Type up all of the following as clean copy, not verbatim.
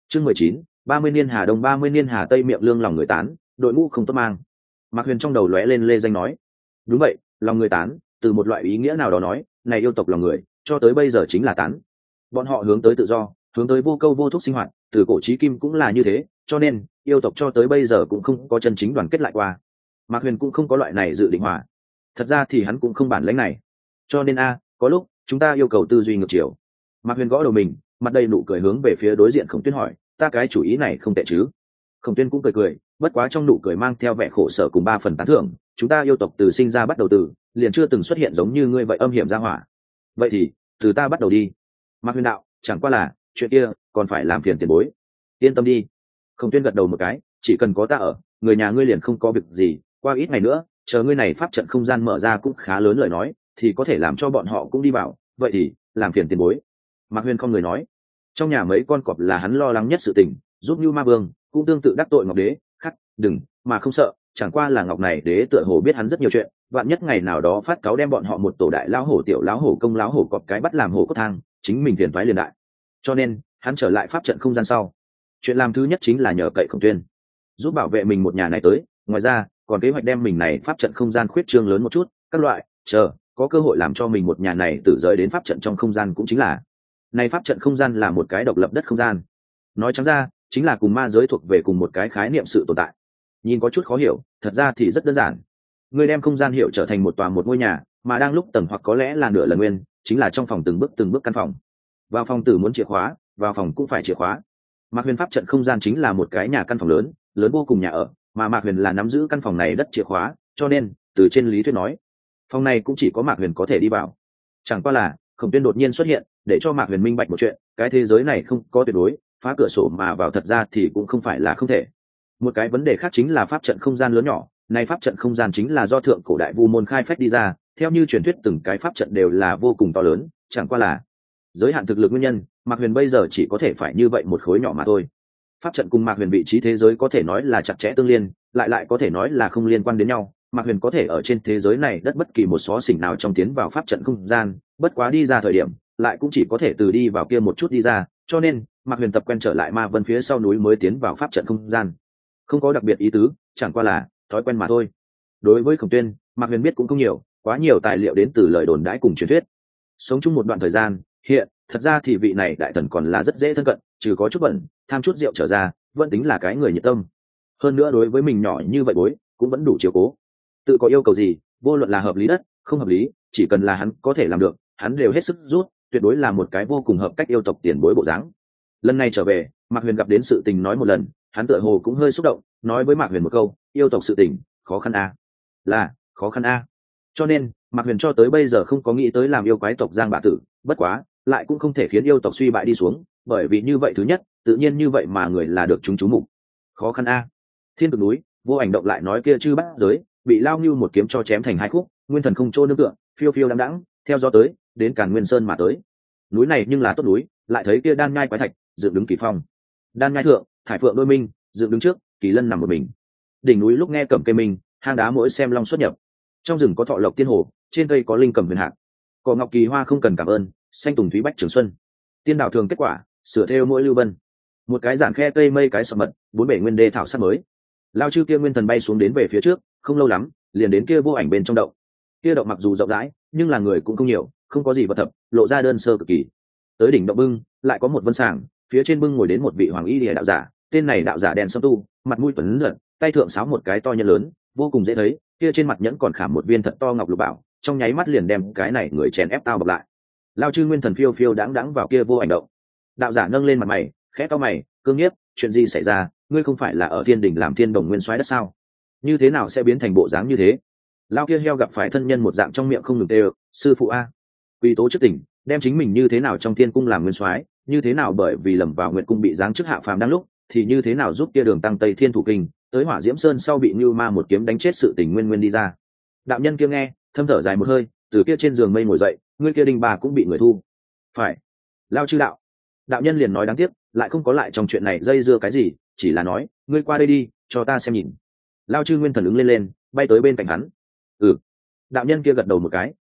Chương 19, 30 niên hà đông 30 niên hà tây, miệng lương lòng người tán, đội ngũ không tốt mang. Mạc Huyền trong đầu lóe lên lê danh nói, đúng vậy, lòng người tán, từ một loại ý nghĩa nào đó nói, này yêu tộc lòng người, cho tới bây giờ chính là tán. Bọn họ hướng tới tự do, hướng tới vô câu vô thúc sinh hoạt, từ cổ chí kim cũng là như thế, cho nên yêu tộc cho tới bây giờ cũng không có chân chính đoàn kết lại qua. Mạc Huyền cũng không có loại này dự định hòa. Thật ra thì hắn cũng không bản lĩnh này. Cho nên có lúc chúng ta yêu cầu tư duy ngược chiều. Mạc Huyền gõ đầu mình, mặt đầy nụ cười hướng về phía đối diện Khổng Tuyên hỏi, ta cái chủ ý này không tệ chứ? Khổng Tuyên cũng cười cười, bất quá trong nụ cười mang theo vẻ khổ sở cùng 3 phần tán thưởng, chúng ta yêu tộc từ sinh ra bắt đầu từ, liền chưa từng xuất hiện giống như ngươi vậy âm hiểm ra hỏa. Vậy thì, từ ta bắt đầu đi. Mạc Huyền đạo, chẳng qua là, chuyện kia còn phải làm phiền tiền bối. Yên tâm đi. Khổng Tuyên gật đầu một cái, chỉ cần có ta ở, người nhà ngươi liền không có việc gì, qua ít ngày nữa, chờ ngươi này pháp trận không gian mở ra cũng khá lớn lời nói, thì có thể làm cho bọn họ cũng đi vào, vậy thì, làm phiền tiền bối. Mạc Huyền không người nói, trong nhà mấy con cọp là hắn lo lắng nhất sự tình, giúp như ma vương cũng tương tự đắc tội Ngọc Đế, khắc, đừng, mà không sợ, chẳng qua là Ngọc này đế tựa hồ biết hắn rất nhiều chuyện, vạn nhất ngày nào đó phát cáo đem bọn họ một tổ đại lão hổ, tiểu lão hổ, công lão hổ, cọp cái bắt làm hổ cốt thang, chính mình phiền toái liền đại. Cho nên, hắn trở lại pháp trận không gian sau, chuyện làm thứ nhất chính là nhờ cậy Khổng Tuyên, giúp bảo vệ mình một nhà này tới, ngoài ra, còn kế hoạch đem mình này pháp trận không gian khuyết trương lớn một chút, các loại, chờ, có cơ hội làm cho mình một nhà này tự rời đến pháp trận trong không gian cũng chính là. Này pháp trận không gian là một cái độc lập đất không gian. Nói trắng ra, chính là cùng ma giới thuộc về cùng một cái khái niệm sự tồn tại. Nhìn có chút khó hiểu, thật ra thì rất đơn giản. Người đem không gian hiểu trở thành một tòa một ngôi nhà, mà đang lúc tầng hoặc có lẽ là nửa lần nguyên, chính là trong phòng từng bước căn phòng. Vào phòng tử muốn chìa khóa, vào phòng cũng phải chìa khóa. Mạc Huyền pháp trận không gian chính là một cái nhà căn phòng lớn, lớn vô cùng nhà ở, mà Mạc Huyền là nắm giữ căn phòng này đất chìa khóa, cho nên, từ trên lý thuyết nói, phòng này cũng chỉ có Mạc Huyền có thể đi vào. Chẳng qua là, Khổng Tuyên đột nhiên xuất hiện, để cho Mạc Huyền minh bạch một chuyện, cái thế giới này không có tuyệt đối, phá cửa sổ mà vào thật ra thì cũng không phải là không thể. Một cái vấn đề khác chính là pháp trận không gian lớn nhỏ, này pháp trận không gian chính là do thượng cổ đại vu môn khai phách đi ra, theo như truyền thuyết từng cái pháp trận đều là vô cùng to lớn, chẳng qua là giới hạn thực lực nguyên nhân, Mạc Huyền bây giờ chỉ có thể phải như vậy một khối nhỏ mà thôi. Pháp trận cùng Mạc Huyền vị trí thế giới có thể nói là chặt chẽ tương liên, lại có thể nói là không liên quan đến nhau. Mạc Huyền có thể ở trên thế giới này đất bất kỳ một xó xỉnh nào trong tiến vào pháp trận không gian, bất quá đi ra thời điểm, lại cũng chỉ có thể từ đi vào kia một chút đi ra, cho nên Mạc Huyền tập quen trở lại ma vân phía sau núi mới tiến vào pháp trận không gian. Không có đặc biệt ý tứ, chẳng qua là thói quen mà thôi. Đối với Khổng Tuyên, Mạc Huyền biết cũng không nhiều, quá nhiều tài liệu đến từ lời đồn đãi cùng truyền thuyết. Sống chung một đoạn thời gian, hiện thật ra thì vị này đại thần còn là rất dễ thân cận, trừ có chút bẩn, tham chút rượu trở ra, vẫn tính là cái người nhiệt tâm. Hơn nữa đối với mình nhỏ như vậy bối, cũng vẫn đủ chiếu cố. Tự có yêu cầu gì, vô luận là hợp lý đất, không hợp lý, chỉ cần là hắn có thể làm được, hắn đều hết sức rút, tuyệt đối là một cái vô cùng hợp cách yêu tộc tiền bối bộ dáng. Lần này trở về, Mạc Huyền gặp đến sự tình nói một lần, hắn tựa hồ cũng hơi xúc động, nói với Mạc Huyền một câu, yêu tộc sự tình, khó khăn là khó khăn cho nên Mạc Huyền cho tới bây giờ không có nghĩ tới làm yêu quái tộc Giang Bạ Tử, bất quá lại cũng không thể khiến yêu tộc suy bại đi xuống, bởi vì như vậy thứ nhất, tự nhiên như vậy mà người là được chúng chú mục. Khó khăn Thiên Cực núi, Vô Ảnh động lại nói kia chư bát giới, bị lao như một kiếm cho chém thành 2 khúc, nguyên thần không chỗ nương tựa, phiêu phiêu đãng đãng, theo gió tới, đến Càn Nguyên Sơn mà tới. Núi này nhưng là tốt núi, lại thấy kia đan nhai quái thạch, dựng đứng kỳ phong. Đan nhai thượng, thải phượng đôi minh, dựng đứng trước, kỳ lân nằm một mình. Đỉnh núi lúc nghe cẩm cây minh, hang đá mỗi xem long xuất nhập. Trong rừng có thọ lộc tiên hồ, trên cây có linh cầm huyền hạc. Cỏ ngọc kỳ hoa không cần cảm ơn, xanh tùng thúy bách trường xuân. Tiên đảo thường kết quả, sửa theo mỗi lưu vân. Một cái giản khe cây mây cái sọt mật, 4 bể nguyên đê thảo sắc mới. Lao chư kia nguyên thần bay xuống đến về phía trước, không lâu lắm, liền đến kia Vô Ảnh bên trong động. Kia động mặc dù rộng rãi, nhưng là người cũng không nhiều, không có gì vật thập, lộ ra đơn sơ cực kỳ. Tới đỉnh động bưng, lại có một vân sàng, phía trên bưng ngồi đến một vị hoàng y lìa đạo giả, tên này đạo giả đen sâm tu, mặt mũi tuấn giật, tay thượng sáo một cái to nhân lớn, vô cùng dễ thấy, kia trên mặt nhẫn còn khảm một viên thật to ngọc lục bảo, trong nháy mắt liền đem cái này người chèn ép tao bọc lại. Lao chư nguyên thần phiêu phiêu đãng đãng vào kia Vô Ảnh động. Đạo giả nâng lên mặt mày, khẽ cau mày, cương nhiếp, chuyện gì xảy ra, ngươi không phải là ở thiên đình làm thiên đồng nguyên soái đất sao? Như thế nào sẽ biến thành bộ dáng như thế? Lao kia heo gặp phải thân nhân một dạng trong miệng không ngừng tê, sư phụ Quy tố trước tỉnh, đem chính mình như thế nào trong thiên cung làm nguyên soái, như thế nào bởi vì lầm vào nguyện cung bị giáng chức hạ phàm đang lúc, thì như thế nào giúp kia Đường Tăng Tây Thiên thủ kinh, tới Hỏa Diễm Sơn sau bị Nưu Ma một kiếm đánh chết sự tình nguyên đi ra. Đạo nhân kia nghe, thâm thở dài một hơi, từ kia trên giường mây ngồi dậy, ngươi kia đinh bà cũng bị người thu. Phải. Lao chư đạo. Đạo nhân liền nói đáng tiếc, lại không có lại trong chuyện này dây dưa cái gì, chỉ là nói, ngươi qua đây đi, cho ta xem nhìn. Lao chư nguyên thần ứng lên, bay tới bên cạnh hắn. Đạo nhân kia gật đầu một cái,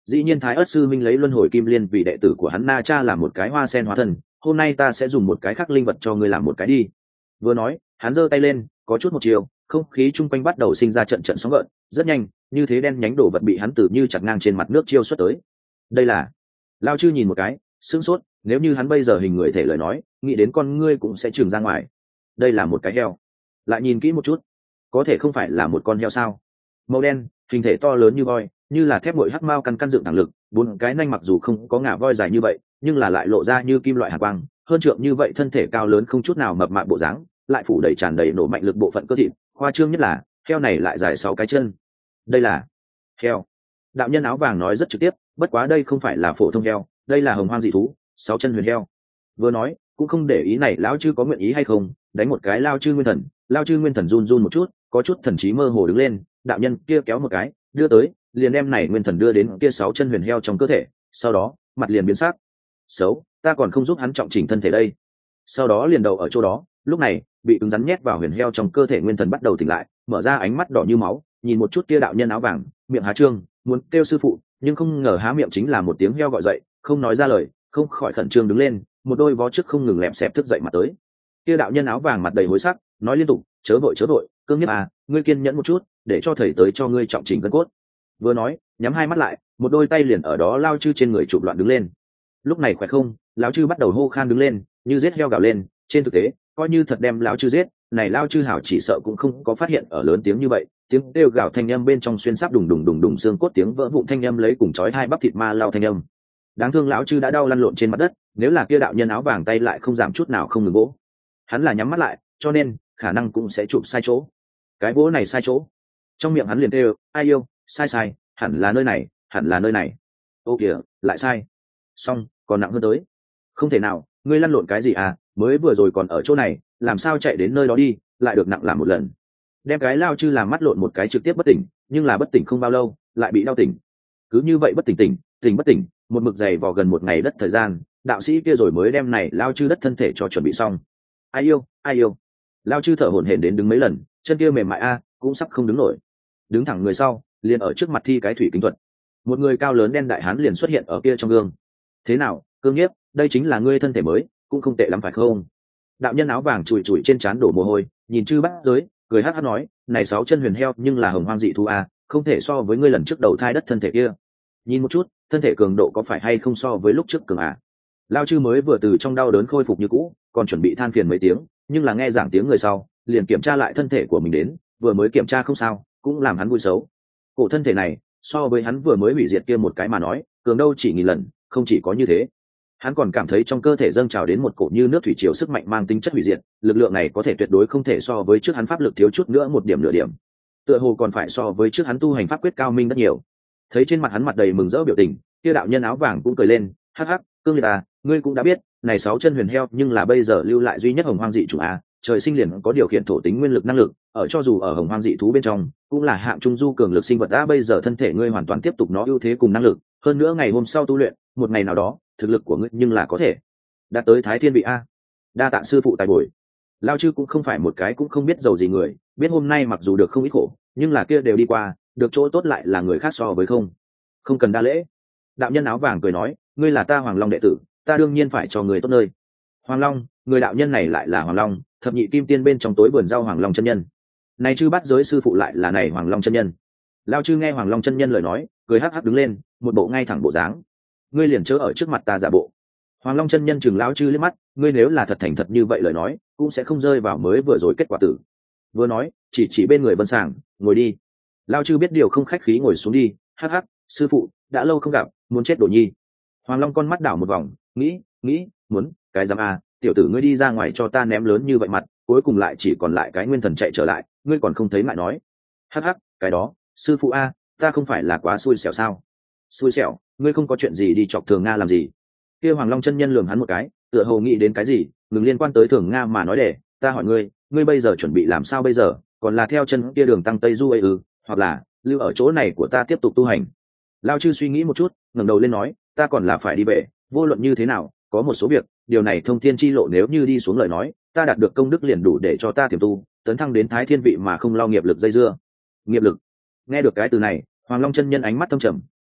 Dĩ nhiên Thái Ức sư minh lấy luân hồi kim liên vì đệ tử của hắn Na Cha làm một cái hoa sen hóa thân, hôm nay ta sẽ dùng một cái khắc linh vật cho ngươi làm một cái đi. Vừa nói, hắn giơ tay lên, có chút một chiều, không khí chung quanh bắt đầu sinh ra trận trận sóng gợn, rất nhanh, như thế đen nhánh đổ vật bị hắn từ như chặt ngang trên mặt nước chiêu xuất tới. Đây là Lao Chư nhìn một cái, sững sốt, nếu như hắn bây giờ hình người thể lời nói, nghĩ đến con ngươi cũng sẽ trừng ra ngoài. Đây là một cái heo. Lại nhìn kỹ một chút, có thể không phải là một con heo sao? Màu đen, hình thể to lớn như voi, như là thép nguội hắc mao căn căn dựng thẳng lực, bốn cái nanh mặc dù không có ngả voi dài như vậy, nhưng là lại lộ ra như kim loại hàn quang, hơn trượng như vậy thân thể cao lớn không chút nào mập mạp bộ dáng, lại phủ đầy tràn đầy nổ mạnh lực bộ phận cơ thịt, khoa trương nhất là heo này lại dài 6 cái chân. Đây là heo. Đạo nhân áo vàng nói rất trực tiếp, bất quá đây không phải là phổ thông heo, đây là hồng hoang dị thú, 6 chân huyền heo. Vừa nói, cũng không để ý này lão chư có nguyện ý hay không, đánh một cái lao chư nguyên thần, lao chư nguyên thần run run một chút, có chút thần trí mơ hồ đứng lên, đạo nhân kia kéo một cái, đưa tới, liền đem này nguyên thần đưa đến kia 6 chân huyền heo trong cơ thể, sau đó, mặt liền biến sắc. Xấu, ta còn không giúp hắn trọng chỉnh thân thể đây. Sau đó liền đầu ở chỗ đó, lúc này, bị cứng rắn nhét vào huyền heo trong cơ thể nguyên thần bắt đầu tỉnh lại, mở ra ánh mắt đỏ như máu, nhìn một chút kia đạo nhân áo vàng, miệng há trương, muốn kêu sư phụ, nhưng không ngờ há miệng chính là một tiếng heo gọi dậy, không nói ra lời, không khỏi khẩn trương đứng lên, một đôi vó trước không ngừng lẹp xẹp thức dậy mặt tới. Kia đạo nhân áo vàng mặt đầy hối sắc, nói liên tục, chớ vội, cương nhiếp à, ngươi kiên nhẫn một chút, để cho thầy tới cho ngươi trọng chỉnh gân cốt. Vừa nói, nhắm hai mắt lại, một đôi tay liền ở đó lao chư trên người chụp loạn đứng lên. Lúc này khỏe không, lão chư bắt đầu hô khan đứng lên, như giết heo gào lên, trên thực tế, coi như thật đem lão chư giết, này lao chư hảo chỉ sợ cũng không có phát hiện ở lớn tiếng như vậy, tiếng kêu gào thanh âm bên trong xuyên sáp đùng đùng xương cốt tiếng vỡ vụn thanh âm lấy cùng chói hai bắp thịt ma lao thanh âm. Đáng thương lão chư đã đau lăn lộn trên mặt đất, nếu là kia đạo nhân áo vàng tay lại không giảm chút nào không ngừng vỗ. Hắn là nhắm mắt lại, cho nên khả năng cũng sẽ chụp sai chỗ. Cái vỗ này sai chỗ. Trong miệng hắn liền kêu, ai yêu, sai, hẳn là nơi này. Ô kìa, lại sai. Xong, còn nặng hơn tới. Không thể nào, ngươi lăn lộn cái gì à, mới vừa rồi còn ở chỗ này, làm sao chạy đến nơi đó đi, lại được nặng làm một lần. Đem cái lao chư làm mắt lộn một cái trực tiếp bất tỉnh, nhưng là bất tỉnh không bao lâu, lại bị đau tỉnh. Cứ như vậy bất tỉnh, một mực dày vò gần một ngày đất thời gian, đạo sĩ kia rồi mới đem này lao chư đất thân thể cho chuẩn bị xong. Ai yêu. Lao chư thở hổn hển đến đứng mấy lần, chân kia mềm mại cũng sắp không đứng nổi. Đứng thẳng người sau, liền ở trước mặt thi cái thủy kính thuật. Một người cao lớn đen đại hán liền xuất hiện ở kia trong gương. Thế nào, cương nhiếp, đây chính là ngươi thân thể mới, cũng không tệ lắm phải không? Đạo nhân áo vàng chùi trên trán đổ mồ hôi, nhìn chư bát giới, cười hắc hắc nói, này 6 chân huyền heo nhưng là hồng hoang dị thú không thể so với ngươi lần trước đầu thai đất thân thể kia. Nhìn một chút, thân thể cường độ có phải hay không so với lúc trước cường Lao chư mới vừa từ trong đau đớn khôi phục như cũ, còn chuẩn bị than phiền mấy tiếng, nhưng là nghe giảng tiếng người sau, liền kiểm tra lại thân thể của mình đến, vừa mới kiểm tra không sao, cũng làm hắn vui xấu. Cổ thân thể này, so với hắn vừa mới hủy diệt kia một cái mà nói, cường đâu chỉ nghìn lần, không chỉ có như thế. Hắn còn cảm thấy trong cơ thể dâng trào đến một cổ như nước thủy triều sức mạnh mang tính chất hủy diệt, lực lượng này có thể tuyệt đối không thể so với trước hắn pháp lực thiếu chút nữa một điểm nửa điểm. Tựa hồ còn phải so với trước hắn tu hành pháp quyết cao minh rất nhiều. Thấy trên mặt hắn mặt đầy mừng rỡ biểu tình, kia đạo nhân áo vàng cũng cười lên, hắc hắc, cương liệt ngươi cũng đã biết, này 6 chân huyền heo nhưng là bây giờ lưu lại duy nhất hồng hoang dị chủ trời sinh liền có điều khiển thổ tính nguyên lực năng lực, ở cho dù ở hồng hoang dị thú bên trong, cũng là hạng trung du cường lực sinh vật bây giờ thân thể ngươi hoàn toàn tiếp tục nó ưu thế cùng năng lực, hơn nữa ngày hôm sau tu luyện, một ngày nào đó, thực lực của ngươi nhưng là có thể đạt tới thái thiên vị đa tạ sư phụ tài bồi. Lao chư cũng không phải một cái cũng không biết giàu gì người, biết hôm nay mặc dù được không ít khổ, nhưng là kia đều đi qua, được chỗ tốt lại là người khác so với không cần đa lễ. Đạo nhân áo vàng cười nói, ngươi là ta Hoàng Long đệ tử, ta đương nhiên phải cho người tốt nơi. Hoàng Long, người đạo nhân này lại là Hoàng Long, thập nhị kim tiên bên trong tối vườn rau Hoàng Long chân nhân. Này chư bắt giới sư phụ lại là này Hoàng Long chân nhân. Lao chư nghe Hoàng Long chân nhân lời nói, cười hắc hắc đứng lên, một bộ ngay thẳng bộ dáng. Ngươi liền chớ ở trước mặt ta giả bộ. Hoàng Long chân nhân chừng Lao chư liếc mắt, ngươi nếu là thật thành thật như vậy lời nói, cũng sẽ không rơi vào mới vừa rồi kết quả tử. Vừa nói, chỉ bên người Vân Sàng, ngồi đi. Lao chư biết điều không khách khí ngồi xuống đi, hắc hắc, sư phụ, đã lâu không gặp, muốn chết Đồ Nhi. Hoàng Long con mắt đảo một vòng, nghĩ, muốn, cái giám tiểu tử ngươi đi ra ngoài cho ta ném lớn như vậy mặt, cuối cùng lại chỉ còn lại cái nguyên thần chạy trở lại, ngươi còn không thấy ngại nói. Hắc hắc, cái đó, sư phụ ta không phải là quá xui xẻo sao? Xui xẻo, ngươi không có chuyện gì đi chọc Thường Nga làm gì? Kia Hoàng Long chân nhân lườm hắn một cái, tựa hồ nghĩ đến cái gì, ngừng liên quan tới Thường Nga mà nói để, ta hỏi ngươi bây giờ chuẩn bị làm sao bây giờ, còn là theo chân kia đường tăng Tây Du ấy hoặc là lưu ở chỗ này của ta tiếp tục tu hành? Lao chư suy nghĩ một chút, ngẩng đầu lên nói, ta còn là phải đi về, vô luận như thế nào, có một số việc, điều này thông thiên chi lộ nếu như đi xuống lời nói, ta đạt được công đức liền đủ để cho ta tiềm tu, tấn thăng đến thái thiên vị mà không lo nghiệp lực dây dưa. Nghiệp lực. Nghe được cái từ này, Hoàng Long chân nhân ánh mắt thâm trầm,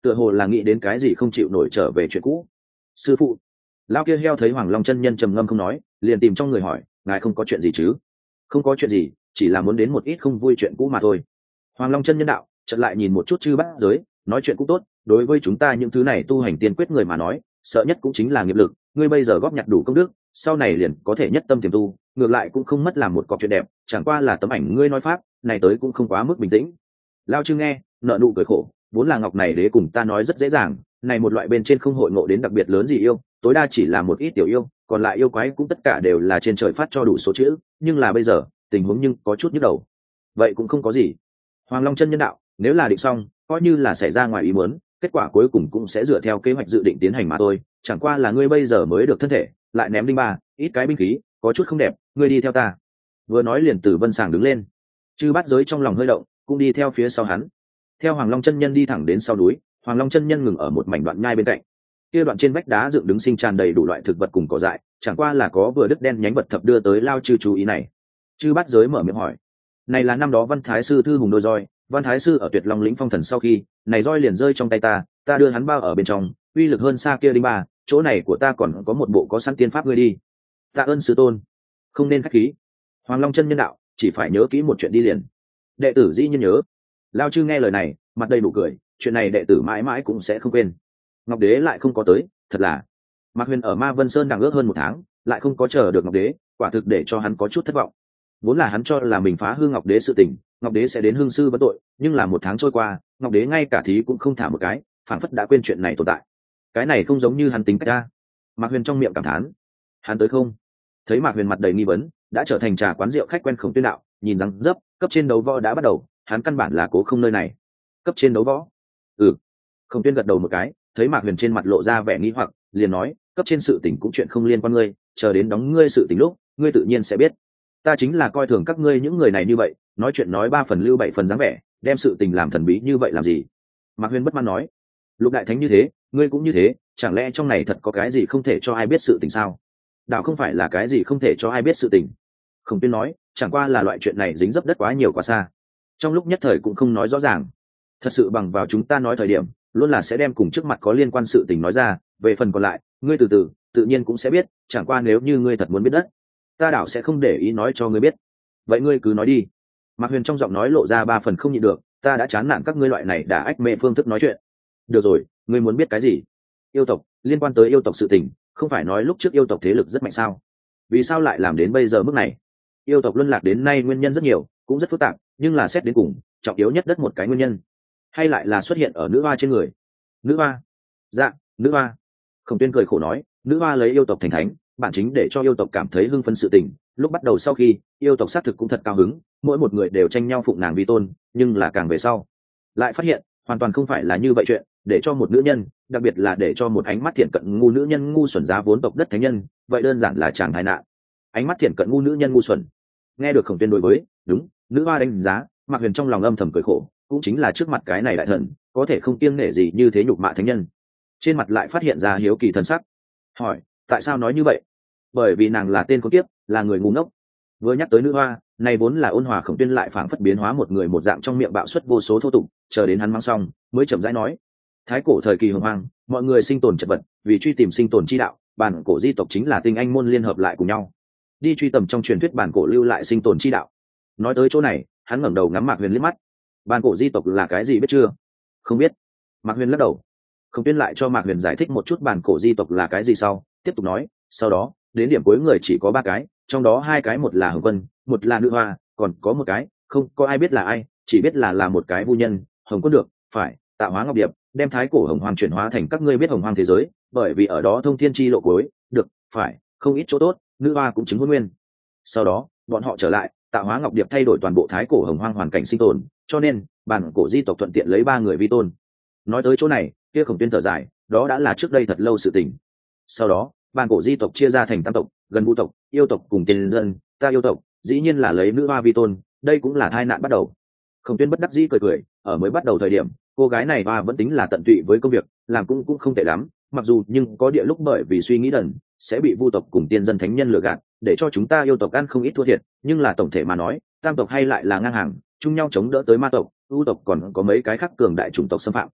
tựa hồ là nghĩ đến cái gì không chịu nổi trở về chuyện cũ. Sư phụ. Lão kia heo thấy Hoàng Long chân nhân trầm ngâm không nói, liền tìm trong người hỏi, ngài không có chuyện gì chứ? Không có chuyện gì, chỉ là muốn đến một ít không vui chuyện cũ mà thôi. Hoàng Long chân nhân đạo, chợt lại nhìn một chút chư bát giới, nói chuyện cũng tốt, đối với chúng ta những thứ này tu hành tiên quyết người mà nói, sợ nhất cũng chính là nghiệp lực, ngươi bây giờ góp nhặt đủ công đức, sau này liền có thể nhất tâm tiềm tu, ngược lại cũng không mất làm một cọc chuyện đẹp, chẳng qua là tấm ảnh ngươi nói pháp, này tới cũng không quá mức bình tĩnh. Lao Chư nghe, nợ nụ cười khổ, vốn là ngọc này đế cùng ta nói rất dễ dàng, này một loại bên trên không hội ngộ đến đặc biệt lớn gì yêu, tối đa chỉ là một ít tiểu yêu, còn lại yêu quái cũng tất cả đều là trên trời phát cho đủ số chữ, nhưng là bây giờ, tình huống nhưng có chút nhức đầu. Vậy cũng không có gì. Hoàng Long chân nhân đạo, nếu là định xong, coi như là xảy ra ngoài ý muốn, kết quả cuối cùng cũng sẽ dựa theo kế hoạch dự định tiến hành mà thôi, chẳng qua là ngươi bây giờ mới được thân thể, lại ném đinh ba, ít cái binh khí, có chút không đẹp, ngươi đi theo ta. Vừa nói liền từ Vân Sàng đứng lên. Chư bát giới trong lòng hơi động, cũng đi theo phía sau hắn. Theo Hoàng Long chân nhân đi thẳng đến sau núi, Hoàng Long chân nhân ngừng ở một mảnh đoạn nhai bên cạnh. Kia đoạn trên vách đá dựng đứng sinh tràn đầy đủ loại thực vật cùng cỏ dại, chẳng qua là có vừa đứt đen nhánh vật thập đưa tới Lao Chư chú ý này. Chư bát giới mở miệng hỏi, này là năm đó Văn Thái sư thư hùng đôi roi, Văn Thái sư ở Tuyệt Long lĩnh phong thần sau khi, này roi liền rơi trong tay ta đưa hắn bao ở bên trong, uy lực hơn xa kia đinh ba, chỗ này của ta còn có một bộ có sẵn tiên pháp, ngươi đi. Tạ ơn sư tôn. Không nên khách khí. Hoàng Long chân nhân đạo, chỉ phải nhớ kỹ một chuyện đi liền. Đệ tử dĩ nhiên nhớ. Lao Chư nghe lời này, mặt đầy nụ cười, chuyện này đệ tử mãi mãi cũng sẽ không quên. Ngọc đế lại không có tới, thật là. Mạc Huyền ở Ma Vân Sơn đang ước hơn 1 tháng, lại không có chờ được Ngọc đế, quả thực để cho hắn có chút thất vọng. Vốn là hắn cho là mình phá hư Ngọc đế sự tình, Ngọc đế sẽ đến hương sư vấn tội, nhưng là 1 tháng trôi qua, Ngọc đế ngay cả thí cũng không thả một cái, phảng phất đã quên chuyện này tồn tại. Cái này không giống như hắn tính cách ra. Mạc Huyền trong miệng cảm thán, hắn tới không? Thấy Mạc Huyền mặt đầy nghi vấn, đã trở thành trà quán rượu khách quen Khổng Tuyên đạo, nhìn rằng dấp, cấp trên đấu võ đã bắt đầu, hắn căn bản là cố không nơi này. Cấp trên đấu võ? Ừ. Khổng Tuyên gật đầu một cái, thấy Mạc Huyền trên mặt lộ ra vẻ nghi hoặc, liền nói, cấp trên sự tình cũng chuyện không liên quan ngươi, chờ đến đóng ngươi sự tình lúc, ngươi tự nhiên sẽ biết. Ta chính là coi thường các ngươi những người này như vậy, nói chuyện nói 3 phần lưu 7 phần dáng vẻ, đem sự tình làm thần bí như vậy làm gì? Mạc Huyền bất mãn nói, Lục đại thánh như thế, ngươi cũng như thế, chẳng lẽ trong này thật có cái gì không thể cho ai biết sự tình sao? Đạo không phải là cái gì không thể cho ai biết sự tình. Khổng Tuyên nói, chẳng qua là loại chuyện này dính dấp đất quá nhiều quá xa, trong lúc nhất thời cũng không nói rõ ràng. Thật sự bằng vào chúng ta nói thời điểm, luôn là sẽ đem cùng trước mặt có liên quan sự tình nói ra, về phần còn lại, ngươi từ từ, tự nhiên cũng sẽ biết, chẳng qua nếu như ngươi thật muốn biết đất, ta đảo sẽ không để ý nói cho ngươi biết. Vậy ngươi cứ nói đi. Mạc Huyền trong giọng nói lộ ra 3 phần không nhịn được, ta đã chán nản các ngươi loại này đã ách mê phương thức nói chuyện. Được rồi, ngươi muốn biết cái gì? Yêu tộc, liên quan tới yêu tộc sự tình, không phải nói lúc trước yêu tộc thế lực rất mạnh sao? Vì sao lại làm đến bây giờ mức này? Yêu tộc luân lạc đến nay nguyên nhân rất nhiều, cũng rất phức tạp, nhưng là xét đến cùng, trọng yếu nhất đất một cái nguyên nhân, hay lại là xuất hiện ở nữ hoa trên người. Nữ hoa? Dạ, nữ hoa. Khổng Tuyên cười khổ nói, nữ hoa lấy yêu tộc thành thánh, bản chính để cho yêu tộc cảm thấy hưng phấn sự tình. Lúc bắt đầu sau khi, yêu tộc xác thực cũng thật cao hứng, mỗi một người đều tranh nhau phụng nàng vi tôn, nhưng là càng về sau, lại phát hiện hoàn toàn không phải là như vậy chuyện. Để cho một nữ nhân, đặc biệt là để cho một ánh mắt thiện cận ngu nữ nhân ngu xuẩn giá vốn tộc đất thánh nhân, vậy đơn giản là chàng tai nạn. Ánh mắt thiện cận ngu nữ nhân ngu xuẩn. Nghe được Khổng Tuyên đối với đúng nữ hoa đánh giá, Mạc Huyền trong lòng âm thầm cười khổ, cũng chính là trước mặt cái này đại thần, có thể không kiêng nể gì như thế nhục mạ thánh nhân. Trên mặt lại phát hiện ra hiếu kỳ thần sắc, hỏi, tại sao nói như vậy? Bởi vì nàng là tên khốn kiếp, là người ngu ngốc. Vừa nhắc tới nữ hoa, này vốn là ôn hòa Khổng Tuyên lại phảng phất biến hóa một người một dạng, trong miệng bạo xuất vô số thô tục, chờ đến hắn mang xong, mới chậm rãi nói, thái cổ thời kỳ hồng hoang, mọi người sinh tồn chật vật, vì truy tìm sinh tồn chi đạo, bản cổ di tộc chính là tinh anh môn liên hợp lại cùng nhau, đi truy tầm trong truyền thuyết bản cổ lưu lại sinh tồn chi đạo. Nói tới chỗ này, hắn ngẩng đầu ngắm Mạc Huyền liếc mắt. Bản cổ di tộc là cái gì biết chưa? Không biết. Mạc Huyền lắc đầu. Khổng Tuyên lại cho Mạc Huyền giải thích một chút bản cổ di tộc là cái gì sau, tiếp tục nói, sau đó, đến điểm cuối người chỉ có 3 cái, trong đó 2 cái, một là Hồng Quân, một là nữ hoa, còn có một cái, không có ai biết là ai, chỉ biết là một cái vu nhân, Hồng Quân được, phải, tạo hóa ngọc điệp, đem thái cổ hồng hoang chuyển hóa thành các ngươi biết hồng hoang thế giới, bởi vì ở đó thông thiên chi lộ cuối, được, phải, không ít chỗ tốt, nữ hoa cũng chứng huân nguyên. Sau đó, bọn họ trở lại, tạo hóa ngọc điệp thay đổi toàn bộ thái cổ hồng hoang hoàn cảnh sinh tồn, cho nên bản cổ di tộc thuận tiện lấy 3 người vi tôn. Nói tới chỗ này, kia Khổng Tuyên thở dài, đó đã là trước đây thật lâu sự tình. Sau đó, bản cổ di tộc chia ra thành 8 tộc, gần vũ tộc, yêu tộc cùng tiên dân, ta yêu tộc, dĩ nhiên là lấy nữ hoa vi tôn, đây cũng là tai nạn bắt đầu. Khổng Tuyên bất đắc dĩ cười cười, ở mới bắt đầu thời điểm, cô gái này hoa vẫn tính là tận tụy với công việc, làm cũng không tệ lắm, mặc dù nhưng có địa lúc bởi vì suy nghĩ đần, sẽ bị vu tộc cùng tiên dân thánh nhân lừa gạt, để cho chúng ta yêu tộc ăn không ít thua thiệt, nhưng là tổng thể mà nói, tam tộc hay lại là ngang hàng, chung nhau chống đỡ tới ma tộc, u tộc còn có mấy cái khác cường đại chủng tộc xâm phạm.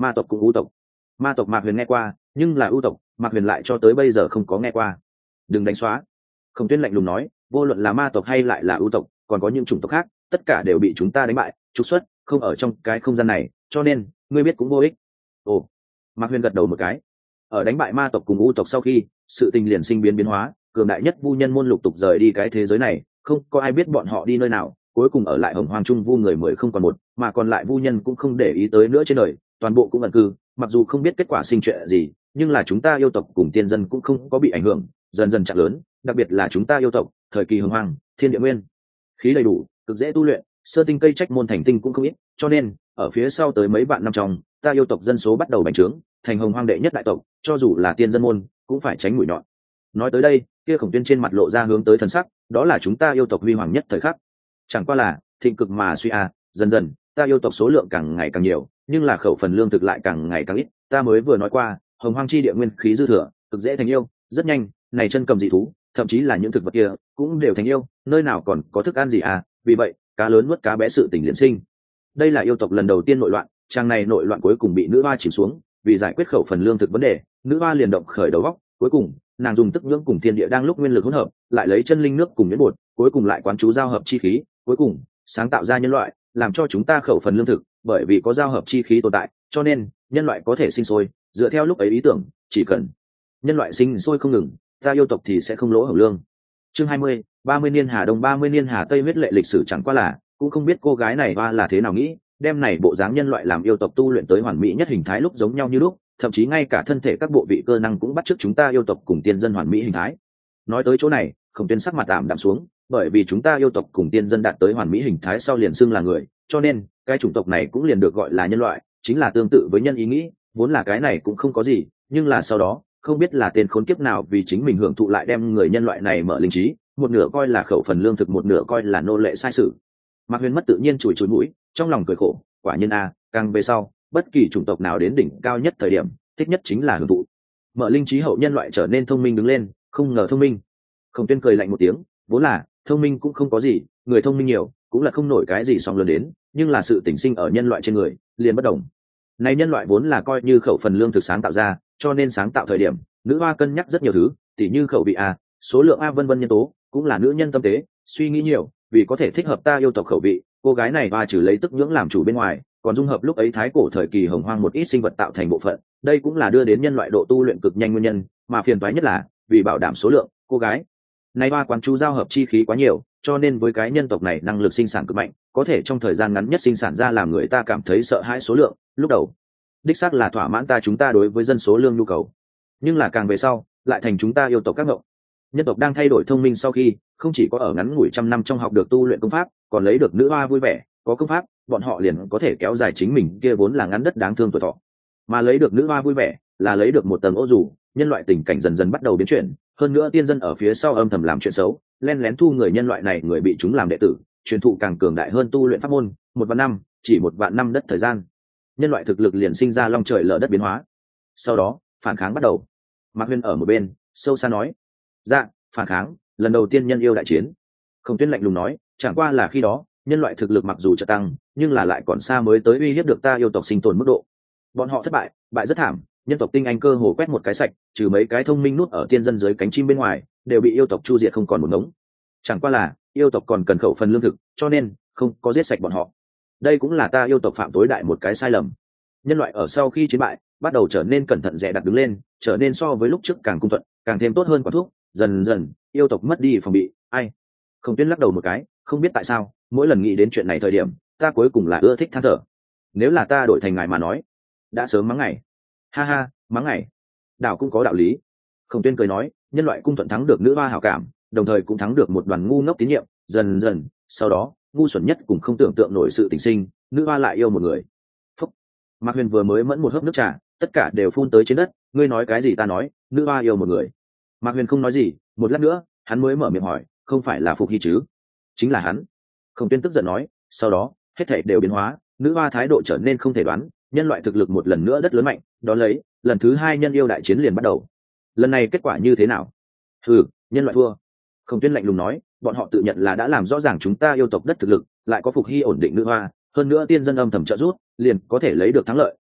Ma tộc cũng ưu tộc. Ma tộc Mạc Huyền nghe qua, nhưng là ưu tộc Mạc Huyền lại cho tới bây giờ không có nghe qua. Đừng đánh xóa. Khổng Tuyên lạnh lùng nói, vô luận là ma tộc hay lại là ưu tộc, còn có những chủng tộc khác, tất cả đều bị chúng ta đánh bại trục xuất, không ở trong cái không gian này, cho nên ngươi biết cũng vô ích. Ồ. Mạc Huyền gật đầu một cái. Ở đánh bại ma tộc cùng ưu tộc sau khi, sự tình liền sinh biến biến hóa, cường đại nhất vu nhân môn lục tục rời đi cái thế giới này, không có ai biết bọn họ đi nơi nào, cuối cùng ở lại Hồng Hoang Trung vu người mới không còn một, mà còn lại vu nhân cũng không để ý tới nữa trên đời, toàn bộ cũng ẩn cư, mặc dù không biết kết quả sinh chuyện gì, nhưng là chúng ta yêu tộc cùng tiên dân cũng không có bị ảnh hưởng, dần dần chặt lớn, đặc biệt là chúng ta yêu tộc, thời kỳ Hồng Hoang, thiên địa nguyên khí đầy đủ, cực dễ tu luyện, sơ tinh cây trách môn thành tinh cũng không ít, cho nên ở phía sau tới mấy vạn năm trong, ta yêu tộc dân số bắt đầu bành trướng, thành Hồng Hoang đệ nhất đại tộc, cho dù là tiên dân môn cũng phải tránh mũi nhọn. Nói tới đây, kia Khổng Tuyên trên mặt lộ ra hướng tới thần sắc, đó là chúng ta yêu tộc huy hoàng nhất thời khắc. Chẳng qua là thịnh cực mà suy dần dần ta yêu tộc số lượng càng ngày càng nhiều, nhưng là khẩu phần lương thực lại càng ngày càng ít. Ta mới vừa nói qua, Hồng Hoang chi địa nguyên khí dư thừa, cực dễ thành yêu, rất nhanh, này chân cầm dị thú, thậm chí là những thực vật kia cũng đều thành yêu, nơi nào còn có thức ăn gì vì vậy, cá lớn nuốt cá bé sự tình liền sinh. Đây là yêu tộc lần đầu tiên nội loạn, trang này nội loạn cuối cùng bị nữ hoa chìm xuống, vì giải quyết khẩu phần lương thực vấn đề, nữ hoa liền động khởi đầu góc, cuối cùng nàng dùng tức nhưỡng cùng thiên địa đang lúc nguyên lực hỗn hợp, lại lấy chân linh nước cùng nhuyễn bột, cuối cùng lại quán chú giao hợp chi khí, cuối cùng sáng tạo ra nhân loại, làm cho chúng ta khẩu phần lương thực, bởi vì có giao hợp chi khí tồn tại, cho nên nhân loại có thể sinh sôi. Dựa theo lúc ấy ý tưởng, chỉ cần nhân loại sinh sôi không ngừng, ta yêu tộc thì sẽ không lỗ hổng lương. Chương 20, 30 niên Hà Đông 30 niên Hà Tây huyết lệ lịch sử chẳng qua là, cũng không biết cô gái này là thế nào nghĩ, đem này bộ dáng nhân loại làm yêu tộc tu luyện tới hoàn mỹ nhất hình thái lúc giống nhau như lúc, thậm chí ngay cả thân thể các bộ vị cơ năng cũng bắt chước chúng ta yêu tộc cùng tiên dân hoàn mỹ hình thái. Nói tới chỗ này, Khổng Tuyên sắc mặt tạm đạm xuống, bởi vì chúng ta yêu tộc cùng tiên dân đạt tới hoàn mỹ hình thái sau liền xưng là người, cho nên cái chủng tộc này cũng liền được gọi là nhân loại, chính là tương tự với nhân ý nghĩ, vốn là cái này cũng không có gì, nhưng là sau đó, không biết là tên khốn kiếp nào vì chính mình hưởng thụ lại đem người nhân loại này mở linh trí, một nửa coi là khẩu phần lương thực, một nửa coi là nô lệ sai sự. Mạc Huyền mất tự nhiên chùi mũi, trong lòng cười khổ, quả nhiên càng về sau, bất kỳ chủng tộc nào đến đỉnh cao nhất thời điểm, thích nhất chính là hưởng thụ. Mở linh trí hậu nhân loại trở nên thông minh đứng lên, không ngờ thông minh. Khổng Tuyên cười lạnh một tiếng, vốn là thông minh cũng không có gì, người thông minh nhiều cũng là không nổi cái gì song lớn đến, nhưng là sự tỉnh sinh ở nhân loại trên người liền bất đồng. Này nhân loại vốn là coi như khẩu phần lương thực sáng tạo ra, cho nên sáng tạo thời điểm, nữ hoa cân nhắc rất nhiều thứ, tỉ như khẩu vị số lượng vân vân nhân tố, cũng là nữ nhân tâm tế, suy nghĩ nhiều, vì có thể thích hợp ta yêu tộc khẩu vị, cô gái này trừ lấy tức nhưỡng làm chủ bên ngoài, còn dung hợp lúc ấy thái cổ thời kỳ Hồng Hoang một ít sinh vật tạo thành bộ phận, đây cũng là đưa đến nhân loại độ tu luyện cực nhanh nguyên nhân, mà phiền toái nhất là vì bảo đảm số lượng, cô gái này quán chú giao hợp chi khí quá nhiều, cho nên với cái nhân tộc này năng lực sinh sản cực mạnh, có thể trong thời gian ngắn nhất sinh sản ra làm người ta cảm thấy sợ hãi số lượng, lúc đầu đích xác là thỏa mãn chúng ta đối với dân số lương nhu cầu, nhưng là càng về sau lại thành chúng ta yêu tộc các ngộng. Nhân tộc đang thay đổi thông minh sau khi, không chỉ có ở ngắn ngủi trăm năm trong học được tu luyện công pháp, còn lấy được nữ hoa vui vẻ, có công pháp, bọn họ liền có thể kéo dài chính mình kia vốn là ngắn đất đáng thương tuổi thọ. Mà lấy được nữ hoa vui vẻ, là lấy được một tầng ô dù, nhân loại tình cảnh dần dần bắt đầu biến chuyển, hơn nữa tiên dân ở phía sau âm thầm làm chuyện xấu, len lén thu người nhân loại này người bị chúng làm đệ tử, truyền thụ càng cường đại hơn tu luyện pháp môn, 1 vạn năm, chỉ 1 vạn năm đất thời gian, nhân loại thực lực liền sinh ra long trời lở đất biến hóa. Sau đó, phản kháng bắt đầu. Mạc Huyền ở một bên, sâu xa nói: "Dạ, phản kháng, lần đầu tiên nhân yêu đại chiến." Khổng Tuyên lạnh lùng nói: "Chẳng qua là khi đó, nhân loại thực lực mặc dù chợt tăng, nhưng là lại còn xa mới tới uy hiếp được ta yêu tộc sinh tồn mức độ. Bọn họ thất bại, bại rất thảm, nhân tộc tinh anh cơ hồ quét một cái sạch, trừ mấy cái thông minh nút ở tiên dân dưới cánh chim bên ngoài, đều bị yêu tộc chu diệt không còn một ngống. Chẳng qua là, yêu tộc còn cần khẩu phần lương thực, cho nên không có giết sạch bọn họ. Đây cũng là ta yêu tộc phạm tối đại một cái sai lầm. Nhân loại ở sau khi chiến bại, bắt đầu trở nên cẩn thận dè đặt đứng lên, trở nên so với lúc trước càng cung thuận, càng thêm tốt hơn quả thuốc, dần dần, yêu tộc mất đi phòng bị, ai?" Không Tuyên lắc đầu một cái, không biết tại sao, mỗi lần nghĩ đến chuyện này thời điểm, ta cuối cùng là ưa thích than thở. Nếu là ta đổi thành ngài mà nói, đã sớm mắng ngày. Ha ha, mắng ngày. Đạo cũng có đạo lý. Khổng Tuyên cười nói, nhân loại cung thuận thắng được nữ hoa hảo cảm, đồng thời cũng thắng được một đoàn ngu ngốc tín nhiệm, dần dần, sau đó, ngu xuẩn nhất cũng không tưởng tượng nổi sự tình sinh, nữ hoa lại yêu một người. Phúc. Mạc Huyền vừa mới mẫn một hớp nước trà, tất cả đều phun tới trên đất, ngươi nói cái gì ta nói, nữ hoa yêu một người. Mạc Huyền không nói gì, một lát nữa, hắn mới mở miệng hỏi, không phải là Phục Hy chứ? Chính là hắn. Khổng Tuyên tức giận nói, sau đó, hết thảy đều biến hóa, nữ hoa thái độ trở nên không thể đoán, nhân loại thực lực một lần nữa đất lớn mạnh, đó lấy, lần thứ 2 nhân yêu đại chiến liền bắt đầu. Lần này kết quả như thế nào? Nhân loại thua. Khổng Tuyên lạnh lùng nói, bọn họ tự nhận là đã làm rõ ràng chúng ta yêu tộc đất thực lực, lại có Phục Hy ổn định nữ hoa, hơn nữa tiên dân âm thầm trợ giúp, liền có thể lấy được thắng lợi,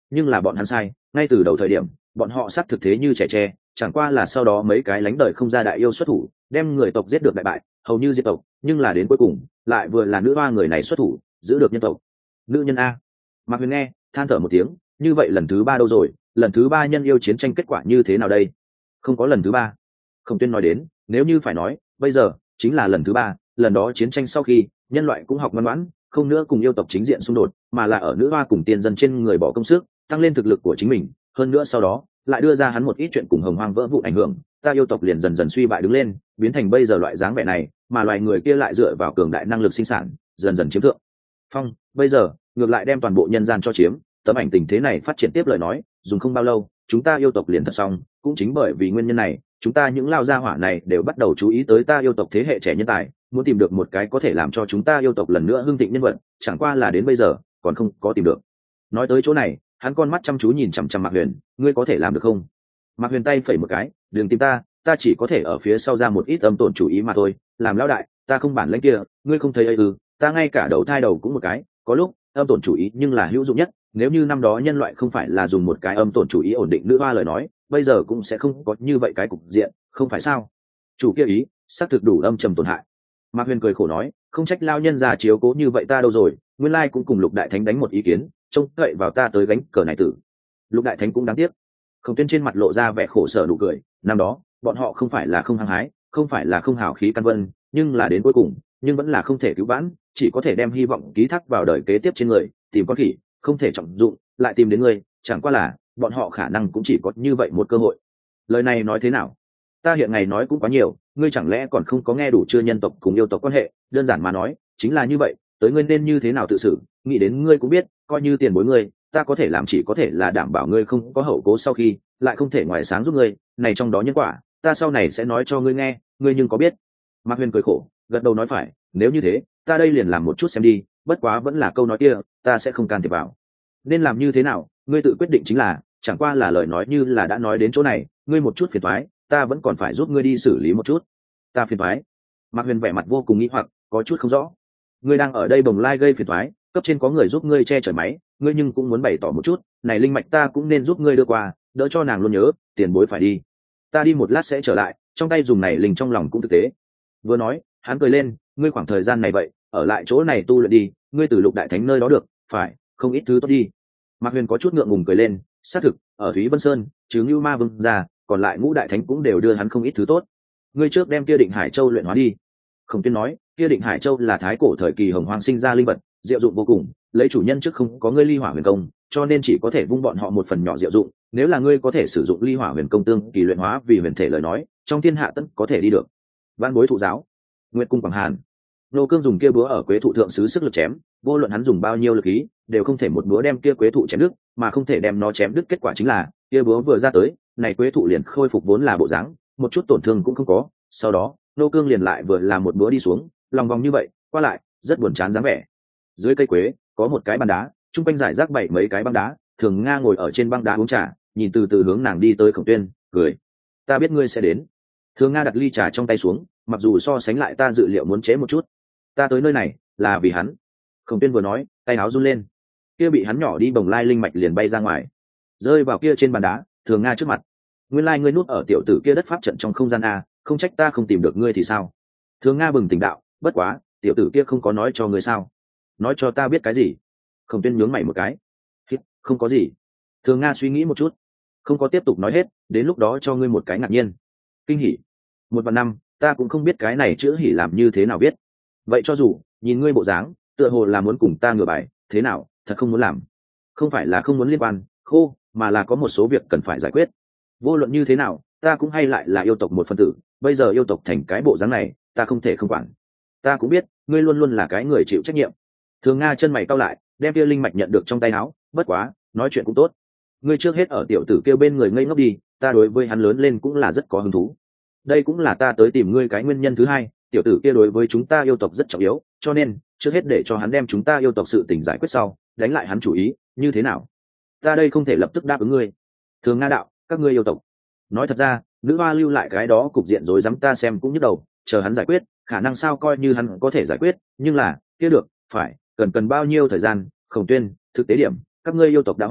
nhưng là bọn hắn sai, ngay từ đầu thời điểm bọn họ xác thực thế như trẻ tre, chẳng qua là sau đó mấy cái lánh đời không ra đại yêu xuất thủ đem người tộc giết được đại bại, hầu như diệt tộc, nhưng là đến cuối cùng lại vừa là nữ hoa người này xuất thủ giữ được nhân tộc. Nữ nhân a. Mạc Huyền nghe than thở một tiếng, như vậy lần thứ ba đâu rồi, lần thứ ba nhân yêu chiến tranh kết quả như thế nào đây? Không có lần thứ ba. Khổng Tuyên nói đến, nếu như phải nói bây giờ chính là lần thứ ba, lần đó chiến tranh sau khi nhân loại cũng học ngoan ngoãn, không nữa cùng yêu tộc chính diện xung đột, mà là ở nữ hoa cùng tiên dân trên người bỏ công sức tăng lên thực lực của chính mình, hơn nữa sau đó lại đưa ra hắn một ít chuyện cùng hồng hoang vỡ vụn ảnh hưởng, ta yêu tộc liền dần dần suy bại đứng lên, biến thành bây giờ loại dáng vẻ này, mà loài người kia lại dựa vào cường đại năng lực sinh sản dần dần chiếm thượng phong, bây giờ ngược lại đem toàn bộ nhân gian cho chiếm. Tấm ảnh tình thế này phát triển tiếp lời nói, dùng không bao lâu chúng ta yêu tộc liền thật xong. Cũng chính bởi vì nguyên nhân này, chúng ta những lao gia hỏa này đều bắt đầu chú ý tới ta yêu tộc thế hệ trẻ nhân tài, muốn tìm được một cái có thể làm cho chúng ta yêu tộc lần nữa hưng thịnh nhân vật, chẳng qua là đến bây giờ còn không có tìm được. Nói tới chỗ này, hắn con mắt chăm chú nhìn chằm chằm Mạc Huyền, ngươi có thể làm được không? Mạc Huyền tay phẩy một cái, đừng tìm ta chỉ có thể ở phía sau ra một ít âm tổn chủ ý mà thôi, làm lão đại ta không bản lãnh kia, ngươi không thấy ấy ư? Ta ngay cả đầu thai đầu cũng một cái, có lúc âm tổn chủ ý nhưng là hữu dụng nhất, nếu như năm đó nhân loại không phải là dùng một cái âm tổn chủ ý ổn định nữ hoa lời nói, bây giờ cũng sẽ không có như vậy cái cục diện, không phải sao? Chủ kia ý xác thực đủ âm trầm tổn hại. Mạc Huyền cười khổ nói, không trách lao nhân già chiếu cố như vậy ta đâu rồi, nguyên lai cũng cùng Lục Đại Thánh đánh một ý kiến, trông cậy vào ta tới gánh cờ này tử. Lục Đại Thánh cũng đáng tiếc. Khổng Tuyên trên mặt lộ ra vẻ khổ sở nụ cười, năm đó bọn họ không phải là không hăng hái, không phải là không hào khí căn vân, nhưng là đến cuối cùng nhưng vẫn là không thể cứu vãn, chỉ có thể đem hy vọng ký thác vào đời kế tiếp trên người, tìm con khỉ không thể trọng dụng lại tìm đến ngươi, chẳng qua là bọn họ khả năng cũng chỉ có như vậy một cơ hội. Lời này nói thế nào? Ta hiện ngày nói cũng quá nhiều, ngươi chẳng lẽ còn không có nghe đủ chưa? Nhân tộc cùng yêu tộc quan hệ đơn giản mà nói chính là như vậy, tới ngươi nên như thế nào tự xử, nghĩ đến ngươi cũng biết, coi như tiền bối ngươi, ta có thể làm chỉ có thể là đảm bảo ngươi không có hậu cố sau khi lại không thể ngoài sáng giúp ngươi, này trong đó nhân quả ta sau này sẽ nói cho ngươi nghe, ngươi nhưng có biết? Mạc Huyền cười khổ gật đầu nói phải, nếu như thế ta đây liền làm một chút xem đi, bất quá vẫn là câu nói kia, ta sẽ không can thiệp vào, nên làm như thế nào ngươi tự quyết định chính là, chẳng qua là lời nói như là đã nói đến chỗ này, ngươi một chút phiền toái ta vẫn còn phải giúp ngươi đi xử lý một chút. Ta phiền toái? Mạc Huyền vẻ mặt vô cùng nghĩ hoặc có chút không rõ. Ngươi đang ở đây bồng lai gây phiền toái, cấp trên có người giúp ngươi che chở máy, ngươi nhưng cũng muốn bày tỏ một chút, này linh mạch ta cũng nên giúp ngươi đưa qua, đỡ cho nàng luôn nhớ tiền bối phải đi, ta đi một lát sẽ trở lại, trong tay dùng này linh trong lòng cũng thực tế. Vừa nói hắn cười lên, ngươi khoảng thời gian này vậy ở lại chỗ này tu luyện đi, ngươi từ Lục Đại Thánh nơi đó được phải không ít thứ tốt đi. Mạc Huyền có chút ngượng ngùng cười lên, xác thực ở Thúy Vân Sơn chứ Ngưu Ma Vương ra, còn lại ngũ đại thánh cũng đều đưa hắn không ít thứ tốt. Ngươi trước đem kia Định Hải Châu luyện hóa đi. Khổng Tuyên nói, kia Định Hải Châu là thái cổ thời kỳ hồng hoang sinh ra linh vật, diệu dụng vô cùng, lấy chủ nhân trước không có ngươi Ly Hỏa Huyền Công, cho nên chỉ có thể vung bọn họ một phần nhỏ diệu dụng, nếu là ngươi có thể sử dụng Ly Hỏa Huyền Công tương kỳ luyện hóa vì huyền thể lời nói, trong thiên hạ tất có thể đi được. Vạn bối thụ giáo. Nguyệt cung Quảng Hàn. Nô Cương dùng kia búa ở quế thụ thượng sứ sức lực chém, vô luận hắn dùng bao nhiêu lực khí, đều không thể một búa đem kia quế thụ chém đứt, mà không thể đem nó chém đứt kết quả chính là, kia búa vừa ra tới, này quế thụ liền khôi phục vốn là bộ dáng, một chút tổn thương cũng không có. Sau đó Nô Cương liền lại vừa làm một búa đi xuống, lòng vòng như vậy qua lại rất buồn chán dáng vẻ. Dưới cây quế có một cái bàn đá, trung quanh giải rác bảy mấy cái băng đá, Thường Nga ngồi ở trên băng đá uống trà, nhìn từ từ hướng nàng đi tới Khổng Tuyên, cười, ta biết ngươi sẽ đến. Thường Nga đặt ly trà trong tay xuống, mặc dù so sánh lại ta dự liệu muốn chế một chút, ta tới nơi này là vì hắn. Khổng Tuyên vừa nói, tay áo run lên, kia bị hắn nhỏ đi bồng lai linh mạch liền bay ra ngoài, rơi vào kia trên bàn đá. Thường Nga trước mặt, nguyên lai ngươi núp ở tiểu tử kia đất pháp trận trong không gian a, không trách ta không tìm được ngươi thì sao? Thường Nga bừng tỉnh đạo, bất quá tiểu tử kia không có nói cho ngươi sao? Nói cho ta biết cái gì? Khổng Tuyên nhướng mày một cái, không có gì. Thường Nga suy nghĩ một chút, không có tiếp tục nói hết, đến lúc đó cho ngươi một cái ngạc nhiên. Kinh hỉ. 1/5, ta cũng không biết cái này chữ hỉ làm như thế nào biết. Vậy cho dù nhìn ngươi bộ dáng tựa hồ là muốn cùng ta ngửa bài, thế nào, thật không muốn làm? Không phải là không muốn liên quan khô, mà là có một số việc cần phải giải quyết. Vô luận như thế nào ta cũng hay lại là yêu tộc một phần tử, bây giờ yêu tộc thành cái bộ dáng này, ta không thể không quản. Ta cũng biết ngươi luôn luôn là cái người chịu trách nhiệm. Thường Nga chân mày cau lại, đem kia linh mạch nhận được trong tay áo, bất quá nói chuyện cũng tốt, ngươi trước hết ở tiểu tử kêu bên người ngây ngốc đi, ta đối với hắn lớn lên cũng là rất có hứng thú. Đây cũng là ta tới tìm ngươi cái nguyên nhân thứ hai, tiểu tử kia đối với chúng ta yêu tộc rất trọng yếu, cho nên trước hết để cho hắn đem chúng ta yêu tộc sự tình giải quyết sau, đánh lại hắn chủ ý, như thế nào? Ta đây không thể lập tức đáp ứng ngươi. Thường Nga đạo, các ngươi yêu tộc, nói thật ra nữ hoa lưu lại cái đó cục diện rối rắm ta xem cũng nhức đầu, chờ hắn giải quyết khả năng sao coi như hắn có thể giải quyết, nhưng là kia được phải cần bao nhiêu thời gian? Khổng Tuyên, thực tế điểm các ngươi yêu tộc đã hoàn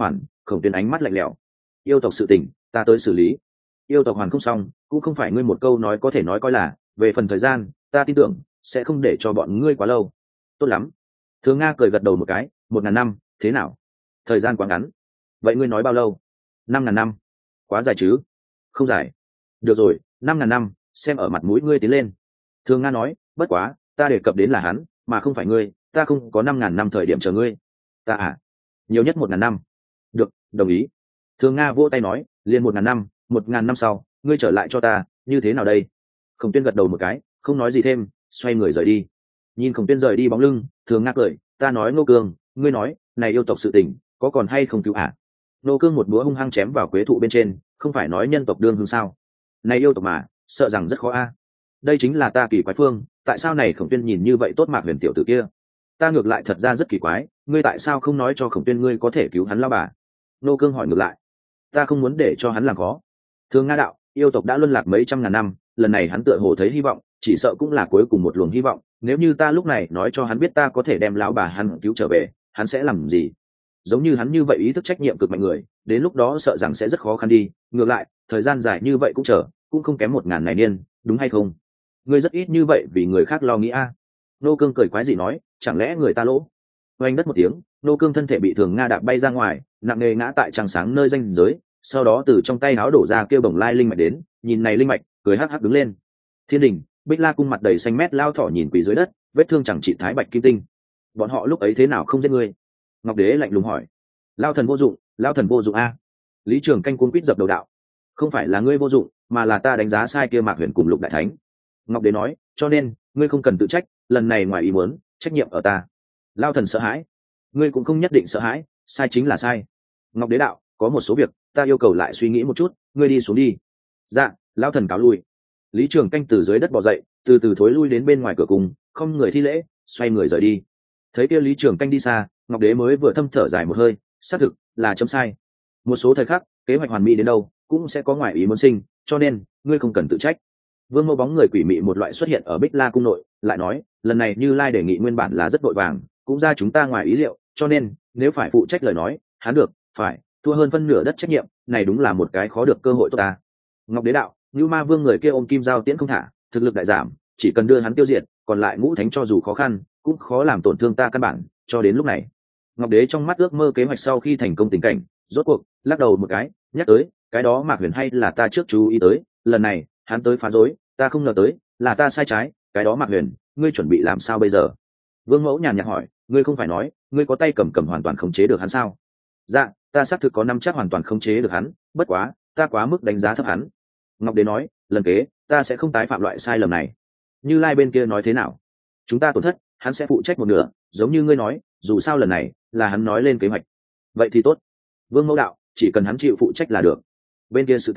Khổng Tuyên ánh mắt lạnh lẽo. Yêu tộc sự tình ta tới xử lý. Yêu tộc hoàn không xong cũng không phải ngươi một câu nói có thể nói coi là. Về phần thời gian ta tin tưởng sẽ không để cho bọn ngươi quá lâu. Tốt lắm. Thường Nga cười gật đầu một cái. 1000 năm thế nào? Thời gian quá ngắn. Vậy ngươi nói bao lâu? 5000 năm. Quá dài chứ? Không dài. Được rồi, 5000 năm, xem ở mặt mũi ngươi tiến lên. Thường Nga nói, bất quá ta đề cập đến là hắn mà không phải ngươi, ta không có 5000 năm thời điểm chờ ngươi. Ta à? Nhiều nhất 1000 năm. Được, đồng ý. Thường Nga vỗ tay nói, liền 1000 năm, 1000 năm sau ngươi trở lại cho ta, như thế nào đây? Khổng Tuyên gật đầu một cái, không nói gì thêm, xoay người rời đi. Nhìn Khổng Tuyên rời đi bóng lưng, Thường Nga cười, ta nói Ngô Cương, ngươi nói này yêu tộc sự tình có còn hay không cứu à? Ngô Cương một búa hung hăng chém vào quế thụ bên trên, không phải nói nhân tộc đương hương sao? Này yêu tộc mà sợ rằng rất khó a. Đây chính là ta kỳ quái phương, tại sao này Khổng Tuyên nhìn như vậy tốt Mạc Huyền tiểu tử kia? Ta ngược lại thật ra rất kỳ quái, ngươi tại sao không nói cho Khổng Tuyên ngươi có thể cứu hắn lao bà? Ngô Cương hỏi ngược lại. Ta không muốn để cho hắn làm khó. Thường Nga đạo, yêu tộc đã luân lạc mấy trăm ngàn năm, lần này hắn tựa hồ thấy hy vọng, chỉ sợ cũng là cuối cùng một luồng hy vọng. Nếu như ta lúc này nói cho hắn biết ta có thể đem lão bà hắn cứu trở về, hắn sẽ làm gì? Giống như hắn như vậy ý thức trách nhiệm cực mạnh người, đến lúc đó sợ rằng sẽ rất khó khăn đi. Ngược lại, thời gian dài như vậy cũng cũng không kém 1000 ngày niên, đúng hay không? Ngươi rất ít như vậy vì người khác lo nghĩ a. Nô Cương cười quái gì nói, chẳng lẽ người ta lỗ? Oanh đất một tiếng, Nô Cương thân thể bị Thường Nga đạp bay ra ngoài, nặng nề ngã tại trăng sáng nơi danh giới. Sau đó từ trong tay áo đổ ra kêu bổng lai linh mạch đến, nhìn này linh mạch, cười hắc hắc đứng lên. Thiên đình, Bích La cung mặt đầy xanh mét lao thỏ nhìn quỷ dưới đất, vết thương chẳng trị thái bạch kim tinh. Bọn họ lúc ấy thế nào không giết ngươi? Ngọc Đế lạnh lùng hỏi. Lao thần vô dụng, lao thần vô dụng a. Lý Trường Canh cuống quýt dập đầu đạo. Không phải là ngươi vô dụng, mà là ta đánh giá sai kia Mạc Huyền cùng Lục Đại Thánh. Ngọc Đế nói, cho nên ngươi không cần tự trách, lần này ngoài ý muốn, trách nhiệm ở ta. Lao thần sợ hãi. Ngươi cũng không nhất định sợ hãi, sai chính là sai. Ngọc Đế đạo, có một số việc ta yêu cầu lại suy nghĩ một chút, ngươi đi xuống đi. Dạ, lão thần cáo lui. Lý Trường Canh từ dưới đất bò dậy, từ từ thối lui đến bên ngoài cửa cùng, không người thi lễ, xoay người rời đi. Thấy kia Lý Trường Canh đi xa, Ngọc Đế mới vừa thâm thở dài một hơi, xác thực là chấm sai. Một số thời khắc, kế hoạch hoàn mỹ đến đâu cũng sẽ có ngoại ý muốn sinh, cho nên ngươi không cần tự trách. Vương Mẫu bóng người quỷ mị một loại xuất hiện ở Bích La cung nội, lại nói, lần này Như Lai đề nghị nguyên bản là rất vội vàng, cũng ra chúng ta ngoài ý liệu, cho nên nếu phải phụ trách lời nói, hắn được, phải thua hơn phân nửa đất trách nhiệm, này đúng là một cái khó được cơ hội tốt ta. Ngọc Đế đạo, Như Ma Vương người kia ôm kim giao tiễn không thả, thực lực đại giảm, chỉ cần đưa hắn tiêu diệt, còn lại ngũ thánh cho dù khó khăn, cũng khó làm tổn thương ta căn bản, cho đến lúc này. Ngọc Đế trong mắt ước mơ kế hoạch sau khi thành công tình cảnh, rốt cuộc lắc đầu một cái, nhắc tới, cái đó Mạc Huyền hay là ta trước chú ý tới, lần này, hắn tới phá rối, ta không ngờ tới, là ta sai trái, cái đó Mạc Huyền, ngươi chuẩn bị làm sao bây giờ? Vương Mẫu nhàn nhạt hỏi, ngươi không phải nói, ngươi có tay cầm hoàn toàn khống chế được hắn sao? Dạ, ta xác thực có nắm chắc hoàn toàn khống chế được hắn, bất quá, ta quá mức đánh giá thấp hắn. Ngọc Đế nói, lần kế, ta sẽ không tái phạm loại sai lầm này. Như Lai bên kia nói thế nào? Chúng ta tổn thất, hắn sẽ phụ trách một nửa, giống như ngươi nói, dù sao lần này là hắn nói lên kế hoạch. Vậy thì tốt. Vương Mẫu đạo, chỉ cần hắn chịu phụ trách là được. Bên kia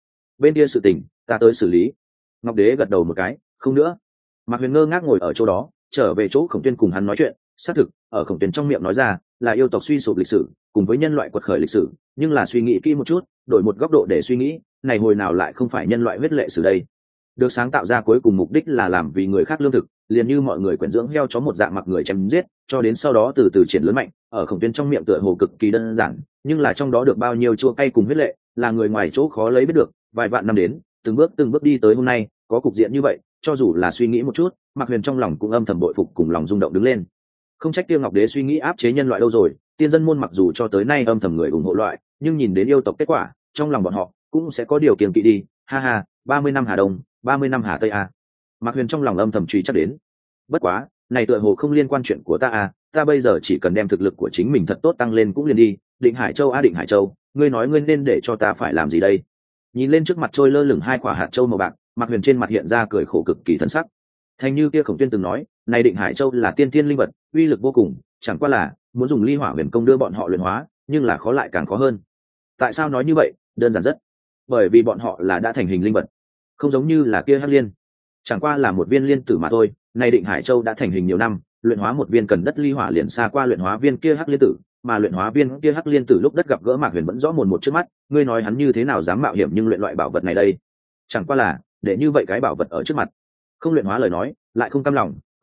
sự tình, ta tới xử lý. Ngọc Đế gật đầu một cái, không nữa. Mạc Huyền ngơ ngác ngồi ở chỗ đó, trở về chỗ Khổng Tuyên cùng hắn nói chuyện. Xác thực, ở Khổng Tuyên trong miệng nói ra là yêu tộc suy sụp lịch sử, cùng với nhân loại quật khởi lịch sử, nhưng là suy nghĩ kỹ một chút, đổi một góc độ để suy nghĩ, này hồi nào lại không phải nhân loại huyết lệ sử đây? Được sáng tạo ra cuối cùng mục đích là làm vì người khác lương thực, liền như mọi người quyển dưỡng heo chó một dạng mặc người chém giết, cho đến sau đó từ từ triển lớn mạnh. Ở Khổng Tuyên trong miệng tựa hồ cực kỳ đơn giản, nhưng là trong đó được bao nhiêu chua cay cùng huyết lệ, là người ngoài chỗ khó lấy biết được. Vài vạn năm đến, từng bước đi tới hôm nay, có cục diện như vậy, cho dù là suy nghĩ một chút, Mạc Huyền trong lòng cũng âm thầm bội phục cùng lòng rung động đứng lên. Không trách Tiêu Ngọc Đế suy nghĩ áp chế nhân loại đâu rồi, tiên dân môn mặc dù cho tới nay âm thầm người ủng hộ loại, nhưng nhìn đến yêu tộc kết quả, trong lòng bọn họ cũng sẽ có điều kiêng kỵ đi. Ha ha, 30 năm Hà Đông, 30 năm Hà Tây a. Mạc Huyền trong lòng âm thầm truy chắc đến. Bất quá, này tựa hồ không liên quan chuyện của ta a, ta bây giờ chỉ cần đem thực lực của chính mình thật tốt tăng lên cũng liền đi. Định Hải Châu a Định Hải Châu, ngươi nói ngươi nên để cho ta phải làm gì đây? Nhìn lên trước mặt trôi lơ lửng hai quả hạt châu màu bạc, Mạc Huyền trên mặt hiện ra cười khổ cực kỳ thân sắc. Thành như kia Khổng Tuyên từng nói, này Định Hải Châu là tiên thiên linh vật, uy lực vô cùng, chẳng qua là muốn dùng Ly Hỏa Huyền Công đưa bọn họ luyện hóa, nhưng là khó lại càng khó hơn. Tại sao nói như vậy? Đơn giản rất, bởi vì bọn họ là đã thành hình linh vật, không giống như là kia Hắc Liên, chẳng qua là một viên liên tử mà thôi. Này Định Hải Châu đã thành hình nhiều năm, luyện hóa một viên cần đất ly hỏa liền xa qua luyện hóa viên kia Hắc Liên tử, mà luyện hóa viên kia Hắc Liên tử lúc đất gặp gỡ Mạc Huyền vẫn rõ mồn một trước mắt. Ngươi nói hắn như thế nào dám mạo hiểm nhưng luyện loại bảo vật này đây? Chẳng qua là để như vậy cái bảo vật ở trước mặt, không luyện hóa lời nói lại không cam lòng,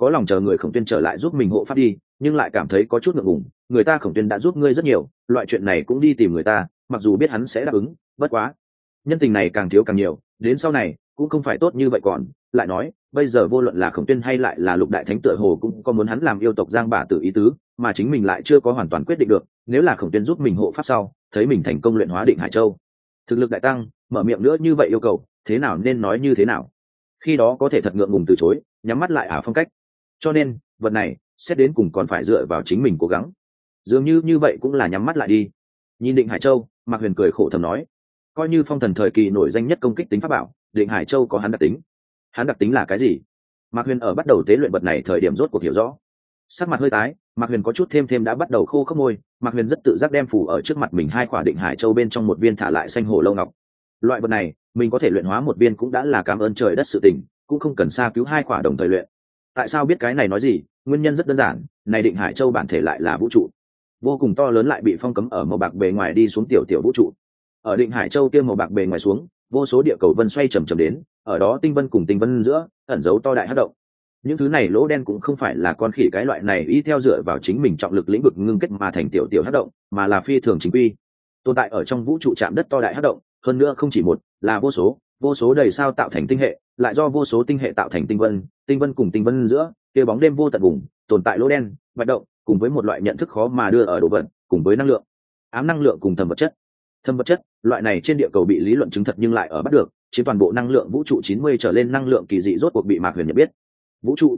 có lòng chờ người Khổng Tuyên trở lại giúp mình hộ pháp đi, nhưng lại cảm thấy có chút ngượng ngùng, người ta Khổng Tuyên đã giúp ngươi rất nhiều, loại chuyện này cũng đi tìm người ta, mặc dù biết hắn sẽ đáp ứng, bất quá nhân tình này càng thiếu càng nhiều, đến sau này cũng không phải tốt như vậy. Còn lại nói, bây giờ vô luận là Khổng Tuyên hay lại là Lục Đại Thánh tựa hồ cũng có muốn hắn làm yêu tộc Giang Bả Tử ý tứ, mà chính mình lại chưa có hoàn toàn quyết định được. Nếu là Khổng Tuyên giúp mình hộ pháp sau, thấy mình thành công luyện hóa Định Hải Châu, thực lực đại tăng, mở miệng nữa như vậy yêu cầu, thế nào nên nói như thế nào? Khi đó có thể thật ngượng ngùng từ chối, nhắm mắt lại phong cách. Cho nên vật này xét đến cùng còn phải dựa vào chính mình cố gắng. Dường như vậy cũng là nhắm mắt lại đi. Nhìn Định Hải Châu, Mạc Huyền cười khổ thầm nói, coi như phong thần thời kỳ nổi danh nhất công kích tính pháp bảo, Định Hải Châu có hắn đặc tính. Hắn đặc tính là cái gì? Mạc Huyền ở bắt đầu tế luyện vật này thời điểm rốt cuộc hiểu rõ. Sắc mặt hơi tái, Mạc Huyền có chút thêm đã bắt đầu khô khốc môi. Mạc Huyền rất tự giác đem phủ ở trước mặt mình 2 quả Định Hải Châu bên trong một viên thả lại xanh hồ lâu ngọc. Loại vật này mình có thể luyện hóa một viên cũng đã là cảm ơn trời đất sự tình, cũng không cần xa cứu 2 quả đồng thời luyện. Tại sao biết cái này nói gì? Nguyên nhân rất đơn giản, này Định Hải Châu bản thể lại là vũ trụ, vô cùng to lớn, lại bị phong cấm ở màu bạc bề ngoài đi xuống tiểu vũ trụ. Ở Định Hải Châu kia màu bạc bề ngoài xuống, vô số địa cầu vân xoay chầm đến, ở đó tinh vân cùng tinh vân giữa ẩn giấu to đại hắc động. Những thứ này lỗ đen cũng không phải là con khỉ cái loại này y theo dựa vào chính mình trọng lực lĩnh vực ngưng kết mà thành tiểu hắc động, mà là phi thường chính quy tồn tại ở trong vũ trụ chạm đất to đại hắc động. Hơn nữa không chỉ một, là vô số đầy sao tạo thành tinh hệ, lại do vô số tinh hệ tạo thành tinh vân cùng tinh vân giữa kia bóng đêm vô tận vùng tồn tại lỗ đen bạch động, cùng với một loại nhận thức khó mà đưa ở đồ vật, cùng với năng lượng, ám năng lượng cùng thâm vật chất. Loại này trên địa cầu bị lý luận chứng thật nhưng lại ở bắt được chiếm toàn bộ năng lượng vũ trụ 90 trở lên năng lượng kỳ dị, rốt cuộc bị Mạc Huyền nhận biết. Vũ trụ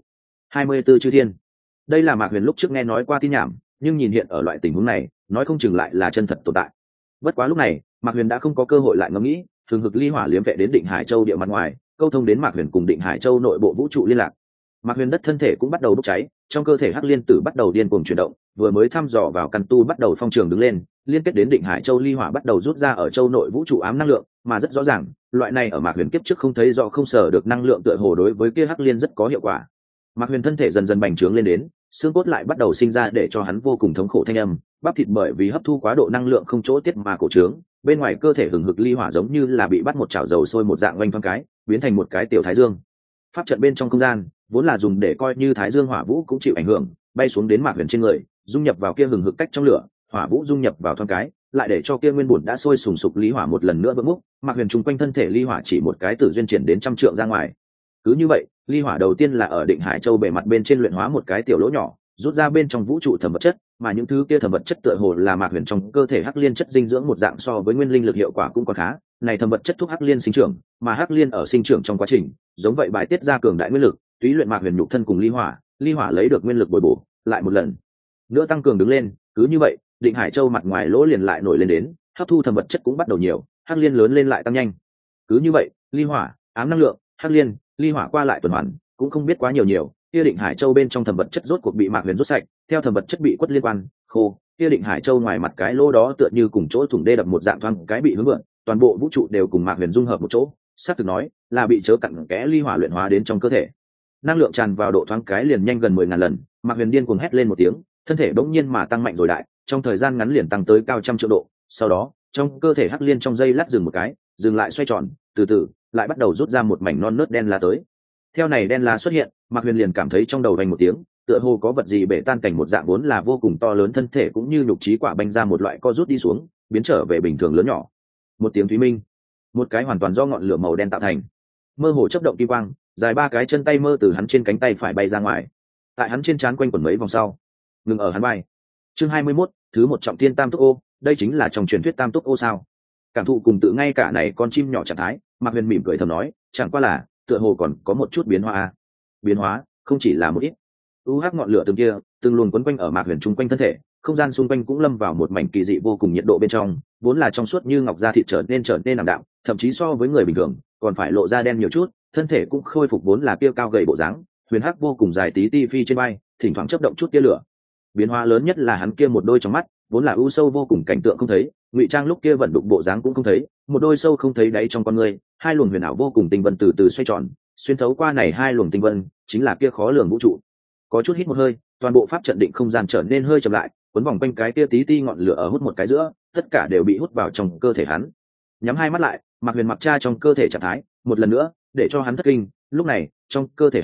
24 chư thiên, đây là Mạc Huyền lúc trước nghe nói qua tin nhảm, nhưng nhìn hiện ở loại tình huống này, nói không chừng lại là chân thật tồn tại. Bất quá lúc này Mạc Huyền đã không có cơ hội lại ngẫm nghĩ, thường hực ly hỏa liếm vệ đến Định Hải Châu địa mặt ngoài, câu thông đến Mạc Huyền cùng Định Hải Châu nội bộ vũ trụ liên lạc. Mạc Huyền đất thân thể cũng bắt đầu bốc cháy, trong cơ thể hắc liên tử bắt đầu điên cuồng chuyển động, vừa mới thăm dò vào căn tu bắt đầu phong trường đứng lên, liên kết đến Định Hải Châu ly hỏa bắt đầu rút ra ở châu nội vũ trụ ám năng lượng, mà rất rõ ràng, loại này ở Mạc Huyền kiếp trước không thấy rõ không sở được năng lượng tựa hồ đối với kia hắc liên rất có hiệu quả. Mạc Huyền thân thể dần dần bành trướng lên đến, xương cốt lại bắt đầu sinh ra để cho hắn vô cùng thống khổ thanh âm, bắp thịt bởi vì hấp thu quá độ năng lượng không chỗ tiết mà cổ trướng, bên ngoài cơ thể hừng hực ly hỏa giống như là bị bắt một chảo dầu sôi một dạng oanh thoáng cái, biến thành một cái tiểu thái dương. Pháp trận bên trong không gian vốn là dùng để coi như thái dương hỏa vũ cũng chịu ảnh hưởng, bay xuống đến Mạc Huyền trên người, dung nhập vào kia hừng hực cách trong lửa, hỏa vũ dung nhập vào thoáng cái, lại để cho kia nguyên bổn đã sôi sùng sục ly hỏa một lần nữa vỡ múc. Mạc Huyền trung quanh thân thể ly hỏa chỉ một cái tử duyên triển đến 100 trượng ra ngoài. Cứ như vậy, ly hỏa đầu tiên là ở Định Hải Châu bề mặt bên trên luyện hóa một cái tiểu lỗ nhỏ, rút ra bên trong vũ trụ thẩm vật chất, mà những thứ kia thẩm vật chất tựa hồ là Mạc Huyền trong cơ thể hắc liên chất dinh dưỡng một dạng, so với nguyên linh lực hiệu quả cũng còn khá. Này thẩm vật chất thúc hắc liên sinh trưởng, mà hắc liên ở sinh trưởng trong quá trình, giống vậy bài tiết ra cường đại nguyên lực, túy luyện Mạc Huyền nhục thân cùng ly hỏa lấy được nguyên lực bồi bổ, lại một lần nữa tăng cường đứng lên. Cứ như vậy, Định Hải Châu mặt ngoài lỗ liền lại nổi lên đến, hấp thu thẩm vật chất cũng bắt đầu nhiều, hắc liên lớn lên lại tăng nhanh. Cứ như vậy, ly hỏa, ám năng lượng, hắc liên, ly hỏa qua lại tuần hoàn, cũng không biết quá nhiều, kia Định Hải Châu bên trong thẩm vật chất rốt cuộc bị Mạc Huyền rút sạch, theo thẩm vật chất bị quất liên quan khô, kia Định Hải Châu ngoài mặt cái lỗ đó tựa như cùng chỗ thủng đê đập một dạng thoáng cái bị hướng mượn, toàn bộ vũ trụ đều cùng Mạc Huyền dung hợp một chỗ, xác thực nói là bị chớ cặn kẽ ly hỏa luyện hóa đến trong cơ thể. Năng lượng tràn vào độ thoáng cái liền nhanh gần 10.000 lần, Mạc Huyền điên cuồng hét lên một tiếng, thân thể bỗng nhiên mà tăng mạnh rồi đại, trong thời gian ngắn liền tăng tới cao 100 triệu độ. Sau đó, trong cơ thể hắc liên trong dây lát dừng một cái, dừng lại xoay tròn, từ từ lại bắt đầu rút ra một mảnh non nớt đen lá tới. Theo này đen lá xuất hiện, Mạc Huyền liền cảm thấy trong đầu vang một tiếng, tựa hồ có vật gì bể tan cảnh một dạng, vốn là vô cùng to lớn thân thể cũng như nhục trí quả banh ra một loại co rút đi xuống, biến trở về bình thường lớn nhỏ. Một tiếng thúy minh, một cái hoàn toàn do ngọn lửa màu đen tạo thành, mơ hồ chớp động kim quang, dài 3 cái chân tay mơ từ hắn trên cánh tay phải bay ra ngoài, tại hắn trên trán quanh quẩn mấy vòng sau, ngừng ở hắn vai. Chương 21, thứ một trọng thiên tam túc ô, đây chính là trong truyền thuyết tam túc ô sao? Cảm thụ cùng tự ngay cả này con chim nhỏ trạng thái, Mạc Huyền mỉm cười thầm nói, chẳng qua là tựa hồ còn có một chút biến hóa à. Biến hóa không chỉ là một ít. UH ngọn lửa từng kia từng luồn quấn quanh ở Mạc Huyền chung quanh thân thể, không gian xung quanh cũng lâm vào một mảnh kỳ dị vô cùng nhiệt độ bên trong, vốn là trong suốt như ngọc da thịt trở nên ảm đạm, thậm chí so với người bình thường còn phải lộ ra đen nhiều chút, thân thể cũng khôi phục vốn là kia cao gầy bộ dáng, huyền hắc vô cùng dài tí ti phi trên vai, thỉnh thoảng chớp động chút tia lửa. Biến hóa lớn nhất là hắn kia một đôi trong mắt, vốn là u sâu vô cùng cảnh tượng không thấy, ngụy trang lúc kia vận đục bộ dáng cũng không thấy, một đôi sâu không thấy đáy trong con người, hai luồng huyền ảo vô cùng tinh vân từ từ xoay tròn, xuyên thấu qua này hai luồng tinh vân, chính là kia khó lường vũ trụ. Có chút hít một hơi, toàn bộ pháp trận định không gian trở nên hơi chậm lại, cuốn vòng quanh cái kia tí ti ngọn lửa ở hút một cái giữa, tất cả đều bị hút vào trong cơ thể hắn. Nhắm hai mắt lại, Mạc Huyền mặc tra trong cơ thể trạng thái, một lần nữa, để cho hắn thất kinh, lúc này, trong cơ thể hắn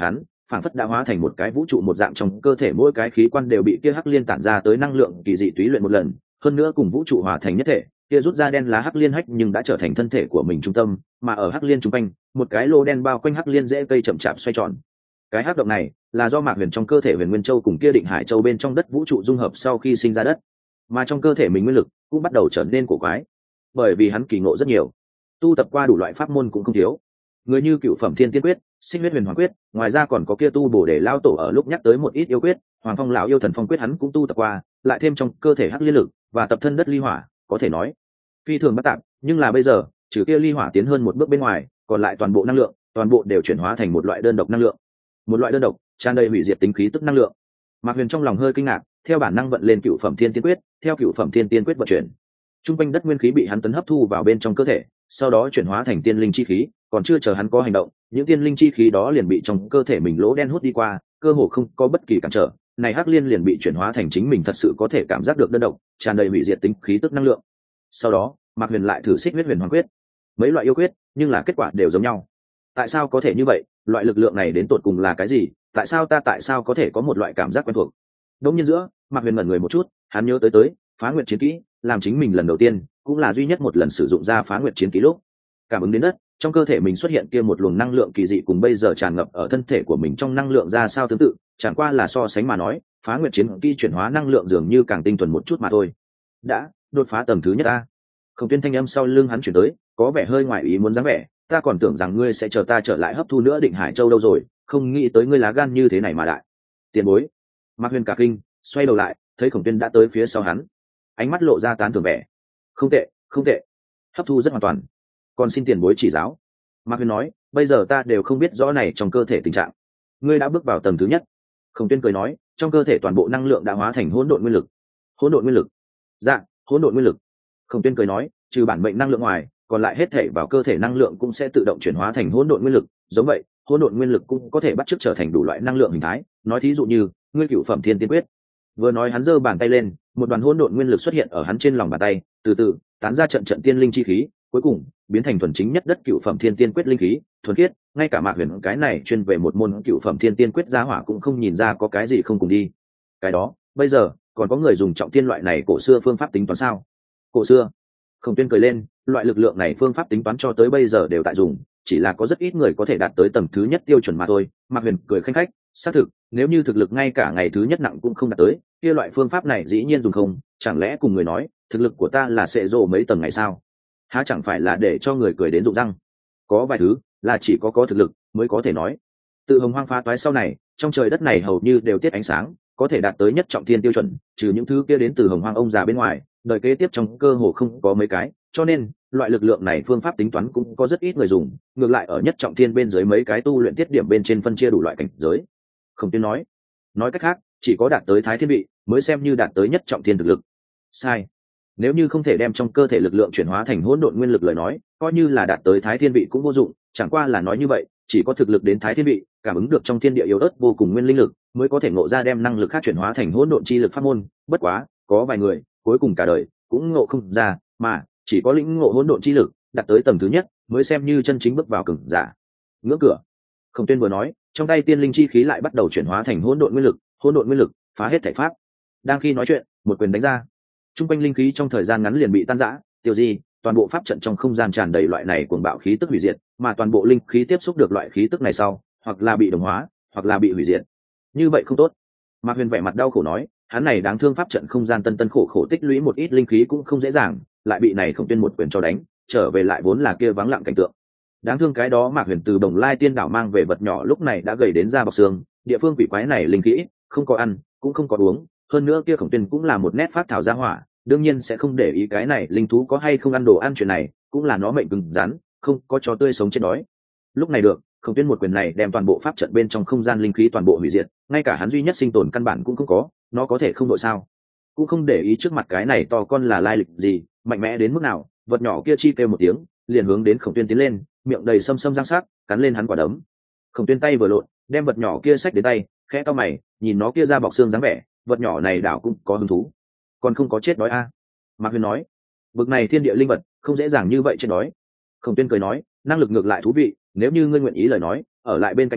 phản phất đã hóa thành một cái vũ trụ một dạng, trong cơ thể mỗi cái khí quan đều bị kia hắc liên tản ra tới năng lượng kỳ dị túy luyện một lần, hơn nữa cùng vũ trụ hòa thành nhất thể. Kia rút ra đen lá hắc liên hách nhưng đã trở thành thân thể của mình trung tâm, mà ở hắc liên trung quanh, một cái lô đen bao quanh hắc liên rễ cây chậm chạp xoay tròn. Cái hắc động này là do Mạc Huyền trong cơ thể Huyền Nguyên Châu cùng kia Định Hải Châu bên trong đất vũ trụ dung hợp sau khi sinh ra đất, mà trong cơ thể mình nguyên lực cũng bắt đầu trở nên cổ quái, bởi vì hắn kỳ ngộ rất nhiều, tu tập qua đủ loại pháp môn cũng không thiếu, người như Cựu Phẩm Thiên Tiên Quyết, Xích Huyết Huyền Hoàng Quyết, ngoài ra còn có kia tu bổ để lao tổ ở lúc nhắc tới một ít yêu quyết, Hoàng Phong lão yêu thần phong quyết hắn cũng tu tập qua, lại thêm trong cơ thể hắc liên lực và tập thân đất ly hỏa, có thể nói phi thường bất tạp. Nhưng là bây giờ, trừ kia ly hỏa tiến hơn một bước bên ngoài, còn lại toàn bộ năng lượng, toàn bộ đều chuyển hóa thành một loại đơn độc năng lượng, một loại đơn độc tràn đầy hủy diệt tính khí tức năng lượng. Mạc Huyền trong lòng hơi kinh ngạc, theo bản năng vận lên Cựu Phẩm Thiên Tiên Quyết, theo Cựu Phẩm Thiên Tiên Quyết vận chuyển, trung quanh đất nguyên khí bị hắn tấn hấp thu vào bên trong cơ thể, sau đó chuyển hóa thành tiên linh chi khí, còn chưa chờ hắn có hành động, những tiên linh chi khí đó liền bị trong cơ thể mình lỗ đen hút đi qua, cơ hồ không có bất kỳ cản trở, này hắc liên liền bị chuyển hóa thành chính mình thật sự có thể cảm giác được đơn độc, tràn đầy hủy diệt tính khí tức năng lượng. Sau đó, Mạc Huyền lại thử Xích Huyết Huyền Hoàng Quyết, mấy loại yêu quyết, nhưng là kết quả đều giống nhau. Tại sao có thể như vậy? Loại lực lượng này đến tột cùng là cái gì? Tại sao có thể có một loại cảm giác quen thuộc? Đống nhiên giữa, Mạc Huyền ngẩn người một chút, hắn nhớ tới Phá Nguyệt Chiến Kỹ, làm chính mình lần đầu tiên, cũng là duy nhất một lần sử dụng ra Phá Nguyệt Chiến Kỹ lúc, cảm ứng đến đất, trong cơ thể mình xuất hiện kia một luồng năng lượng kỳ dị cùng bây giờ tràn ngập ở thân thể của mình trong năng lượng ra sao tương tự, chẳng qua là so sánh mà nói, Phá Nguyệt Chiến Kỹ chuyển hóa năng lượng dường như càng tinh thuần một chút mà thôi. Đã đột phá tầng thứ nhất a. Không Tuyên thanh âm sau lưng hắn chuyển tới, có vẻ hơi ngoài ý muốn dáng vẻ, ta còn tưởng rằng ngươi sẽ chờ ta trở lại hấp thu nữa Định Hải Châu đâu rồi, không nghĩ tới ngươi lá gan như thế này mà đại. Tiền bối. Mạc Huyền cả kinh, xoay đầu lại, thấy Khổng Tuyên đã tới phía sau hắn, ánh mắt lộ ra tán thưởng vẻ. Không tệ, không tệ, hấp thu rất hoàn toàn, còn xin tiền bối chỉ giáo. Mạc Huyền nói, bây giờ ta đều không biết rõ này trong cơ thể tình trạng, ngươi đã bước vào tầng thứ nhất. Khổng Tuyên cười nói, trong cơ thể toàn bộ năng lượng đã hóa thành hỗn độn nguyên lực. Hỗn độn nguyên lực? Dạ, hỗn độn nguyên lực. Khổng Tuyên cười nói, trừ bản mệnh năng lượng ngoài, còn lại hết thể vào cơ thể năng lượng cũng sẽ tự động chuyển hóa thành hỗn độn nguyên lực. Giống vậy, hỗn độn nguyên lực cũng có thể bắt chước trở thành đủ loại năng lượng hình thái. Nói thí dụ như, ngươi Cựu Phẩm Thiên Tiên Quyết. Vừa nói hắn giơ bàn tay lên, một đoàn hỗn độn nguyên lực xuất hiện ở hắn trên lòng bàn tay, từ từ tán ra trận trận tiên linh chi khí, cuối cùng biến thành thuần chính nhất đất Cựu Phẩm Thiên Tiên Quyết linh khí, thuần khiết, ngay cả Mạc Huyền cái này chuyên về một môn Cựu Phẩm Thiên Tiên Quyết giá hỏa cũng không nhìn ra có cái gì không cùng đi. Cái đó, bây giờ còn có người dùng trọng tiên loại này cổ xưa phương pháp tính toán sao? Cổ xưa? Khổng Tuyên cười lên, loại lực lượng này phương pháp tính toán cho tới bây giờ đều tại dùng, chỉ là có rất ít người có thể đạt tới tầng thứ nhất tiêu chuẩn mà thôi. Mạc Huyền cười khanh khách, xác thực, nếu như thực lực ngay cả ngày thứ nhất nặng cũng không đạt tới, kia loại phương pháp này dĩ nhiên dùng không, chẳng lẽ cùng người nói, thực lực của ta là sẽ rồ mấy tầng ngày sao? Há chẳng phải là để cho người cười đến rụng răng. Có vài thứ là chỉ có thực lực mới có thể nói. Từ Hồng Hoang phá toái sau này, trong trời đất này hầu như đều tiết ánh sáng, có thể đạt tới nhất trọng thiên tiêu chuẩn, trừ những thứ kia đến từ Hồng Hoang ông già bên ngoài, đời kế tiếp trong cơ hồ không có mấy cái, cho nên loại lực lượng này phương pháp tính toán cũng có rất ít người dùng, ngược lại ở nhất trọng thiên bên dưới mấy cái tu luyện tiết điểm bên trên phân chia đủ loại cảnh giới. Không Tiên nói cách khác, chỉ có đạt tới Thái Thiên vị mới xem như đạt tới nhất trọng thiên thực lực. Sai. Nếu như không thể đem trong cơ thể lực lượng chuyển hóa thành hỗn độn nguyên lực lời nói, coi như là đạt tới Thái Thiên vị cũng vô dụng, chẳng qua là nói như vậy, chỉ có thực lực đến Thái Thiên vị, cảm ứng được trong thiên địa yếu ớt vô cùng nguyên linh lực, mới có thể ngộ ra đem năng lực khác chuyển hóa thành hỗn độn chi lực pháp môn, bất quá, có vài người, cuối cùng cả đời cũng ngộ không ra, mà chỉ có lĩnh ngộ hỗn độn chi lực, đạt tới tầng thứ nhất, mới xem như chân chính bước vào cường giả. Ngưỡng cửa. Khổng Tuyên vừa nói, trong tay tiên linh chi khí lại bắt đầu chuyển hóa thành hỗn độn nguyên lực, phá hết thể pháp. Đang khi nói chuyện, một quyền đánh ra, trung quanh linh khí trong thời gian ngắn liền bị tan rã, tiêu di, toàn bộ pháp trận trong không gian tràn đầy loại này cuồng bạo khí tức hủy diệt, mà toàn bộ linh khí tiếp xúc được loại khí tức này sau, hoặc là bị đồng hóa, hoặc là bị hủy diệt. Như vậy không tốt. Mạc Huyền vẻ mặt đau khổ nói, hắn này đáng thương pháp trận không gian tân khổ khổ tích lũy một ít linh khí cũng không dễ dàng, lại bị này Khổng Tuyên một quyền cho đánh, trở về lại vốn là kia vắng lặng cảnh tượng. Đáng thương cái đó Mạc Huyền từ Đồng Lai Tiên đảo mang về vật nhỏ lúc này đã gầy đến da bọc xương, địa phương quỷ quái này linh khí không có ăn, cũng không có uống, hơn nữa kia Khổng Tuyên cũng là một nét phát thảo gia hỏa, đương nhiên sẽ không để ý cái này linh thú có hay không ăn đồ ăn chuyện này, cũng là nó mệnh cứng rắn, không có cho tươi sống chết đói. Lúc này được, Khổng Tuyên một quyền này đem toàn bộ pháp trận bên trong không gian linh khí toàn bộ hủy diệt, ngay cả hắn duy nhất sinh tồn căn bản cũng không có, nó có thể không đội sao? Cũng không để ý trước mặt cái này to con là lai lịch gì, mạnh mẽ đến mức nào, vật nhỏ kia chi kêu một tiếng, liền hướng đến Khổng Tuyên tiến lên, miệng đầy xâm xâm răng sắc, cắn lên hắn quả đấm. Khổng Tuyên tay vừa lộn, đem vật nhỏ kia xách đến tay, khẽ cau mày, nhìn nó kia ra bọc xương dáng vẻ, vật nhỏ này đảo cũng có hứng thú, còn không có chết đói a. Mạc Huyền nói, bực này thiên địa linh vật không dễ dàng như vậy chết đói. Khổng Tuyên cười nói, năng lực ngược lại thú vị, nếu như ngươi nguyện ý lời nói, ở lại bên cạnh ngươi,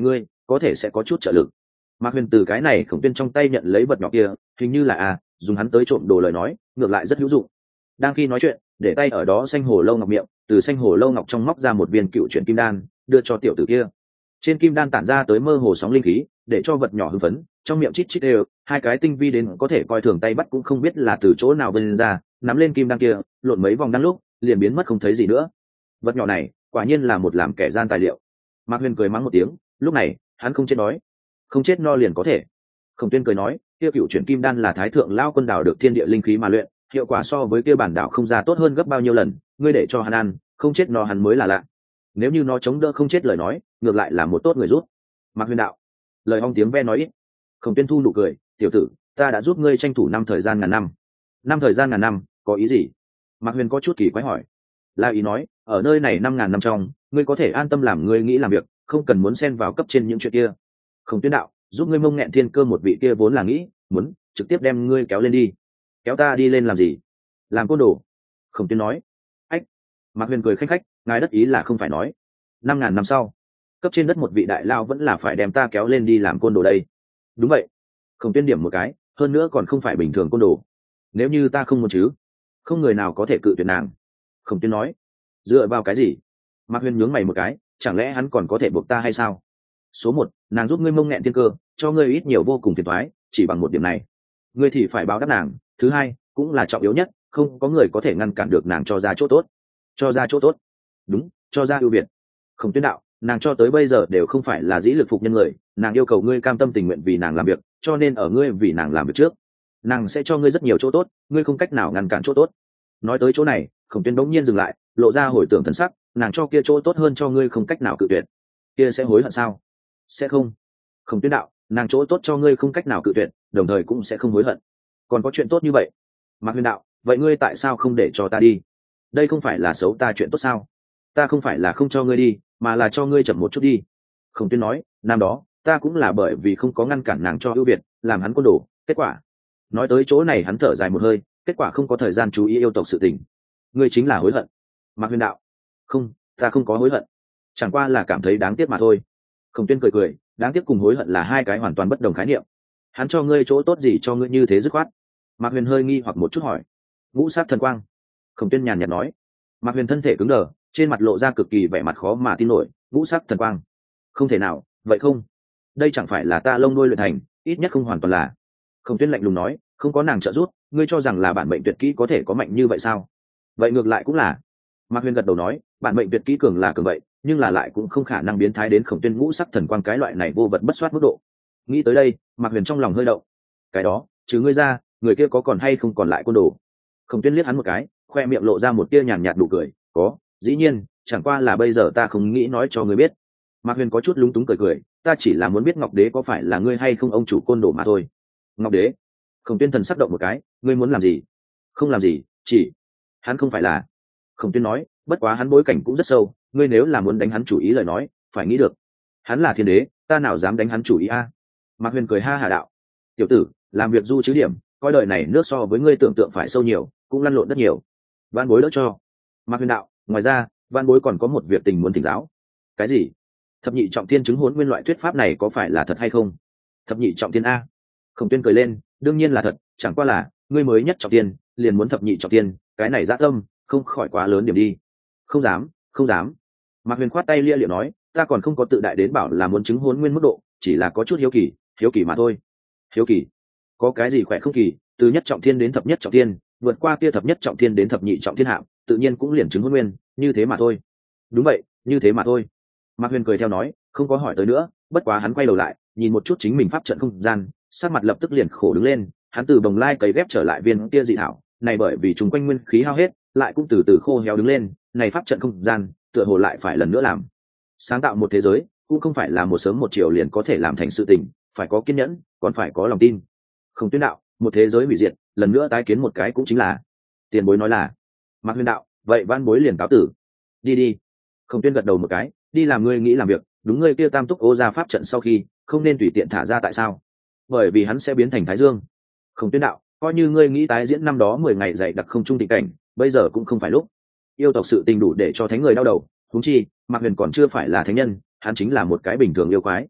có thể sẽ có chút trợ lực. Mạc Huyền từ cái này Khổng Tuyên trong tay nhận lấy vật nhỏ kia, hình như là dùng hắn tới trộm đồ lời nói, ngược lại rất hữu dụng. Đang khi nói chuyện, để tay ở đó xanh hồ lâu ngọc miệng, từ xanh hồ lâu ngọc trong móc ra một viên cựu chuyển kim đan, đưa cho tiểu tử kia. Trên kim đan tản ra tới mơ hồ sóng linh khí, để cho vật nhỏ hưng phấn, trong miệng chít chít đều, hai cái tinh vi đến có thể coi thường tay bắt cũng không biết là từ chỗ nào bên ra, nắm lên kim đan kia, lộn mấy vòng đan lúc, liền biến mất không thấy gì nữa. Vật nhỏ này, quả nhiên là một làm kẻ gian tài liệu. Mạc Huyền cười mắng một tiếng, lúc này, hắn không chết đói, không chết no liền có thể. Khổng Tuyên cười nói, kia cựu chuyển kim đan là thái thượng lao quân đào được thiên địa linh khí mà luyện, hiệu quả so với kia bản đảo không ra tốt hơn gấp bao nhiêu lần, ngươi để cho hắn ăn, không chết no hắn mới là lạ. Nếu như nó chống đỡ không chết lời nói, ngược lại là một tốt người rút. Mạc Huyền đạo, lời ong tiếng ve nói ít. Khổng Tuyên thu nụ cười, tiểu tử, ta đã giúp ngươi tranh thủ năm thời gian ngàn năm. Năm thời gian ngàn năm, có ý gì? Mạc Huyền có chút kỳ quái hỏi. La ý nói, ở nơi này 5.000 năm trong, ngươi có thể an tâm làm ngươi nghĩ làm việc, không cần muốn xen vào cấp trên những chuyện kia. Khổng Tuyên đạo, giúp ngươi mông nghẹn thiên cơ một vị kia vốn là nghĩ muốn trực tiếp đem ngươi kéo lên đi. Kéo ta đi lên làm gì? Làm côn đồ. Khổng Tuyên nói. Ách. Mạc Huyền cười khanh khách, ngài đất ý là không phải nói 5.000 năm sau, cấp trên đất một vị đại lao vẫn là phải đem ta kéo lên đi làm côn đồ đây. Đúng vậy. Khổng Tuyên điểm một cái, hơn nữa còn không phải bình thường côn đồ. Nếu như ta không muốn chứ, không người nào có thể cự tuyệt nàng. Khổng Tuyên nói. Dựa vào cái gì? Mạc Huyền nhướng mày một cái, chẳng lẽ hắn còn có thể buộc ta hay sao? Số 1, nàng giúp ngươi mông nghẹn thiên cơ, cho ngươi ít nhiều vô cùng phiền toái, chỉ bằng một điểm này, ngươi thì phải báo đáp nàng. Thứ hai, cũng là trọng yếu nhất, không có người có thể ngăn cản được nàng cho ra chỗ tốt. Cho ra chỗ tốt? Đúng, cho ra ưu việt. Khổng Tuyên đạo, nàng cho tới bây giờ đều không phải là dĩ lực phục nhân người, nàng yêu cầu ngươi cam tâm tình nguyện vì nàng làm việc, cho nên ở ngươi vì nàng làm việc trước, nàng sẽ cho ngươi rất nhiều chỗ tốt, ngươi không cách nào ngăn cản chỗ tốt. Nói tới chỗ này, Khổng Tuyên bỗng nhiên dừng lại, lộ ra hồi tưởng thần sắc, nàng cho kia chỗ tốt hơn cho ngươi không cách nào cự tuyệt, kia sẽ hối hận sao? Sẽ không. Khổng Tuyên đạo, nàng chỗ tốt cho ngươi không cách nào cự tuyệt, đồng thời cũng sẽ không hối hận. Còn có chuyện tốt như vậy. Mạc Huyền đạo, vậy ngươi tại sao không để cho ta đi? Đây không phải là xấu ta chuyện tốt sao? Ta không phải là không cho ngươi đi, mà là cho ngươi chậm một chút đi. Khổng Tuyên nói, năm đó ta cũng là bởi vì không có ngăn cản nàng cho ưu việt, làm hắn côn đồ, kết quả. Nói tới chỗ này hắn thở dài một hơi, kết quả không có thời gian chú ý yêu tộc sự tình. Ngươi chính là hối hận. Mạc Huyền đạo, không, ta không có hối hận, chẳng qua là cảm thấy đáng tiếc mà thôi. Khổng Tuyên cười cười, đáng tiếc cùng hối hận là hai cái hoàn toàn bất đồng khái niệm. Hắn cho ngươi chỗ tốt gì cho ngươi như thế dứt khoát? Mạc Huyền hơi nghi hoặc một chút hỏi. Ngũ sát thần quang. Khổng Tuyên nhàn nhạt nói. Mạc Huyền thân thể cứng đờ, trên mặt lộ ra cực kỳ vẻ mặt khó mà tin nổi. Ngũ sát thần quang? Không thể nào, vậy không? Đây chẳng phải là ta lông nuôi luyện thành, ít nhất không hoàn toàn là. Khổng Tuyên lạnh lùng nói, không có nàng trợ giúp, ngươi cho rằng là bản mệnh tuyệt kỹ có thể có mạnh như vậy sao? Vậy ngược lại cũng là. Mạc Huyền gật đầu nói, bản mệnh tuyệt kỹ cường là cường vậy, nhưng là lại cũng không khả năng biến thái đến Khổng Tuyên ngũ sắc thần quang cái loại này vô vật bất soát mức độ. Nghĩ tới đây, Mạc Huyền trong lòng hơi động. Cái đó, trừ ngươi ra, người kia có còn hay không còn lại côn đồ? Khổng Tuyên liếc hắn một cái, khoe miệng lộ ra một tia nhàn nhạt nụ cười, có, dĩ nhiên, chẳng qua là bây giờ ta không nghĩ nói cho ngươi biết. Mạc Huyền có chút lúng túng cười cười, ta chỉ là muốn biết Ngọc Đế có phải là ngươi hay không ông chủ côn đồ mà thôi. Ngọc Đế? Khổng Tuyên thần sắc động một cái, ngươi muốn làm gì? Không làm gì, chỉ hắn không phải là. Khổng Tuyên nói, bất quá hắn bối cảnh cũng rất sâu, ngươi nếu là muốn đánh hắn chủ ý lời nói, phải nghĩ được, hắn là thiên đế, ta nào dám đánh hắn chủ ý a? Mạc Huyền cười ha hà đạo, tiểu tử, làm việc du chứ điểm, coi đời này nước so với ngươi tưởng tượng phải sâu nhiều, cũng lăn lộn rất nhiều. Van bối đỡ cho. Mạc Huyền đạo, ngoài ra, van bối còn có một việc tình muốn thỉnh giáo. Cái gì? Thập nhị trọng thiên chứng huấn nguyên loại thuyết pháp này có phải là thật hay không? Thập nhị trọng thiên a? Khổng Tuyên cười lên, đương nhiên là thật, chẳng qua là ngươi mới nhất trọng thiên, liền muốn thập nhị trọng thiên, cái này dã tâm, không khỏi quá lớn điểm đi. Không dám, không dám. Mạc Huyền khoát tay lia liệu nói, ta còn không có tự đại đến bảo là muốn chứng huấn nguyên mức độ, chỉ là có chút hiếu kỳ mà thôi. Hiếu kỳ? Có cái gì khỏe không kỳ, từ nhất trọng thiên đến thập nhất trọng thiên, vượt qua kia thập nhất trọng thiên đến thập nhị trọng thiên hạng, tự nhiên cũng liền chứng huấn nguyên, như thế mà thôi. Đúng vậy, như thế mà thôi. Mạc Huyền cười theo nói, không có hỏi tới nữa, bất quá hắn quay đầu lại, nhìn một chút chính mình pháp trận không gian, sắc mặt lập tức liền khổ đứng lên, hắn từ bồng lai cấy ghép trở lại viên kia dị thảo, này bởi vì chúng quanh nguyên khí hao hết, lại cũng từ từ khô héo đứng lên, này pháp trận không gian, tựa hồ lại phải lần nữa làm. Sáng tạo một thế giới, cũng không phải là một sớm một chiều liền có thể làm thành sự tình, phải có kiên nhẫn, còn phải có lòng tin. Không Tuyên đạo, một thế giới hủy diệt, lần nữa tái kiến một cái cũng chính là. Tiền bối nói là. Mạc Huyền đạo, vậy van bối liền cáo tử. Đi đi. Không Tuyên gật đầu một cái, đi làm ngươi nghĩ làm việc, đúng ngươi kia tam túc ô ra pháp trận sau khi, không nên tùy tiện thả ra tại sao? Bởi vì hắn sẽ biến thành Thái Dương. Không Tuyên đạo, coi như ngươi nghĩ tái diễn năm đó 10 ngày dày đặc không trung tình cảnh, bây giờ cũng không phải lúc. Yêu tộc sự tình đủ để cho thánh người đau đầu, huống chi Mạc Huyền còn chưa phải là thánh nhân, hắn chính là một cái bình thường yêu quái.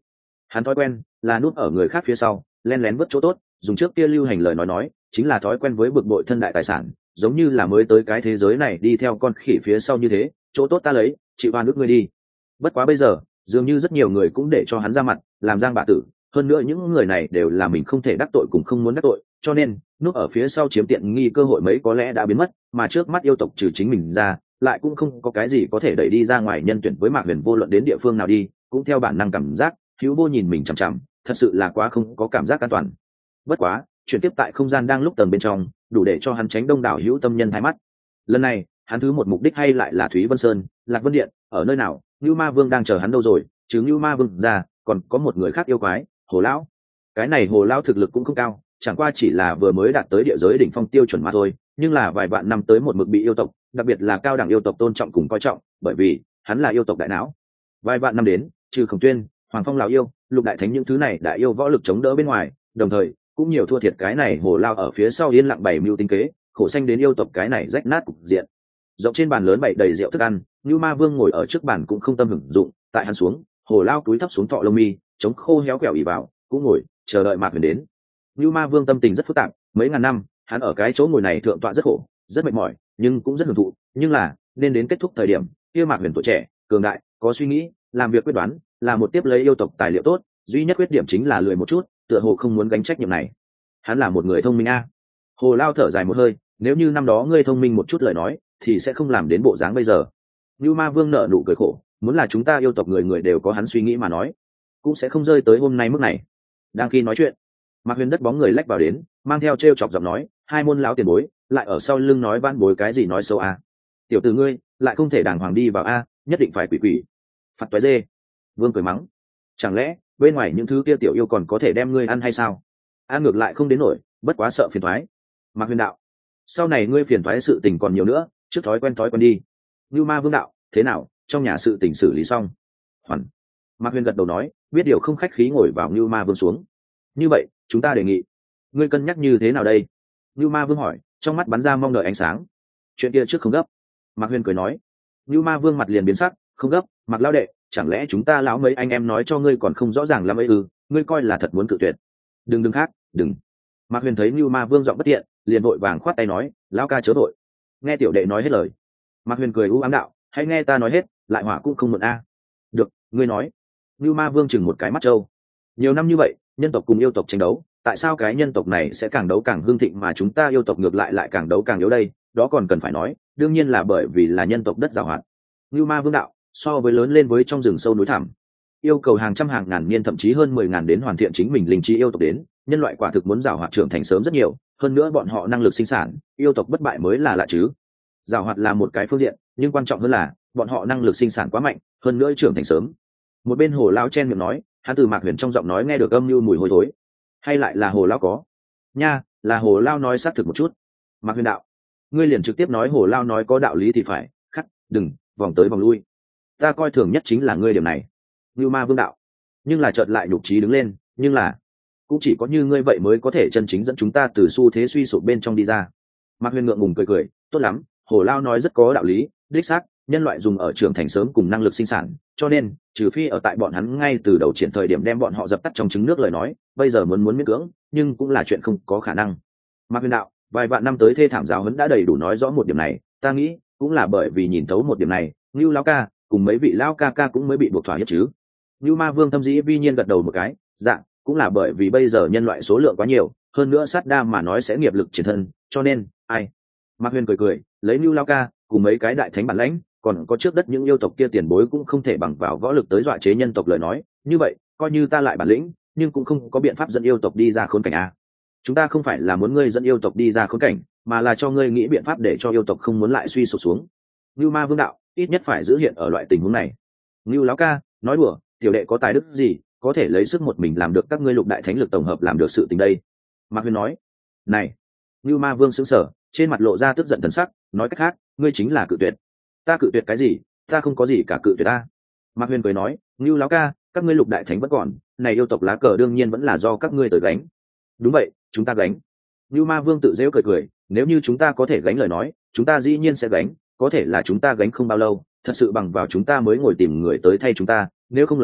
Hắn thói quen là núp ở người khác phía sau, len lén vớt chỗ tốt, dùng trước kia lưu hành lời nói chính là thói quen với bực bội thân đại tài sản, giống như là mới tới cái thế giới này đi theo con khỉ phía sau như thế, chỗ tốt ta lấy, chịu oan ức ngươi đi. Bất quá bây giờ dường như rất nhiều người cũng để cho hắn ra mặt làm giang bạ tử, hơn nữa những người này đều là mình không thể đắc tội cùng không muốn đắc tội, cho nên núp ở phía sau chiếm tiện nghi cơ hội mấy có lẽ đã biến mất, mà trước mắt yêu tộc trừ chính mình ra lại cũng không có cái gì có thể đẩy đi ra ngoài nhân tuyển với Mạc Huyền, vô luận đến địa phương nào đi cũng theo bản năng cảm giác hữu vô nhìn mình chằm chằm, thật sự là quá không có cảm giác an toàn. Bất quá chuyển tiếp tại không gian đang lúc tầng bên trong đủ để cho hắn tránh đông đảo hữu tâm nhân thái mắt. Lần này hắn thứ một mục đích hay lại là Thúy Vân Sơn, Lạc Vân Điện, ở nơi nào Ngưu Ma Vương đang chờ hắn đâu rồi, chứ Ngưu Ma Vương ra còn có một người khác yêu quái, Hồ lão. Cái này Hồ lão thực lực cũng không cao, chẳng qua chỉ là vừa mới đạt tới địa giới đỉnh phong tiêu chuẩn mà thôi, nhưng là vài vạn năm tới một mực bị yêu tộc, đặc biệt là cao đẳng yêu tộc tôn trọng cùng coi trọng, bởi vì hắn là yêu tộc đại não. Vài vạn năm đến, trừ Khổng Tuyên, Hoàng Phong lão yêu, Lục Đại Thánh những thứ này đại yêu võ lực chống đỡ bên ngoài, đồng thời cũng nhiều thua thiệt cái này Hồ lao ở phía sau yên lặng bày mưu tính kế, khổ sanh đến yêu tộc cái này rách nát cục diện. Rộng trên bàn lớn bày đầy rượu thức ăn, Nưu Ma Vương ngồi ở trước bàn cũng không tâm hưởng dụng, tại hắn xuống, Hồ lao túi thấp xuống thọ lông mi, chống khô héo quẹo ỉ vào, cũng ngồi chờ đợi Mạc Huyền đến. Nưu Ma Vương tâm tình rất phức tạp, mấy ngàn năm hắn ở cái chỗ ngồi này thượng tọa rất khổ, rất mệt mỏi, nhưng cũng rất hưởng thụ, nhưng là nên đến kết thúc thời điểm kia Mạc Huyền tuổi trẻ cường đại, có suy nghĩ, làm việc quyết đoán, là một tiếp lấy yêu tộc tài liệu tốt, duy nhất khuyết điểm chính là lười một chút, tựa hồ không muốn gánh trách nhiệm này. Hắn là một người thông minh a. Hồ lao thở dài một hơi, nếu như năm đó ngươi thông minh một chút lời nói thì sẽ không làm đến bộ dáng bây giờ. Nưu Ma Vương nở nụ cười khổ, muốn là chúng ta yêu tộc người người đều có hắn suy nghĩ mà nói, cũng sẽ không rơi tới hôm nay mức này. Đang khi nói chuyện, Mạc Huyền đất bóng người lách vào đến, mang theo trêu chọc giọng nói, hai môn lão tiền bối lại ở sau lưng nói van bối cái gì nói xấu a. Tiểu tử ngươi lại không thể đàng hoàng đi vào a, nhất định phải quỷ quỷ phạt toái dê. Vương cười mắng, chẳng lẽ bên ngoài những thứ kia tiểu yêu còn có thể đem ngươi ăn hay sao? Ăn ngược lại không đến nổi, bất quá sợ phiền toái. Mạc Huyền đạo, sau này ngươi phiền toái sự tình còn nhiều nữa, trước thói quen đi. Nưu Ma Vương đạo, thế nào, trong nhà sự tình xử lý xong? Hoàn. Mạc Huyền gật đầu nói, biết điều không khách khí ngồi vào Nưu Ma Vương xuống. Như vậy chúng ta đề nghị ngươi cân nhắc như thế nào đây? Nưu Ma Vương hỏi, trong mắt bắn ra mong đợi ánh sáng. Chuyện kia trước không gấp. Mạc Huyền cười nói. Nưu Ma Vương mặt liền biến sắc, không gấp, Mạc lão đệ, chẳng lẽ chúng ta lão mấy anh em nói cho ngươi còn không rõ ràng lắm ấy ư? Ngươi coi là thật muốn cự tuyệt? Đừng khác, đừng. Mạc Huyền thấy Nưu Ma Vương giọng bất tiện, liền vội vàng khoát tay nói, lão ca chớ vội. Nghe tiểu đệ nói hết lời. Mạc Huyền cười u ám đạo, hãy nghe ta nói hết, lại hỏa cũng không muộn a. Được, ngươi nói. Nưu Ma Vương chừng một cái mắt trâu. Nhiều năm như vậy, nhân tộc cùng yêu tộc tranh đấu, tại sao cái nhân tộc này sẽ càng đấu càng hưng thịnh mà chúng ta yêu tộc ngược lại càng đấu càng yếu đây? Đó còn cần phải nói, đương nhiên là bởi vì là nhân tộc đất giàu hạn. Nưu Ma Vương đạo, so với lớn lên với trong rừng sâu núi thẳm, yêu cầu hàng trăm hàng ngàn niên thậm chí hơn 10.000 đến hoàn thiện chính mình linh trí yêu tộc đến, nhân loại quả thực muốn giàu hoạt trưởng thành sớm rất nhiều, hơn nữa bọn họ năng lực sinh sản, yêu tộc bất bại mới là lạ chứ. Giàu hoạt là một cái phương diện, nhưng quan trọng hơn là bọn họ năng lực sinh sản quá mạnh, hơn nữa trưởng thành sớm. Một bên Hồ lão chen miệng nói, hắn từ Mạc Huyền trong giọng nói nghe được âm mưu mùi hôi thối. Hay lại là Hồ lão có? Nha, là Hồ lão nói xác thực một chút. Mạc Huyền đạo, ngươi liền trực tiếp nói Hồ lão nói có đạo lý thì phải, khắc, đừng vòng tới vòng lui. Ta coi thường nhất chính là ngươi điểm này. Nưu Ma Vương đạo, nhưng là chợt lại nhục trí đứng lên, nhưng là cũng chỉ có như ngươi vậy mới có thể chân chính dẫn chúng ta từ xu thế suy sụp bên trong đi ra. Mạc Huyền ngượng ngùng cười, tốt lắm, Hồ lão nói rất có đạo lý, đích xác, nhân loại dùng ở trưởng thành sớm cùng năng lực sinh sản, cho nên trừ phi ở tại bọn hắn ngay từ đầu triển thời điểm đem bọn họ dập tắt trong trứng nước lời nói, bây giờ muốn miễn cưỡng, nhưng cũng là chuyện không có khả năng. Mạc Huyền đạo, vài vạn năm tới thê thảm giáo huấn đã đầy đủ nói rõ một điểm này, ta nghĩ cũng là bởi vì nhìn thấu một điểm này, Nưu lão ca cùng mấy vị lão ca ca cũng mới bị buộc thỏa hiệp chứ. Nưu Ma Vương thâm dĩ vi nhiên gật đầu một cái, dạ, cũng là bởi vì bây giờ nhân loại số lượng quá nhiều, hơn nữa sát đa mà nói sẽ nghiệp lực triển thân, cho nên ai. Mạc Huyền cười, lấy Nưu lão ca cùng mấy cái đại thánh bản lãnh, còn có trước đất những yêu tộc kia tiền bối cũng không thể bằng vào võ lực tới dọa chế nhân tộc lời nói, như vậy coi như ta lại bản lĩnh, nhưng cũng không có biện pháp dẫn yêu tộc đi ra khốn cảnh a. Chúng ta không phải là muốn ngươi dẫn yêu tộc đi ra khốn cảnh, mà là cho ngươi nghĩ biện pháp để cho yêu tộc không muốn lại suy sụp xuống. Nưu Ma Vương đạo, ít nhất phải giữ hiện ở loại tình huống này. Nưu lão ca nói đùa, tiểu đệ có tài đức gì có thể lấy sức một mình làm được các ngươi lục đại thánh lực tổng hợp làm được sự tình đây? Mạc Huyền nói. Này. Nưu Ma Vương sững sờ, trên mặt lộ ra tức giận thần sắc, nói cách khác, ngươi chính là cự tuyệt. Ta cự tuyệt cái gì, ta không có gì cả cự tuyệt ta. Mạc Huyền cười nói, Nưu lão ca, các ngươi lục đại thánh vẫn còn, này yêu tộc lá cờ đương nhiên vẫn là do các ngươi tới gánh. Đúng vậy, chúng ta gánh. Nưu Ma Vương tự giễu cười, nếu như chúng ta có thể gánh lời nói, chúng ta dĩ nhiên sẽ gánh, có thể là chúng ta gánh không bao lâu, thật sự bằng vào chúng ta mới ngồi tìm người tới thay chúng ta, nếu không lời nói,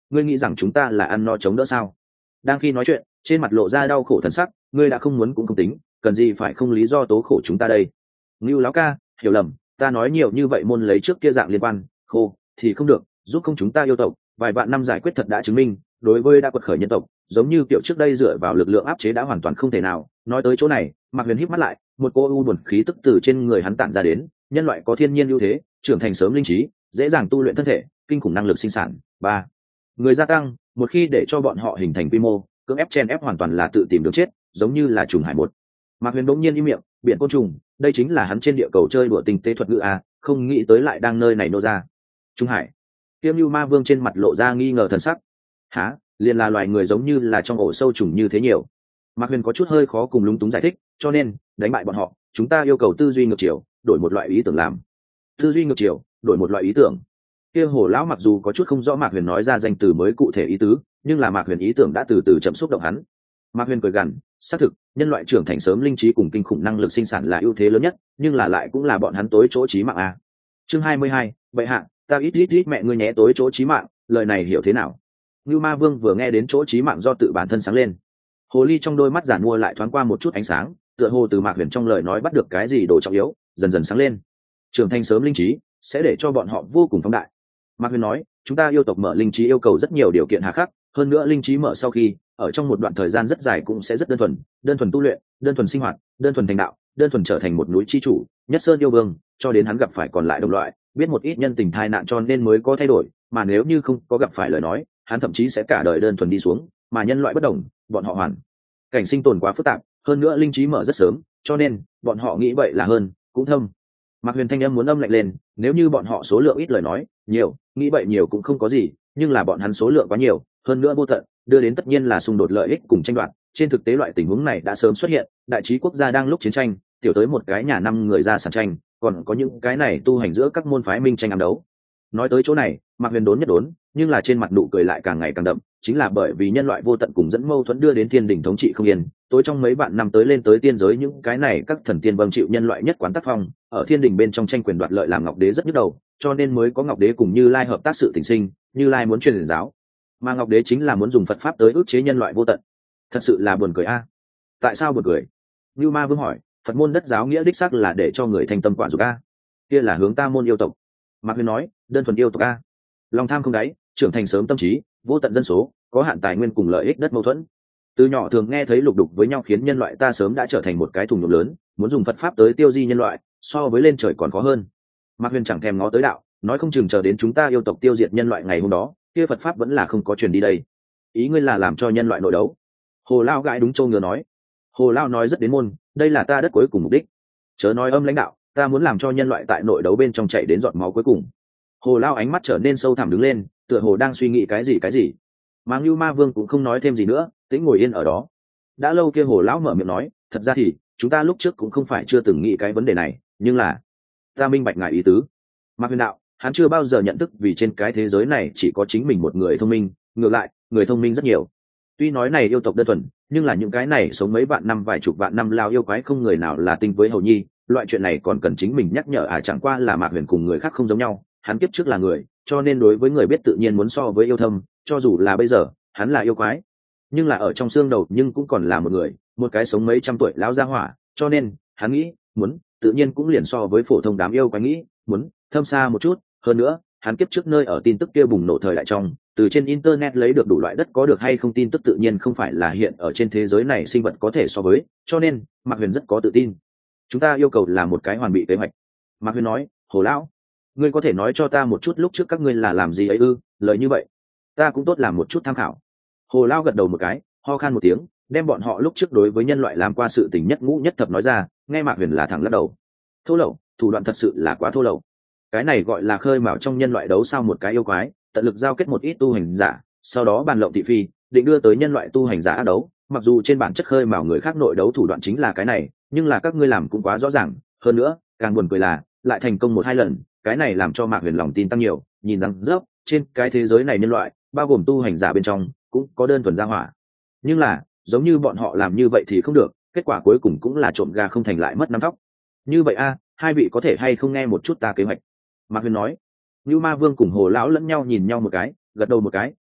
ngươi nghĩ rằng chúng ta là ăn no chống đỡ sao? Đang khi nói chuyện, trên mặt lộ ra đau khổ thần sắc, ngươi đã không muốn cũng không tính, cần gì phải không lý do tố khổ chúng ta đây? Ngưu lão ca, hiểu lầm, ta nói nhiều như vậy môn lấy trước kia dạng liên quan, khô thì không được, giúp không chúng ta yêu tộc, vài vạn năm giải quyết thật đã chứng minh, đối với đã quật khởi nhân tộc, giống như kiểu trước đây dựa vào lực lượng áp chế đã hoàn toàn không thể nào. Nói tới chỗ này, Mạc Huyền híp mắt lại, một cô u buồn khí tức từ trên người hắn tản ra đến, nhân loại có thiên nhiên ưu thế, trưởng thành sớm linh trí, dễ dàng tu luyện thân thể, kinh khủng năng lực sinh sản. Ba, người gia tăng, một khi để cho bọn họ hình thành quy mô, cưỡng ép chen ép hoàn toàn là tự tìm đường chết, giống như là trùng hải một. Mạc Huyền đống nhiên im miệng, biển côn trùng, đây chính là hắn trên địa cầu chơi đùa tinh tế thuật ngữ a, không nghĩ tới lại đang nơi này nô ra. Trung hải. Tiêm Lưu Ma Vương trên mặt lộ ra nghi ngờ thần sắc. Hả? Liền là loài người giống như là trong ổ sâu trùng như thế nhiều. Mạc Huyền có chút hơi khó cùng lúng túng giải thích, cho nên đánh bại bọn họ, chúng ta yêu cầu tư duy ngược chiều, đổi một loại ý tưởng làm. Tư duy ngược chiều, đổi một loại ý tưởng. Kia Hồ lão mặc dù có chút không rõ Mạc Huyền nói ra danh từ mới cụ thể ý tứ, nhưng là Mạc Huyền ý tưởng đã từ từ chậm xúc động hắn. Mạc Huyền cười gằn, xác thực, nhân loại trưởng thành sớm linh trí cùng kinh khủng năng lực sinh sản là ưu thế lớn nhất, nhưng là lại cũng là bọn hắn tối chỗ chí mạng a. Chương 22, vậy hạ, ta ít mẹ ngươi nhé tối chỗ chí mạng, lời này hiểu thế nào? Ngưu Ma Vương vừa nghe đến chỗ chí mạng do tự bản thân sáng lên. Hồ ly trong đôi mắt giản mua lại thoáng qua một chút ánh sáng, tựa hồ từ Mạc Huyền trong lời nói bắt được cái gì đồ trọng yếu, dần dần sáng lên. Trưởng thành sớm linh trí sẽ để cho bọn họ vô cùng phóng đại. Mạc Huyền nói, chúng ta yêu tộc mở linh trí yêu cầu rất nhiều điều kiện hà khắc, hơn nữa linh trí mở sau khi ở trong một đoạn thời gian rất dài cũng sẽ rất đơn thuần tu luyện, đơn thuần sinh hoạt, đơn thuần thành đạo, đơn thuần trở thành một núi chi chủ, nhất sơn yêu vương, cho đến hắn gặp phải còn lại đồng loại, biết một ít nhân tình tai nạn cho nên mới có thay đổi, mà nếu như không có gặp phải lời nói, hắn thậm chí sẽ cả đời đơn thuần đi xuống, mà nhân loại bất đồng, bọn họ hoàn cảnh sinh tồn quá phức tạp, hơn nữa linh trí mở rất sớm, cho nên bọn họ nghĩ vậy là hơn, cũng thâm. Mạc Huyền thanh âm muốn âm lạnh lên, nếu như bọn họ số lượng ít lời nói, nhiều, nghĩ vậy nhiều cũng không có gì, nhưng là bọn hắn số lượng quá nhiều, hơn nữa vô tận, đưa đến tất nhiên là xung đột lợi ích cùng tranh đoạt. Trên thực tế loại tình huống này đã sớm xuất hiện, đại trí quốc gia đang lúc chiến tranh, tiểu tới một cái nhà năm người ra sản tranh, còn có những cái này tu hành giữa các môn phái minh tranh ám đấu. Nói tới chỗ này, Mạc Huyền đốn nhất đốn, nhưng là trên mặt nụ cười lại càng ngày càng đậm, chính là bởi vì nhân loại vô tận cùng dẫn mâu thuẫn đưa đến thiên đỉnh thống trị không yên, tối trong mấy vạn năm tới lên tới tiên giới những cái này các thần tiên vâng chịu nhân loại nhất quán tác phong, ở thiên đỉnh bên trong tranh quyền đoạt lợi làm Ngọc Đế rất nhức đầu, cho nên mới có Ngọc Đế cùng Như Lai hợp tác sự tình sinh, Như Lai muốn truyền giáo, mà Ngọc Đế chính là muốn dùng Phật pháp tới ức chế nhân loại vô tận. Thật sự là buồn cười a. Tại sao buồn cười? Như Ma Vương hỏi, Phật môn đất giáo nghĩa đích xác là để cho người thành tâm quản dục a. Kia là hướng ta môn yêu tộc. Mạc Huyền nói, đơn thuần yêu tộc a. Lòng tham không đáy, trưởng thành sớm tâm trí, vô tận dân số, có hạn tài nguyên cùng lợi ích đất mâu thuẫn. Từ nhỏ thường nghe thấy lục đục với nhau khiến nhân loại ta sớm đã trở thành một cái thùng nhục lớn, muốn dùng Phật pháp tới tiêu diệt nhân loại, so với lên trời còn khó hơn. Mạc Huyền chẳng thèm ngó tới đạo, nói không chừng chờ đến chúng ta yêu tộc tiêu diệt nhân loại ngày hôm đó, kia Phật pháp vẫn là không có truyền đi đây. Ý ngươi là làm cho nhân loại nội đấu? Hồ Lao gãi đúng châu ngựa nói. Hồ Lao nói rất đến môn, đây là ta đất cuối cùng mục đích. Chớ nói âm lãnh đạo, ta muốn làm cho nhân loại tại nội đấu bên trong chạy đến giọt máu cuối cùng. Hồ Lao ánh mắt trở nên sâu thẳm đứng lên, tựa hồ đang suy nghĩ cái gì. Mà Ngưu Ma Vương cũng không nói thêm gì nữa, tĩnh ngồi yên ở đó. Đã lâu kia Hồ Lão mở miệng nói, thật ra thì chúng ta lúc trước cũng không phải chưa từng nghĩ cái vấn đề này, nhưng là ta minh bạch ngài ý tứ. Mạc Huyền đạo, hắn chưa bao giờ nhận thức vì trên cái thế giới này chỉ có chính mình một người thông minh, ngược lại người thông minh rất nhiều. Tuy nói này yêu tộc đơn thuần, nhưng là những cái này sống mấy vạn năm vài chục vạn năm lao yêu quái không người nào là tinh với hầu nhi, loại chuyện này còn cần chính mình nhắc nhở chẳng qua là Mạc Huyền cùng người khác không giống nhau, hắn kiếp trước là người, cho nên đối với người biết tự nhiên muốn so với yêu thâm, cho dù là bây giờ hắn là yêu quái, nhưng là ở trong xương đầu nhưng cũng còn là một người, một cái sống mấy trăm tuổi lão gia hỏa, cho nên hắn nghĩ muốn tự nhiên cũng liền so với phổ thông đám yêu quái nghĩ muốn thâm xa một chút. Hơn nữa hắn kiếp trước nơi ở tin tức kia bùng nổ thời đại trong, từ trên internet lấy được đủ loại đất có được hay không tin tức tự nhiên không phải là hiện ở trên thế giới này sinh vật có thể so với, cho nên Mạc Huyền rất có tự tin. Chúng ta yêu cầu là một cái hoàn bị kế hoạch. Mạc Huyền nói, Hồ Lão, ngươi có thể nói cho ta một chút lúc trước các ngươi là làm gì ấy ư? Lời như vậy ta cũng tốt làm một chút tham khảo. Hồ Lao gật đầu một cái, ho khan một tiếng, đem bọn họ lúc trước đối với nhân loại làm qua sự tình nhất ngũ nhất thập nói ra, nghe Mạc Huyền là thẳng lắc đầu. Thô lậu, thủ đoạn thật sự là quá thô lậu. Cái này gọi là khơi mào trong nhân loại đấu sao một cái yêu quái, tận lực giao kết một ít tu hành giả, sau đó bàn lộng thị phi, định đưa tới nhân loại tu hành giả ác đấu. Mặc dù trên bản chất khơi mào người khác nội đấu thủ đoạn chính là cái này, nhưng là các ngươi làm cũng quá rõ ràng. Hơn nữa, càng buồn cười là lại thành công một hai lần, cái này làm cho Mạc Huyền lòng tin tăng nhiều, nhìn rằng rớp trên cái thế giới này nhân loại, bao gồm tu hành giả bên trong, cũng có đơn thuần gia hỏa, nhưng là giống như bọn họ làm như vậy thì không được, kết quả cuối cùng cũng là trộm gà không thành lại mất nắm tóc. Như vậy hai vị có thể hay không nghe một chút ta kế hoạch? Mạc Huyền nói. Như Ma Vương cùng Hồ Lão lẫn nhau nhìn nhau một cái, gật đầu một cái,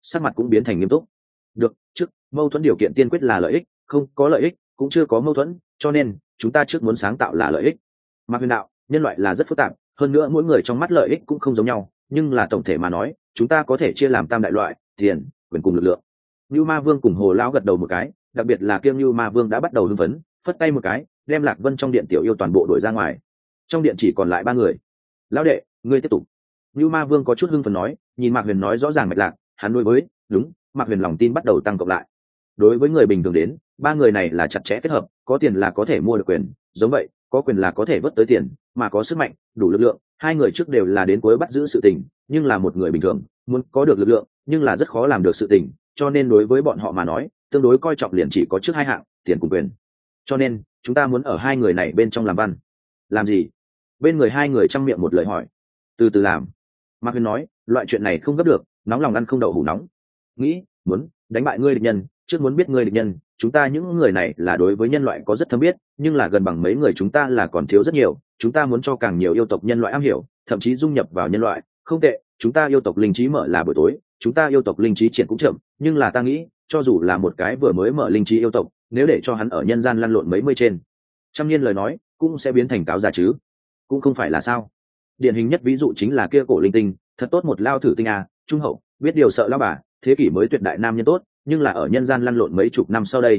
sắc mặt cũng biến thành nghiêm túc. Được, trước mâu thuẫn điều kiện tiên quyết là lợi ích, không có lợi ích cũng chưa có mâu thuẫn, cho nên chúng ta trước muốn sáng tạo là lợi ích. Mạc Huyền đạo, nhân loại là rất phức tạp, hơn nữa mỗi người trong mắt lợi ích cũng không giống nhau, nhưng là tổng thể mà nói chúng ta có thể chia làm tam đại loại: tiền, quyền cùng lực lượng. Như Ma Vương cùng Hồ Lão gật đầu một cái, đặc biệt là Kiêm Như Ma Vương đã bắt đầu hưng phấn, phất tay một cái đem Lạc Vân trong điện tiểu yêu toàn bộ đuổi ra ngoài. Trong điện chỉ còn lại 3 người. Lão đệ, ngươi tiếp tục. Như Ma Vương có chút hưng phấn nói, nhìn Mạc Huyền nói rõ ràng mạch lạc, hắn đối với đúng Mạc Huyền lòng tin bắt đầu tăng cộng lại. Đối với người bình thường đến, 3 người này là chặt chẽ kết hợp, có tiền là có thể mua được quyền, giống vậy có quyền là có thể vớt tới tiền, mà có sức mạnh đủ lực lượng, hai người trước đều là đến cuối bắt giữ sự tình, nhưng là một người bình thường muốn có được lực lượng nhưng là rất khó làm được sự tình, cho nên đối với bọn họ mà nói tương đối coi trọng liền chỉ có trước 2 hạng: tiền cùng quyền. Cho nên chúng ta muốn ở 2 người này bên trong làm văn. Làm gì? Bên người 2 người chăm miệng một lời hỏi. Từ từ làm. Mạc Huyền nói, loại chuyện này không gấp được, nóng lòng ăn không đậu hủ nóng. Nghĩ muốn đánh bại ngươi địch nhân, trước muốn biết ngươi địch nhân. Chúng ta những người này là đối với nhân loại có rất thâm biết, nhưng là gần bằng mấy người chúng ta là còn thiếu rất nhiều. Chúng ta muốn cho càng nhiều yêu tộc nhân loại am hiểu, thậm chí dung nhập vào nhân loại. Không tệ, chúng ta yêu tộc linh trí mở là buổi tối, chúng ta yêu tộc linh trí triển cũng chậm, nhưng là ta nghĩ cho dù là một cái vừa mới mở linh trí yêu tộc, nếu để cho hắn ở nhân gian lăn lộn mấy mươi trên trăm niên lời nói, cũng sẽ biến thành cáo già chứ. Cũng không phải là sao. Điển hình nhất ví dụ chính là kia cổ linh tinh, thật tốt một lao thử tinh à, trung hậu, biết điều sợ lao bà, thế kỷ mới tuyệt đại nam nhân tốt, nhưng là ở nhân gian lăn lộn mấy chục năm sau đây.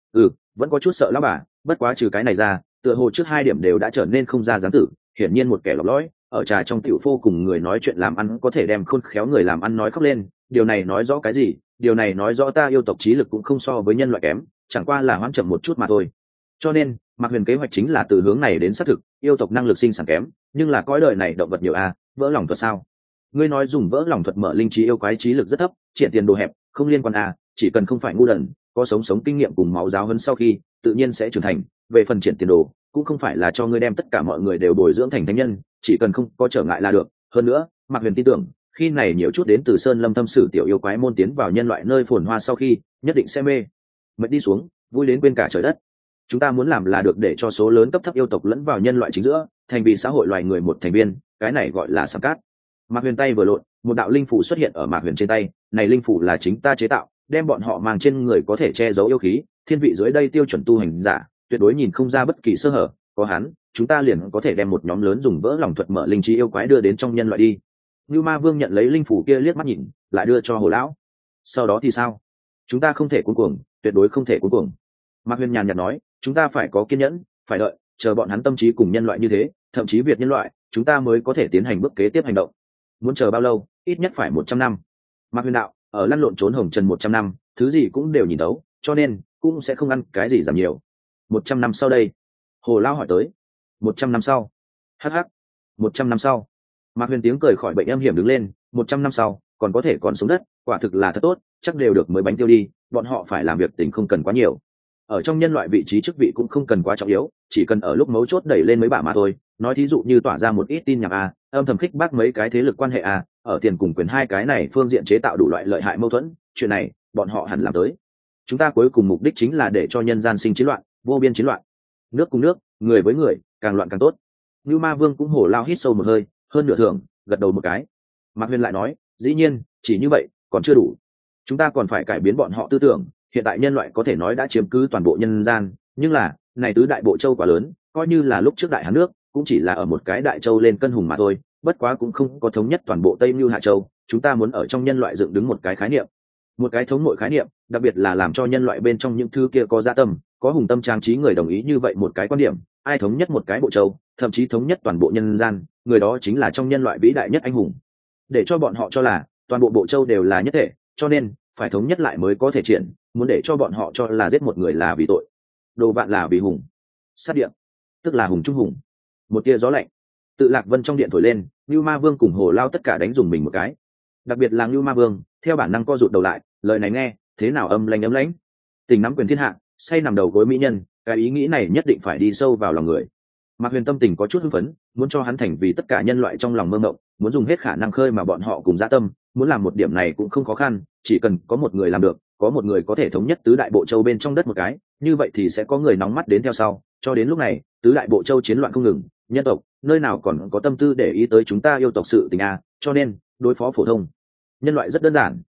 Vẫn có chút sợ lao bà, bất quá trừ cái này ra, tựa hồ trước 2 điểm đều đã trở nên không ra dáng tử, hiển nhiên một kẻ lọc lõi, ở trà trong tiểu phô cùng người nói chuyện làm ăn có thể đem khôn khéo người làm ăn nói khóc lên. Điều này nói rõ cái gì? Điều này nói rõ ta yêu tộc trí lực cũng không so với nhân loại kém, chẳng qua là hoãn chậm một chút mà thôi. Cho nên Mạc Huyền kế hoạch chính là từ hướng này đến xác thực, yêu tộc năng lực sinh sản kém, nhưng là cõi đời này động vật nhiều a, vỡ lòng thuật sao? Ngươi nói dùng vỡ lòng thuật mở linh trí yêu quái trí lực rất thấp, triển tiền đồ hẹp, không liên quan a, chỉ cần không phải ngu đần, có sống kinh nghiệm cùng máu giáo hơn sau khi tự nhiên sẽ trưởng thành. Về phần triển tiền đồ, cũng không phải là cho ngươi đem tất cả mọi người đều bồi dưỡng thành thánh nhân, chỉ cần không có trở ngại là được. Hơn nữa Mạc Huyền tin tưởng, khi này nhiều chút đến từ sơn lâm thâm sử tiểu yêu quái môn tiến vào nhân loại nơi phồn hoa sau khi, nhất định sẽ mê mệt đi xuống, vui đến quên cả trời đất. Chúng ta muốn làm là được để cho số lớn cấp thấp yêu tộc lẫn vào nhân loại chính giữa, thành vì xã hội loài người một thành viên, cái này gọi là sắm cát. Mạc Huyền tay vừa lộn, một đạo linh phủ xuất hiện ở Mạc Huyền trên tay, này linh phủ là chính ta chế tạo, đem bọn họ mang trên người có thể che giấu yêu khí, thiên vị dưới đây tiêu chuẩn tu hành giả, tuyệt đối nhìn không ra bất kỳ sơ hở, có hắn, chúng ta liền có thể đem một nhóm lớn dùng vỡ lòng thuật mở linh trí yêu quái đưa đến trong nhân loại đi. Như Ma Vương nhận lấy linh phủ kia liếc mắt nhìn, lại đưa cho Hồ lão. Sau đó thì sao? Chúng ta không thể cuống cuồng, tuyệt đối không thể cuống cuồng. Mạc Huyền nhàn nhạt nói, chúng ta phải có kiên nhẫn, phải đợi, chờ bọn hắn tâm trí cùng nhân loại như thế, thậm chí việt nhân loại, chúng ta mới có thể tiến hành bước kế tiếp hành động. Muốn chờ bao lâu? Ít nhất phải 100 năm. Mạc Huyền đạo, ở lăn lộn trốn hồng trần 100 năm, thứ gì cũng đều nhìn thấu, cho nên cũng sẽ không ăn cái gì giảm nhiều. 100 năm sau đây? Hồ lão hỏi tới. 100 năm sau? Hắc hắc. 100 năm sau? Mạc Huyền tiếng cười khỏi bệnh âm hiểm đứng lên. 100 năm sau còn có thể còn xuống đất, quả thực là thật tốt, chắc đều được mới bánh tiêu đi. Bọn họ phải làm việc tình không cần quá nhiều. Ở trong nhân loại vị trí chức vị cũng không cần quá trọng yếu, chỉ cần ở lúc mấu chốt đẩy lên mấy bả mà thôi. Nói thí dụ như tỏa ra một ít tin nhảm a, âm thầm khích bác mấy cái thế lực quan hệ a, ở tiền cùng quyền 2 cái này phương diện chế tạo đủ loại lợi hại mâu thuẫn, chuyện này bọn họ hẳn làm tới. Chúng ta cuối cùng mục đích chính là để cho nhân gian sinh chiến loạn, vô biên chiến loạn, nước cùng nước, người với người, càng loạn càng tốt. Như Ma Vương cũng hổ lao hít sâu một hơi, hơn nửa thường, gật đầu một cái. Mạc Huyền lại nói, dĩ nhiên, chỉ như vậy còn chưa đủ, chúng ta còn phải cải biến bọn họ tư tưởng. Hiện tại nhân loại có thể nói đã chiếm cứ toàn bộ nhân gian, nhưng là này tứ đại bộ châu quá lớn, coi như là lúc trước đại hán nước cũng chỉ là ở một cái đại châu lên cân hùng mà thôi, bất quá cũng không có thống nhất toàn bộ Tây Nưu Hạ Châu. Chúng ta muốn ở trong nhân loại dựng đứng một cái khái niệm, một cái thống nội khái niệm, đặc biệt là làm cho nhân loại bên trong những thứ kia có dạ tâm, có hùng tâm trang trí người đồng ý như vậy một cái quan điểm. Ai thống nhất một cái bộ châu, thậm chí thống nhất toàn bộ nhân gian, người đó chính là trong nhân loại vĩ đại nhất anh hùng. Để cho bọn họ cho là toàn bộ bộ châu đều là nhất thể, cho nên phải thống nhất lại mới có thể triển. Muốn để cho bọn họ cho là giết một người là vì tội, đồ vạn là vì hùng, sát điện tức là hùng trung hùng. Một tia gió lạnh tự Lạc Vân trong điện thổi lên, Như Ma Vương cùng Hồ lao tất cả đánh dùng mình một cái, đặc biệt là Như Ma Vương theo bản năng co rụt đầu lại. Lời này nghe thế nào âm lãnh, tình nắm quyền thiên hạ, say nằm đầu gối mỹ nhân, cái ý nghĩ này nhất định phải đi sâu vào lòng người. Mạc Huyền tâm tình có chút hưng phấn, muốn cho hắn thành vì tất cả nhân loại trong lòng mơ mộng, muốn dùng hết khả năng khơi mà bọn họ cùng dã tâm. Muốn làm một điểm này cũng không khó khăn, chỉ cần có một người làm được, có một người có thể thống nhất tứ đại bộ châu bên trong đất một cái, như vậy thì sẽ có người nóng mắt đến theo sau. Cho đến lúc này tứ đại bộ châu chiến loạn không ngừng, nhân tộc nơi nào còn có tâm tư để ý tới chúng ta yêu tộc sự tình a. Cho nên đối phó phổ thông nhân loại rất đơn giản,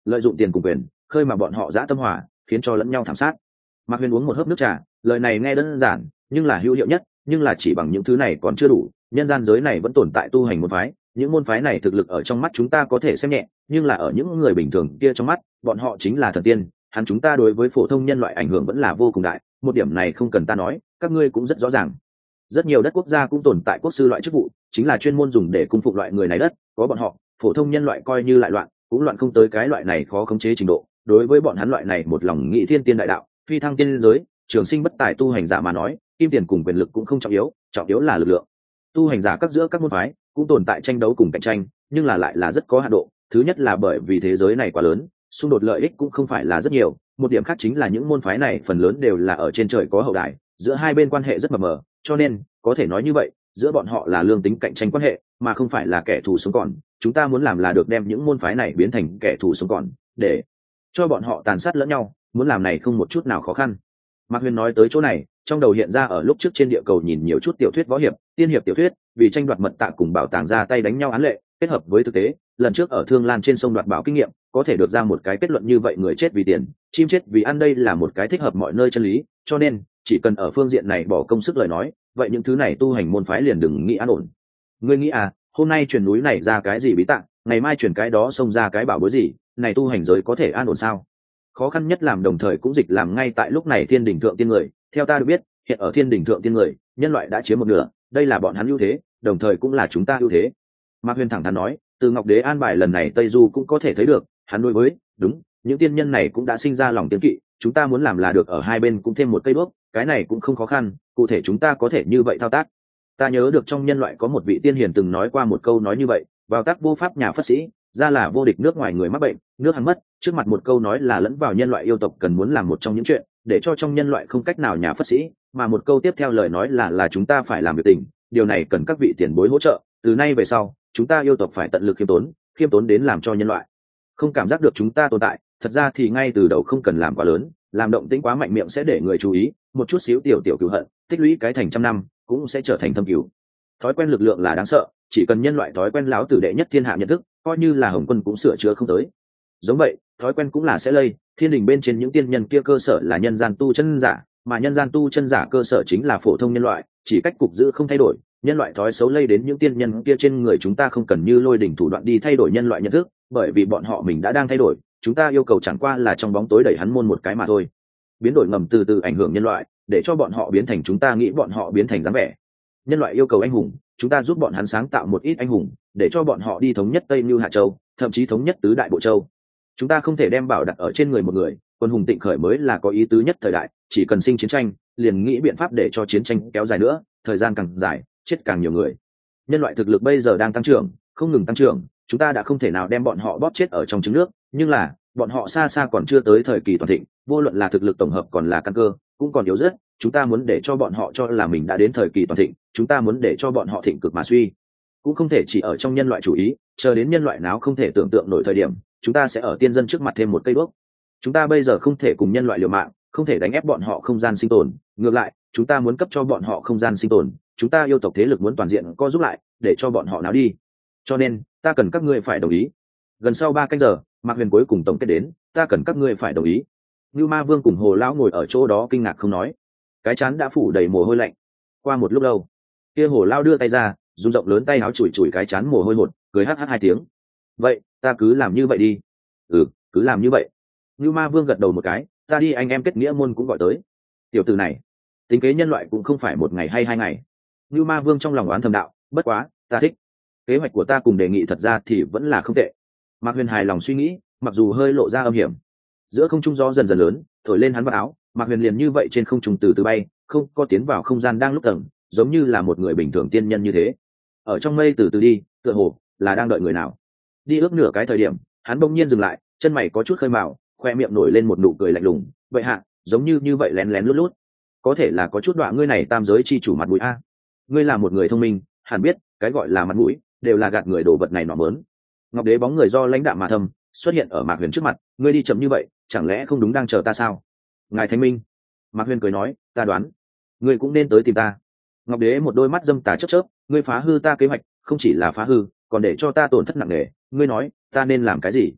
lợi dụng tiền cùng quyền khơi mà bọn họ dã tâm hòa, khiến cho lẫn nhau thảm sát. Mạc Huyền uống một hớp nước trà, lời này nghe đơn giản nhưng là hữu hiệu nhất, nhưng là chỉ bằng những thứ này còn chưa đủ. Nhân gian giới này vẫn tồn tại tu hành môn phái, những môn phái này thực lực ở trong mắt chúng ta có thể xem nhẹ, nhưng là ở những người bình thường kia trong mắt, bọn họ chính là thần tiên. Hắn chúng ta đối với phổ thông nhân loại ảnh hưởng vẫn là vô cùng đại, một điểm này không cần ta nói, các ngươi cũng rất rõ ràng. Rất nhiều đất quốc gia cũng tồn tại quốc sư loại chức vụ, chính là chuyên môn dùng để cung phụng loại người này đất, có bọn họ, phổ thông nhân loại coi như lại loạn, cũng loạn không tới cái loại này khó khống chế trình độ. Đối với bọn hắn loại này một lòng nghĩ thiên tiên đại đạo, phi thăng tiên giới, trường sinh bất tài tu hành giả mà nói, kim tiền cùng quyền lực cũng không trọng yếu là lực lượng. Tu hành giả các giữa các môn phái cũng tồn tại tranh đấu cùng cạnh tranh, nhưng là lại là rất có hạn độ. Thứ nhất là bởi vì thế giới này quá lớn, xung đột lợi ích cũng không phải là rất nhiều. Một điểm khác chính là những môn phái này phần lớn đều là ở trên trời có hậu đài, giữa hai bên quan hệ rất mập mờ, cho nên có thể nói như vậy, giữa bọn họ là lương tính cạnh tranh quan hệ, mà không phải là kẻ thù sống còn. Chúng ta muốn làm là được đem những môn phái này biến thành kẻ thù sống còn, để cho bọn họ tàn sát lẫn nhau, muốn làm này không một chút nào khó khăn. Mạc Huyền nói tới chỗ này, trong đầu hiện ra ở lúc trước trên địa cầu nhìn nhiều chút tiểu thuyết võ hiệp, tiên hiệp tiểu thuyết, vì tranh đoạt mật tạ cùng bảo tàng ra tay đánh nhau án lệ, kết hợp với thực tế, lần trước ở Thương Lan trên sông đoạt bảo kinh nghiệm, có thể được ra một cái kết luận như vậy, người chết vì tiền, chim chết vì ăn, đây là một cái thích hợp mọi nơi chân lý, cho nên chỉ cần ở phương diện này bỏ công sức lời nói, vậy những thứ này tu hành môn phái liền đừng nghĩ an ổn. Ngươi nghĩ à, hôm nay chuyển núi này ra cái gì bí tạng, ngày mai chuyển cái đó xông ra cái bảo bối gì, này tu hành giới có thể an ổn sao? Khó khăn nhất làm đồng thời cũng dịch làm ngay tại lúc này thiên đỉnh thượng tiên người, theo ta được biết, hiện ở thiên đỉnh thượng tiên người, nhân loại đã chiếm một nửa, đây là bọn hắn ưu thế, đồng thời cũng là chúng ta ưu thế. Mạc Huyền thẳng thắn nói, từ Ngọc Đế an bài lần này Tây Du cũng có thể thấy được, hắn đối với, đúng, những tiên nhân này cũng đã sinh ra lòng kiêng kỵ, chúng ta muốn làm là được ở hai bên cũng thêm một cây đuốc, cái này cũng không khó khăn, cụ thể chúng ta có thể như vậy thao tác. Ta nhớ được trong nhân loại có một vị tiên hiền từng nói qua một câu nói như vậy, vào tác vô pháp nhà phất sĩ, ra là vô địch nước ngoài người mắc bệnh, nước hắn mất, trước mặt một câu nói là lẫn vào nhân loại yêu tộc cần muốn làm một trong những chuyện, để cho trong nhân loại không cách nào nhà phất sĩ, mà một câu tiếp theo lời nói là chúng ta phải làm việc tình, điều này cần các vị tiền bối hỗ trợ, từ nay về sau, chúng ta yêu tộc phải tận lực khiêm tốn đến làm cho nhân loại không cảm giác được chúng ta tồn tại. Thật ra thì ngay từ đầu không cần làm quá lớn, làm động tĩnh quá mạnh miệng sẽ để người chú ý, một chút xíu tiểu cừu hận tích lũy cái thành trăm năm cũng sẽ trở thành thâm cừu. Thói quen lực lượng là đáng sợ, chỉ cần nhân loại thói quen láo tử đệ nhất thiên hạ nhận thức, coi như là Hồng Quân cũng sửa chữa không tới. Giống vậy, thói quen cũng là sẽ lây, thiên đình bên trên những tiên nhân kia cơ sở là nhân gian tu chân giả, mà nhân gian tu chân giả cơ sở chính là phổ thông nhân loại, chỉ cách cục giữ không thay đổi, nhân loại thói xấu lây đến những tiên nhân kia trên người, chúng ta không cần như lôi đỉnh thủ đoạn đi thay đổi nhân loại nhận thức, bởi vì bọn họ mình đã đang thay đổi, chúng ta yêu cầu chẳng qua là trong bóng tối đẩy hắn môn một cái mà thôi. Biến đổi ngầm từ từ ảnh hưởng nhân loại, để cho bọn họ biến thành chúng ta nghĩ bọn họ biến thành dáng vẻ. Nhân loại yêu cầu anh hùng, chúng ta giúp bọn hắn sáng tạo một ít anh hùng, để cho bọn họ đi thống nhất Tây Nưu Hạ Châu, thậm chí thống nhất tứ đại bộ châu. Chúng ta không thể đem bảo đặt ở trên người một người, quân hùng tịnh khởi mới là có ý tứ nhất thời đại, chỉ cần sinh chiến tranh, liền nghĩ biện pháp để cho chiến tranh kéo dài nữa, thời gian càng dài, chết càng nhiều người. Nhân loại thực lực bây giờ đang tăng trưởng, không ngừng tăng trưởng, chúng ta đã không thể nào đem bọn họ bóp chết ở trong trứng nước, nhưng là bọn họ xa xa còn chưa tới thời kỳ toàn thịnh, vô luận là thực lực tổng hợp còn là căn cơ, cũng còn yếu rất. Chúng ta muốn để cho bọn họ cho là mình đã đến thời kỳ toàn thịnh, chúng ta muốn để cho bọn họ thịnh cực mà suy, cũng không thể chỉ ở trong nhân loại chủ ý, chờ đến nhân loại nào không thể tưởng tượng nổi thời điểm, chúng ta sẽ ở tiên dân trước mặt thêm một cây đuốc. Chúng ta bây giờ không thể cùng nhân loại liều mạng, không thể đánh ép bọn họ không gian sinh tồn, ngược lại chúng ta muốn cấp cho bọn họ không gian sinh tồn, chúng ta yêu tộc thế lực muốn toàn diện co giúp lại, để cho bọn họ náo đi. Cho nên ta cần các ngươi phải đồng ý. Gần sau 3 canh giờ, Mạc Huyền cuối cùng tổng kết đến, ta cần các ngươi phải đồng ý. Như Ma Vương cùng Hồ lão ngồi ở chỗ đó kinh ngạc không nói, cái chán đã phủ đầy mồ hôi lạnh. Qua một lúc lâu, kia Hồ lão đưa tay ra, dùng rộng lớn tay áo chùi chùi cái chán mồ hôi hột, cười hắc hắc 2 tiếng. Vậy ta cứ làm như vậy đi. Cứ làm như vậy. Như Ma Vương gật đầu một cái, ta đi, anh em kết nghĩa môn cũng gọi tới. Tiểu tử này, tính kế nhân loại cũng không phải một ngày hay 2 ngày. Như Ma Vương trong lòng oán thầm đạo, bất quá, ta thích. Kế hoạch của ta cùng đề nghị thật ra thì vẫn là không tệ. Mạc Huyền hài lòng suy nghĩ, mặc dù hơi lộ ra âm hiểm. Giữa không trung gió dần dần lớn, thổi lên hắn vào áo, Mạc Huyền liền như vậy trên không trung từ từ bay, không có tiến vào không gian đang lúc tầng, giống như là một người bình thường tiên nhân như thế. Ở trong mây từ từ đi, tựa hồ là đang đợi người nào. Đi ước nửa cái thời điểm, hắn bỗng nhiên dừng lại, chân mày có chút khơi mào, khoe miệng nổi lên một nụ cười lạnh lùng. Vậy hạ, giống như vậy lén lén lút lút, có thể là có chút đọa ngươi này tam giới chi chủ mặt mũi a. Ngươi là một người thông minh, hẳn biết cái gọi là mặt mũi đều là gạt người, đồ vật này nọ mớn. Ngọc Đế bóng người do lãnh đạm mà thâm xuất hiện ở Mạc Huyền trước mặt, ngươi đi chậm như vậy, chẳng lẽ không đúng đang chờ ta sao? Ngài Thánh Minh. Mạc Huyền cười nói, ta đoán ngươi cũng nên tới tìm ta. Ngọc Đế một đôi mắt dâm tà chớp chớp, ngươi phá hư ta kế hoạch, không chỉ là phá hư, còn để cho ta tổn thất nặng nề, ngươi nói ta nên làm cái gì?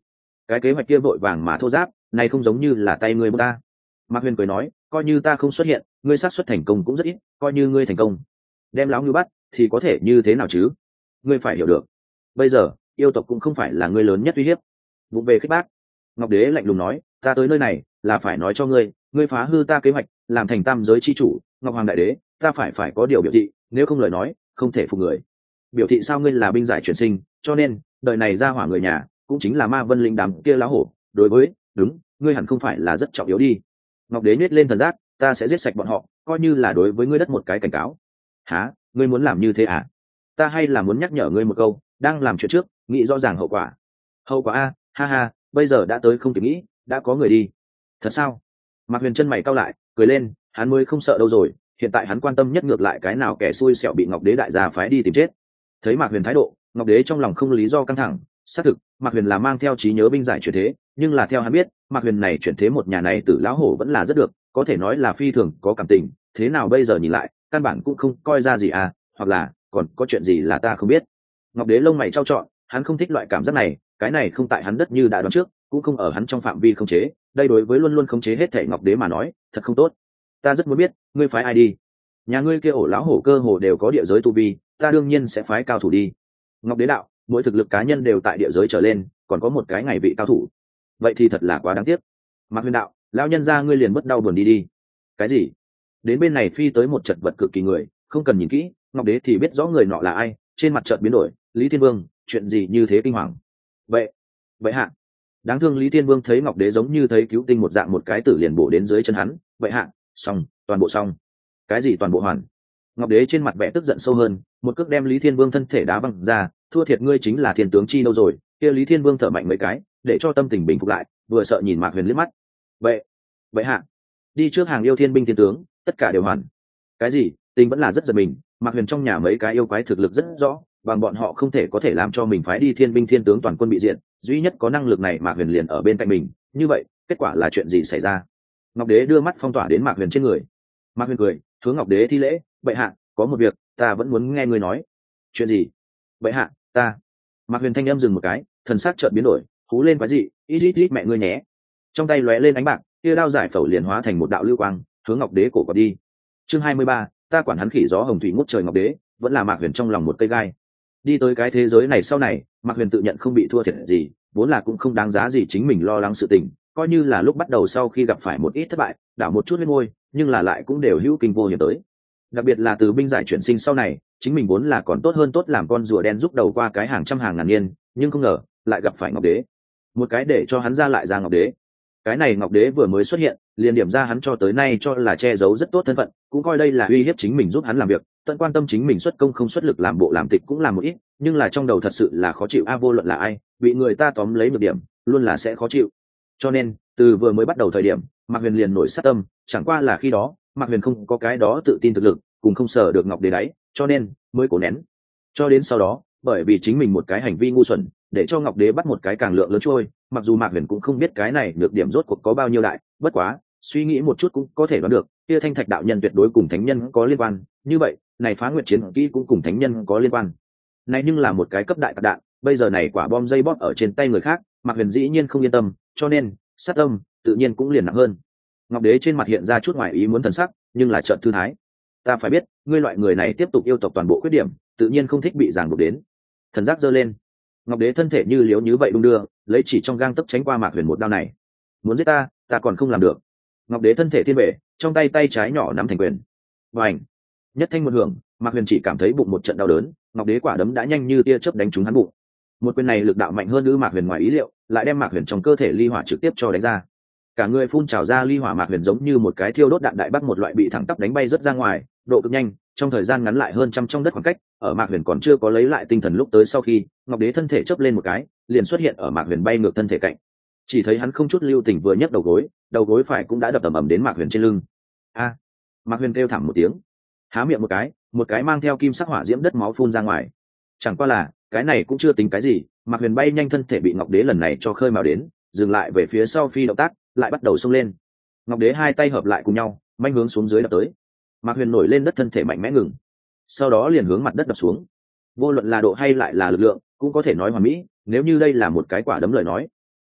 cái kế hoạch kia vội vàng mà thô giáp, này không giống như là tay ngươi bút ta. Mạc Huyền cười nói, coi như ta không xuất hiện, ngươi xác suất thành công cũng rất ít, coi như ngươi thành công, đem lão ngưu bắt thì có thể như thế nào chứ? Ngươi phải hiểu được, bây giờ yêu tộc cũng không phải là ngươi lớn nhất uy hiếp. Vụ về khích bác, Ngọc Đế lạnh lùng nói, ta tới nơi này là phải nói cho ngươi, ngươi phá hư ta kế hoạch, làm thành tam giới chi chủ, Ngọc Hoàng đại đế, ta phải có điều biểu thị, nếu không lời nói, không thể phục người. Biểu thị sao? Ngươi là binh giải chuyển sinh, cho nên đời này ra hỏa người nhà cũng chính là Ma Vân Linh đám kia lão hổ, đối với, đúng, ngươi hẳn không phải là rất trọng yếu đi. Ngọc Đế nhếch lên thần giác, ta sẽ giết sạch bọn họ, coi như là đối với ngươi đất một cái cảnh cáo. Hả? Ngươi muốn làm như thế à? Ta hay là muốn nhắc nhở ngươi một câu, đang làm chuyện trước, nghĩ rõ ràng hậu quả. Hậu quả a, ha ha, bây giờ đã tới không kịp nghĩ, đã có người đi. Thật sao? Mạc Huyền chân mày cau lại, cười lên, hắn mới không sợ đâu rồi, hiện tại hắn quan tâm nhất ngược lại cái nào kẻ xui xẻo bị Ngọc Đế đại gia phái đi tìm chết. Thấy Mạc Huyền thái độ, Ngọc Đế trong lòng không lý do căng thẳng, xác thực, Mạc Huyền là mang theo trí nhớ binh giải chuyển thế, nhưng là theo hắn biết, Mạc Huyền này chuyển thế một nhà này tử lão hổ vẫn là rất được, có thể nói là phi thường có cảm tình, thế nào bây giờ nhìn lại, căn bản cũng không coi ra gì à, hoặc là còn có chuyện gì là ta không biết. Ngọc Đế lông mày trao trọn, hắn không thích loại cảm giác này, cái này không tại hắn đất như đã đoán trước, cũng không ở hắn trong phạm vi khống chế, đây đối với luôn luôn khống chế hết thảy Ngọc Đế mà nói, thật không tốt. Ta rất muốn biết, ngươi phái ai đi? Nhà ngươi kia ổ lão hổ cơ hồ đều có địa giới tu vi, ta đương nhiên sẽ phái cao thủ đi. Ngọc Đế đạo, mỗi thực lực cá nhân đều tại địa giới trở lên, còn có một cái ngày vị cao thủ. Vậy thì thật là quá đáng tiếc. Mạc Huyền đạo, lão nhân gia ngươi liền bất đau buồn đi đi. Cái gì? Đến bên này phi tới một chật vật cực kỳ người, không cần nhìn kỹ, Ngọc Đế thì biết rõ người nọ là ai, trên mặt chợt biến đổi, Lý Thiên Vương, chuyện gì như thế kinh hoàng? Vậy hạ. Đáng thương Lý Thiên Vương thấy Ngọc Đế giống như thấy cứu tinh một dạng, một cái tử liền bổ đến dưới chân hắn, vậy hạ, xong, toàn bộ xong. Cái gì toàn bộ hoàn? Ngọc Đế trên mặt vẻ tức giận sâu hơn, một cước đem Lý Thiên Vương thân thể đá văng ra, thua thiệt ngươi chính là thiên tướng chi đâu rồi? Kia Lý Thiên Vương thở mạnh mấy cái, để cho tâm tình bình phục lại, vừa sợ nhìn Mạc Huyền liếc mắt. Vậy hạ, đi trước hàng yêu thiên binh thiên tướng, tất cả đều hoàn. Cái gì? Tình vẫn là rất giật mình, Mạc Huyền trong nhà mấy cái yêu quái thực lực rất rõ, bằng bọn họ không thể có thể làm cho mình phái đi thiên binh thiên tướng toàn quân bị diệt, duy nhất có năng lực này Mạc Huyền liền ở bên cạnh mình, như vậy kết quả là chuyện gì xảy ra? Ngọc Đế đưa mắt phong tỏa đến Mạc Huyền trên người. Mạc Huyền cười, hướng Ngọc Đế thi lễ, bệ hạ, có một việc ta vẫn muốn nghe ngươi nói. Chuyện gì? Bệ hạ, ta. Mạc Huyền thanh âm dừng một cái, thần sắc chợt biến đổi, hú lên quái dị, ít mẹ ngươi nhé. Trong tay lóe lên ánh bạc, tia đao giải phẫu liền hóa thành một đạo lưu quang, hướng Ngọc Đế cổ quật đi. Chương 23, ta quản hắn khỉ gió hồng thủy ngút trời. Ngọc Đế vẫn là Mạc Huyền trong lòng một cây gai. Đi tới cái thế giới này sau này, Mạc Huyền tự nhận không bị thua thiệt gì, vốn là cũng không đáng giá gì chính mình lo lắng sự tình, coi như là lúc bắt đầu sau khi gặp phải một ít thất bại, đảo một chút lên ngôi, nhưng là lại cũng đều hữu kinh vô hiểm tới. Đặc biệt là từ binh giải chuyển sinh sau này, chính mình vốn là còn tốt hơn tốt làm con rùa đen giúp đầu qua cái hàng trăm hàng ngàn niên, nhưng không ngờ lại gặp phải Ngọc Đế, một cái để cho hắn ra lại ra Ngọc Đế. Cái này Ngọc Đế vừa mới xuất hiện, liền điểm ra hắn cho tới nay cho là che giấu rất tốt thân phận, cũng coi đây là uy hiếp chính mình giúp hắn làm việc, tận quan tâm chính mình xuất công không xuất lực làm bộ làm tịch cũng làm một ít, nhưng là trong đầu thật sự là khó chịu a, vô luận là ai, bị người ta tóm lấy được điểm, luôn là sẽ khó chịu. Cho nên, từ vừa mới bắt đầu thời điểm, Mạc Huyền liền nổi sát tâm, chẳng qua là khi đó, Mạc Huyền không có cái đó tự tin thực lực, cùng không sở được Ngọc Đế đáy, cho nên mới cố nén. Cho đến sau đó, bởi vì chính mình một cái hành vi ngu xuẩn, để cho Ngọc Đế bắt một cái càng lượng lớn trôi, mặc dù Mạc Huyền cũng không biết cái này nhược điểm rốt cuộc có bao nhiêu đại, bất quá, suy nghĩ một chút cũng có thể đoán được, kia Thanh Thạch đạo nhân tuyệt đối cùng thánh nhân có liên quan, như vậy, này Phá Nguyệt chiến kỹ cũng cùng thánh nhân có liên quan. Này nhưng là một cái cấp đại tạc đạn, bây giờ này quả bom dây bóp ở trên tay người khác, Mạc Huyền dĩ nhiên không yên tâm, cho nên, sát tâm tự nhiên cũng liền nặng hơn. Ngọc Đế trên mặt hiện ra chút ngoài ý muốn thần sắc, nhưng là chợt thư thái. Ta phải biết, ngươi loại người này tiếp tục yêu tộc toàn bộ khuyết điểm, tự nhiên không thích bị ràng buộc đến. Thần giác giơ lên. Ngọc Đế thân thể như liếu như vậy đung đưa, lấy chỉ trong gang tấc tránh qua Mạc Huyền một đao này. Muốn giết ta, ta còn không làm được. Ngọc Đế thân thể thiên bể, trong tay tay trái nhỏ nắm thành quyền. Bành! Nhất thanh một hưởng, Mạc Huyền chỉ cảm thấy bụng một trận đau đớn, Ngọc Đế quả đấm đã nhanh như tia chớp đánh trúng hắn bụng. Một quyền này lực đạo mạnh hơn Mạc Huyền ngoài ý liệu, lại đem Mạc Huyền trong cơ thể ly hỏa trực tiếp cho đánh ra. Cả người phun trào ra ly hỏa, Mạc Huyền giống như một cái thiêu đốt đạn đại bác một loại bị thẳng tắp đánh bay rất ra ngoài, độ cực nhanh, trong thời gian ngắn lại hơn trăm trong đất khoảng cách, ở Mạc Huyền còn chưa có lấy lại tinh thần lúc tới sau khi, Ngọc Đế thân thể chớp lên một cái, liền xuất hiện ở Mạc Huyền bay ngược thân thể cạnh. Chỉ thấy hắn không chút lưu tình vừa nhấc đầu gối phải cũng đã đập ầm ầm đến Mạc Huyền trên lưng. A! Mạc Huyền kêu thảm một tiếng, há miệng một cái mang theo kim sắc hỏa diễm đất máu phun ra ngoài. Chẳng qua là, cái này cũng chưa tính cái gì, Mạc Huyền bay nhanh thân thể bị Ngọc Đế lần này cho khơi mào đến, dừng lại về phía sau phi động tác, lại bắt đầu xông lên. Ngọc Đế hai tay hợp lại cùng nhau, manh hướng xuống dưới đập tới. Mạc Huyền nổi lên đất thân thể mạnh mẽ ngừng, sau đó liền hướng mặt đất đập xuống. Vô luận là độ hay lại là lực lượng, cũng có thể nói hoàn mỹ, nếu như đây là một cái quả đấm lời nói,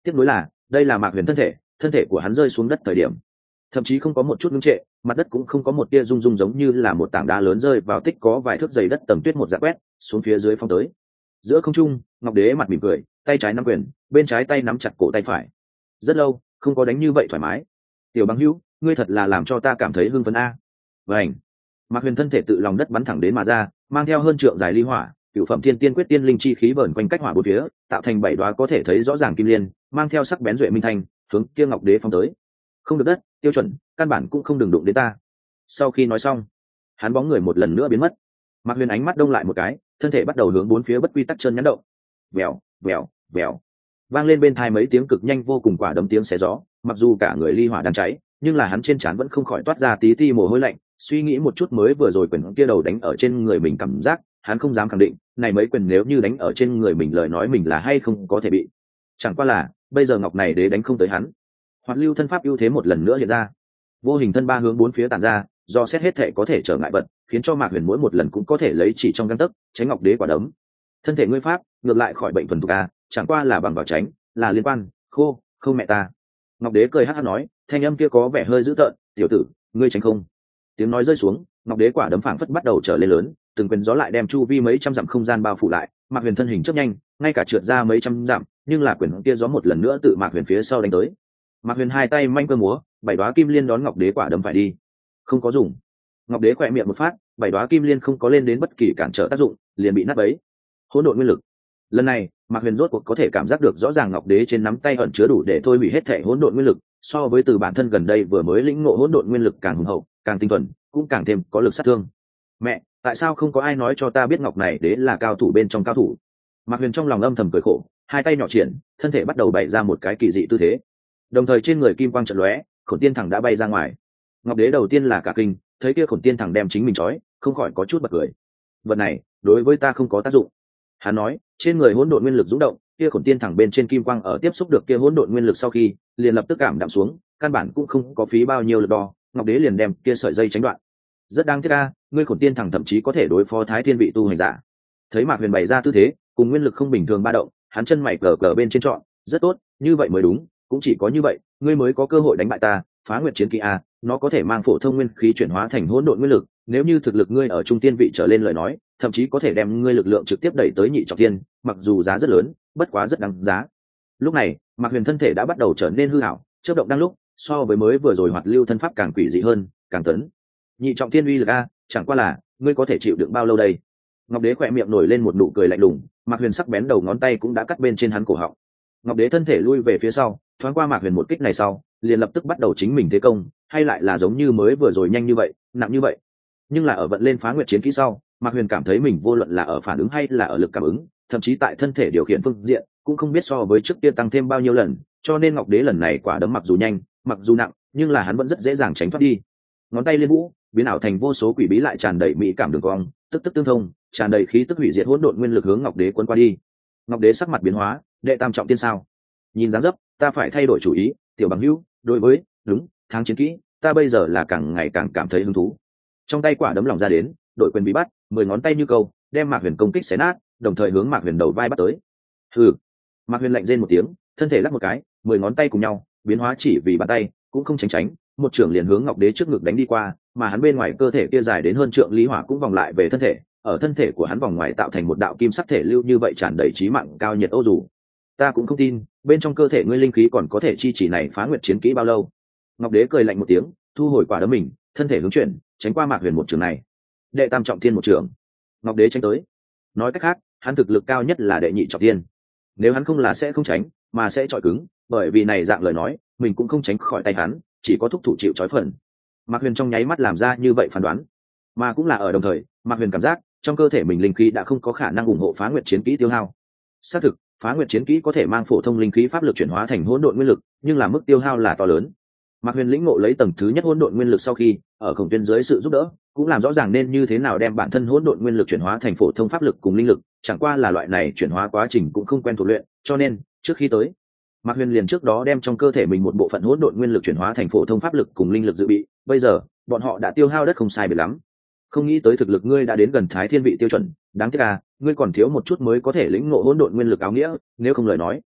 tiếc nuối là đây là Mạc Huyền thân thể của hắn rơi xuống đất thời điểm thậm chí không có một chút ngưng trệ, mặt đất cũng không có một tia rung rung, giống như là một tảng đá lớn rơi vào tích có vài thước dày đất tầm tuyết một dạng quét xuống phía dưới phong tới. Giữa không trung, Ngọc Đế mặt mỉm cười, tay trái nắm quyền, bên trái tay nắm chặt cổ tay phải. Rất lâu không có đánh như vậy thoải mái. Tiểu Bằng Hữu, ngươi thật là làm cho ta cảm thấy hưng phấn a. Vành. Mạc Huyền thân thể tự lòng đất bắn thẳng đến mà ra, mang theo hơn trượng dài ly hỏa, cửu phẩm thiên tiên quyết tiên linh chi khí vờn quanh cách hỏa bốn phía, tạo thành bảy đóa có thể thấy rõ ràng kim liên, mang theo sắc bén duệ minh thanh, hướng kia Ngọc Đế phong tới. Không được đất, tiêu chuẩn, căn bản cũng không đừng đụng đến ta. Sau khi nói xong, hắn bóng người một lần nữa biến mất. Mạc Huyền ánh mắt đông lại một cái, thân thể bắt đầu hướng bốn phía bất quy tắc chân nhắn động. Vèo, vèo, vèo. Vang lên bên tai mấy tiếng cực nhanh vô cùng quả đấm tiếng xé gió, mặc dù cả người ly hỏa đang cháy, nhưng là hắn trên trán vẫn không khỏi toát ra tí ti mồ hôi lạnh, suy nghĩ một chút mới vừa rồi quyền kia đầu đánh ở trên người mình cảm giác, hắn không dám khẳng định, này mấy quyền nếu như đánh ở trên người mình lời nói mình là hay không có thể bị. Chẳng qua là, bây giờ Ngọc này đế đánh không tới hắn. Hoạt lưu thân pháp ưu thế một lần nữa hiện ra, vô hình thân ba hướng bốn phía tản ra, do xét hết thể có thể trở ngại vật, khiến cho Mạc Huyền mỗi một lần cũng có thể lấy chỉ trong gang tấc tránh Ngọc đế quả đấm. Thân thể ngươi pháp ngược lại khỏi bệnh thuần thục a, chẳng qua là bằng vào tránh, là liên quan, khô, không mẹ ta. Ngọc đế cười hắc hắc nói, thanh âm kia có vẻ hơi dữ tợn, tiểu tử, ngươi tránh không. Tiếng nói rơi xuống, Ngọc đế quả đấm phảng phất bắt đầu trở lên lớn, từng quyền gió lại đem chu vi mấy trăm dặm không gian bao phủ lại, Mạc Huyền thân hình chớp nhanh, ngay cả trượt ra mấy trăm dặm, nhưng là quyền kia gió một lần nữa tự Mạc Huyền phía sau đánh tới. Mạc Huyền hai tay manh cơ múa, bảy đóa kim liên đón Ngọc đế quả đấm phải đi. Không có dùng. Ngọc đế khỏe miệng một phát, bảy đóa kim liên không có lên đến bất kỳ cản trở tác dụng, liền bị nát bấy. Hỗn độn nguyên lực. Lần này, Mạc Huyền rốt cuộc có thể cảm giác được rõ ràng Ngọc đế trên nắm tay ẩn chứa đủ để thôi hủy hết thể hỗn độn nguyên lực, so với từ bản thân gần đây vừa mới lĩnh ngộ hỗn độn nguyên lực càng hùng hậu, càng tinh thuần, cũng càng thêm có lực sát thương. Mẹ, tại sao không có ai nói cho ta biết Ngọc này đế là cao thủ bên trong cao thủ? Mạc Huyền trong lòng âm thầm cười khổ, hai tay nhỏ triển, thân thể bắt đầu bày ra một cái kỳ dị tư thế. Đồng thời trên người kim quang chợt lóe, Khổn Tiên Thẳng đã bay ra ngoài. Ngọc đế đầu tiên là cả kinh, thấy kia Khổn Tiên Thẳng đem chính mình trói, không khỏi có chút bật cười. Vật này, đối với ta không có tác dụng. Hắn nói, trên người hỗn độn nguyên lực rung động, kia Khổn Tiên Thẳng bên trên kim quang ở tiếp xúc được kia hỗn độn nguyên lực sau khi, liền lập tức cảm đạm xuống, căn bản cũng không có phí bao nhiêu lực đo, Ngọc đế liền đem kia sợi dây tránh đoạn. Rất đáng tiếc a, ngươi Khổn Tiên Thẳng thậm chí có thể đối phó Thái Thiên vị tu hành giả. Thấy Mạc Huyền bày ra tư thế, cùng nguyên lực không bình thường ba động, hắn chân mày cờ bên trên chọn, rất tốt, như vậy mới đúng, cũng chỉ có như vậy, ngươi mới có cơ hội đánh bại ta. Phá Nguyệt Chiến Kỹ a, nó có thể mang phổ thông nguyên khí chuyển hóa thành hỗn độn nguyên lực, nếu như thực lực ngươi ở trung tiên vị trở lên lời nói, thậm chí có thể đem ngươi lực lượng trực tiếp đẩy tới nhị trọng thiên, mặc dù giá rất lớn, bất quá rất đáng giá. Lúc này, Mạc Huyền thân thể đã bắt đầu trở nên hư ảo, chớp động đang lúc, so với mới vừa rồi hoạt lưu thân pháp càng quỷ dị hơn, càng tấn. Nhị trọng thiên uy lực a, chẳng qua là, ngươi có thể chịu đựng bao lâu đây? Ngọc đế khỏe miệng nổi lên một nụ cười lạnh lùng, Mạc Huyền sắc bén đầu ngón tay cũng đã cắt bên trên hắn cổ họng. Ngọc đế thân thể lui về phía sau, thoáng qua Mạc Huyền một kích này sau, liền lập tức bắt đầu chính mình thế công, hay lại là giống như mới vừa rồi nhanh như vậy, nặng như vậy. Nhưng là ở vận lên Phá Nguyệt Chiến Kỹ sau, Mạc Huyền cảm thấy mình vô luận là ở phản ứng hay là ở lực cảm ứng, thậm chí tại thân thể điều khiển phương diện, cũng không biết so với trước kia tăng thêm bao nhiêu lần, cho nên Ngọc đế lần này quả đấm mặc dù nhanh, mặc dù nặng, nhưng là hắn vẫn rất dễ dàng tránh thoát đi. Ngón tay liên vũ, biến ảo thành vô số quỷ bí lại tràn đầy mỹ cảm đường cong, tức tức tương thông, tràn đầy khí tức hủy diệt hỗn độn nguyên lực hướng Ngọc đế cuốn qua đi. Ngọc đế sắc mặt biến hóa, đệ tam trọng tiên sao? Nhìn dáng dấp, ta phải thay đổi chủ ý, Tiểu Bằng Hữu, đối với, đúng, tháng chiến kỹ, ta bây giờ là càng ngày càng cảm thấy hứng thú. Trong tay quả đấm lòng ra đến, đội quyền bị bắt, 10 ngón tay như câu, đem Mạc Huyền công kích xé nát, đồng thời hướng Mạc Huyền đầu vai bắt tới. Hừ. Mạc Huyền lạnh rên một tiếng, thân thể lắc một cái, 10 ngón tay cùng nhau, biến hóa chỉ vì bàn tay, cũng không tránh, một trường liền hướng Ngọc đế trước ngực đánh đi qua, mà hắn bên ngoài cơ thể kia dài đến hơn trượng lý hỏa cũng vòng lại về thân thể, ở thân thể của hắn vòng ngoài tạo thành một đạo kim sắc thể lưu như vậy tràn đầy chí mạng cao nhiệt ô dù. Ta cũng không tin, bên trong cơ thể ngươi linh khí còn có thể chi chỉ này Phá Nguyệt Chiến Kỹ bao lâu. Ngọc đế cười lạnh một tiếng, thu hồi quả đấm mình, thân thể hướng chuyển, tránh qua Mạc Huyền một trường này. Đệ tam trọng thiên một trường. Ngọc đế tránh tới. Nói cách khác, hắn thực lực cao nhất là đệ nhị trọng thiên. Nếu hắn không là sẽ không tránh, mà sẽ chọi cứng, bởi vì này dạng lời nói, mình cũng không tránh khỏi tay hắn, chỉ có thúc thủ chịu trói phần. Mạc Huyền trong nháy mắt làm ra như vậy phán đoán, mà cũng là ở đồng thời, Mạc Huyền cảm giác trong cơ thể mình linh khí đã không có khả năng ủng hộ Phá Nguyệt Chiến Kỹ tiêu hao. Xác thực, Phá Nguyệt Chiến Kỹ có thể mang phổ thông linh khí pháp lực chuyển hóa thành hỗn độn nguyên lực, nhưng là mức tiêu hao là to lớn. Mạc Huyền lĩnh ngộ lấy tầng thứ nhất hỗn độn nguyên lực sau khi, ở Khổng Tuyên dưới sự giúp đỡ, cũng làm rõ ràng nên như thế nào đem bản thân hỗn độn nguyên lực chuyển hóa thành phổ thông pháp lực cùng linh lực, chẳng qua là loại này chuyển hóa quá trình cũng không quen thuộc luyện, cho nên, trước khi tới, Mạc Huyền liền trước đó đem trong cơ thể mình một bộ phận hỗn độn nguyên lực chuyển hóa thành phổ thông pháp lực cùng linh lực dự bị, bây giờ, bọn họ đã tiêu hao đất không sai biệt lắm. Không nghĩ tới thực lực ngươi đã đến gần Thái Thiên vị tiêu chuẩn, đáng tiếc à, ngươi còn thiếu một chút mới có thể lĩnh ngộ hỗn độn nguyên lực áo nghĩa, nếu không lời nói.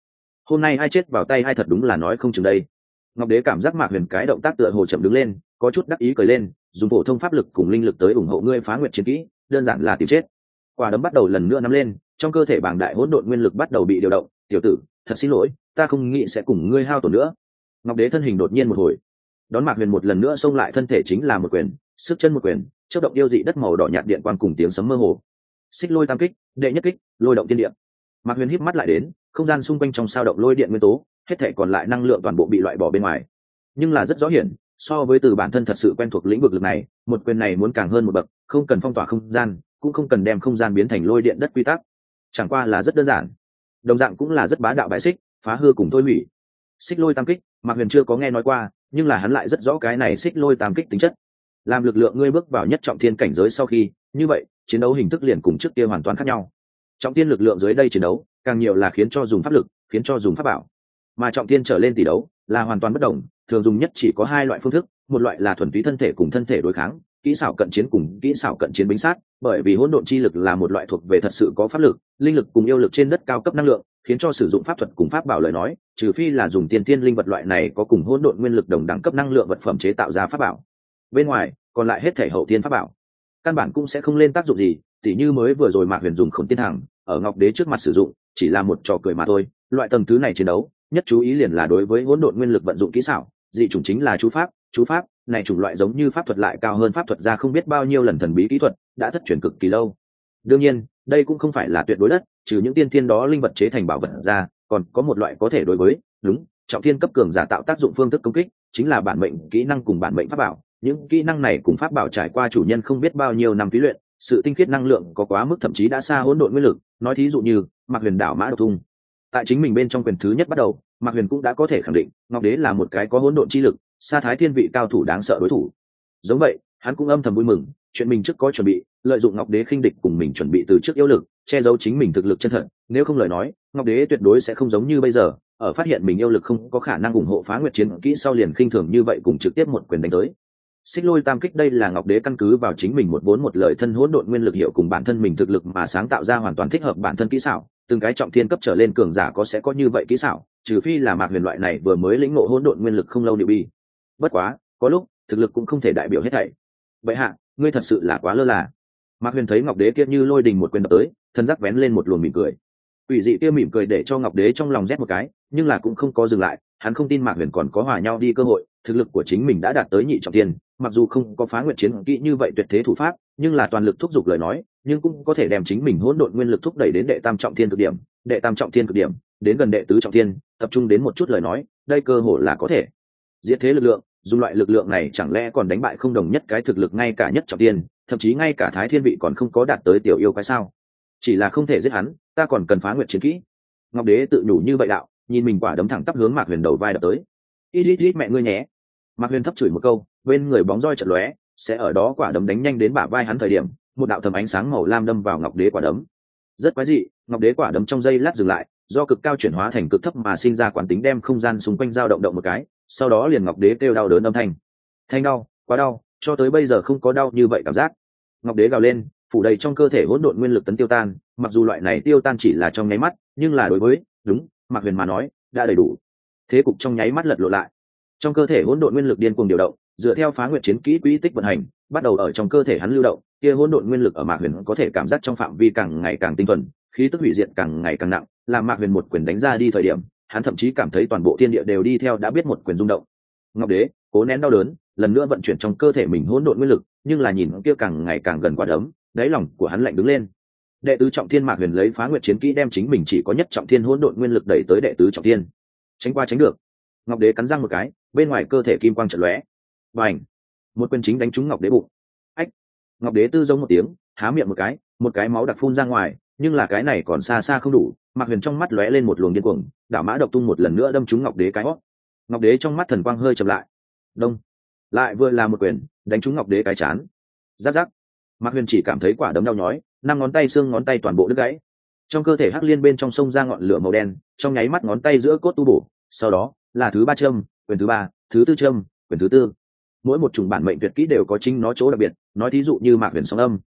hôm nay ai chết vào tay ai thật đúng là nói không chừng đây. Ngọc Đế cảm giác Mạc Huyền cái động tác tựa hồ chậm đứng lên, có chút đắc ý cười lên, dùng phổ thông pháp lực cùng linh lực tới ủng hộ ngươi phá nguyệt chiến kỹ, đơn giản là tìm chết. Quả đấm bắt đầu lần nữa nắm lên, trong cơ thể bàng đại hỗn độn nguyên lực bắt đầu bị điều động. Tiểu tử, thật xin lỗi, ta không nghĩ sẽ cùng ngươi hao tổn nữa. Ngọc Đế thân hình đột nhiên một hồi, đón Mạc Huyền một lần nữa xông lại, thân thể chính là một quyền, sức chân một quyền, chớp động yêu dị đất màu đỏ nhạt điện quang cùng tiếng sấm mơ hồ. Xích lôi tam kích, đệ nhất kích, lôi động thiên địa. Mạc Huyền híp mắt lại đến, không gian xung quanh trong sao động lôi điện nguyên tố, hết thảy còn lại năng lượng toàn bộ bị loại bỏ bên ngoài. Nhưng là rất rõ hiển, so với từ bản thân thật sự quen thuộc lĩnh vực lực này, một quyền này muốn càng hơn một bậc, không cần phong tỏa không gian, cũng không cần đem không gian biến thành lôi điện đất quy tắc, chẳng qua là rất đơn giản, đồng dạng cũng là rất bá đạo bại xích, phá hư cùng thôi hủy. Xích lôi tam kích, Mạc Huyền chưa có nghe nói qua, nhưng là hắn lại rất rõ cái này xích lôi tam kích tính chất. Làm lực lượng ngươi bước vào nhất trọng thiên cảnh giới sau khi, như vậy chiến đấu hình thức liền cùng trước kia hoàn toàn khác nhau. Trọng thiên lực lượng dưới đây chiến đấu càng nhiều là khiến cho dùng pháp lực, khiến cho dùng pháp bảo, mà trọng thiên trở lên tỷ đấu là hoàn toàn bất đồng, thường dùng nhất chỉ có hai loại phương thức, một loại là thuần túy thân thể cùng thân thể đối kháng, kỹ xảo cận chiến cùng kỹ xảo cận chiến bính sát, bởi vì hỗn độn chi lực là một loại thuộc về thật sự có pháp lực, linh lực cùng yêu lực trên đất cao cấp năng lượng, khiến cho sử dụng pháp thuật cùng pháp bảo lời nói, trừ phi là dùng tiên tiên linh vật loại này có cùng hỗn độn nguyên lực đồng đẳng cấp năng lượng vật phẩm chế tạo ra pháp bảo. Bên ngoài, còn lại hết thể hậu tiên pháp bảo, căn bản cũng sẽ không lên tác dụng gì, tỉ như mới vừa rồi Mạc Huyền dùng Khổng Tiên Thẳng ở Ngọc Đế trước mặt sử dụng, chỉ là một trò cười mà thôi. Loại tầng thứ này chiến đấu, nhất chú ý liền là đối với hỗn độn nguyên lực vận dụng kỹ xảo, dị chủng chính là chú pháp này chủng loại giống như pháp thuật lại cao hơn pháp thuật ra không biết bao nhiêu lần thần bí kỹ thuật, đã thất truyền cực kỳ lâu. Đương nhiên, đây cũng không phải là tuyệt đối đất, trừ những tiên thiên đó linh vật chế thành bảo vật ra, còn có một loại có thể đối với trọng thiên cấp cường giả tạo tác dụng phương thức công kích, chính là bản mệnh kỹ năng cùng bản mệnh pháp bảo. Những kỹ năng này cùng pháp bảo trải qua chủ nhân không biết bao nhiêu năm thí luyện, sự tinh khiết năng lượng có quá mức thậm chí đã xa hỗn độn nguyên lực. Nói thí dụ như Mạc Huyền đảo mã độc thung, tại chính mình bên trong quyền thứ nhất bắt đầu, Mạc Huyền cũng đã có thể khẳng định Ngọc Đế là một cái có hỗn độn chi lực, sa thái thiên vị cao thủ đáng sợ đối thủ. Giống vậy, hắn cũng âm thầm vui mừng, chuyện mình trước có chuẩn bị, lợi dụng Ngọc Đế khinh địch cùng mình chuẩn bị từ trước yếu lực, che giấu chính mình thực lực chân thật. Nếu không lời nói, Ngọc Đế tuyệt đối sẽ không giống như bây giờ, ở phát hiện mình yêu lực không có khả năng ủng hộ phá nguyệt chiến kỹ sau liền khinh thường như vậy cùng trực tiếp một quyền đánh tới. Xích lôi tam kích đây là Ngọc Đế căn cứ vào chính mình một vốn một lời thân hỗn độn nguyên lực hiệu cùng bản thân mình thực lực mà sáng tạo ra hoàn toàn thích hợp bản thân kỹ xảo. Từng cái trọng thiên cấp trở lên cường giả sẽ có như vậy kỹ xảo, trừ phi là Mạc Huyền loại này vừa mới lĩnh ngộ hỗn độn nguyên lực không lâu newbie. Bất quá, có lúc thực lực cũng không thể đại biểu hết thảy. Vậy hạ, ngươi thật sự là quá lơ là. Mạc Huyền thấy Ngọc Đế kia như lôi đình một quyền đập tới, thân giác vén lên một luồng mỉm cười. Ủy dị kia mỉm cười để cho Ngọc Đế trong lòng rét một cái, nhưng là cũng không có dừng lại, hắn không tin Mạc Huyền còn có hòa nhau đi cơ hội, thực lực của chính mình đã đạt tới nhị trọng thiên, mặc dù không có phá nguyệt chiến kỹ như vậy tuyệt thế thủ pháp, nhưng là toàn lực thúc giục lời nói, nhưng cũng có thể đem chính mình hỗn độn nguyên lực thúc đẩy đến đệ tam trọng thiên cực điểm, đệ tam trọng thiên cực điểm, đến gần đệ tứ trọng thiên, tập trung đến một chút lời nói, đây cơ hội là có thể diệt thế lực lượng. Dùng loại lực lượng này chẳng lẽ còn đánh bại không đồng nhất cái thực lực ngay cả nhất trọng thiên, thậm chí ngay cả thái thiên vị còn không có đạt tới tiểu yêu cái sao? Chỉ là không thể giết hắn, ta còn cần phá nguyệt chiến kỹ. Ngọc Đế tự nhủ như vậy đạo, nhìn mình quả đấm thẳng tắp hướng Mạc Huyền đầu vai đập tới. Ít mẹ ngươi nhé. Mạc Huyền thấp chửi một câu, bên người bóng roi chợt lóe, sẽ ở đó quả đấm đánh nhanh đến bả vai hắn thời điểm, một đạo thầm ánh sáng màu lam đâm vào Ngọc Đế quả đấm. Rất quái dị, Ngọc Đế quả đấm trong giây lát dừng lại, do cực cao chuyển hóa thành cực thấp mà sinh ra quán tính đem không gian xung quanh dao động động một cái, sau đó liền Ngọc Đế kêu đau đớn âm thanh. Thanh đau, quá đau, cho tới bây giờ không có đau như vậy cảm giác. Ngọc Đế gào lên, phủ đầy trong cơ thể hỗn độn nguyên lực tấn tiêu tan, mặc dù loại này tiêu tan chỉ là trong nháy mắt, nhưng là đối với Mạc Huyền mà nói, đã đầy đủ. Thế cục trong nháy mắt lật lộ lại. Trong cơ thể hỗn độn nguyên lực điên cuồng điều động, dựa theo phá nguyệt chiến kỹ quỹ tích vận hành, bắt đầu ở trong cơ thể hắn lưu động, kia hỗn độn nguyên lực ở Mạc Huyền có thể cảm giác trong phạm vi càng ngày càng tinh thuần, khí tức hủy diệt càng ngày càng nặng, làm Mạc Huyền một quyền đánh ra đi thời điểm, hắn thậm chí cảm thấy toàn bộ thiên địa đều đi theo đã biết một quyền rung động. Ngọc Đế cố nén đau đớn, lần nữa vận chuyển trong cơ thể mình hỗn độn nguyên lực, nhưng là nhìn kia càng ngày càng gần quả đấm, đáy lòng của hắn lạnh đứng lên. Đệ tứ trọng thiên Mạc Huyền lấy phá nguyệt chiến kỹ đem chính mình chỉ có nhất trọng thiên hỗn độn nguyên lực đẩy tới đệ tứ trọng thiên. Tránh qua tránh được. Ngọc Đế cắn răng một cái, bên ngoài cơ thể kim quang chợt lóe. Bành! Một quyền chính đánh trúng Ngọc Đế bụng. Ách! Ngọc Đế tư giống một tiếng, há miệng một cái máu đặc phun ra ngoài, nhưng là cái này còn xa xa không đủ. Mạc Huyền trong mắt lóe lên một luồng điên cuồng, đảo mã độc tung một lần nữa đâm trúng Ngọc Đế cái hót. Ngọc Đế trong mắt thần quang hơi chậm lại. Đông! Lại vừa là một quyền, đánh trúng Ngọc Đế cái chán. Rắc rắc! Mạc Huyền chỉ cảm thấy quả đấm đau nhói, năm ngón tay xương ngón tay toàn bộ đứt gãy. Trong cơ thể hắc liên bên trong sông ra ngọn lửa màu đen, trong nháy mắt ngón tay giữa cốt tu bổ, sau đó là thứ ba châm, quyền thứ ba, thứ tư châm, quyền thứ tư. Mỗi một chủng bản mệnh tuyệt kỹ đều có chính nó chỗ đặc biệt, nói thí dụ như Mạc Huyền song âm,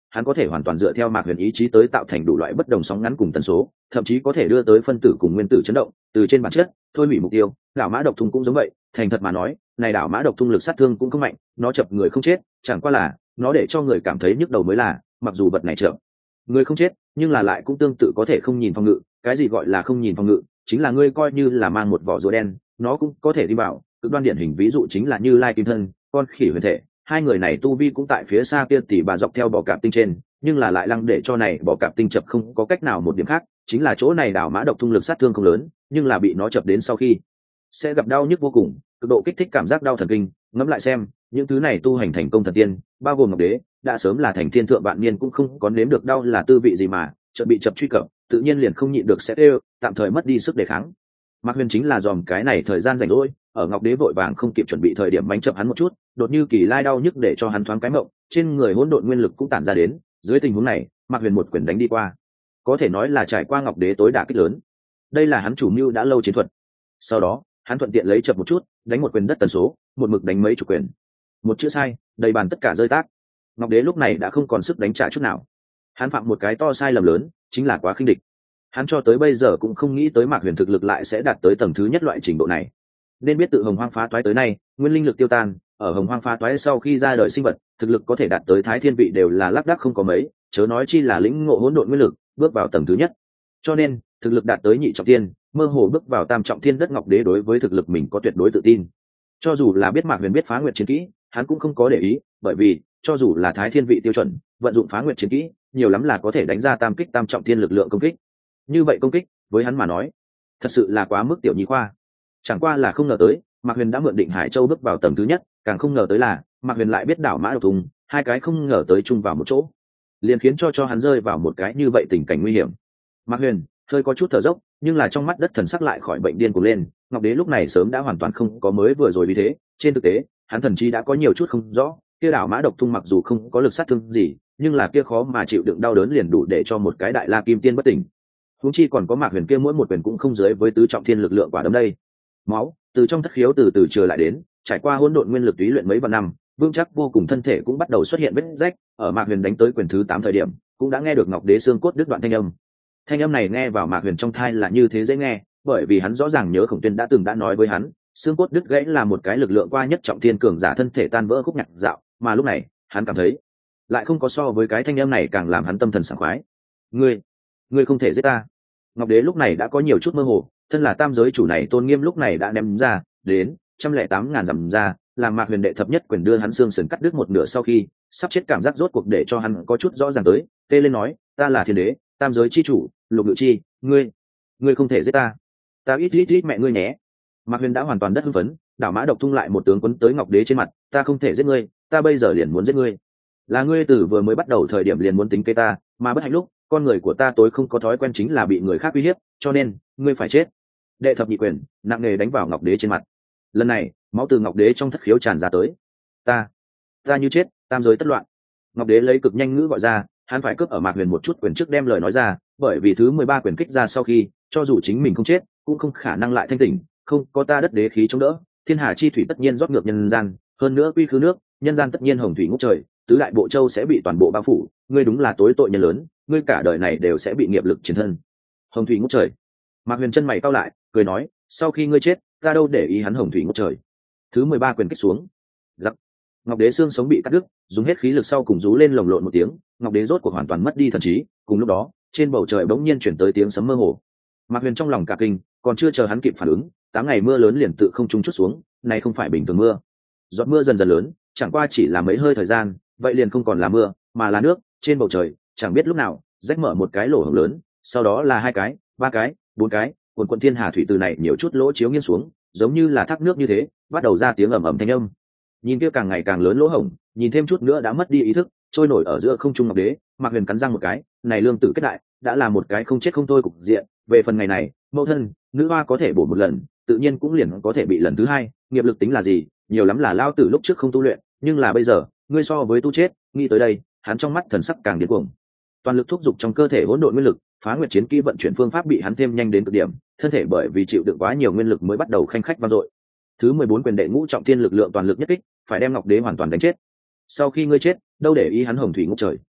hắn có thể hoàn toàn dựa theo Mạc Huyền ý chí tới tạo thành đủ loại bất đồng sóng ngắn cùng tần số, thậm chí có thể đưa tới phân tử cùng nguyên tử chấn động, từ trên bản chất thôi hủy mục tiêu. Đảo mã độc thung cũng giống vậy, thành thật mà nói, này đảo mã độc thung lực sát thương cũng không mạnh, nó chập người không chết, chẳng qua là nó để cho người cảm thấy nhức đầu mới là, mặc dù vật này chậm người không chết, nhưng là lại cũng tương tự có thể không nhìn phòng ngự. Cái gì gọi là không nhìn phòng ngự, chính là ngươi coi như là mang một vỏ rùa đen, nó cũng có thể đi vào. Cực đoan điển hình ví dụ chính là Như Lai Kim Thân, con khỉ huyền thể, hai người này tu vi cũng tại phía xa kia tỷ bà dọc theo bò cạp tinh trên, nhưng là lại lăng để cho này bò cạp tinh chập không có cách nào. Một điểm khác chính là chỗ này đảo mã độc thung lực sát thương không lớn, nhưng là bị nó chập đến sau khi sẽ gặp đau nhức vô cùng, cực độ kích thích cảm giác đau thần kinh. Ngẫm lại xem, những thứ này tu hành thành công thần tiên, bao gồm Ngọc Đế, đã sớm là thành thiên thượng vạn niên cũng không có nếm được đau là tư vị gì mà chợt bị chập truy cập, tự nhiên liền không nhịn được sẽ đêu, tạm thời mất đi sức đề kháng. Mạc Huyền chính là dòm cái này thời gian rảnh rỗi, ở Ngọc Đế vội vàng không kịp chuẩn bị thời điểm bánh chập hắn một chút, đột như kỳ lai đau nhức để cho hắn thoáng cái mộng, trên người hỗn độn nguyên lực cũng tản ra đến. Dưới tình huống này, Mạc Huyền một quyền đánh đi qua, có thể nói là trải qua Ngọc Đế tối đả kích lớn. Đây là hắn chủ mưu đã lâu chiến thuật. Sau đó, hắn thuận tiện lấy chập một chút, đánh một quyền đất tần số, một mực đánh mấy chục quyền. Một chữ sai, đầy bàn tất cả rơi tác. Ngọc Đế lúc này đã không còn sức đánh trả chút nào. Hắn phạm một cái to sai lầm lớn, chính là quá khinh địch. Hắn cho tới bây giờ cũng không nghĩ tới Mạc Huyền thực lực lại sẽ đạt tới tầng thứ nhất loại trình độ này. Nên biết tự Hồng Hoang phá toái tới nay, nguyên linh lực tiêu tan, ở Hồng Hoang phá toái sau khi ra đời sinh vật, thực lực có thể đạt tới Thái Thiên vị đều là lác đác không có mấy, chớ nói chi là lĩnh ngộ hỗn độn nguyên lực, bước vào tầng thứ nhất. Cho nên, thực lực đạt tới nhị trọng thiên, mơ hồ bước vào tam trọng thiên. Đất Ngọc Đế đối với thực lực mình có tuyệt đối tự tin. Cho dù là biết Mạc Huyền biết Phá Nguyệt chiến kỹ, hắn cũng không có để ý, bởi vì cho dù là Thái Thiên vị tiêu chuẩn, vận dụng Phá Nguyệt chiến kỹ, nhiều lắm là có thể đánh ra tam kích tam trọng thiên lực lượng công kích. Như vậy công kích, với hắn mà nói, thật sự là quá mức tiểu nhi khoa. Chẳng qua là không ngờ tới, Mạc Huyền đã mượn Định Hải Châu bước vào tầng thứ nhất, càng không ngờ tới là Mạc Huyền lại biết đảo mã độc thung, hai cái không ngờ tới chung vào một chỗ, liền khiến cho hắn rơi vào một cái như vậy tình cảnh nguy hiểm. Mạc Huyền hơi có chút thở dốc, nhưng là trong mắt đất thần sắc lại khỏi bệnh điên cuồng lên. Ngọc Đế lúc này sớm đã hoàn toàn không có mới vừa rồi vì thế, trên thực tế, hắn thần chí đã có nhiều chút không rõ, kia đảo mã độc thung mặc dù không có lực sát thương gì, nhưng là kia khó mà chịu đựng đau đớn liền đủ để cho một cái đại la kim tiên bất tỉnh. Huống chi còn có Mạc Huyền kia mỗi một quyền cũng không dưới với tứ trọng thiên lực lượng quả đấm đây. Máu từ trong thất khiếu từ từ trừ lại đến, trải qua hỗn độn nguyên lực túy luyện mấy vạn năm, vững chắc vô cùng thân thể cũng bắt đầu xuất hiện vết rách. Ở Mạc Huyền đánh tới quyền thứ 8 thời điểm, cũng đã nghe được Ngọc Đế xương cốt đứt đoạn thanh âm. Thanh âm này nghe vào Mạc Huyền trong tai là như thế dễ nghe, bởi vì hắn rõ ràng nhớ Khổng Tuyên đã từng đã nói với hắn, xương cốt đứt gãy là một cái lực lượng qua nhất trọng thiên cường giả thân thể tan vỡ khúc nhạc dạo, mà lúc này, hắn cảm thấy lại không có so với cái thanh âm này càng làm hắn tâm thần sảng khoái. Ngươi không thể giết ta. Ngọc Đế lúc này đã có nhiều chút mơ hồ, thân là tam giới chủ này tôn nghiêm lúc này đã ném ra đến 108.000 dặm ra, làm Mạc Huyền đệ thập nhất quyền đưa hắn xương sườn cắt đứt một nửa sau khi sắp chết, cảm giác rốt cuộc để cho hắn có chút rõ ràng tới, tê lên nói, ta là thiên đế, tam giới chi chủ, lục ngự chi, ngươi không thể giết ta, ta ít mẹ ngươi nhé. Mạc Huyền đã hoàn toàn đất hưng phấn, đảo mã độc thung lại một tướng quấn tới Ngọc Đế trên mặt, ta không thể giết ngươi, ta bây giờ liền muốn giết ngươi. Là ngươi từ vừa mới bắt đầu thời điểm liền muốn tính kế ta, mà bất hạnh lúc con người của ta tối không có thói quen chính là bị người khác uy hiếp, cho nên ngươi phải chết. Đệ thập nhị quyền nặng nề đánh vào Ngọc Đế trên mặt. Lần này máu từ Ngọc Đế trong thất khiếu tràn ra tới. Ta như chết, tam giới tất loạn. Ngọc Đế lấy cực nhanh ngữ gọi ra, hắn phải cướp ở Mạc Huyền một chút quyền trước đem lời nói ra, bởi vì thứ 13 quyền kích ra sau khi, cho dù chính mình không chết, cũng không khả năng lại thanh tỉnh, không có ta đất đế khí chống đỡ, thiên hà chi thủy tất nhiên rót ngược nhân gian, hơn nữa quy khứ nước, nhân gian tất nhiên hồng thủy ngút trời, tứ đại bộ châu sẽ bị toàn bộ bao phủ, ngươi đúng là tối tội nhân lớn, ngươi cả đời này đều sẽ bị nghiệp lực chiến thân. Hồng thủy ngút trời. Mạc Huyền chân mày cau lại, cười nói, sau khi ngươi chết, ta đâu để ý hắn hồng thủy ngút trời. Thứ 13 quyền kích xuống. Giặc. Ngọc Đế xương sống bị cắt đứt, dùng hết khí lực sau cùng rú lên lồng lộn một tiếng, Ngọc Đế rốt cuộc hoàn toàn mất đi thần trí, cùng lúc đó, trên bầu trời bỗng nhiên chuyển tới tiếng sấm mơ hồ. Mạc Huyền trong lòng cả kinh, còn chưa chờ hắn kịp phản ứng, 8 ngày mưa lớn liền tự không trung chút xuống, này không phải bình thường mưa. Giọt mưa dần dần lớn, chẳng qua chỉ là mấy hơi thời gian, vậy liền không còn là mưa, mà là nước, trên bầu trời, chẳng biết lúc nào, rách mở một cái lỗ hổng lớn, sau đó là 2 cái, 3 cái, 4 cái, quần thiên hà thủy từ này nhiều chút lỗ chiếu nghiêng xuống, giống như là thác nước như thế, bắt đầu ra tiếng ầm ầm thanh âm. Nhìn kia càng ngày càng lớn lỗ hổng, nhìn thêm chút nữa đã mất đi ý thức, trôi nổi ở giữa không trung Ngọc Đế, Mạc Huyền cắn răng một cái, này lương tử kết đại, đã là một cái không chết không thôi cục diện, về phần ngày này, mẫu thân, nữ hoa có thể bổ một lần, tự nhiên cũng liền có thể bị lần thứ 2, nghiệp lực tính là gì, nhiều lắm là lao tử lúc trước không tu luyện, nhưng là bây giờ, ngươi so với tu chết, nghĩ tới đây, hắn trong mắt thần sắc càng điên cuồng. Toàn lực thúc giục trong cơ thể hỗn độn nguyên lực, Phá Nguyệt chiến kỹ vận chuyển phương pháp bị hắn thêm nhanh đến cực điểm, thân thể bởi vì chịu đựng quá nhiều nguyên lực mới bắt đầu khanh khách vang dội. Thứ 14 quyền đệ ngũ trọng thiên lực lượng toàn lực nhất kích, phải đem Ngọc Đế hoàn toàn đánh chết. Sau khi ngươi chết, đâu để ý hắn hồng thủy ngút trời.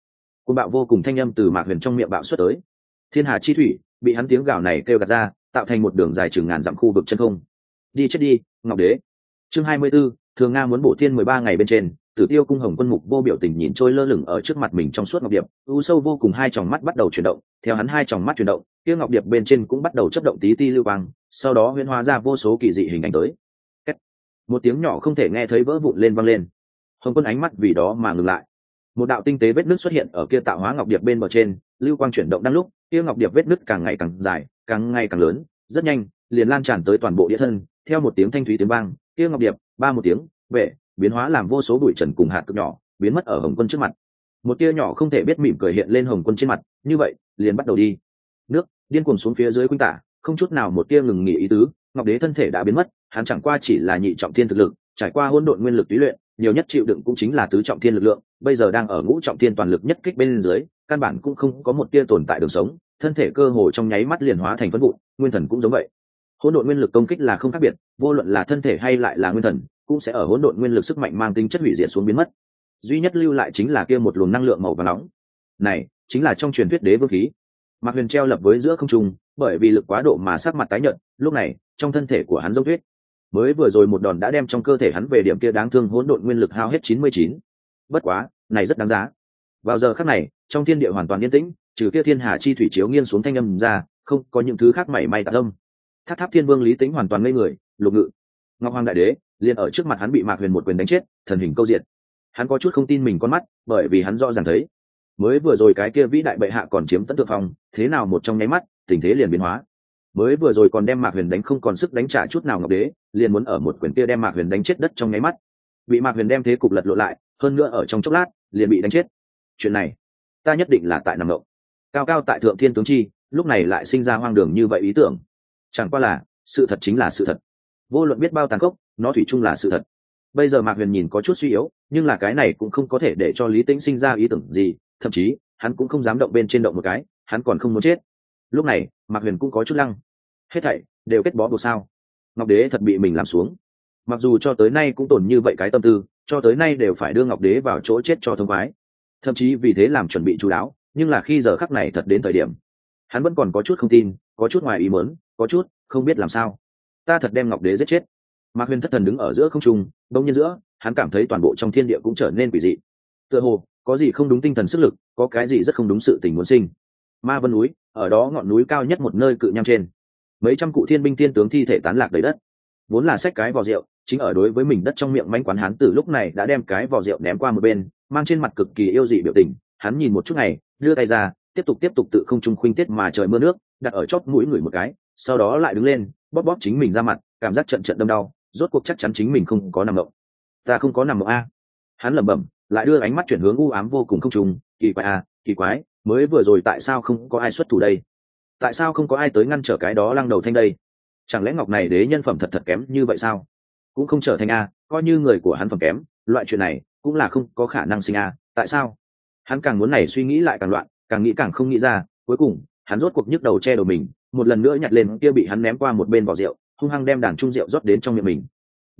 côn bạo vô cùng thanh âm từ Mạc Huyền trong miệng bạo xuất tới. Thiên hà chi thủy bị hắn tiếng gào này kêu gạt ra, tạo thành một đường dài chừng ngàn dặm khu vực chân không. Đi chết đi, Ngọc Đế. Chương 24, Thường Nga muốn bổ thiên 13 ngày bên trên, Tử Tiêu cung Hồng Quân Mục vô biểu tình nhìn trôi lơ lửng ở trước mặt mình trong suốt ngọc điệp, u sâu vô cùng hai tròng mắt bắt đầu chuyển động, theo hắn hai tròng mắt chuyển động, kia ngọc điệp bên trên cũng bắt đầu chớp động tí ti lưu quang, sau đó huyễn hóa ra vô số kỳ dị hình ảnh tới. Kết. Một tiếng nhỏ không thể nghe thấy vỡ vụn lên vang lên. Hồng Quân ánh mắt vì đó mà ngừng lại. Một đạo tinh tế vết nứt xuất hiện ở kia tạo hóa ngọc điệp bên bờ trên, lưu quang chuyển động đang lúc, kia ngọc điệp vết nứt càng ngày càng dài, càng ngày càng lớn, rất nhanh, liền lan tràn tới toàn bộ địa thân, theo một tiếng thanh thúy tiếng vang, kia ngọc điệp, ba một tiếng, vệ, biến hóa làm vô số bụi trần cùng hạt cực nhỏ, biến mất ở Hồng Quân trước mặt. Một tia nhỏ không thể biết mỉm cười hiện lên Hồng Quân trên mặt, như vậy, liền bắt đầu đi. Nước điên cuồng xuống phía dưới quanh tả, không chút nào một tia ngừng nghỉ ý tứ, Ngọc Đế thân thể đã biến mất, hắn chẳng qua chỉ là nhị trọng thiên thực lực, trải qua hỗn độn nguyên lực túy luyện, nhiều nhất chịu đựng cũng chính là tứ trọng thiên lực lượng, bây giờ đang ở ngũ trọng thiên toàn lực nhất kích bên dưới, căn bản cũng không có một tia tồn tại đường sống, thân thể cơ hồ trong nháy mắt liền hóa thành phấn vụn, nguyên thần cũng giống vậy. Hỗn độn nguyên lực công kích là không khác biệt, vô luận là thân thể hay lại là nguyên thần, cũng sẽ ở hỗn độn nguyên lực sức mạnh mang tính chất hủy diệt xuống biến mất. Duy nhất lưu lại chính là kia một luồng năng lượng màu vàng nóng. Này, chính là trong truyền thuyết đế vương khí. Mạc Huyền treo lập với giữa không trung, bởi vì lực quá độ mà sắc mặt tái nhợt, lúc này, trong thân thể của hắn giống tuyết. Mới vừa rồi một đòn đã đem trong cơ thể hắn về điểm kia đáng thương hỗn độn nguyên lực hao hết 99. Bất quá, này rất đáng giá. Vào giờ khắc này, trong thiên địa hoàn toàn yên tĩnh, trừ kia thiên hà chi thủy chiếu nghiêng xuống thanh âm ra, không có những thứ khác mảy may tạp âm. Tháp Tháp Thiên Vương Lý Tĩnh hoàn toàn ngây người, Lục Ngự, Ngọc Hoàng Đại Đế, liền ở trước mặt hắn bị Mạc Huyền một quyền đánh chết, thần hình câu diện. Hắn có chút không tin mình con mắt, bởi vì hắn rõ ràng thấy, mới vừa rồi cái kia vĩ đại bệ hạ còn chiếm tận thượng phong, thế nào một trong nháy mắt, tình thế liền biến hóa. Mới vừa rồi còn đem Mạc Huyền đánh không còn sức đánh trả chút nào Ngọc Đế, liền muốn ở một quyền kia đem Mạc Huyền đánh chết đất trong nháy mắt. Bị Mạc Huyền đem thế cục lật lộ lại, hơn nữa ở trong chốc lát, liền bị đánh chết. Chuyện này, ta nhất định là tại nằm ngộng. Cao cao tại thượng thiên tướng chi, lúc này lại sinh ra hoang đường như vậy ý tưởng. Chẳng qua là, sự thật chính là sự thật. Vô luận biết bao tàn khốc, nó thủy chung là sự thật. Bây giờ Mạc Huyền nhìn có chút suy yếu, nhưng là cái này cũng không có thể để cho Lý Tĩnh sinh ra ý tưởng gì, thậm chí, hắn cũng không dám động bên trên động một cái, hắn còn không muốn chết. Lúc này, Mạc Huyền cũng có chút lăng. Hết thảy đều kết bó buộc sao? Ngọc Đế thật bị mình làm xuống. Mặc dù cho tới nay cũng tồn như vậy cái tâm tư, cho tới nay đều phải đưa Ngọc Đế vào chỗ chết cho thông khoái. Thậm chí vì thế làm chuẩn bị chú đáo, nhưng là khi giờ khắc này thật đến thời điểm, hắn vẫn còn có chút không tin, có chút ngoài ý muốn, có chút không biết làm sao. Ta thật đem Ngọc Đế giết chết. Mạc Huyền thất thần đứng ở giữa không trung, bỗng nhiên giữa, hắn cảm thấy toàn bộ trong thiên địa cũng trở nên quỷ dị. Tựa hồ có gì không đúng tinh thần sức lực, có cái gì rất không đúng sự tình muốn sinh. Ma Vân núi, ở đó ngọn núi cao nhất một nơi cự nham trên, mấy trăm cụ thiên binh thiên tướng thi thể tán lạc đầy đất. Vốn là xách cái vò rượu, chính ở đối với mình đất trong miệng manh quán hắn từ lúc này đã đem cái vò rượu ném qua một bên, mang trên mặt cực kỳ yêu dị biểu tình. Hắn nhìn một chút này, đưa tay ra, tiếp tục tự không trung khuynh tiết mà trời mưa nước, đặt ở chóp mũi người một cái, sau đó lại đứng lên, bóp bóp chính mình ra mặt, cảm giác trận trận đâm đau, rốt cuộc chắc chắn chính mình không có nằm mộng. Ta không có nằm mộng a. Hắn lẩm bẩm, lại đưa ánh mắt chuyển hướng u ám vô cùng không trùng, kỳ quái a, kỳ quái, mới vừa rồi tại sao không có ai xuất thủ đây? Tại sao không có ai tới ngăn trở cái đó lăng đầu thanh đây? Chẳng lẽ Ngọc này đế nhân phẩm thật kém như vậy sao? Cũng không trở thành a, coi như người của hắn phẩm kém, loại chuyện này cũng là không có khả năng sinh a, tại sao? Hắn càng muốn này suy nghĩ lại càng loạn, càng nghĩ càng không nghĩ ra, cuối cùng, hắn rốt cuộc nhức đầu che đầu mình, một lần nữa nhặt lên kia bị hắn ném qua một bên vỏ rượu, hung hăng đem đàn chung rượu rót đến trong miệng mình.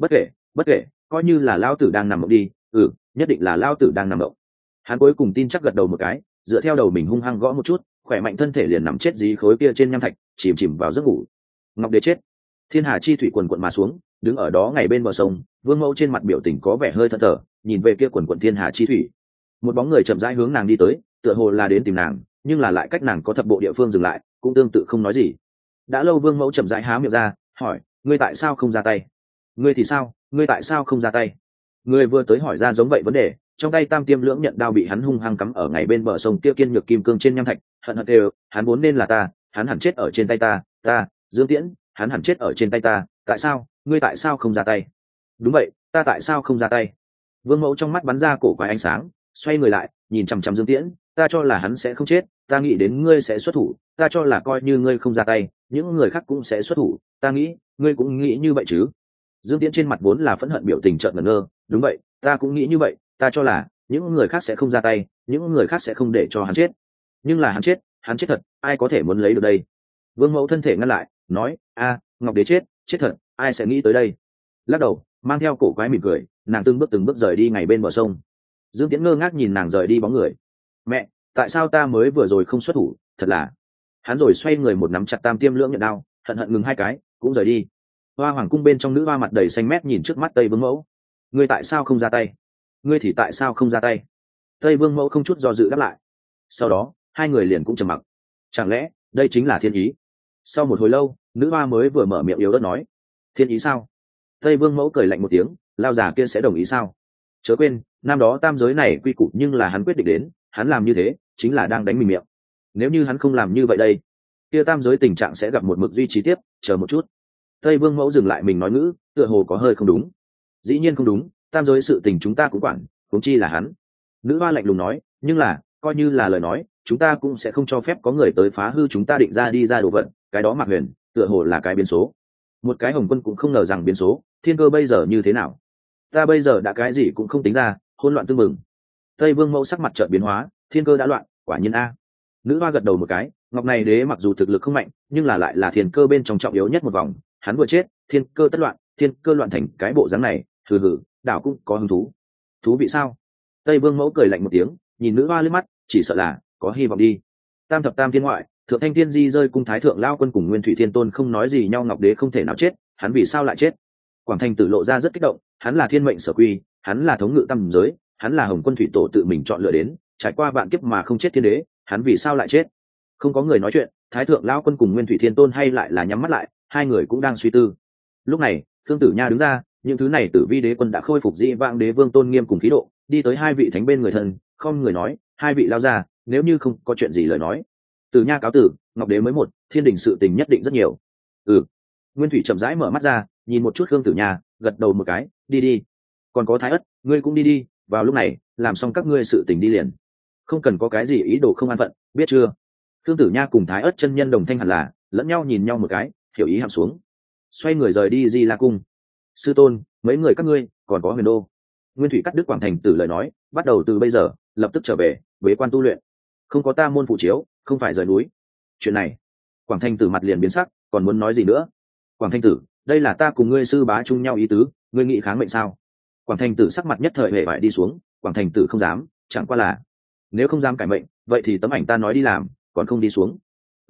Bất kể, coi như là lao tử đang nằm mộng đi, nhất định là lao tử đang nằm mộng. Hắn cuối cùng tin chắc gật đầu một cái, dựa theo đầu mình hung hăng gõ một chút, khỏe mạnh thân thể liền nằm chết dí khối kia trên nham thạch, chìm vào giấc ngủ. Ngọc Đế chết. Thiên hà chi thủy quần quận mà xuống, đứng ở đó ngày bên bờ sông, Vương Mẫu trên mặt biểu tình có vẻ hơi thẫn thờ, nhìn về kia quần quận thiên hà chi thủy. Một bóng người chậm rãi hướng nàng đi tới, tựa hồ là đến tìm nàng, nhưng là lại cách nàng có thập bộ địa phương dừng lại, cũng tương tự không nói gì. Đã lâu Vương Mẫu chậm rãi há miệng ra, hỏi, ngươi tại sao không ra tay? Ngươi thì sao, ngươi tại sao không ra tay? Ngươi vừa tới hỏi ra giống vậy vấn đề, trong tay tam tiêm lưỡng nhận đao bị hắn hung hăng cắm ở ngày bên bờ sông kia kiên nhược kim cương trên nham thạch, hận đều, hắn vốn nên là ta, hắn hẳn chết ở trên tay ta, Dương Tiễn, hắn hẳn chết ở trên tay ta, tại sao, ngươi tại sao không ra tay? Đúng vậy, ta tại sao không ra tay? Vương Mẫu trong mắt bắn ra cổ quái ánh sáng, xoay người lại, nhìn chằm chằm Dương Tiễn, ta cho là hắn sẽ không chết, ta nghĩ đến ngươi sẽ xuất thủ, ta cho là coi như ngươi không ra tay, những người khác cũng sẽ xuất thủ, ta nghĩ, ngươi cũng nghĩ như vậy chứ? Dương Tiễn trên mặt vốn là phẫn hận biểu tình trợn ngẩn ngơ, đúng vậy, ta cũng nghĩ như vậy, ta cho là những người khác sẽ không ra tay, những người khác sẽ không để cho hắn chết, nhưng là hắn chết thật, ai có thể muốn lấy được đây? Vương Mẫu thân thể ngăn lại, nói, Ngọc Đế chết thật, ai sẽ nghĩ tới đây? Lắc đầu, mang theo cổ quái mỉm cười, nàng từng bước rời đi ngày bên bờ sông. Dương Tiễn ngơ ngác nhìn nàng rời đi bóng người. Mẹ, tại sao ta mới vừa rồi không xuất thủ, thật là. Hắn rồi xoay người một nắm chặt tam tiêm lưỡng nhận đao, hận hận ngừng hai cái cũng rời đi. Hoa hoàng cung bên trong nữ hoa mặt đầy xanh mét nhìn trước mắt Tây Vương mẫu. Ngươi tại sao không ra tay? Ngươi thì tại sao không ra tay? Tây Vương mẫu không chút do dự đáp lại. Sau đó hai người liền cũng trầm mặc. Chẳng lẽ đây chính là thiên ý? Sau một hồi lâu, nữ hoa mới vừa mở miệng yếu ớt nói, thiên ý sao? Tây Vương mẫu cười lạnh một tiếng, lao già kia sẽ đồng ý sao? Chớ quên, năm đó tam giới này quy củ nhưng là hắn quyết định đến, hắn làm như thế chính là đang đánh mình miệng. Nếu như hắn không làm như vậy đây, kia tam giới tình trạng sẽ gặp một mực duy trì tiếp. Chờ một chút. Tây Vương mẫu dừng lại mình nói ngữ, tựa hồ có hơi không đúng. Dĩ nhiên không đúng, tam giới sự tình chúng ta cũng quản, huống chi là hắn. Nữ hoa lạnh lùng nói, nhưng là coi như là lời nói, chúng ta cũng sẽ không cho phép có người tới phá hư chúng ta định ra đi ra đồ vật. Cái đó Mạc Huyền tựa hồ là cái biến số. Một cái Hồng Quân cũng không ngờ rằng biến số. Thiên Cơ bây giờ như thế nào? Ta bây giờ đã cái gì cũng không tính ra, hỗn loạn tương mừng. Tây Vương mẫu sắc mặt chợt biến hóa, Thiên Cơ đã loạn, quả nhiên a. Nữ hoa gật đầu một cái, Ngọc này đế mặc dù thực lực không mạnh, nhưng là lại là Thiên Cơ bên trong trọng yếu nhất một vòng. Hắn vừa chết, Thiên Cơ tất loạn, Thiên Cơ loạn thành cái bộ dáng này, hừ hừ, đảo cũng có hứng thú. Thú vị sao? Tây Vương mẫu cười lạnh một tiếng, nhìn nữ hoa liếc mắt, chỉ sợ là có hy vọng đi. Tam thập tam thiên ngoại, thượng thanh thiên di rơi cung thái thượng lao quân cùng nguyên thủy thiên tôn không nói gì nhau, Ngọc đế không thể nào chết, hắn vì sao lại chết? Quảng Thành Tử lộ ra rất kích động, hắn là thiên mệnh sở quy, hắn là thống ngự tam giới, hắn là Hồng Quân thủy tổ tự mình chọn lựa đến, trải qua vạn kiếp mà không chết thiên đế, hắn vì sao lại chết? Không có người nói chuyện, thái thượng lao quân cùng nguyên thủy thiên tôn hay lại là nhắm mắt lại, hai người cũng đang suy tư. Lúc này Thương Tử Nha đứng ra, những thứ này Tử Vi đế quân đã khôi phục dị vãng đế vương tôn nghiêm cùng khí độ, đi tới hai vị thánh bên người thân, không người nói, hai vị lao ra, nếu như không có chuyện gì lời nói, Tử Nha cáo tử, Ngọc đế mới một, thiên đình sự tình nhất định rất nhiều. Nguyên thủy chậm rãi mở mắt ra, nhìn một chút Khương Tử Nha, gật đầu một cái, đi đi. Còn có Thái Ất, ngươi cũng đi đi, vào lúc này làm xong các ngươi sự tình đi liền, không cần có cái gì ý đồ không an phận, biết chưa? Khương Tử Nha cùng Thái Ất chân nhân đồng thanh hẳn là lẫn nhau nhìn nhau một cái, hiểu ý hàm xuống, xoay người rời đi Di La cung. Sư tôn, mấy người các ngươi còn có Huyền Đô. Nguyên thủy cắt đứt Quảng Thành Tử lời nói, bắt đầu từ bây giờ lập tức trở về bế quan tu luyện, không có ta môn phụ chiếu, không phải rời núi. Chuyện này Quảng Thành Tử mặt liền biến sắc, còn muốn nói gì nữa? Quảng Thành Tử, đây là ta cùng ngươi sư bá chung nhau ý tứ, ngươi nghị kháng mệnh sao? Quảng Thành Tử sắc mặt nhất thời hề vải đi xuống. Quảng Thành Tử không dám, chẳng qua là nếu không dám cải mệnh, vậy thì tấm ảnh ta nói đi làm, còn không đi xuống.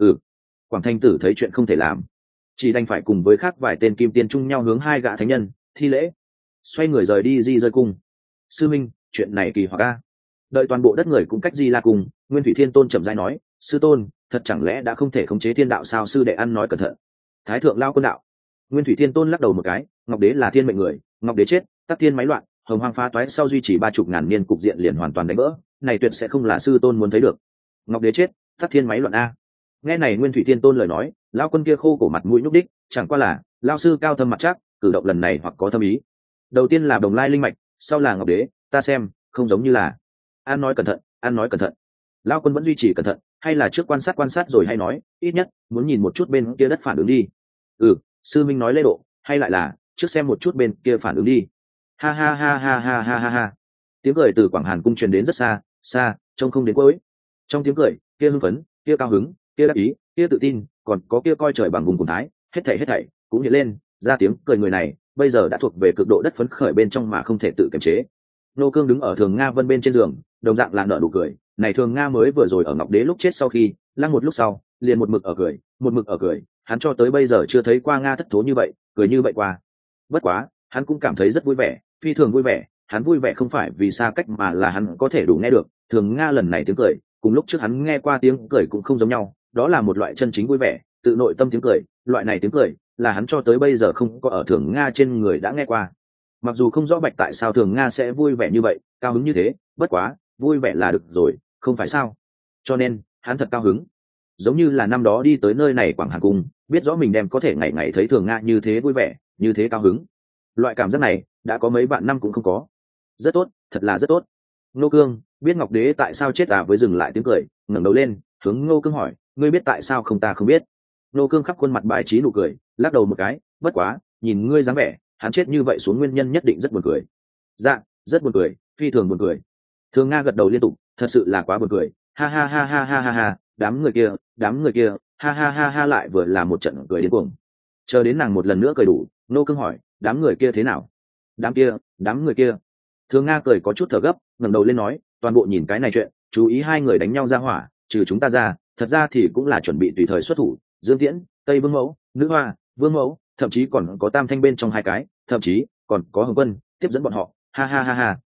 Quảng Thành Tử thấy chuyện không thể làm, chỉ đành phải cùng với khác vài tên kim tiên chung nhau hướng hai gã thánh nhân thi lễ, xoay người rời đi Di Rơi cung. Sư minh, chuyện này kỳ hoặc a. Đợi toàn bộ đất người cũng cách Di La cung, Nguyên Thủy Thiên Tôn chậm rãi nói, sư tôn, thật chẳng lẽ đã không thể khống chế thiên đạo sao? Sư đệ ăn nói cẩn thận. Thái thượng lao quân đạo. Nguyên Thủy Thiên Tôn lắc đầu một cái, Ngọc đế là thiên mệnh người, Ngọc đế chết, tắc thiên máy loạn, hồng hoang phá toái sau duy trì 30 ngàn niên cục diện liền hoàn toàn đánh vỡ, này tuyệt sẽ không là sư tôn muốn thấy được. Ngọc đế chết, tắc thiên máy loạn a. Nghe này Nguyên Thủy Thiên Tôn lời nói, lao quân kia khô cổ mặt mũi nhúc đích, chẳng qua là lao sư cao thâm mặt chắc, cử động lần này hoặc có thâm ý. Đầu tiên là Đồng Lai linh mạch, sau là Ngọc đế, ta xem không giống như là. An nói cẩn thận, an nói cẩn thận. Lao quân vẫn duy trì cẩn thận, hay là trước quan sát rồi hay nói, ít nhất muốn nhìn một chút bên kia đất phản ứng đi. Sư minh nói lễ độ, hay lại là trước xem một chút bên kia phản ứng đi. Ha ha ha ha ha ha ha ha. Tiếng cười từ Quảng Hàn cung truyền đến rất xa, xa, trông không đến cuối. Trong tiếng cười, kia hưng phấn, kia cao hứng, kia đắc ý, kia tự tin, còn có kia coi trời bằng vùng cùng thái, hết thảy cũng hiện lên, ra tiếng cười người này, bây giờ đã thuộc về cực độ đất phấn khởi bên trong mà không thể tự kiềm chế. Nô Cương đứng ở Thường Nga Vân bên trên giường, đồng dạng là nở nụ cười, này Thường Nga mới vừa rồi ở Ngọc đế lúc chết sau khi, lăng một lúc sau, liền một mực ở cười, hắn cho tới bây giờ chưa thấy qua Nga thất thố như vậy, cười như vậy qua. Bất quá, hắn cũng cảm thấy rất vui vẻ, phi thường vui vẻ, hắn vui vẻ không phải vì xa cách mà là hắn có thể đủ nghe được Thường Nga lần này tiếng cười, cùng lúc trước hắn nghe qua tiếng cười cũng không giống nhau, đó là một loại chân chính vui vẻ, tự nội tâm tiếng cười, loại này tiếng cười là hắn cho tới bây giờ không có ở Thường Nga trên người đã nghe qua. Mặc dù không rõ bạch tại sao Thường Nga sẽ vui vẻ như vậy, cao hứng như thế, bất quá, vui vẻ là được rồi, không phải sao? Cho nên, hắn thật cao hứng. Giống như là năm đó đi tới nơi này Quảng Hàn cung, biết rõ mình đem có thể ngày ngày thấy Thường Nga như thế vui vẻ, như thế cao hứng. Loại cảm giác này, đã có mấy vạn năm cũng không có. Rất tốt, thật là rất tốt. Ngô Cương biết Ngọc đế tại sao chết với dừng lại tiếng cười, ngẩng đầu lên, hướng Ngô Cương hỏi, ngươi biết tại sao không? Ta không biết. Ngô Cương khắp khuôn mặt bài trí nụ cười, lắc đầu một cái, bất quá, nhìn ngươi dáng vẻ, hắn chết như vậy xuống nguyên nhân nhất định rất buồn cười. Dạ, rất buồn cười, phi thường buồn cười. Thường Nga gật đầu liên tục, thật sự là quá buồn cười, ha ha ha ha ha ha ha, đám người kia, ha ha ha ha, lại vừa là một trận cười điên cuồng. Chờ đến nàng một lần nữa cười đủ, Ngô Cương hỏi, đám người kia thế nào? Đám người kia. Thường Nga cười có chút thở gấp, ngẩng đầu lên nói, toàn bộ nhìn cái này chuyện, chú ý hai người đánh nhau ra hỏa, trừ chúng ta ra, thật ra thì cũng là chuẩn bị tùy thời xuất thủ. Dương Tiễn, Tây Vương Mẫu, Nữ Hoa, Vương Mẫu, thậm chí còn có Tam Thanh bên trong hai cái, thậm chí còn có Hồng Quân tiếp dẫn bọn họ. Ha ha ha ha,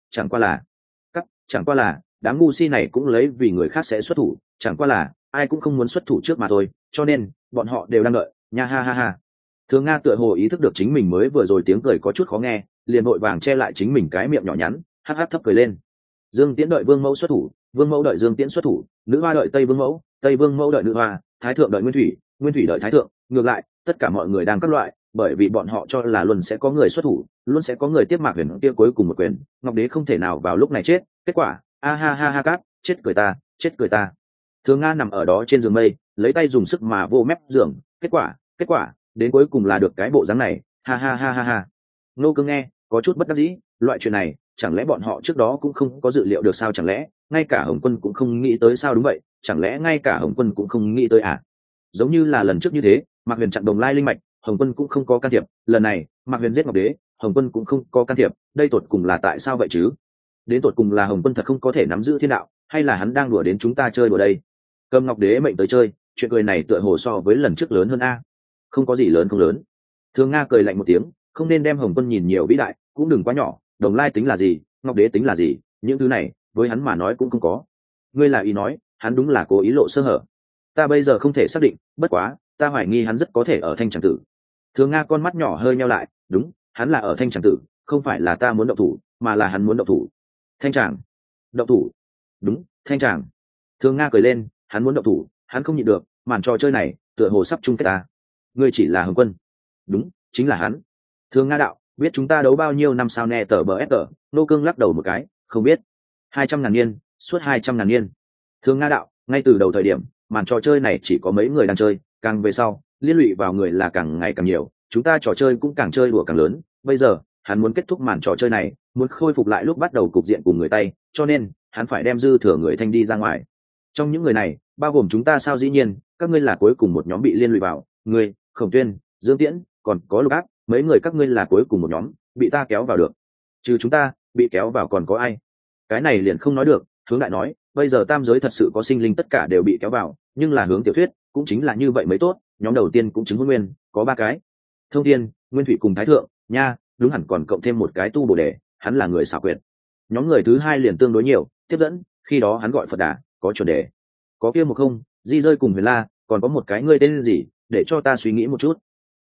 chẳng qua là đám ngu si này cũng lấy vì người khác sẽ xuất thủ, chẳng qua là ai cũng không muốn xuất thủ trước mà thôi, cho nên bọn họ đều đang đợi. Nha ha ha ha. Thường Nga tựa hồ ý thức được chính mình mới vừa rồi tiếng cười có chút khó nghe, liền vội vàng che lại chính mình cái miệng nhỏ nhắn, hắc hắc thấp cười lên. Dương Tiễn đợi Vương Mẫu xuất thủ, Vương Mẫu đợi Dương Tiễn xuất thủ, Nữ Hoa đợi Tây Vương Mẫu, Tây Vương Mẫu đợi Nữ Hoa, Thái Thượng đợi Nguyên Thủy, Nguyên Thủy đợi Thái Thượng. Ngược lại, tất cả mọi người đang các loại, bởi vì bọn họ cho là luôn sẽ có người xuất thủ, luôn sẽ có người tiếp Mạc Huyền kia cuối cùng một quyền. Ngọc Đế không thể nào vào lúc này chết. Kết quả, a ha ha ha cát, chết cười ta. Thường Nga nằm ở đó trên giường mây, lấy tay dùng sức mà vô mép giường. Kết quả, đến cuối cùng là được cái bộ dáng này. Ha ha ha ha ha. Nô Cương nghe, có chút bất đắc dĩ, loại chuyện này, chẳng lẽ bọn họ trước đó cũng không có dự liệu được sao? Chẳng lẽ ngay cả Hồng Quân cũng không nghĩ tới sao? Đúng vậy, chẳng lẽ ngay cả Hồng Quân cũng không nghĩ tới à? Giống như là lần trước như thế, Mạc Huyền chặn Đồng Lai linh mạch, Hồng Quân cũng không có can thiệp. Lần này, Mạc Huyền giết Ngọc Đế, Hồng Quân cũng không có can thiệp. Đây tột cùng là tại sao vậy chứ? Đến tột cùng là Hồng Quân thật không có thể nắm giữ thiên đạo, hay là hắn đang đùa đến chúng ta chơi đùa đây? Cầm Ngọc Đế mệnh tới chơi, chuyện cười này tựa hồ so với lần trước lớn hơn a. Không có gì lớn không lớn. Thường Nga cười lạnh một tiếng, không nên đem Hồng Quân nhìn nhiều vĩ đại, cũng đừng quá nhỏ. Đồng Lai tính là gì, Ngọc Đế tính là gì, những thứ này với hắn mà nói cũng không có. Ngươi là ý nói hắn đúng là cố ý lộ sơ hở? Ta bây giờ không thể xác định, bất quá ta hoài nghi hắn rất có thể ở Thanh Tràng Tử. Thường Nga con mắt nhỏ hơi nheo lại, đúng, hắn là ở Thanh Tràng Tử, không phải là ta muốn động thủ, mà là hắn muốn động thủ. Thanh Tràng, động thủ? Đúng, Thanh Tràng. Thường Nga cười lên, hắn muốn động thủ, hắn không nhịn được, màn trò chơi này tựa hồ sắp chung kết ta. Ngươi chỉ là Hồng Quân? Đúng, chính là hắn. Thường Nga đạo, biết chúng ta đấu bao nhiêu năm sao? Nè tờ bờ ép tờ. Nô Cương lắc đầu một cái, không biết. 200.000 niên, suốt 200.000 niên. Thường Nga đạo, ngay từ đầu thời điểm màn trò chơi này chỉ có mấy người đang chơi, càng về sau liên lụy vào người là càng ngày càng nhiều, chúng ta trò chơi cũng càng chơi đùa càng lớn. Bây giờ hắn muốn kết thúc màn trò chơi này, muốn khôi phục lại lúc bắt đầu cục diện cùng người Tây, cho nên hắn phải đem dư thừa người Thanh đi ra ngoài. Trong những người này bao gồm chúng ta sao? Dĩ nhiên, các ngươi là cuối cùng một nhóm bị liên lụy vào. Ngươi, Khổng Tuyên, Dương Tiễn, còn có Lục Áp, mấy người các ngươi là cuối cùng một nhóm bị ta kéo vào được. Trừ chúng ta bị kéo vào còn có ai? Cái này liền không nói được. Hướng Đại nói, bây giờ tam giới thật sự có sinh linh tất cả đều bị kéo vào, nhưng là hướng tiểu thuyết cũng chính là như vậy mới tốt. Nhóm đầu tiên cũng chứng hôn nguyên, có 3 cái: Thông Thiên, Nguyên Thủy cùng Thái Thượng nha, đúng hẳn còn cộng thêm một cái Tu Bồ Đề, hắn là người xảo quyệt. Nhóm người thứ hai liền tương đối nhiều, tiếp dẫn, khi đó hắn gọi Phật Đà, có chuẩn đề, có kia một không, Di Rơi cùng Huyền La, còn có một cái ngươi tên gì, để cho ta suy nghĩ một chút.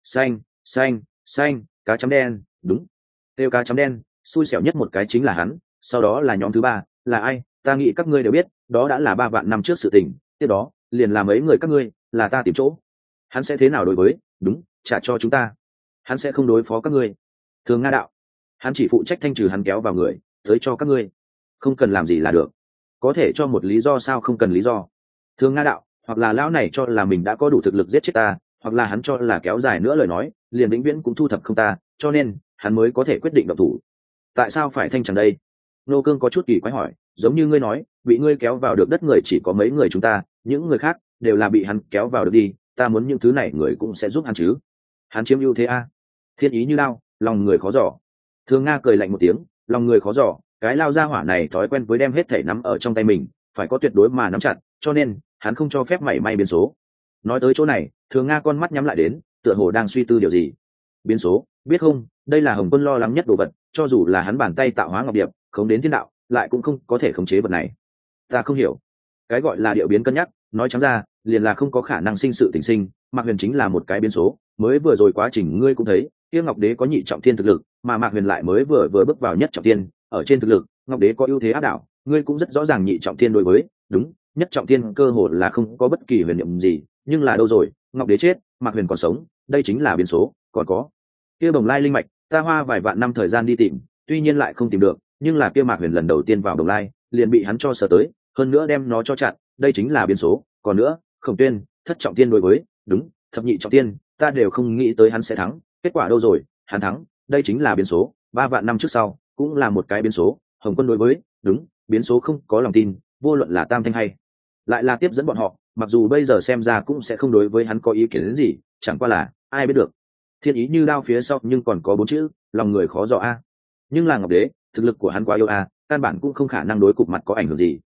Xanh, cá chấm đen, đúng, tiêu cá chấm đen, xui xẻo nhất một cái chính là hắn. Sau đó là nhóm thứ 3, là ai? Ta nghĩ các ngươi đều biết, đó đã là 3 vạn năm trước sự tình. Tiếp đó liền là mấy người các ngươi, là ta tìm chỗ. Hắn sẽ thế nào đối với, đúng, trả cho chúng ta. Hắn sẽ không đối phó các ngươi. Thường Nga đạo, hắn chỉ phụ trách thanh trừ hắn kéo vào người tới cho các ngươi, không cần làm gì là được. Có thể cho một lý do sao? Không cần lý do. Thường Nga đạo, hoặc là lão này cho là mình đã có đủ thực lực giết chết ta, hoặc là hắn cho là kéo dài nữa lời nói liền vĩnh viễn cũng thu thập không ta, cho nên hắn mới có thể quyết định động thủ. Tại sao phải Thanh Tràng đây? Nô Cương có chút kỳ quái hỏi. Giống như ngươi nói, bị ngươi kéo vào được đất người chỉ có mấy người chúng ta, những người khác đều là bị hắn kéo vào được đi. Ta muốn những thứ này người cũng sẽ giúp hắn chứ. Hắn chiếm ưu thế a. Thiên ý như lao, lòng người khó dò. Thường Nga cười lạnh một tiếng, lòng người khó dò, cái lao ra hỏa này thói quen với đem hết thể nắm ở trong tay mình, phải có tuyệt đối mà nắm chặt, cho nên hắn không cho phép mảy may biến số. Nói tới chỗ này, Thường Nga con mắt nhắm lại đến, tựa hồ đang suy tư điều gì. Biến số, biết không, đây là Hồng Quân lo lắng nhất đồ vật, cho dù là hắn bàn tay tạo hóa ngọc điệp khống đến thiên đạo, lại cũng không có thể khống chế vật này. Ta không hiểu. Cái gọi là điệu biến cân nhắc, nói trắng ra liền là không có khả năng sinh sự tình sinh. Mạc Huyền chính là một cái biến số, mới vừa rồi quá trình ngươi cũng thấy, kia Ngọc Đế có nhị trọng thiên thực lực, mà Mạc Huyền lại mới vừa bước vào nhất trọng thiên. Ở trên thực lực, Ngọc Đế có ưu thế áp đảo, ngươi cũng rất rõ ràng nhị trọng thiên đối với, đúng, nhất trọng thiên cơ hội là không có bất kỳ huyền niệm gì. Nhưng là đâu rồi, Ngọc Đế chết, Mạc Huyền còn sống, đây chính là biến số. Còn có kia Bồng Lai linh mạch, ta hoa vài vạn năm thời gian đi tìm, tuy nhiên lại không tìm được, nhưng là kia Mạc Huyền lần đầu tiên vào Bồng Lai liền bị hắn cho sở tới, hơn nữa đem nó cho chặn, đây chính là biến số. Còn nữa, Khổng Tuyên, thất trọng thiên đối với, đúng, thập nhị trọng thiên, ta đều không nghĩ tới hắn sẽ thắng, kết quả đâu rồi, hắn thắng, đây chính là biến số. 3 vạn năm trước sau cũng là một cái biến số. Hồng Quân đối với, đúng, biến số không có lòng tin, vô luận là Tam Thanh hay lại là tiếp dẫn bọn họ, mặc dù bây giờ xem ra cũng sẽ không đối với hắn có ý kiến đến gì, chẳng qua là ai biết được. Thiên ý như đao phía sau nhưng còn có 4 chữ, lòng người khó dò a. Nhưng là Ngọc Đế, thực lực của hắn quá yếu a, căn bản cũng không khả năng đối cục mặt có ảnh hưởng gì.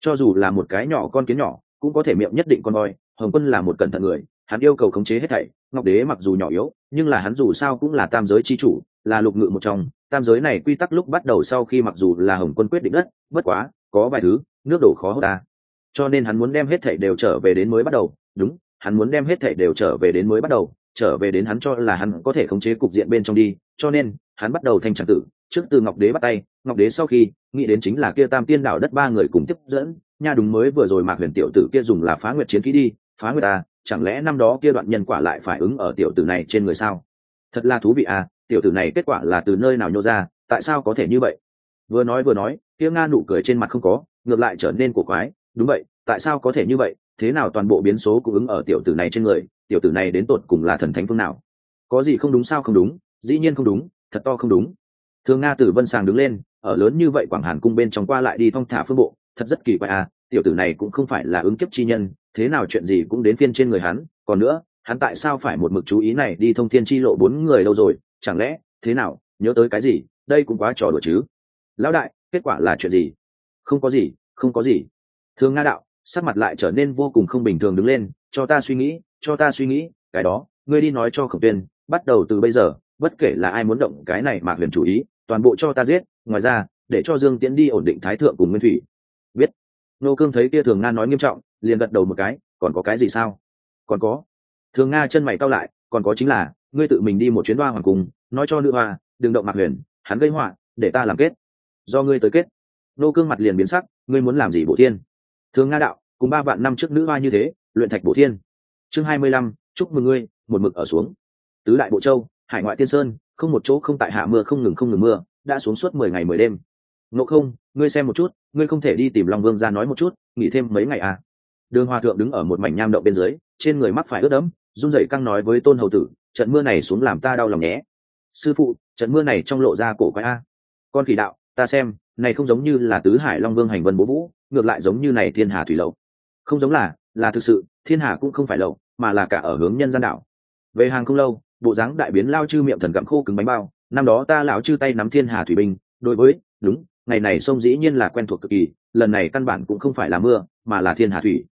cho dù là một cái nhỏ con kiến nhỏ cũng có thể miệng nhất định con voi. Hồng Quân là một cẩn thận người, hắn yêu cầu khống chế hết thảy. Ngọc Đế mặc dù nhỏ yếu nhưng là hắn dù sao cũng là tam giới chi chủ, là lục ngự một trong. Tam giới này quy tắc lúc bắt đầu sau khi mặc dù là Hồng Quân quyết định đất, bất quá có vài thứ nước đổ khó hốt ta, cho nên hắn muốn đem hết thảy đều trở về đến mới bắt đầu. Đúng, hắn muốn đem hết thảy đều trở về đến mới bắt đầu, trở về đến hắn cho là hắn có thể khống chế cục diện bên trong đi. Cho nên hắn bắt đầu thanh tràng tử, trước từ Ngọc Đế bắt tay. Ngọc Đế sau khi nghĩ đến chính là kia Tam Tiên đảo đất ba người cùng tiếp dẫn nha. Đúng, mới vừa rồi Mạc Huyền tiểu tử kia dùng là phá nguyệt chiến kỹ đi. Phá nguyệt à, chẳng lẽ năm đó kia đoạn nhân quả lại phải ứng ở tiểu tử này trên người sao? Thật là thú vị à, tiểu tử này kết quả là từ nơi nào nhô ra, tại sao có thể như vậy? Vừa nói kia Nga nụ cười trên mặt không có, ngược lại trở nên cổ quái. Đúng vậy, tại sao có thể như vậy? Thế nào toàn bộ biến số cũng ứng ở tiểu tử này trên người? Tiểu tử này đến tột cùng là thần thánh phương nào? Có gì không đúng sao? Không đúng, dĩ nhiên không đúng, thật to không đúng. Thường Nga Tử Vân Sàng đứng lên, ở lớn như vậy Quảng Hàn cung bên trong qua lại đi thong thả phương bộ, thật rất kỳ quái à. Tiểu tử này cũng không phải là ứng kiếp chi nhân, thế nào chuyện gì cũng đến phiên trên người hắn. Còn nữa, hắn tại sao phải một mực chú ý này đi thông thiên chi lộ bốn người đâu rồi? Chẳng lẽ thế nào nhớ tới cái gì? Đây cũng quá trò đùa chứ. Lão đại, kết quả là chuyện gì? Không có gì, không có gì. Thường Nga đạo sắc mặt lại trở nên vô cùng không bình thường, đứng lên. Cho ta suy nghĩ. Cái đó ngươi đi nói cho Khổng Tuyên, bắt đầu từ bây giờ bất kể là ai muốn động cái này Mạc Huyền chủ ý, toàn bộ cho ta giết. Ngoài ra để cho Dương Tiễn đi ổn định Thái Thượng cùng Nguyên Thủy. Biết. Nô Cương thấy kia Thường Nga nói nghiêm trọng, liền gật đầu một cái. Còn có cái gì sao? Còn có. Thường Nga chân mày cau lại, còn có chính là ngươi tự mình đi một chuyến Hoa Hoàng cung, nói cho nữ hoa đừng động Mạc Huyền, hắn gây họa, để ta làm kết. Do ngươi tới kết. Nô Cương mặt liền biến sắc, ngươi muốn làm gì bổ thiên? Thường Nga đạo cùng 3 vạn năm trước nữ hoa như thế, luyện thạch bổ thiên. Chương 25, chúc mừng ngươi, một mực ở xuống. Tứ đại bộ châu, hải ngoại tiên sơn, không một chỗ không tại hạ mưa không ngừng mưa, đã xuống suốt 10 ngày 10 đêm. Ngộ Không, ngươi xem một chút, ngươi không thể đi tìm Long Vương ra nói một chút, nghỉ thêm mấy ngày à? Đường Hòa thượng đứng ở một mảnh nham động bên dưới, trên người mắc phải ướt đẫm, run rẩy căng nói với Tôn hầu tử, trận mưa này xuống làm ta đau lòng nhé. Sư phụ, trận mưa này trong lộ ra cổ quái a. Con khỉ đạo, ta xem, này không giống như là tứ hải Long Vương hành vân bố vũ, ngược lại giống như này thiên hà thủy lậu. Không giống là thực sự, thiên hà cũng không phải lậu, mà là cả ở hướng nhân gian đảo. Về hàng không lâu, bộ dáng đại biến lao chư miệng thần gặm khô cứng bánh bao. Năm đó ta lão chư tay nắm thiên hà thủy binh, đối với đúng ngày này sông dĩ nhiên là quen thuộc cực kỳ. Lần này căn bản cũng không phải là mưa, mà là thiên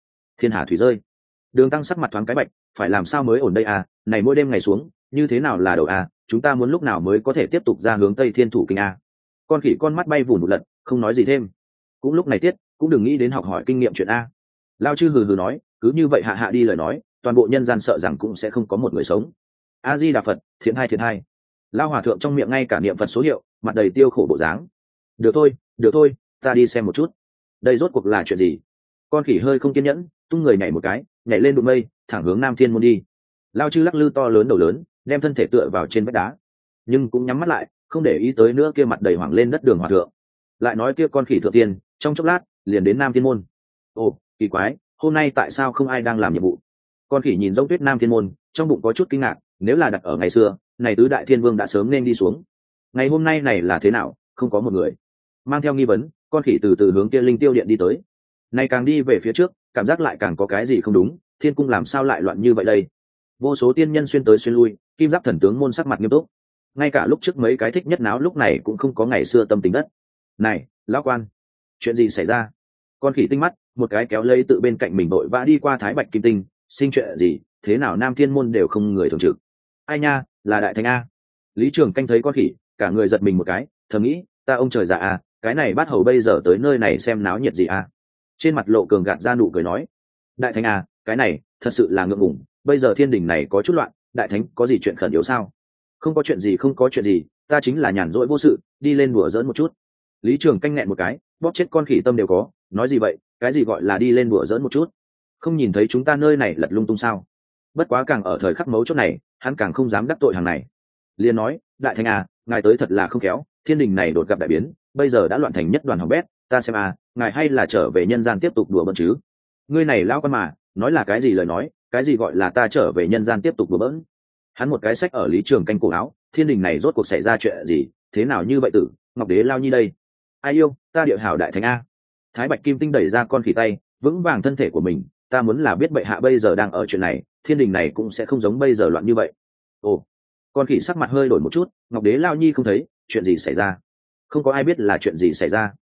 hà thủy rơi. Đường Tăng sắc mặt thoáng cái bạch, phải làm sao mới ổn đây à? Này mỗi đêm ngày xuống, như thế nào là đầu à? Chúng ta muốn lúc nào mới có thể tiếp tục ra hướng Tây Thiên Thủ Kinh à? Con khỉ con mắt bay vụn một lần, không nói gì thêm. Cũng lúc này tiết, cũng đừng nghĩ đến học hỏi kinh nghiệm chuyện a. Lao chư hừ hừ nói, cứ như vậy hạ đi lời nói, toàn bộ nhân gian sợ rằng cũng sẽ không có một người sống. A Di Đà Phật, thiện hai. Lao hòa thượng trong miệng ngay cả niệm Phật số hiệu, mặt đầy tiêu khổ bộ dáng. Được thôi, ta đi xem một chút. Đây rốt cuộc là chuyện gì? Con khỉ hơi không kiên nhẫn, tung người nhảy một cái, nhảy lên đụng mây, thẳng hướng Nam Thiên môn đi. Lao chư lắc lư to lớn đầu lớn, đem thân thể tựa vào trên vách đá, nhưng cũng nhắm mắt lại, không để ý tới nữa kia mặt đầy hoảng lên đất Đường hòa thượng. Lại nói kia con khỉ thượng tiên, trong chốc lát liền đến Nam Thiên môn. Ồ, kỳ quái, hôm nay tại sao không ai đang làm nhiệm vụ? Con khỉ nhìn giống tuyết Nam Thiên môn, trong bụng có chút kinh ngạc. Nếu là đặt ở ngày xưa, này tứ đại thiên vương đã sớm nên đi xuống. Ngày hôm nay này là thế nào, không có một người. Mang theo nghi vấn, con khỉ từ từ hướng kia linh tiêu điện đi tới. Này càng đi về phía trước, cảm giác lại càng có cái gì không đúng. Thiên cung làm sao lại loạn như vậy đây? Vô số tiên nhân xuyên tới xuyên lui, kim giáp thần tướng môn sắc mặt nghiêm túc. Ngay cả lúc trước mấy cái thích nhất náo lúc này cũng không có ngày xưa tâm tình đất. Này lão quan, chuyện gì xảy ra? Con khỉ tinh mắt một cái kéo lấy tự bên cạnh mình vội vã đi qua Thái Bạch Kim Tinh. Sinh chuyện gì? Thế nào Nam Thiên môn đều không người thường trực? Ai nha, là đại thánh a. Lý Trường Canh thấy con khỉ, cả người giật mình một cái, thầm nghĩ, ta ông trời già a, cái này bắt hầu bây giờ tới nơi này xem náo nhiệt gì a. Trên mặt Lộ Cường gạt ra nụ cười nói, đại thánh a, cái này thật sự là ngượng ngùng, bây giờ thiên đình này có chút loạn, đại thánh có gì chuyện khẩn yếu sao? Không có chuyện gì, ta chính là nhàn rỗi vô sự, đi lên đùa giỡn một chút. Lý Trường Canh nghẹn một cái, bóp chết con khỉ tâm đều có, nói gì vậy, cái gì gọi là đi lên đùa giỡn một chút? Không nhìn thấy chúng ta nơi này lật lung tung sao? Bất quá càng ở thời khắc mấu chốt này, hắn càng không dám đắc tội hàng này. Liền nói, đại thánh à, ngài tới thật là không khéo, thiên đình này đột gặp đại biến, bây giờ đã loạn thành nhất đoàn hỏng bét, ta xem à, ngài hay là trở về nhân gian tiếp tục đùa bỡn chứ? Ngươi này lão con mà, nói là cái gì lời nói, cái gì gọi là ta trở về nhân gian tiếp tục đùa bỡn? Hắn một cái xách ở Lý Trường Canh cổ áo, thiên đình này rốt cuộc xảy ra chuyện gì, thế nào như vậy tử, Ngọc Đế lao nhi đây? Ai yêu, ta địa hảo đại thánh a. Thái Bạch Kim Tinh đẩy ra con khỉ tay, vững vàng thân thể của mình, ta muốn là biết bệ hạ bây giờ đang ở chuyện này, thiên đình này cũng sẽ không giống bây giờ loạn như vậy. Ồ, con khỉ sắc mặt hơi đổi một chút, Ngọc Đế lao nhi không thấy, chuyện gì xảy ra? Không có ai biết là chuyện gì xảy ra.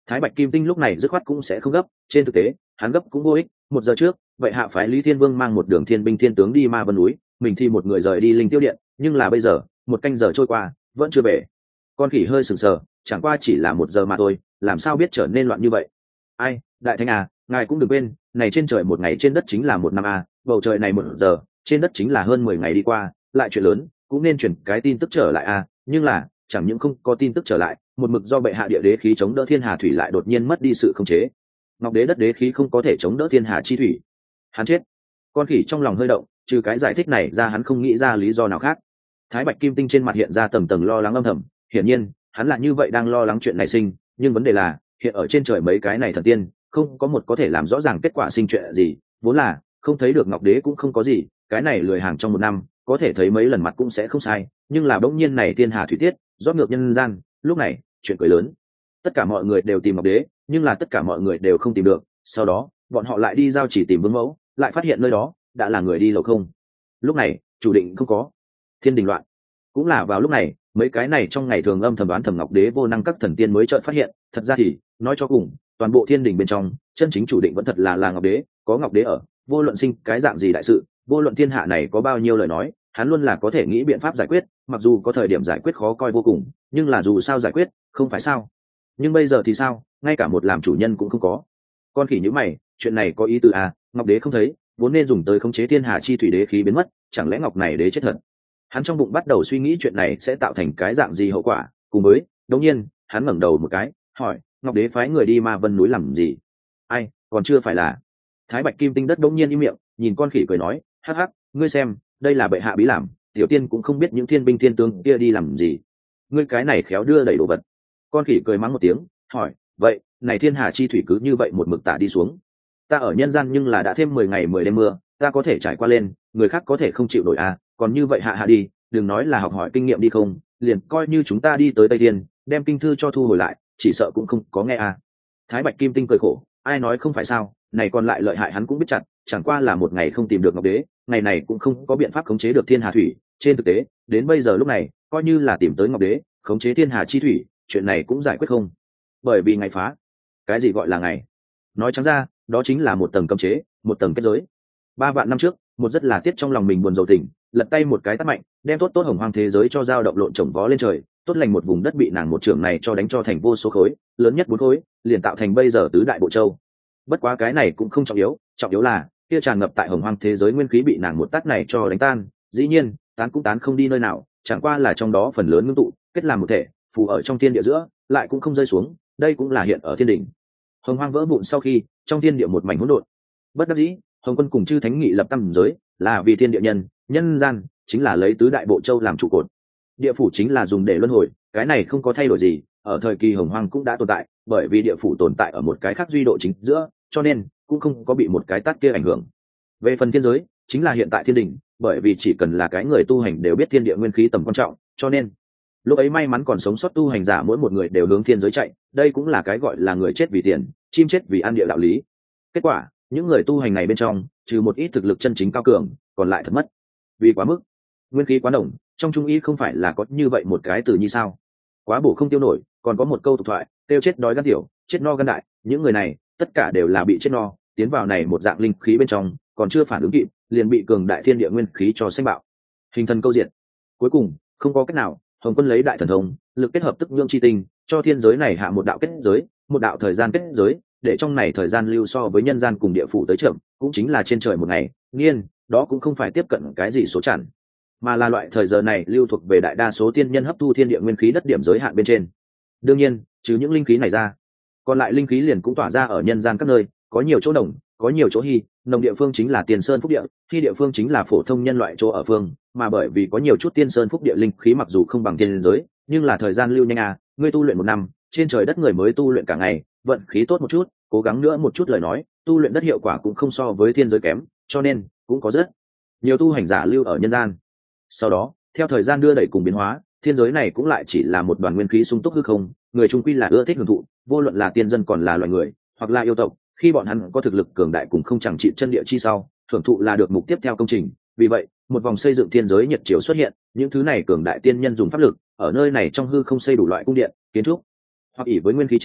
Thái Bạch Kim Tinh lúc này dứt khoát cũng sẽ không gấp, trên thực tế hắn gấp cũng vô ích. 1 giờ trước vậy hạ phái Lý Thiên Vương mang một đường thiên binh thiên tướng đi Ma Vân núi, mình thì một người rời đi Linh Tiêu điện, nhưng là bây giờ 1 canh giờ trôi qua vẫn chưa về. Con khỉ hơi sừng sờ, chẳng qua chỉ là 1 giờ mà thôi, làm sao biết trở nên loạn như vậy. Ai, đại thánh à, ngài cũng đừng quên, này trên trời 1 ngày, trên đất chính là 1 năm à, bầu trời này 1 giờ, trên đất chính là hơn 10 ngày đi qua, lại chuyện lớn cũng nên chuyển cái tin tức trở lại à. Nhưng là chẳng những không có tin tức trở lại, một mực do bệ hạ địa đế khí chống đỡ thiên hà thủy lại đột nhiên mất đi sự khống chế. Ngọc đế đất đế khí không có thể chống đỡ thiên hà chi thủy, hắn chết. Con khỉ trong lòng hơi động, trừ cái giải thích này ra hắn không nghĩ ra lý do nào khác. Thái Bạch Kim Tinh trên mặt hiện ra tầng tầng lo lắng âm thầm, hiển nhiên hắn là như vậy đang lo lắng chuyện này sinh, nhưng vấn đề là hiện ở trên trời mấy cái này thần tiên không có một có thể làm rõ ràng kết quả sinh chuyện gì, vốn là không thấy được Ngọc đế cũng không có gì, cái này lười hàng trong 1 năm có thể thấy mấy lần mặt cũng sẽ không sai, nhưng là bỗng nhiên này thiên hà thủy tiết rót ngược nhân gian, lúc này chuyện cười lớn. Tất cả mọi người đều tìm Ngọc đế, nhưng là tất cả mọi người đều không tìm được, sau đó bọn họ lại đi giao chỉ tìm Vương mẫu, lại phát hiện nơi đó đã là người đi lầu không. Lúc này chủ định không có, thiên đình loạn. Cũng là vào lúc này mấy cái này trong ngày thường âm thầm đoán thầm Ngọc đế vô năng các thần tiên mới chợt phát hiện, thật ra thì nói cho cùng toàn bộ thiên đình bên trong chân chính chủ định vẫn thật là Ngọc đế. Có Ngọc đế ở, vô luận sinh cái dạng gì đại sự, vô luận thiên hạ này có bao nhiêu lời nói, hắn luôn là có thể nghĩ biện pháp giải quyết, mặc dù có thời điểm giải quyết khó coi vô cùng, nhưng là dù sao giải quyết không phải sao. Nhưng bây giờ thì sao, ngay cả một làm chủ nhân cũng không có. Con khỉ nhíu mày, chuyện này có ý tứ à, Ngọc đế không thấy, vốn nên dùng tới khống chế thiên hà chi thủy đế khí biến mất, chẳng lẽ Ngọc này đế chết thật. Hắn trong bụng bắt đầu suy nghĩ chuyện này sẽ tạo thành cái dạng gì hậu quả, cùng với đột nhiên hắn ngẩng đầu một cái hỏi, Ngọc đế phái người đi Ma Vân núi làm gì? Ai, còn chưa phải là. Thái Bạch Kim Tinh đất đột nhiên im miệng, nhìn con khỉ cười nói, hắc hắc, ngươi xem, đây là bệ hạ bí làm, tiểu tiên cũng không biết những thiên binh thiên tướng kia đi làm gì, ngươi cái này khéo đưa đẩy đồ vật. Con khỉ cười mắng một tiếng hỏi, vậy này thiên hà chi thủy cứ như vậy một mực tả đi xuống, ta ở nhân gian nhưng là đã thêm 10 ngày 10 đêm mưa, ta có thể trải qua lên, người khác có thể không chịu nổi à, còn như vậy hạ đi, đừng nói là học hỏi kinh nghiệm đi không, liền coi như chúng ta đi tới Tây Thiên đem kinh thư cho thu hồi lại, chỉ sợ cũng không có nghe à. Thái Bạch Kim Tinh cười khổ, ai nói không phải sao, này còn lại lợi hại hắn cũng biết chặt, chẳng qua là 1 ngày không tìm được Ngọc đế, ngày này cũng không có biện pháp khống chế được thiên hà thủy. Trên thực tế đến bây giờ lúc này coi như là tìm tới Ngọc đế khống chế thiên hà chi thủy, chuyện này cũng giải quyết không, bởi vì ngày phá. Cái gì gọi là ngày? Nói trắng ra đó chính là một tầng cấm chế, một tầng kết giới. 3 vạn năm trước, một rất là tiết trong lòng mình buồn rầu tỉnh, lật tay một cái tát mạnh, đem tốt tốt hồng hoang thế giới cho dao động lộn trồng vó lên trời, tốt lành một vùng đất bị nàng một trưởng này cho đánh cho thành vô số khối, lớn nhất 4 khối, liền tạo thành bây giờ tứ đại bộ châu. Bất quá cái này cũng không trọng yếu là kia tràn ngập tại hồng hoang thế giới nguyên khí bị nàng một tát này cho đánh tan, dĩ nhiên tán cũng tán không đi nơi nào, chẳng qua là trong đó phần lớn ngưng tụ kết làm một thể, phù ở trong thiên địa giữa, lại cũng không rơi xuống, đây cũng là hiện ở thiên đỉnh. Hồng hoang vỡ vụn sau khi, trong thiên địa một mảnh hỗn độn. Bất đắc dĩ, Hồng Quân cùng chư thánh nghị lập tam giới, là vì thiên địa nhân gian chính là lấy tứ đại bộ châu làm trụ cột, địa phủ chính là dùng để luân hồi, cái này không có thay đổi gì, ở thời kỳ hồng hoang cũng đã tồn tại, bởi vì địa phủ tồn tại ở một cái khác duy độ chính giữa, cho nên cũng không có bị một cái tát kia ảnh hưởng. Về phần thiên giới, chính là hiện tại thiên đình, bởi vì chỉ cần là cái người tu hành đều biết thiên địa nguyên khí tầm quan trọng, cho nên lúc ấy may mắn còn sống sót tu hành giả mỗi một người đều hướng thiên giới chạy, đây cũng là cái gọi là người chết vì tiền, chim chết vì ăn địa đạo lý. Kết quả những người tu hành này bên trong trừ một ít thực lực chân chính cao cường, còn lại thật mất, vì quá mức nguyên khí quá nồng. Trong trung y không phải là có như vậy một cái từ như sao, quá bổ không tiêu nổi, còn có một câu tục thoại, tiêu chết đói gan tiểu, chết no gan đại. Những người này tất cả đều là bị chết no, tiến vào này một dạng linh khí bên trong, còn chưa phản ứng kịp, liền bị cường đại thiên địa nguyên khí cho xanh bạo, hình thần câu diệt. Cuối cùng không có cách nào, Hồng Quân lấy đại thần thông lực kết hợp tức nhương chi tinh, cho thiên giới này hạ một đạo kết giới, một đạo thời gian kết giới, để trong này thời gian lưu so với nhân gian cùng địa phủ tới chậm, cũng chính là trên trời 1 ngày, nghiên đó cũng không phải tiếp cận cái gì số chẵn, mà là loại thời giờ này lưu thuộc về đại đa số tiên nhân hấp thu thiên địa nguyên khí đất điểm giới hạn bên trên. Đương nhiên trừ những linh khí này ra, còn lại linh khí liền cũng tỏa ra ở nhân gian các nơi, có nhiều chỗ đồng, có nhiều chỗ hy. Nồng địa phương chính là tiền sơn phúc địa, hy địa phương chính là phổ thông nhân loại chỗ ở phương, mà bởi vì có nhiều chút tiên sơn phúc địa linh khí mặc dù không bằng tiên giới, nhưng là thời gian lưu nhanh à, ngươi tu luyện 1 năm, trên trời đất người mới tu luyện cả ngày, vận khí tốt một chút, cố gắng nữa một chút lời nói, tu luyện đất hiệu quả cũng không so với thiên giới kém, cho nên cũng có rất nhiều tu hành giả lưu ở nhân gian. Sau đó theo thời gian đưa đẩy cùng biến hóa, thiên giới này cũng lại chỉ là một đoàn nguyên khí sung túc hư không, người trung quy là ưa thích hưởng thụ, vô luận là tiên dân còn là loài người hoặc là yêu tộc, khi bọn hắn có thực lực cường đại cùng không chẳng trị chân địa chi sau, thưởng thụ là được mục tiếp theo công trình. Vì vậy một vòng xây dựng thiên giới nhật chiếu xuất hiện, những thứ này cường đại tiên nhân dùng pháp lực ở nơi này trong hư không xây đủ loại cung điện kiến trúc, hoặc ỷ với nguyên khí trên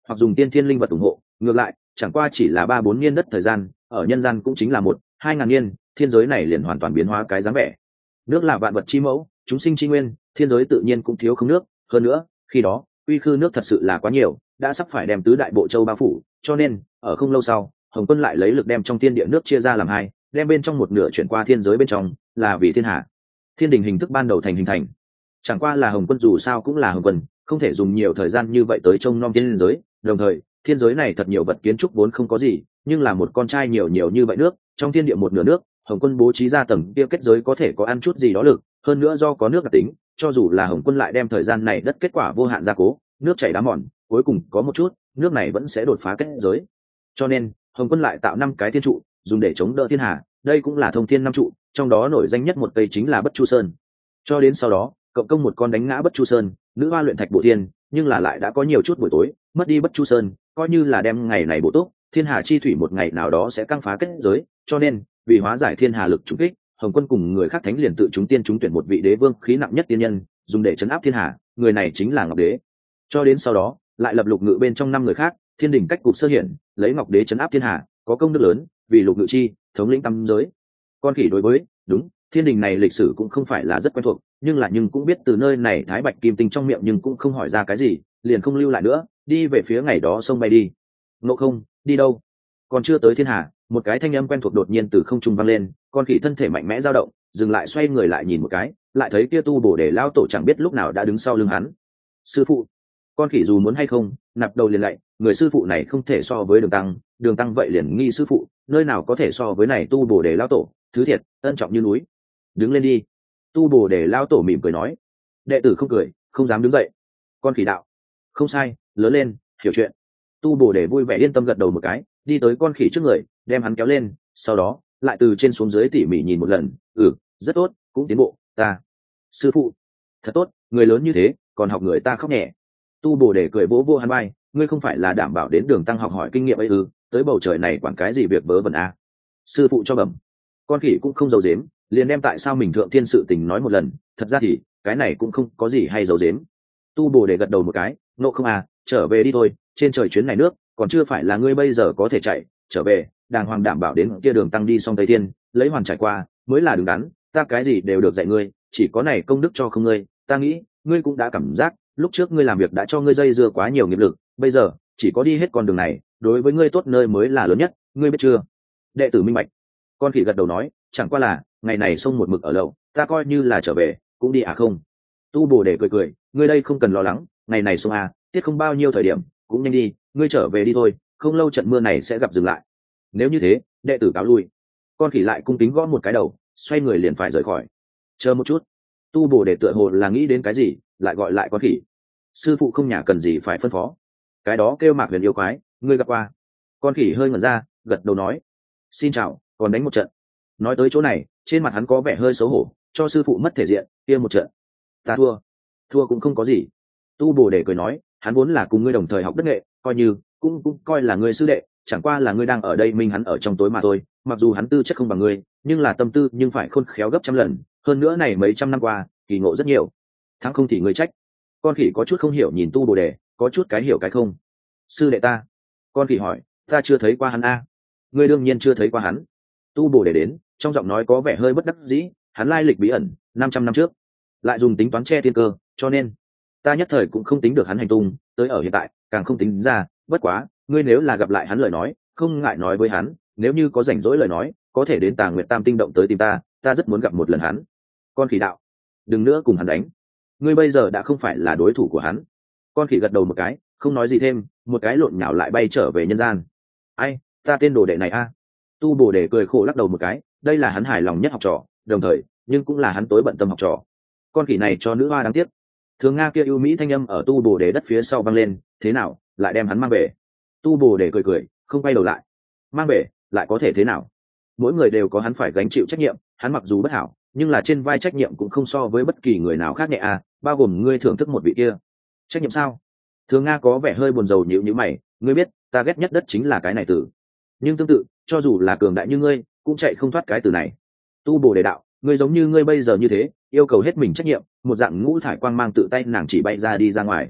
hoặc dùng tiên thiên linh vật ủng hộ. Ngược lại chẳng qua chỉ là 3-4 niên đất thời gian, ở nhân gian cũng chính là 1-2 ngàn niên, thiên giới này liền hoàn toàn biến hóa cái dáng vẻ. Nước là vạn vật chi mẫu, chúng sinh chi nguyên, thiên giới tự nhiên cũng thiếu không nước. Hơn nữa khi đó uy khư nước thật sự là quá nhiều, đã sắp phải đem tứ đại bộ châu bao phủ, cho nên ở không lâu sau Hồng Quân lại lấy lực đem trong thiên địa nước chia ra làm hai, đem bên trong một nửa chuyển qua thiên giới bên trong, là vì thiên hạ. Thiên đình hình thức ban đầu hình thành, chẳng qua là Hồng Quân dù sao cũng là Hồng Quân, không thể dùng nhiều thời gian như vậy tới trông nom thiên giới. Đồng thời thiên giới này thật nhiều vật kiến trúc vốn không có gì, nhưng là một con trai nhiều như vậy nước, trong thiên địa một nửa nước, Hồng Quân bố trí ra tầng kia kết giới có thể có ăn chút gì đó lực. Hơn nữa do có nước đặc tính, cho dù là Hồng Quân lại đem thời gian này đất kết quả vô hạn gia cố, nước chảy đá mòn, cuối cùng có một chút nước này vẫn sẽ đột phá kết giới. Cho nên Hồng Quân lại tạo 5 cái thiên trụ dùng để chống đỡ thiên hà, đây cũng là thông thiên 5 trụ, trong đó nổi danh nhất một cây chính là Bất Chu Sơn. Cho đến sau đó cộng công một con đánh ngã Bất Chu Sơn, nữ hoa luyện thạch bổ thiên, nhưng là lại đã có nhiều chút buổi tối mất đi Bất Chu Sơn, coi như là đem ngày này bổ túc, thiên hà chi thủy một ngày nào đó sẽ căng phá kết giới. Cho nên vì hóa giải thiên hà lực trùng kích, Hồng Quân cùng người khác thánh liền tự chúng tiên chúng tuyển một vị đế vương khí nặng nhất tiên nhân dùng để chấn áp thiên hà, người này chính là Ngọc Đế. Cho đến sau đó lại lập Lục Ngự bên trong 5 người khác, thiên đình cách cục sơ hiển, lấy Ngọc Đế chấn áp thiên hà, có công đức lớn, vì Lục Ngự chi thống lĩnh tam giới. Con khỉ đối với đúng thiên đình này lịch sử cũng không phải là rất quen thuộc, nhưng cũng biết từ nơi này Thái Bạch Kim Tinh trong miệng, nhưng cũng không hỏi ra cái gì, liền không lưu lại nữa, đi về phía ngày đó sông bay đi. Ngộ Không, đi đâu? Còn chưa tới thiên hà, một cái thanh âm quen thuộc đột nhiên từ không trung vang lên, con khỉ thân thể mạnh mẽ dao động, dừng lại xoay người lại nhìn một cái, lại thấy kia Tu Bồ Đề lao tổ chẳng biết lúc nào đã đứng sau lưng hắn. Sư phụ! Con khỉ dù muốn hay không nạp đầu liền lạy, người sư phụ này không thể so với Đường Tăng vậy liền nghi sư phụ, nơi nào có thể so với này Tu Bồ Đề lao tổ, thứ thiệt ân trọng như núi. Đứng lên đi. Tu Bồ Đề lao tổ mỉm cười nói. Đệ tử không cười, không dám đứng dậy. Con khỉ đạo. Không sai, lớn lên hiểu chuyện. Tu Bồ Đề vui vẻ yên tâm gật đầu một cái, đi tới con khỉ trước người, đem hắn kéo lên, sau đó lại từ trên xuống dưới tỉ mỉ nhìn một lần. Rất tốt, cũng tiến bộ. Ta sư phụ thật tốt, người lớn như thế còn học người ta khóc nhẹ. Tu Bồ Đề cười vỗ vô hắn vai, ngươi không phải là đảm bảo đến Đường Tăng học hỏi kinh nghiệm ấy ư? Tới bầu trời này quản cái gì việc vớ vẩn à? Sư phụ cho bẩm. Con khỉ cũng không giấu giếm, liền đem tại sao mình thượng thiên sự tình nói một lần. Thật ra thì cái này cũng không có gì hay giấu giếm. Tu Bồ Đề gật đầu một cái, Ngộ Không à, trở về đi thôi, trên trời chuyến này nước còn chưa phải là ngươi bây giờ có thể chạy. Trở về đàng hoàng đảm bảo đến kia Đường Tăng đi xong Tây Thiên lấy hoàn trải qua mới là đứng đắn. Ta cái gì đều được dạy ngươi, chỉ có này công đức cho không ngươi. Ta nghĩ ngươi cũng đã cảm giác lúc trước ngươi làm việc đã cho ngươi dây dưa quá nhiều nghiệp lực, bây giờ chỉ có đi hết con đường này, đối với ngươi tốt nơi mới là lớn nhất, ngươi biết chưa? Đệ tử minh bạch. Con khỉ gật đầu nói, chẳng qua là ngày này xông một mực ở lầu, ta coi như là trở về cũng đi à không? Tu Bồ Đề cười, ngươi đây không cần lo lắng, ngày này xông à, tiết không bao nhiêu thời điểm, cũng nhanh đi, ngươi trở về đi thôi, không lâu trận mưa này sẽ gặp dừng lại. Nếu như thế, đệ tử cáo lui. Con khỉ lại cung kính gõ một cái đầu, xoay người liền phải rời khỏi. Chờ một chút. Tu Bồ Đề tựa hồ là nghĩ đến cái gì, lại gọi lại con khỉ. Sư phụ không nhà cần gì phải phân phó, cái đó kêu Mạc Huyền yêu quái, ngươi gặp qua. Con khỉ hơi ngẩn ra, gật đầu nói, xin chào, còn đánh một trận. Nói tới chỗ này, trên mặt hắn có vẻ hơi xấu hổ, cho sư phụ mất thể diện, kia một trận ta thua cũng không có gì. Tu Bồ Đề cười nói, hắn vốn là cùng ngươi đồng thời học đất nghệ, coi như cũng coi là ngươi sư đệ, chẳng qua là ngươi đang ở đây minh hắn ở trong tối mà thôi. Mặc dù hắn tư chất không bằng ngươi, nhưng là tâm tư nhưng phải khôn khéo gấp trăm lần. Hơn nữa này mấy trăm năm qua kỳ ngộ rất nhiều, thắng không thì ngươi trách. Con khỉ có chút không hiểu nhìn Tu Bồ Đề, có chút cái hiểu cái không. Sư đệ ta? Con khỉ hỏi, ta chưa thấy qua hắn a. Ngươi đương nhiên chưa thấy qua hắn. Tu Bồ Đề đến, trong giọng nói có vẻ hơi bất đắc dĩ, hắn lai lịch bí ẩn, 500 năm trước lại dùng tính toán che thiên cơ, cho nên ta nhất thời cũng không tính được hắn hành tung, tới ở hiện tại càng không tính ra. Bất quá ngươi nếu là gặp lại hắn lời nói, không ngại nói với hắn, nếu như có rảnh rỗi lời nói, có thể đến Tà Nguyệt Tam Tinh động tới tìm ta rất muốn gặp một lần hắn. Con khỉ đạo, đừng nữa cùng hắn đánh, ngươi bây giờ đã không phải là đối thủ của hắn. Con khỉ gật đầu một cái, không nói gì thêm, một cái lộn nhào lại bay trở về nhân gian. Ai, ta tên đồ đệ này a. Tu Bồ Đề cười khổ lắc đầu một cái, đây là hắn hài lòng nhất học trò, đồng thời nhưng cũng là hắn tối bận tâm học trò. Con khỉ này cho nữ hoa đáng tiếc. Thường Nga kia ưu mỹ thanh âm ở Tu Bồ Đề đất phía sau vang lên, thế nào lại đem hắn mang về? Tu Bồ Đề cười, không quay đầu lại. Mang về lại có thể thế nào? Mỗi người đều có hắn phải gánh chịu trách nhiệm, hắn mặc dù bất hảo, nhưng là trên vai trách nhiệm cũng không so với bất kỳ người nào khác nhẹ à, bao gồm ngươi thưởng thức một vị kia. Trách nhiệm sao? Thường Nga có vẻ hơi buồn rầu nhíu mày, ngươi biết ta ghét nhất đất chính là cái này từ, nhưng tương tự cho dù là cường đại như ngươi cũng chạy không thoát cái từ này. Tu Bồ Đề đạo, ngươi giống như ngươi bây giờ như thế, yêu cầu hết mình trách nhiệm, một dạng ngũ thải quang mang tự tay nàng chỉ bay ra đi ra ngoài.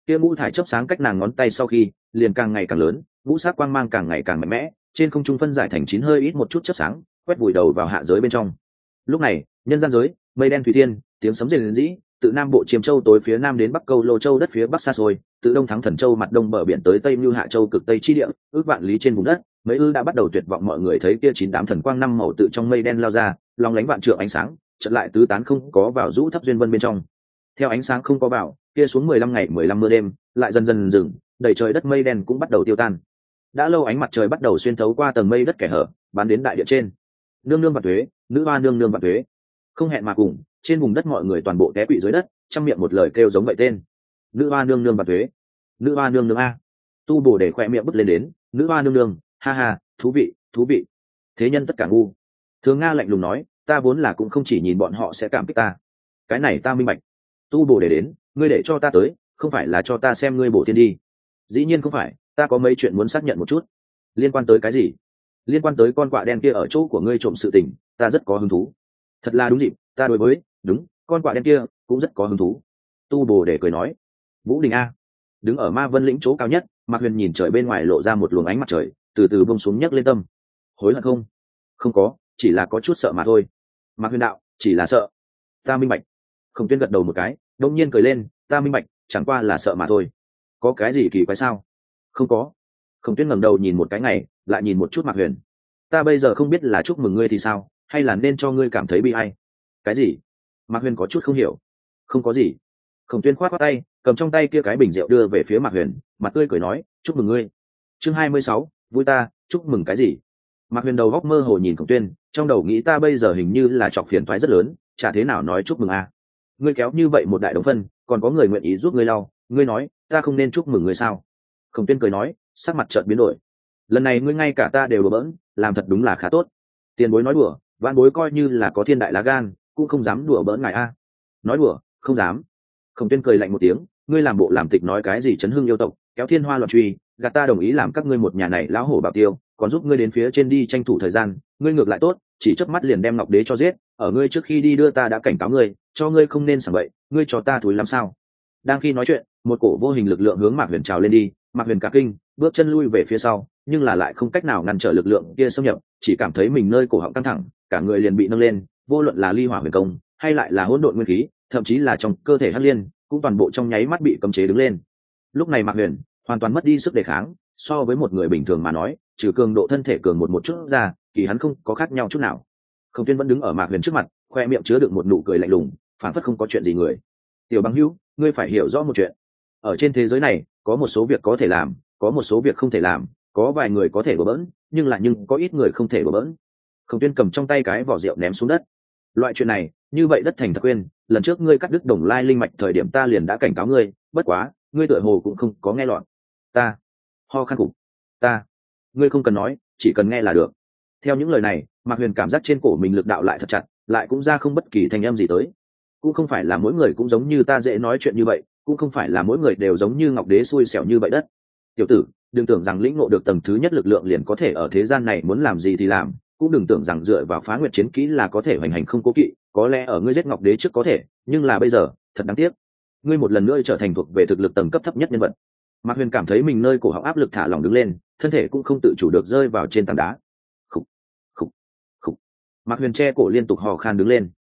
kia ngũ thải chớp sáng cách nàng ngón tay sau khi liền càng ngày càng lớn, ngũ sắc quang mang càng ngày càng mạnh mẽ, trên không trung phân giải thành 9 hơi ít một chút chớp sáng, quét vùi đầu vào hạ giới bên trong. Lúc này, nhân gian giới, mây đen thủy thiên, tiếng sấm rền rĩ, từ nam bộ Chiêm Châu tối phía nam đến bắc Câu Lô Châu đất phía bắc xa xôi, từ đông thắng Thần Châu mặt đông bờ biển tới tây Nưu Hạ Châu cực tây chi địa, ước vạn lý trên vùng đất, mấy ư đã bắt đầu tuyệt vọng. Mọi người thấy kia 98 thần quang năm màu tự trong mây đen lao ra, long lánh vạn trượng ánh sáng, chợt lại tứ tán không có vào rũ thấp duyên vân bên trong. Theo ánh sáng không có vào, kia xuống 15 ngày 15 mưa đêm, lại dần dần dừng, đầy trời đất mây đen cũng bắt đầu tiêu tan. Đã lâu ánh mặt trời bắt đầu xuyên thấu qua tầng mây đất kẻ hở, bắn đến đại địa trên. Nương nương vạn tuế, nữ hoa nương nương vạn tuế. Không hẹn mà cùng, trên vùng đất mọi người toàn bộ té quỵ dưới đất, trăm miệng một lời kêu giống vậy tên. Nữ hoa nương nương vạn tuế, nữ hoa nương nương a. Tu Bồ để khoe miệng bứt lên đến, nữ hoa nương nương, ha ha, thú vị, thú vị. Thế nhân tất cả ngu. Thường Nga lạnh lùng nói, ta vốn là cũng không chỉ nhìn bọn họ sẽ cảm kích ta. Cái này ta minh bạch. Tu Bồ để đến, ngươi để cho ta tới, không phải là cho ta xem ngươi bổ thiên đi. Dĩ nhiên không phải, ta có mấy chuyện muốn xác nhận một chút. Liên quan tới cái gì? Liên quan tới con quạ đen kia ở chỗ của ngươi trộm sự tình, ta rất có hứng thú. Thật là đúng dịp, ta đối với, đúng, con quạ đen kia cũng rất có hứng thú. Tu Bồ để cười nói. Vũ Đình a. Đứng ở Ma Vân lĩnh chỗ cao nhất, Mạc Huyền nhìn trời bên ngoài lộ ra một luồng ánh mặt trời, từ từ buông xuống nhấc lên tâm. Hối hận không? Không có, chỉ là có chút sợ mà thôi. Mạc Huyền đạo, chỉ là sợ. Ta minh bạch. Khổng Tuyên gật đầu một cái, đông nhiên cười lên, ta minh bạch, chẳng qua là sợ mà thôi. Có cái gì kỳ quái sao? Không có. Khổng Tuyên ngẩng đầu nhìn một cái ngày, lại nhìn một chút Mạc Huyền. Ta bây giờ không biết là chúc mừng ngươi thì sao, hay là nên cho ngươi cảm thấy bi ai? Cái gì? Mạc Huyền có chút không hiểu. Không có gì. Khổng Tuyên khoát khoát tay, cầm trong tay kia cái bình rượu đưa về phía Mạc Huyền, mặt tươi cười nói, chúc mừng ngươi. Chương 26, vui ta, chúc mừng cái gì? Mạc Huyền đầu góc mơ hồ nhìn Khổng Tuyên, trong đầu nghĩ ta bây giờ hình như là chọc phiền toái rất lớn, chả thế nào nói chúc mừng a. Ngươi kéo như vậy một đại đống phân, còn có người nguyện ý giúp ngươi lau, ngươi nói, ta không nên chúc mừng ngươi sao? Khổng Tuyên cười nói, sắc mặt chợt biến đổi. Lần này ngươi ngay cả ta đều đùa bỡn, làm thật đúng là khá tốt. Tiền bối nói đùa, vạn bối coi như là có thiên đại lá gan, cũng không dám đùa bỡn ngài a. Nói đùa, không dám. Khổng Tuyên cười lạnh một tiếng, ngươi làm bộ làm tịch nói cái gì chấn hưng yêu tộc, kéo thiên hoa loạn truy, gạt ta đồng ý làm các ngươi một nhà này lão hổ bảo tiêu, còn giúp ngươi đến phía trên đi tranh thủ thời gian, ngươi ngược lại tốt, chỉ chớp mắt liền đem Ngọc Đế cho giết, ở ngươi trước khi đi đưa ta đã cảnh cáo ngươi, cho ngươi không nên sảng bậy, ngươi cho ta thúi làm sao? Đang khi nói chuyện, một cổ vô hình lực lượng hướng Mạc Huyền trào lên đi, Mạc Huyền cả kinh, bước chân lui về phía sau, nhưng là lại không cách nào ngăn trở lực lượng kia xâm nhập, chỉ cảm thấy mình nơi cổ họng căng thẳng, cả người liền bị nâng lên, vô luận là ly hỏa huyền công, hay lại là hỗn độn nguyên khí, thậm chí là trong cơ thể hắc liên, cũng toàn bộ trong nháy mắt bị cấm chế đứng lên. Lúc này Mạc Huyền hoàn toàn mất đi sức đề kháng, so với một người bình thường mà nói, trừ cường độ thân thể cường một chút ra, kỳ hắn không có khác nhau chút nào. Khổng Tuyên vẫn đứng ở Mạc Huyền trước mặt, khoe miệng chứa đựng một nụ cười lạnh lùng, phản phất không có chuyện gì người. Tiểu Bằng Hữu, ngươi phải hiểu rõ một chuyện. Ở trên thế giới này, có một số việc có thể làm, có một số việc không thể làm, có vài người có thể bừa bỡn, nhưng có ít người không thể bừa bỡn. Khổng Tuyên cầm trong tay cái vỏ rượu ném xuống đất. Loại chuyện này, như vậy đất thành thật quên, lần trước ngươi cắt đứt Đồng Lai linh mạch thời điểm ta liền đã cảnh cáo ngươi, bất quá, ngươi tựa hồ cũng không có nghe lọt. Ta, ho khan cục, ta, ngươi không cần nói, chỉ cần nghe là được. Theo những lời này, Mạc Huyền cảm giác trên cổ mình lực đạo lại thật chặt, lại cũng ra không bất kỳ thanh âm gì tới. Cũng không phải là mỗi người cũng giống như ta dễ nói chuyện như vậy, cũng không phải là mỗi người đều giống như Ngọc Đế xui xẻo như vậy đất. Tiểu tử, đừng tưởng rằng lĩnh ngộ được tầng thứ nhất lực lượng liền có thể ở thế gian này muốn làm gì thì làm, cũng đừng tưởng rằng dựa vào Phá Nguyệt chiến kỹ là có thể hoành hành không cố kỵ, có lẽ ở ngươi giết Ngọc Đế trước có thể, nhưng là bây giờ, thật đáng tiếc. Ngươi một lần nữa trở thành thuộc về thực lực tầng cấp thấp nhất nhân vật. Mạc Huyền cảm thấy mình nơi cổ họng áp lực thả lỏng đứng lên, thân thể cũng không tự chủ được rơi vào trên tảng đá. Khục, khục, khục. Mạc Huyền che cổ liên tục hò khan đứng lên.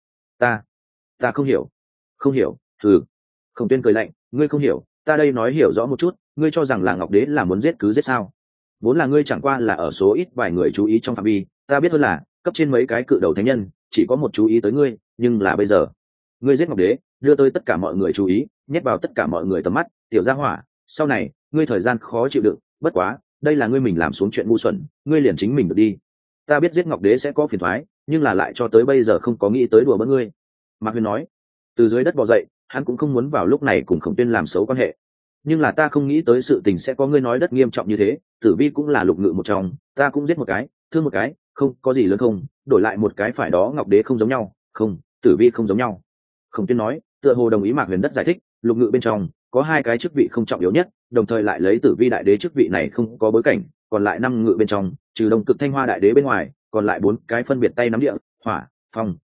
Ta không hiểu. Không hiểu, ừ. Khổng Tuyên cười lạnh, ngươi không hiểu, ta đây nói hiểu rõ một chút, ngươi cho rằng là Ngọc Đế là muốn giết cứ giết sao? Vốn là ngươi chẳng qua là ở số ít vài người chú ý trong phạm vi, ta biết hơn là cấp trên mấy cái cự đầu thánh nhân chỉ có một chú ý tới ngươi, nhưng là bây giờ ngươi giết Ngọc Đế, đưa tới tất cả mọi người chú ý, nhét vào tất cả mọi người tầm mắt, tiểu gia hỏa, sau này ngươi thời gian khó chịu đựng, bất quá đây là ngươi mình làm xuống chuyện ngu xuẩn, ngươi liền chính mình được đi. Ta biết giết Ngọc Đế sẽ có phiền toái, nhưng là lại cho tới bây giờ không có nghĩ tới đùa bỡn ngươi. Mạc Huyền nói. Từ dưới đất bò dậy, hắn cũng không muốn vào lúc này cùng Khổng Tuyên làm xấu quan hệ, nhưng là ta không nghĩ tới sự tình sẽ có ngươi nói đất nghiêm trọng như thế. Tử Vi cũng là lục ngự một trong, ta cũng giết một cái, thương một cái, không có gì lớn không, đổi lại một cái phải đó Ngọc Đế không giống nhau, không, Tử Vi không giống nhau. Khổng Tuyên nói, tựa hồ đồng ý Mạc Huyền đất giải thích, lục ngự bên trong có hai cái chức vị không trọng yếu nhất, đồng thời lại lấy Tử Vi đại đế chức vị này không có bối cảnh, còn lại năm ngự bên trong trừ Đông Cực Thanh Hoa đại đế bên ngoài, còn lại bốn cái phân biệt tay nắm địa, hỏa, phong, thủy,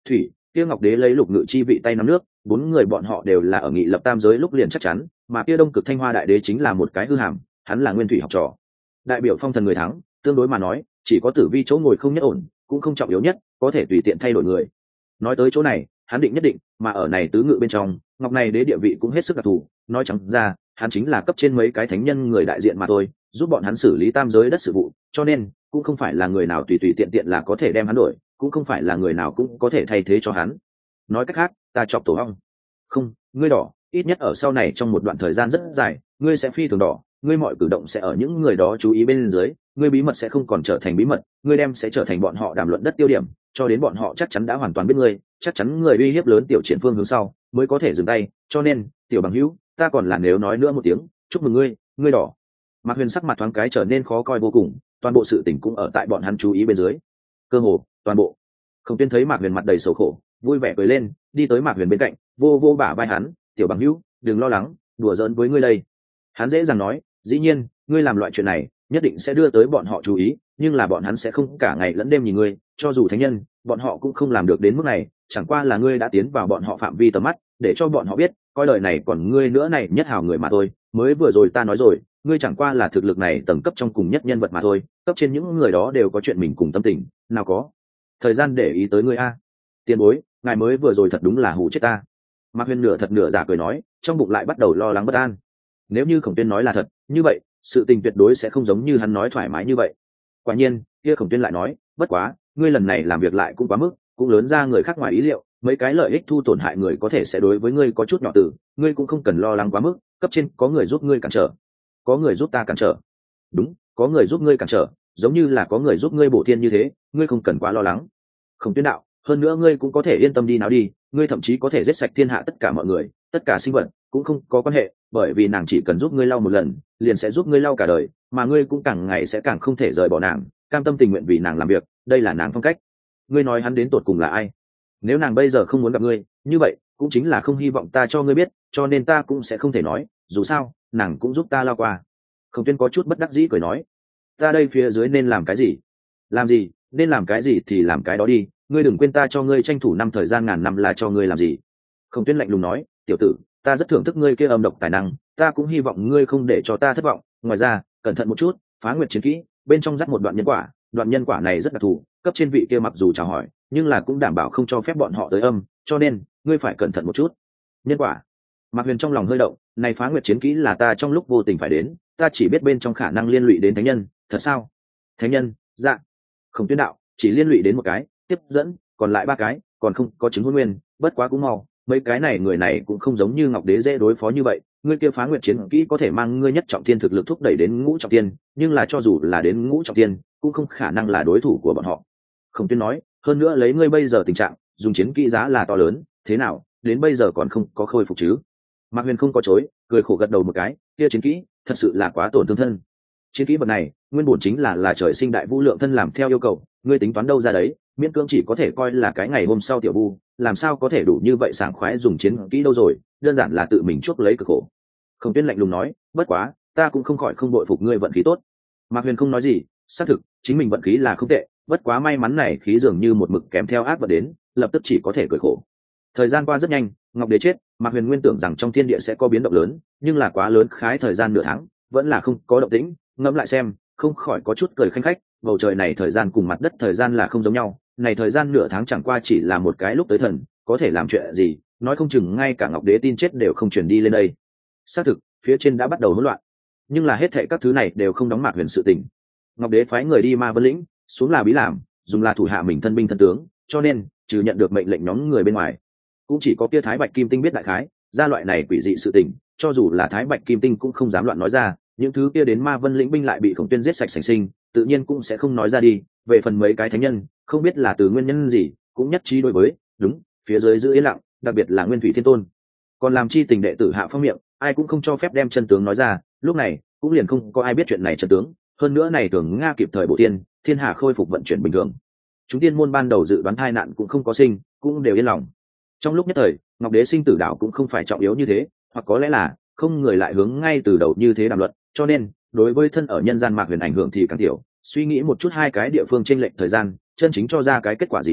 kia ngọc đế lấy lục ngự chi vị tay nắm nước, 4 người bọn họ đều là ở nghị lập tam giới lúc liền chắc chắn, mà kia đông cực thanh hoa đại đế chính là một cái hư hàm, hắn là nguyên thủy học trò, đại biểu phong thần người thắng, tương đối mà nói chỉ có tử vi chỗ ngồi không nhất ổn, cũng không trọng yếu nhất, có thể tùy tiện thay đổi người. Nói tới chỗ này hắn định nhất định, mà ở này tứ ngự bên trong ngọc này đế địa vị cũng hết sức đặc thù, nói chẳng ra hắn chính là cấp trên mấy cái thánh nhân người đại diện mà thôi, giúp bọn hắn xử lý tam giới đất sự vụ, cho nên cũng không phải là người nào tùy tùy tiện tiện là có thể đem hắn đổi, cũng không phải là người nào cũng có thể thay thế cho hắn. Nói cách khác, ta chọc tổ hong. Không, ngươi đỏ, ít nhất ở sau này trong một đoạn thời gian rất dài, ngươi sẽ phi thường đỏ, ngươi mọi cử động sẽ ở những người đó chú ý bên dưới, ngươi bí mật sẽ không còn trở thành bí mật, ngươi đem sẽ trở thành bọn họ đàm luận đất tiêu điểm, cho đến bọn họ chắc chắn đã hoàn toàn biết ngươi, chắc chắn người uy hiếp lớn tiểu triển phương hướng sau mới có thể dừng tay, cho nên tiểu bằng hữu, ta còn là nếu nói nữa một tiếng, chúc mừng ngươi, ngươi đỏ. Mạc Huyền sắc mặt thoáng cái trở nên khó coi vô cùng, toàn bộ sự tình cũng ở tại bọn hắn chú ý bên dưới, cơ hồ toàn bộ. Không Tuyên thấy Mạc Huyền mặt đầy sầu khổ, vui vẻ cười lên, đi tới Mạc Huyền bên cạnh, vô vô bả vai hắn, tiểu bằng hữu, đừng lo lắng, đùa giỡn với ngươi đây. Hắn dễ dàng nói, dĩ nhiên ngươi làm loại chuyện này nhất định sẽ đưa tới bọn họ chú ý, nhưng là bọn hắn sẽ không cả ngày lẫn đêm nhìn ngươi, cho dù thánh nhân bọn họ cũng không làm được đến mức này, chẳng qua là ngươi đã tiến vào bọn họ phạm vi tầm mắt, để cho bọn họ biết coi đời này còn ngươi nữa này nhất hào người mà thôi. Mới vừa rồi ta nói rồi, ngươi chẳng qua là thực lực này tầng cấp trong cùng nhất nhân vật mà thôi, cấp trên những người đó đều có chuyện mình cùng tâm tình, nào có thời gian để ý tới ngươi a. Tiền bối, ngài mới vừa rồi thật đúng là hù chết ta. Mạc Huyền nửa thật nửa giả cười nói, trong bụng lại bắt đầu lo lắng bất an. Nếu như Khổng Tuyên nói là thật, như vậy sự tình tuyệt đối sẽ không giống như hắn nói thoải mái như vậy. Quả nhiên, kia Khổng Tuyên lại nói, bất quá ngươi lần này làm việc lại cũng quá mức, cũng lớn ra người khác ngoài ý liệu, mấy cái lợi ích thu tổn hại người có thể sẽ đối với ngươi có chút nhỏ tử, ngươi cũng không cần lo lắng quá mức, cấp trên có người giúp ngươi cản trở, có người giúp ta cản trở. Đúng, có người giúp ngươi cản trở, giống như là có người giúp ngươi bổ thiên như thế, ngươi không cần quá lo lắng. Khổng Tuyên đạo, hơn nữa ngươi cũng có thể yên tâm đi nào đi, ngươi thậm chí có thể giết sạch thiên hạ tất cả mọi người, tất cả sinh vật cũng không có quan hệ, bởi vì nàng chỉ cần giúp ngươi lau một lần liền sẽ giúp ngươi lau cả đời, mà ngươi cũng càng ngày sẽ càng không thể rời bỏ nàng, cam tâm tình nguyện vì nàng làm việc, đây là nàng phong cách. Ngươi nói hắn đến tột cùng là ai? Nếu nàng bây giờ không muốn gặp ngươi, như vậy cũng chính là không hy vọng ta cho ngươi biết, cho nên ta cũng sẽ không thể nói, dù sao nàng cũng giúp ta lao qua. Khổng Tuyên có chút bất đắc dĩ cười nói, ta đây phía dưới nên làm cái gì? Làm gì nên làm cái gì thì làm cái đó đi, ngươi đừng quên ta cho ngươi tranh thủ năm thời gian ngàn năm là cho ngươi làm gì. Khổng Tuyên lạnh lùng nói, tiểu tử, ta rất thưởng thức ngươi kia âm độc tài năng, ta cũng hy vọng ngươi không để cho ta thất vọng, ngoài ra cẩn thận một chút, phá nguyệt chiến kỹ bên trong dắt một đoạn nhân quả, đoạn nhân quả này rất đặc thù, cấp trên vị kia mặc dù chào hỏi nhưng là cũng đảm bảo không cho phép bọn họ tới âm, cho nên ngươi phải cẩn thận một chút. Nhân quả? Mạc Huyền trong lòng hơi động, này phá nguyệt chiến kỹ là ta trong lúc vô tình phải đến, ta chỉ biết bên trong khả năng liên lụy đến thánh nhân, thật sao? Thánh nhân? Dạ. Khổng Tuyên đạo, chỉ liên lụy đến một cái, tiếp dẫn còn lại 3 cái còn không có chứng hôn nguyên, bất quá cũng mau, mấy cái này người này cũng không giống như Ngọc Đế dễ đối phó như vậy, ngươi kia phá nguyệt chiến kỹ có thể mang ngươi nhất trọng thiên thực lực thúc đẩy đến ngũ trọng thiên, nhưng là cho dù là đến ngũ trọng thiên cũng không khả năng là đối thủ của bọn họ. Khổng Tuyên nói, hơn nữa lấy ngươi bây giờ tình trạng, dùng chiến kỹ giá là to lớn, thế nào đến bây giờ còn không có khôi phục chứ? Mạc Huyền không có chối, cười khổ gật đầu một cái, kia chiến kỹ thật sự là quá tổn thương thân. Chiến kỹ vật này nguyên bổn chính là trời sinh đại vũ lượng thân làm theo yêu cầu, ngươi tính toán đâu ra đấy, miễn cưỡng chỉ có thể coi là cái ngày hôm sau tiểu vu, làm sao có thể đủ như vậy sảng khoái dùng chiến kỹ đâu rồi, đơn giản là tự mình chuốc lấy cực khổ. Khổng Tuyên lạnh lùng nói, bất quá ta cũng không khỏi không bội phục ngươi vận khí tốt. Mạc Huyền không nói gì, xác thực chính mình vận khí là không tệ, bất quá may mắn này khí dường như một mực kèm theo ác vận đến, lập tức chỉ có thể cười khổ. Thời gian qua rất nhanh, Ngọc Đế chết, Mạc Huyền nguyên tưởng rằng trong thiên địa sẽ có biến động lớn, nhưng là quá lớn khái thời gian nửa tháng vẫn là không có động tĩnh, ngẫm lại xem không khỏi có chút cười khanh khách, bầu trời này thời gian cùng mặt đất thời gian là không giống nhau, này thời gian nửa tháng chẳng qua chỉ là một cái lúc tới thần có thể làm chuyện gì, nói không chừng ngay cả Ngọc Đế tin chết đều không truyền đi lên đây. Xác thực phía trên đã bắt đầu hỗn loạn, nhưng là hết thệ các thứ này đều không đóng Mạc Huyền sự tình. Ngọc Đế phái người đi Ma Vân Lĩnh xuống là bí làm, dùng là thủ hạ mình thân binh thân tướng, cho nên trừ nhận được mệnh lệnh nhóm người bên ngoài, cũng chỉ có kia Thái Bạch Kim Tinh biết đại khái ra loại này quỷ dị sự tình, cho dù là Thái Bạch Kim Tinh cũng không dám loạn nói ra, những thứ kia đến Ma Vân Lĩnh binh lại bị Khổng Tuyên giết sạch sành sinh, tự nhiên cũng sẽ không nói ra đi. Về phần mấy cái thánh nhân, không biết là từ nguyên nhân gì, cũng nhất trí đối với, đúng, phía dưới giữ yên lặng, đặc biệt là Nguyên Thủy Thiên Tôn. Còn làm chi tình đệ tử hạ phong miệng, ai cũng không cho phép đem chân tướng nói ra, lúc này cũng liền không có ai biết chuyện này chân tướng, hơn nữa này tưởng Nga kịp thời bổ tiên, thiên hạ khôi phục vận chuyển bình thường. Chúng tiên môn ban đầu dự đoán tai nạn cũng không có sinh, cũng đều yên lòng. Trong lúc nhất thời, Ngọc Đế sinh tử đạo cũng không phải trọng yếu như thế, hoặc có lẽ là không người lại hướng ngay từ đầu như thế đàm luận, cho nên đối với thân ở nhân gian Mạc Huyền ảnh hưởng thì càng tiểu. Suy nghĩ một chút hai cái địa phương chênh lệch thời gian, chân chính cho ra cái kết quả gì đến,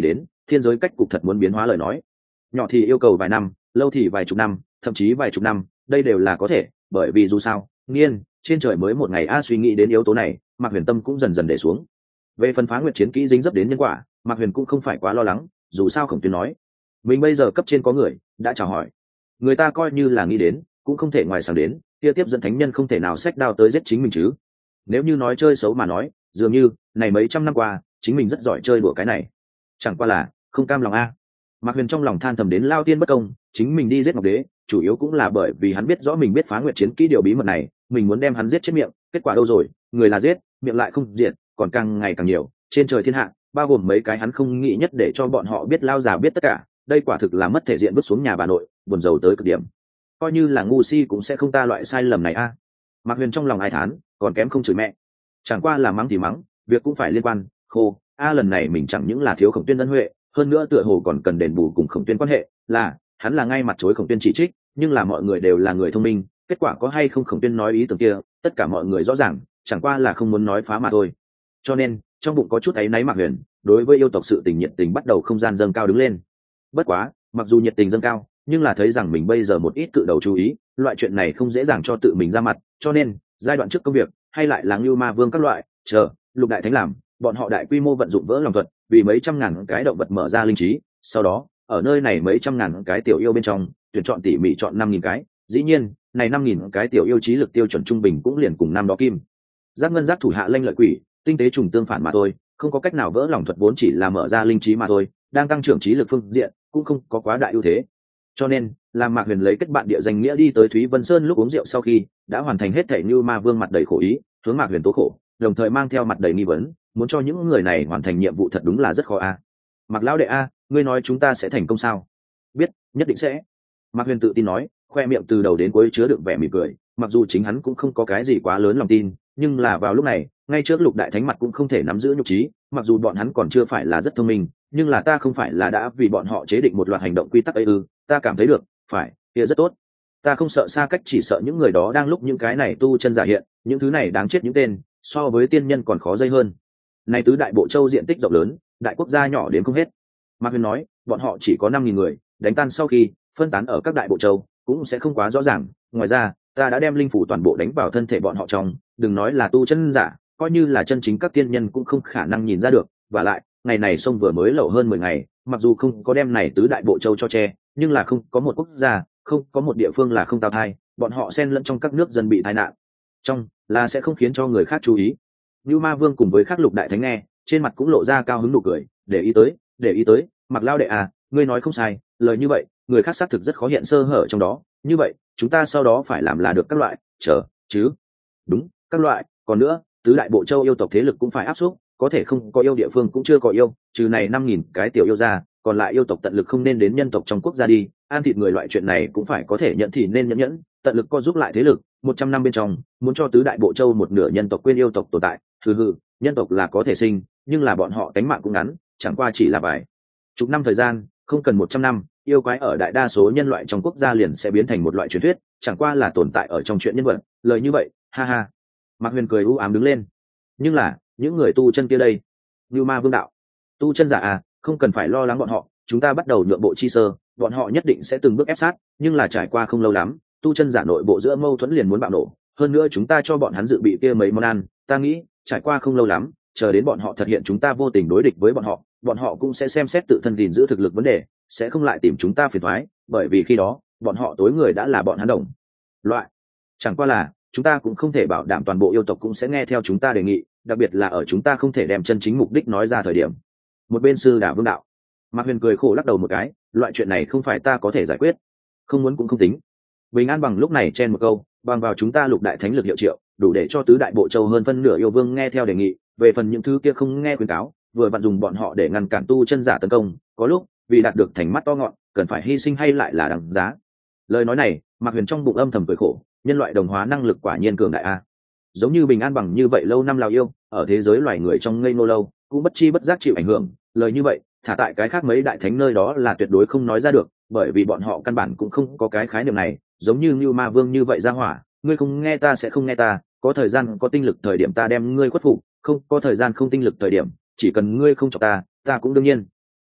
thiên giới cách cục thật muốn biến hóa lời nói, nhỏ thì yêu cầu vài năm, lâu thì vài chục năm, thậm chí vài chục năm, đây đều là có thể, bởi vì dù sao nghiên trên trời mới một ngày a. Suy nghĩ đến yếu tố này, Mạc Huyền tâm cũng dần dần để xuống. Về phần phá nguyệt chiến kỹ dính dấp đến nhân quả, Mạc Huyền cũng không phải quá lo lắng, dù sao Khổng Tuyên nói mình bây giờ cấp trên có người đã chào hỏi, người ta coi như là nghĩ đến cũng không thể ngoài sáng đến, kia tiếp dẫn thánh nhân không thể nào xách đao tới giết chính mình chứ. Nếu như nói chơi xấu mà nói, dường như này mấy trăm năm qua chính mình rất giỏi chơi đùa cái này, chẳng qua là không cam lòng a. Mạc Huyền trong lòng than thầm đến lao tiên bất công, chính mình đi giết Ngọc Đế chủ yếu cũng là bởi vì hắn biết rõ mình biết phá nguyệt chiến kỹ điều bí mật này, mình muốn đem hắn giết chết miệng, kết quả đâu rồi, người là giết miệng lại không diệt, còn càng ngày càng nhiều, trên trời thiên hạ bao gồm mấy cái hắn không nghĩ nhất để cho bọn họ biết, lao già biết tất cả, đây quả thực là mất thể diện, bước xuống nhà bà nội, buồn rầu tới cực điểm. Coi như là ngu si cũng sẽ không ta loại sai lầm này a. Mạc Huyền trong lòng ai thán, còn kém không chửi mẹ, chẳng qua là mắng thì mắng, việc cũng phải liên quan khô a. Lần này mình chẳng những là thiếu Khổng Tuyên ân huệ, hơn nữa tựa hồ còn cần đền bù cùng Khổng Tuyên quan hệ, là hắn là ngay mặt chối Khổng Tuyên chỉ trích, nhưng là mọi người đều là người thông minh, kết quả có hay không Khổng Tuyên nói ý tưởng kia, tất cả mọi người rõ ràng, chẳng qua là không muốn nói phá mà thôi. Cho nên trong bụng có chút áy náy Mạc Huyền, đối với yêu tộc sự tình nhiệt tình bắt đầu không gian dâng cao đứng lên. Bất quá mặc dù nhiệt tình dâng cao, nhưng là thấy rằng mình bây giờ một ít cự đầu chú ý, loại chuyện này không dễ dàng cho tự mình ra mặt, cho nên giai đoạn trước công việc hay lại là Ngưu Ma Vương các loại chờ Lục Đại Thánh làm, bọn họ đại quy mô vận dụng vỡ lòng thuật, vì mấy trăm ngàn cái động vật mở ra linh trí, sau đó ở nơi này mấy trăm ngàn cái tiểu yêu bên trong tuyển chọn tỉ mỉ chọn 5.000 cái. Dĩ nhiên này 5.000 cái tiểu yêu trí lực tiêu chuẩn trung bình cũng liền cùng năm đó kim giác ngân giác thủ hạ lanh lợi quỷ tinh tế trùng tương phản mà thôi, không có cách nào. vỡ lòng thuật vốn chỉ là mở ra linh trí mà thôi, đang tăng trưởng trí lực phương diện cũng không có quá đại ưu thế. Cho nên làm Mạc Huyền lấy kết bạn địa danh nghĩa đi tới Thúy Vân Sơn, lúc uống rượu sau khi đã hoàn thành hết thể, như Ma Vương mặt đầy khổ ý hướng Mạc Huyền tố khổ, đồng thời mang theo mặt đầy nghi vấn, muốn cho những người này hoàn thành nhiệm vụ thật đúng là rất khó a. Mạc lão đệ a, ngươi nói chúng ta sẽ thành công sao? Biết, nhất định sẽ. Mạc Huyền tự tin nói, khoe miệng từ đầu đến cuối chứa đựng vẻ mỉm cười, mặc dù chính hắn cũng không có cái gì quá lớn lòng tin, nhưng là vào lúc này ngay trước Lục Đại Thánh mặt cũng không thể nắm giữ nhục trí. Mặc dù bọn hắn còn chưa phải là rất thông minh, nhưng là ta không phải là đã vì bọn họ chế định một loạt hành động quy tắc ấy ư? Ta cảm thấy được, phải, kia rất tốt. Ta không sợ xa cách, chỉ sợ những người đó đang lúc những cái này tu chân giả hiện, những thứ này đáng chết những tên, so với tiên nhân còn khó dây hơn. Này tứ đại bộ châu diện tích rộng lớn, đại quốc gia nhỏ đến không hết. Mạc Huyền nói, bọn họ chỉ có 5.000 người, đánh tan sau khi phân tán ở các đại bộ châu cũng sẽ không quá rõ ràng. Ngoài ra ta đã đem linh phủ toàn bộ đánh vào thân thể bọn họ trong, đừng nói là tu chân giả, coi như là chân chính các tiên nhân cũng không khả năng nhìn ra được. Và lại ngày này sông vừa mới lẩu hơn 10 ngày, mặc dù không có đem này tứ đại bộ châu cho che, nhưng là không có một quốc gia, không có một địa phương là không tao thai, bọn họ xen lẫn trong các nước dân bị tai nạn trong là sẽ không khiến cho người khác chú ý. Như Ma Vương cùng với các Lục Đại Thánh nghe, trên mặt cũng lộ ra cao hứng nụ cười, để ý tới, Mặc lao đệ à, ngươi nói không sai, lời như vậy người khác xác thực rất khó hiện sơ hở trong đó, như vậy chúng ta sau đó phải làm là được các loại chờ chứ. Đúng, các loại. Còn nữa, tứ đại bộ châu yêu tộc thế lực cũng phải áp suất, có thể không có yêu địa phương cũng chưa có yêu, trừ này 5.000 cái tiểu yêu ra, còn lại yêu tộc tận lực không nên đến nhân tộc trong quốc gia đi, ăn thịt người loại chuyện này cũng phải có thể nhận thì nên nhẫn, tận lực co giúp lại thế lực. 100 năm bên trong muốn cho tứ đại bộ châu một nửa nhân tộc quên yêu tộc tồn tại, hừ, nhân tộc là có thể sinh, nhưng là bọn họ cánh mạng cũng ngắn, chẳng qua chỉ là vài chục năm thời gian, không cần 100 năm, yêu quái ở đại đa số nhân loại trong quốc gia liền sẽ biến thành một loại truyền thuyết, chẳng qua là tồn tại ở trong chuyện nhân vật. Lời như vậy, ha ha. Mạc Huyền cười u ám đứng lên. Nhưng là những người tu chân kia đây, như Ma Vương đạo, tu chân giả à, không cần phải lo lắng bọn họ, chúng ta bắt đầu nhượng bộ chi sơ, bọn họ nhất định sẽ từng bước ép sát, nhưng là trải qua không lâu lắm, tu chân giả nội bộ giữa mâu thuẫn liền muốn bạo nổ, hơn nữa chúng ta cho bọn hắn dự bị kia mấy món ăn, ta nghĩ trải qua không lâu lắm, chờ đến bọn họ thực hiện chúng ta vô tình đối địch với bọn họ cũng sẽ xem xét tự thân gìn giữ thực lực vấn đề, sẽ không lại tìm chúng ta phiền toái, bởi vì khi đó bọn họ tối người đã là bọn hắn đồng loại. Chẳng qua là chúng ta cũng không thể bảo đảm toàn bộ yêu tộc cũng sẽ nghe theo chúng ta đề nghị, đặc biệt là ở chúng ta không thể đem chân chính mục đích nói ra thời điểm. Một bên sư Đả Vương đạo. Mạc Huyền cười khổ lắc đầu một cái, loại chuyện này không phải ta có thể giải quyết, không muốn cũng không tính. Bình An bằng lúc này chen một câu, bằng vào chúng ta Lục Đại Thánh lực hiệu triệu, đủ để cho tứ đại bộ châu hơn phân nửa yêu vương nghe theo đề nghị, về phần những thứ kia không nghe khuyên cáo, vừa vặn dùng bọn họ để ngăn cản tu chân giả tấn công, có lúc vì đạt được thành mắt to ngọn, cần phải hy sinh hay lại là đáng giá. Lời nói này, Mạc Huyền trong bụng âm thầm cười khổ, nhân loại đồng hóa năng lực quả nhiên cường đại a. Giống như Bình An bằng như vậy lâu năm lào yêu, ở thế giới loài người trong ngây ngô lâu, cũng bất chi bất giác chịu ảnh hưởng, lời như vậy, thả tại cái khác mấy đại thánh nơi đó là tuyệt đối không nói ra được, bởi vì bọn họ căn bản cũng không có cái khái niệm này, giống như Nưu Ma Vương như vậy ra hỏa, ngươi không nghe ta sẽ không nghe ta, có thời gian có tinh lực thời điểm ta đem ngươi khuất phục, không có thời gian không tinh lực thời điểm, chỉ cần ngươi không chọc ta cũng đương nhiên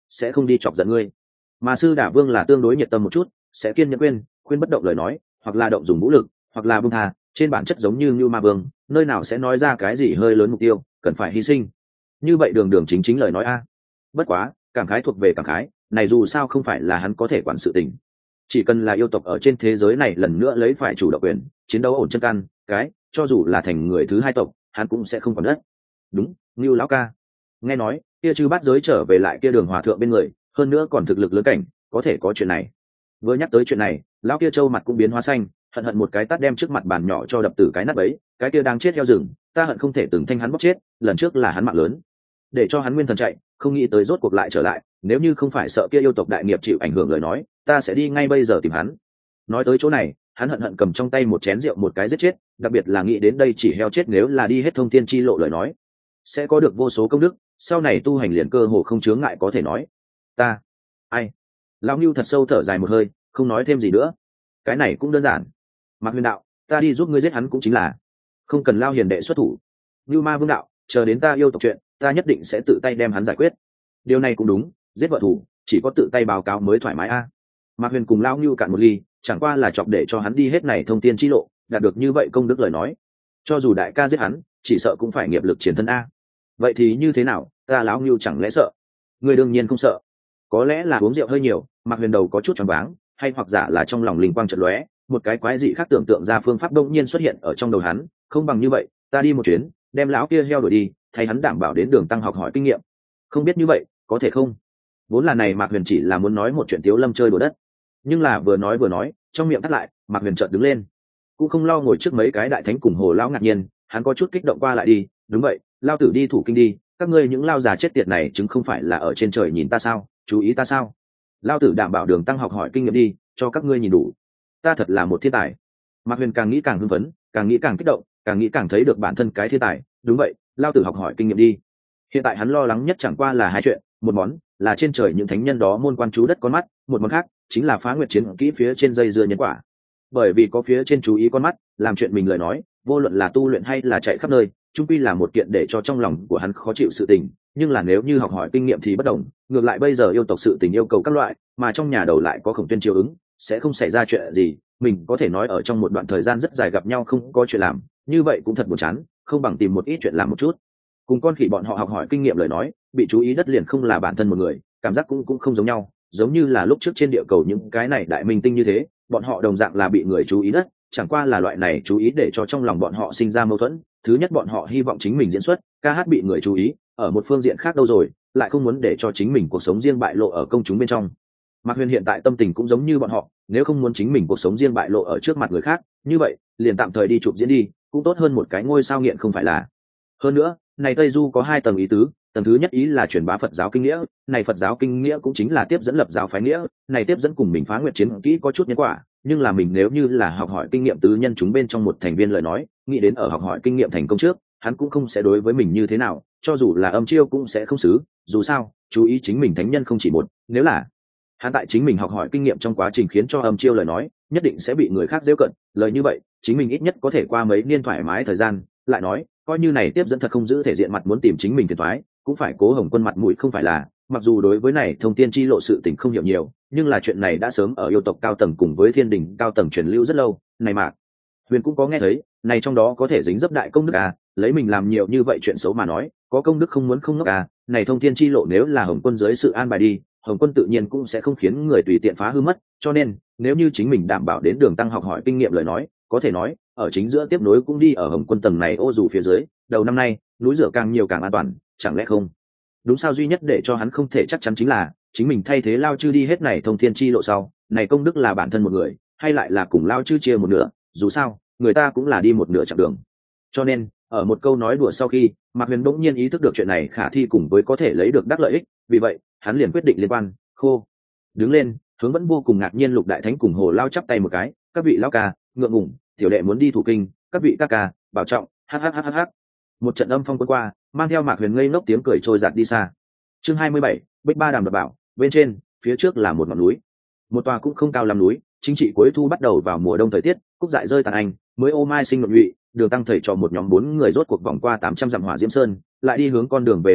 sẽ không đi chọc giận ngươi. Mà sư đả vương là tương đối nhiệt tâm một chút, sẽ kiên nhẫn khuyên bất động lời nói, hoặc là động dùng vũ lực, hoặc là buông tha, trên bản chất giống như ma vương, nơi nào sẽ nói ra cái gì hơi lớn mục tiêu cần phải hy sinh. Như vậy đường đường chính chính lời nói a. Bất quá cảm khái thuộc về cảm khái, này dù sao không phải là hắn có thể quản sự tình. Chỉ cần là yêu tộc ở trên thế giới này lần nữa lấy phải chủ động quyền, chiến đấu ổn chân căn, cái cho dù là thành người thứ hai tộc, hắn cũng sẽ không còn đất. Đúng, Ngưu lão ca. Nghe nói kia chư bát giới trở về lại kia Đường hòa thượng bên người, hơn nữa còn thực lực lớn cảnh, có thể có chuyện này. Vừa nhắc tới chuyện này, lão kia trâu mặt cũng biến hóa xanh, hận hận một cái tát đem trước mặt bàn nhỏ cho đập tử cái nát bấy. Cái kia đang chết heo rừng, ta hận không thể từng thanh hắn bóc chết, lần trước là hắn mạng lớn, để cho hắn nguyên thần chạy, không nghĩ tới rốt cuộc lại trở lại. Nếu như không phải sợ kia yêu tộc đại nghiệp chịu ảnh hưởng lời nói, ta sẽ đi ngay bây giờ tìm hắn. Nói tới chỗ này, hắn hận hận cầm trong tay một chén rượu một cái giết chết, đặc biệt là nghĩ đến đây chỉ heo chết nếu là đi hết thông thiên chi lộ lời nói, sẽ có được vô số công đức, sau này tu hành liền cơ hồ không chướng ngại có thể nói. Ta, ai? Lão Ngưu thật sâu thở dài một hơi, không nói thêm gì nữa. Cái này cũng đơn giản. Mạc Huyền đạo, ta đi giúp ngươi giết hắn cũng chính là, không cần Lao hiền đệ xuất thủ. Ngưu Ma Vương đạo, chờ đến ta yêu tộc chuyện, ta nhất định sẽ tự tay đem hắn giải quyết. Điều này cũng đúng, giết vợ thủ, chỉ có tự tay báo cáo mới thoải mái a. Mạc Huyền cùng Lão Ngưu cạn một ly, chẳng qua là chọc để cho hắn đi hết này thông thiên chi lộ, đạt được như vậy công đức lời nói, cho dù đại ca giết hắn, chỉ sợ cũng phải nghiệp lực chiến thân a. Vậy thì như thế nào, ta Lão Ngưu chẳng lẽ sợ? Ngươi đương nhiên không sợ. Có lẽ là uống rượu hơi nhiều, Mạc Huyền đầu có chút choáng váng, hay hoặc giả là trong lòng linh quang chợt lóe, một cái quái dị khác tưởng tượng ra phương pháp đông nhiên xuất hiện ở trong đầu hắn. Không bằng như vậy, ta đi một chuyến, đem lão kia heo đuổi đi, thay hắn đảm bảo đến Đường Tăng học hỏi kinh nghiệm. Không biết như vậy có thể không? Vốn là này Mạc Huyền chỉ là muốn nói một chuyện Tiếu Lâm chơi đùa đất, nhưng là vừa nói trong miệng thắt lại, Mạc Huyền chợt đứng lên, cũng không lo ngồi trước mấy cái đại thánh cùng Hồ lão ngạc nhiên, hắn có chút kích động qua lại đi. Đúng vậy, lao tử đi thủ kinh đi, các ngươi những lao già chết tiệt này chứng không phải là ở trên trời nhìn ta sao, chú ý ta sao? Lao tử đảm bảo Đường Tăng học hỏi kinh nghiệm đi, cho các ngươi nhìn đủ. Ta thật là một thiên tài. Mạc Huyền càng nghĩ càng hưng phấn, càng nghĩ càng kích động, càng nghĩ càng thấy được bản thân cái thiên tài. Đúng vậy, lao tử học hỏi kinh nghiệm đi. Hiện tại hắn lo lắng nhất chẳng qua là hai chuyện, một món là trên trời những thánh nhân đó môn quan chú đất con mắt, một món khác chính là phá nguyệt chiến kỹ phía trên dây dưa nhân quả. Bởi vì có phía trên chú ý con mắt, làm chuyện mình lời nói, vô luận là tu luyện hay là chạy khắp nơi, chung quy là một kiện để cho trong lòng của hắn khó chịu sự tình. Nhưng là nếu như học hỏi kinh nghiệm thì bất đồng, ngược lại bây giờ yêu tộc sự tình yêu cầu các loại, mà trong nhà đầu lại có Khổng Tuyên chiếu ứng, sẽ không xảy ra chuyện gì. Mình có thể nói ở trong một đoạn thời gian rất dài gặp nhau không có chuyện làm, như vậy cũng thật buồn chán, không bằng tìm một ít chuyện làm một chút. Cùng con khỉ bọn họ học hỏi kinh nghiệm lời nói, bị chú ý đất liền không là bản thân một người, cảm giác cũng không giống nhau, giống như là lúc trước trên địa cầu những cái này đại minh tinh như thế, bọn họ đồng dạng là bị người chú ý đất, chẳng qua là loại này chú ý để cho trong lòng bọn họ sinh ra mâu thuẫn. Thứ nhất, bọn họ hy vọng chính mình diễn xuất ca hát bị người chú ý, ở một phương diện khác đâu rồi lại không muốn để cho chính mình cuộc sống riêng bại lộ ở công chúng bên trong. Mạc Huyền hiện tại tâm tình cũng giống như bọn họ, nếu không muốn chính mình cuộc sống riêng bại lộ ở trước mặt người khác, như vậy liền tạm thời đi chụp diễn đi, cũng tốt hơn một cái ngôi sao nghiện không phải là. Hơn nữa, này Tây Du có hai tầng ý tứ, tầng thứ nhất ý là truyền bá Phật giáo kinh nghĩa, này Phật giáo kinh nghĩa cũng chính là tiếp dẫn lập giáo phái nghĩa, này tiếp dẫn cùng mình phá nguyệt chiến kỹ có chút nhân quả, nhưng là mình nếu như là học hỏi kinh nghiệm tứ nhân chúng bên trong một thành viên lời nói, nghĩ đến ở học hỏi kinh nghiệm thành công trước, hắn cũng không sẽ đối với mình như thế nào, cho dù là âm chiêu cũng sẽ không xứ, dù sao, chú ý chính mình thánh nhân không chỉ một, nếu là hắn tại chính mình học hỏi kinh nghiệm trong quá trình khiến cho âm chiêu lời nói, nhất định sẽ bị người khác giễu cận, lời như vậy, chính mình ít nhất có thể qua mấy niên thoải mái thời gian, lại nói, coi như này tiếp dẫn thật không giữ thể diện mặt muốn tìm chính mình phiền toái, cũng phải cố Hồng Quân mặt mũi không phải là, mặc dù đối với này thông tiên chi lộ sự tình không hiểu nhiều, nhưng là chuyện này đã sớm ở yêu tộc cao tầng cùng với thiên đình cao tầng truyền lưu rất lâu, này mà Huyền cũng có nghe thấy, này trong đó có thể dính dấp đại công đức à, lấy mình làm nhiều như vậy chuyện xấu mà nói, có công đức không muốn không ngốc à, này thông thiên chi lộ nếu là Hồng Quân dưới sự an bài đi, Hồng Quân tự nhiên cũng sẽ không khiến người tùy tiện phá hư mất, cho nên, nếu như chính mình đảm bảo đến Đường Tăng học hỏi kinh nghiệm lời nói, có thể nói, ở chính giữa tiếp nối cũng đi ở Hồng Quân tầng này ô dù phía dưới, đầu năm nay, núi rửa càng nhiều càng an toàn, chẳng lẽ không? Đúng sao duy nhất để cho hắn không thể chắc chắn chính là, chính mình thay thế Lao Chư đi hết này thông thiên chi lộ sau, này công đức là bản thân một người, hay lại là cùng Lao Chư chia một nửa, dù sao, người ta cũng là đi một nửa chặng đường. Cho nên, ở một câu nói đùa sau khi, Mạc Huyền bỗng nhiên ý thức được chuyện này khả thi cùng với có thể lấy được đắc lợi ích, vì vậy, hắn liền quyết định liên quan, đứng lên, hướng vẫn vô cùng ngạc nhiên Lục Đại Thánh cùng Hồ Lao chắp tay một cái, các vị lão ca, ngượng ngùng, tiểu đệ muốn đi thủ kinh, các vị ca ca, bảo trọng, hhhhh. Một trận âm phong cuốn qua, mang theo Mạc Huyền ngây ngốc tiếng cười trôi giạt đi xa. Chương 27, Bích Ba Đàm đập bảo, bên trên, phía trước là một ngọn núi, một tòa cũng không cao lắm núi, chính trị cuối thu bắt đầu vào mùa đông thời tiết, cúc dại rơi tàn anh, mới ô mai sinh ngọn nhụy, Đường Tăng thầy trò một nhóm 4 người rốt cuộc vòng qua 800 dặm Hỏa Diễm Sơn, lại đi hướng con đường về hướng tây,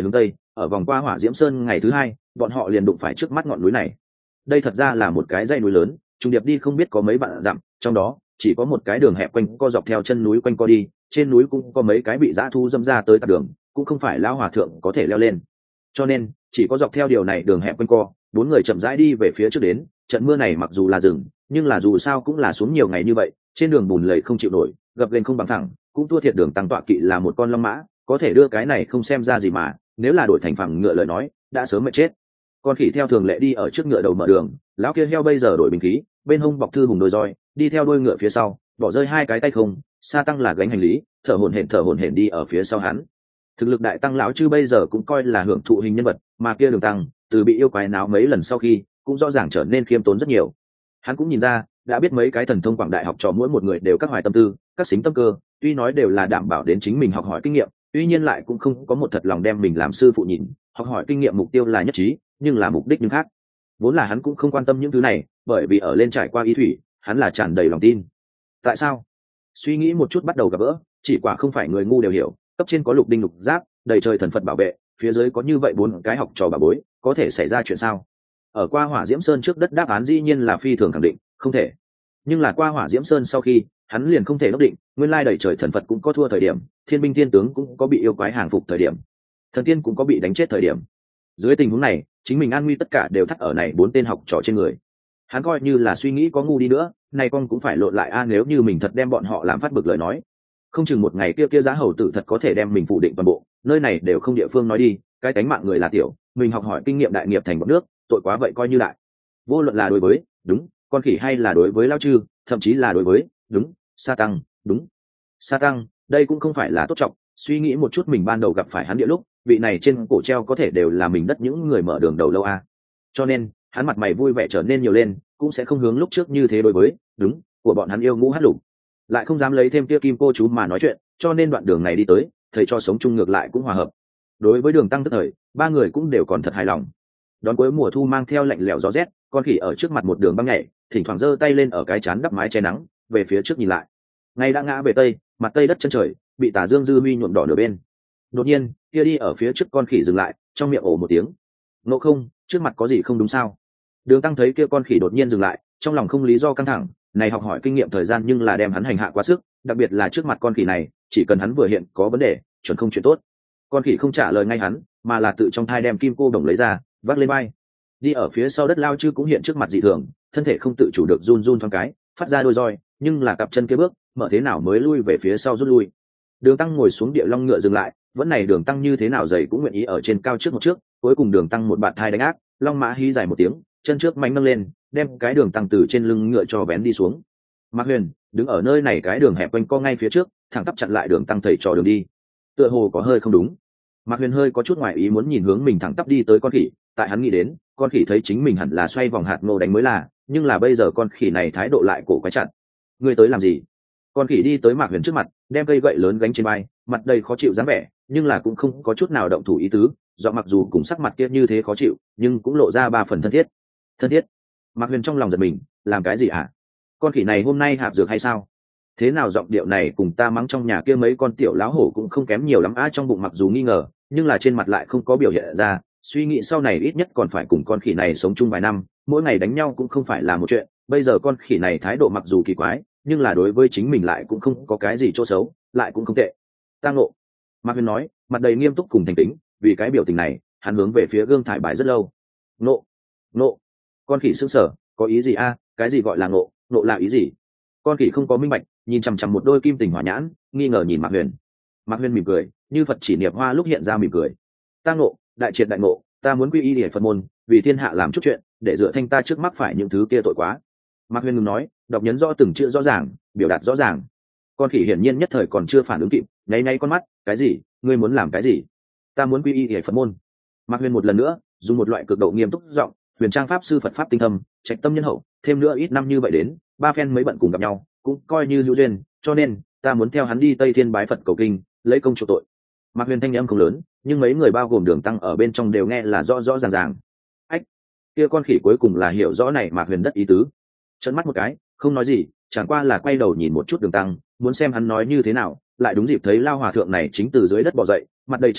ở vòng qua Hỏa Diễm Sơn ngày thứ hai, bọn họ liền đụng phải trước mắt ngọn núi này. Đây thật ra là một cái dãy núi lớn, trùng điệp đi không biết có mấy vạn dặm, trong đó chỉ có một cái đường hẹp quanh co dọc theo chân núi quanh co đi, trên núi cũng có mấy cái bị dã thu dâm ra tới tạt đường, cũng không phải lão hòa thượng có thể leo lên. Cho nên, chỉ có dọc theo điều này đường hẹp quanh co, bốn người chậm rãi đi về phía trước đến. Trận mưa này mặc dù là rừng, nhưng là dù sao cũng là xuống nhiều ngày như vậy, trên đường bùn lầy không chịu nổi, gập ghềnh không bằng thẳng, cũng thua thiệt đường tăng tọa kỵ là một con long mã, có thể đưa cái này không xem ra gì mà, nếu là đổi thành phẳng ngựa lời nói, đã sớm mệt chết. Con khỉ theo thường lệ đi ở trước ngựa đầu mở đường, lão kia heo bây giờ đổi bình khí, bên hông bọc thư hùng đôi roi, đi theo đôi ngựa phía sau, bỏ rơi hai cái tay không, sa tăng là gánh hành lý, thở hổn hển đi ở phía sau hắn. Thực lực đại tăng lão chư bây giờ cũng coi là hưởng thụ hình nhân vật, mà kia đường tăng từ bị yêu quái náo mấy lần sau khi cũng rõ ràng trở nên khiêm tốn rất nhiều. Hắn cũng nhìn ra, đã biết mấy cái thần thông quảng đại học trò mỗi một người đều các hoài tâm tư, các xính tâm cơ, tuy nói đều là đảm bảo đến chính mình học hỏi kinh nghiệm, tuy nhiên lại cũng không có một thật lòng đem mình làm sư phụ nhìn, học hỏi kinh nghiệm mục tiêu là nhất trí, nhưng là mục đích nhưng khác. Vốn là hắn cũng không quan tâm những thứ này, bởi vì ở lên trải qua ý thủy, hắn là tràn đầy lòng tin. Tại sao? Suy nghĩ một chút bắt đầu gặp gỡ, chỉ quả không phải người ngu đều hiểu, cấp trên có lục đinh lục giáp, đầy trời thần Phật bảo vệ, phía dưới có như vậy bốn cái học trò bà bối, có thể xảy ra chuyện sao? Ở qua Hỏa Diễm Sơn trước đất đáp án dĩ nhiên là phi thường khẳng định, không thể. Nhưng là qua Hỏa Diễm Sơn sau khi, hắn liền không thể đốc định, nguyên lai đầy trời thần Phật cũng có thua thời điểm, thiên binh thiên tướng cũng có bị yêu quái hàng phục thời điểm, thần tiên cũng có bị đánh chết thời điểm. Dưới tình huống này, chính mình an nguy tất cả đều thắt ở này bốn tên học trò trên người. Hắn coi như là suy nghĩ có ngu đi nữa, này con cũng phải lộn lại a, nếu như mình thật đem bọn họ làm phát bực lời nói, không chừng một ngày kia giá hầu tử thật có thể đem mình phủ định toàn bộ, nơi này đều không địa phương nói đi, cái tánh mạng người là tiểu, mình học hỏi kinh nghiệm đại nghiệp thành bọn nước, tội quá vậy coi như đại. Vô luận là đối với đúng con khỉ hay là đối với lao chư, thậm chí là đối với đúng sa tăng, đúng sa tăng, đây cũng không phải là tốt trọng. Suy nghĩ một chút mình ban đầu gặp phải hắn địa lúc, vị này trên cổ treo có thể đều là mình đất những người mở đường đầu lâu a. Cho nên hắn mặt mày vui vẻ trở nên nhiều lên, cũng sẽ không hướng lúc trước như thế đối với đúng của bọn hắn yêu ngũ hát lục, lại không dám lấy thêm kia kim cô chú mà nói chuyện. Cho nên đoạn đường này đi tới, thầy cho sống chung ngược lại cũng hòa hợp. Đối với đường tăng tức thời, ba người cũng đều còn thật hài lòng. Đón cuối mùa thu mang theo lạnh lẽo gió rét, con khỉ ở trước mặt một đường băng nhảy, thỉnh thoảng giơ tay lên ở cái chán đắp mái che nắng, về phía trước nhìn lại. Ngày đã ngã về tây, mặt tây đất chân trời bị tà dương dư huy nhuộm đỏ nửa bên. Đột nhiên, kia đi ở phía trước con khỉ dừng lại, trong miệng ồ một tiếng. Ngộ không, trước mặt có gì không đúng sao? Đường tăng thấy kia con khỉ đột nhiên dừng lại, trong lòng không lý do căng thẳng, này học hỏi kinh nghiệm thời gian nhưng là đem hắn hành hạ quá sức, đặc biệt là trước mặt con khỉ này, chỉ cần hắn vừa hiện có vấn đề, chuẩn không chuyện tốt. Con khỉ không trả lời ngay hắn, mà là tự trong thai đem kim cô đồng lấy ra, vác lên vai. Đi ở phía sau đất lao chư cũng hiện trước mặt dị thường, thân thể không tự chủ được run run thoáng cái, phát ra đôi roi, nhưng là cặp chân kia bước, mở thế nào mới lui về phía sau rút lui. Đường tăng ngồi xuống địa long ngựa dừng lại, vẫn này đường tăng như thế nào dày cũng nguyện ý ở trên cao trước một trước, cuối cùng đường tăng một bạt thai đánh ác, long mã hí dài một tiếng, chân trước mạnh nâng lên, đem cái đường tăng từ trên lưng ngựa cho vén đi xuống. Mạc Huyền đứng ở nơi này cái đường hẹp quanh co ngay phía trước, thẳng tắp chặn lại đường tăng thầy trò đường đi. Tựa hồ có hơi không đúng. Mạc Huyền hơi có chút ngoài ý muốn nhìn hướng mình thẳng tắp đi tới con khỉ, tại hắn nghĩ đến, con khỉ thấy chính mình hẳn là xoay vòng hạt ngô đánh mới là, nhưng là bây giờ con khỉ này thái độ lại cổ quái chặt. Ngươi tới làm gì? Con khỉ đi tới Mạc Huyền trước mặt, đem cây gậy lớn gánh trên vai, mặt đầy khó chịu dáng vẻ, nhưng là cũng không có chút nào động thủ ý tứ, giọng mặc dù cùng sắc mặt kia như thế khó chịu, nhưng cũng lộ ra ba phần thân thiết. Thân thiết? Mạc Huyền trong lòng giật mình, làm cái gì hả? Con khỉ này hôm nay hạp dược hay sao? Thế nào giọng điệu này cùng ta mắng trong nhà kia mấy con tiểu láo hổ cũng không kém nhiều lắm á. Trong bụng mặc dù nghi ngờ, nhưng là trên mặt lại không có biểu hiện ra, suy nghĩ sau này ít nhất còn phải cùng con khỉ này sống chung vài năm, mỗi ngày đánh nhau cũng không phải là một chuyện. Bây giờ con khỉ này thái độ mặc dù kỳ quái, nhưng là đối với chính mình lại cũng không có cái gì chỗ xấu, lại cũng không tệ. Ta ngộ. Mạc Huyền nói, mặt đầy nghiêm túc cùng thành tính, vì cái biểu tình này, hắn hướng về phía gương thải bài rất lâu. Ngộ. Ngộ. Con khỉ sững sờ, có ý gì a? Cái gì gọi là ngộ? Ngộ là ý gì? Con khỉ không có minh bạch, nhìn chằm chằm một đôi kim tình hỏa nhãn, nghi ngờ nhìn Mạc Huyền. Mạc Huyền mỉm cười, như Phật chỉ niệm hoa lúc hiện ra mỉm cười. Ta ngộ, đại triệt đại ngộ, ta muốn quy y để Phật môn, vì thiên hạ làm chút chuyện, để dựa thanh ta trước mắc phải những thứ kia tội quá. Mạc Huyền ngừng nói, đọc nhấn rõ từng chữ rõ ràng, biểu đạt rõ ràng. Con khỉ hiển nhiên nhất thời còn chưa phản ứng kịp, nháy nháy con mắt, cái gì? Ngươi muốn làm cái gì? Ta muốn quy y để Phật môn. Mạc Huyền một lần nữa dùng một loại cực độ nghiêm túc giọng, Huyền Trang pháp sư Phật pháp tinh thâm, trạch tâm nhân hậu, thêm nữa ít năm như vậy đến, ba phen mới bận cùng gặp nhau, cũng coi như hữu duyên, cho nên ta muốn theo hắn đi Tây Thiên bái Phật cầu kinh, lấy công chuộc tội. Mạc Huyền thanh âm không lớn, nhưng mấy người bao gồm Đường Tăng ở bên trong đều nghe là rõ rõ ràng ràng. Ách, kia con khỉ cuối cùng là hiểu rõ này Mạc Huyền đất ý tứ, trợn mắt một cái, không nói gì, chẳng qua là quay đầu nhìn một chút Đường Tăng, muốn xem hắn nói như thế nào. Lại đúng dịp thấy lao hòa thượng này chính từ dưới đất bò dậy, mặt đầy chật vật,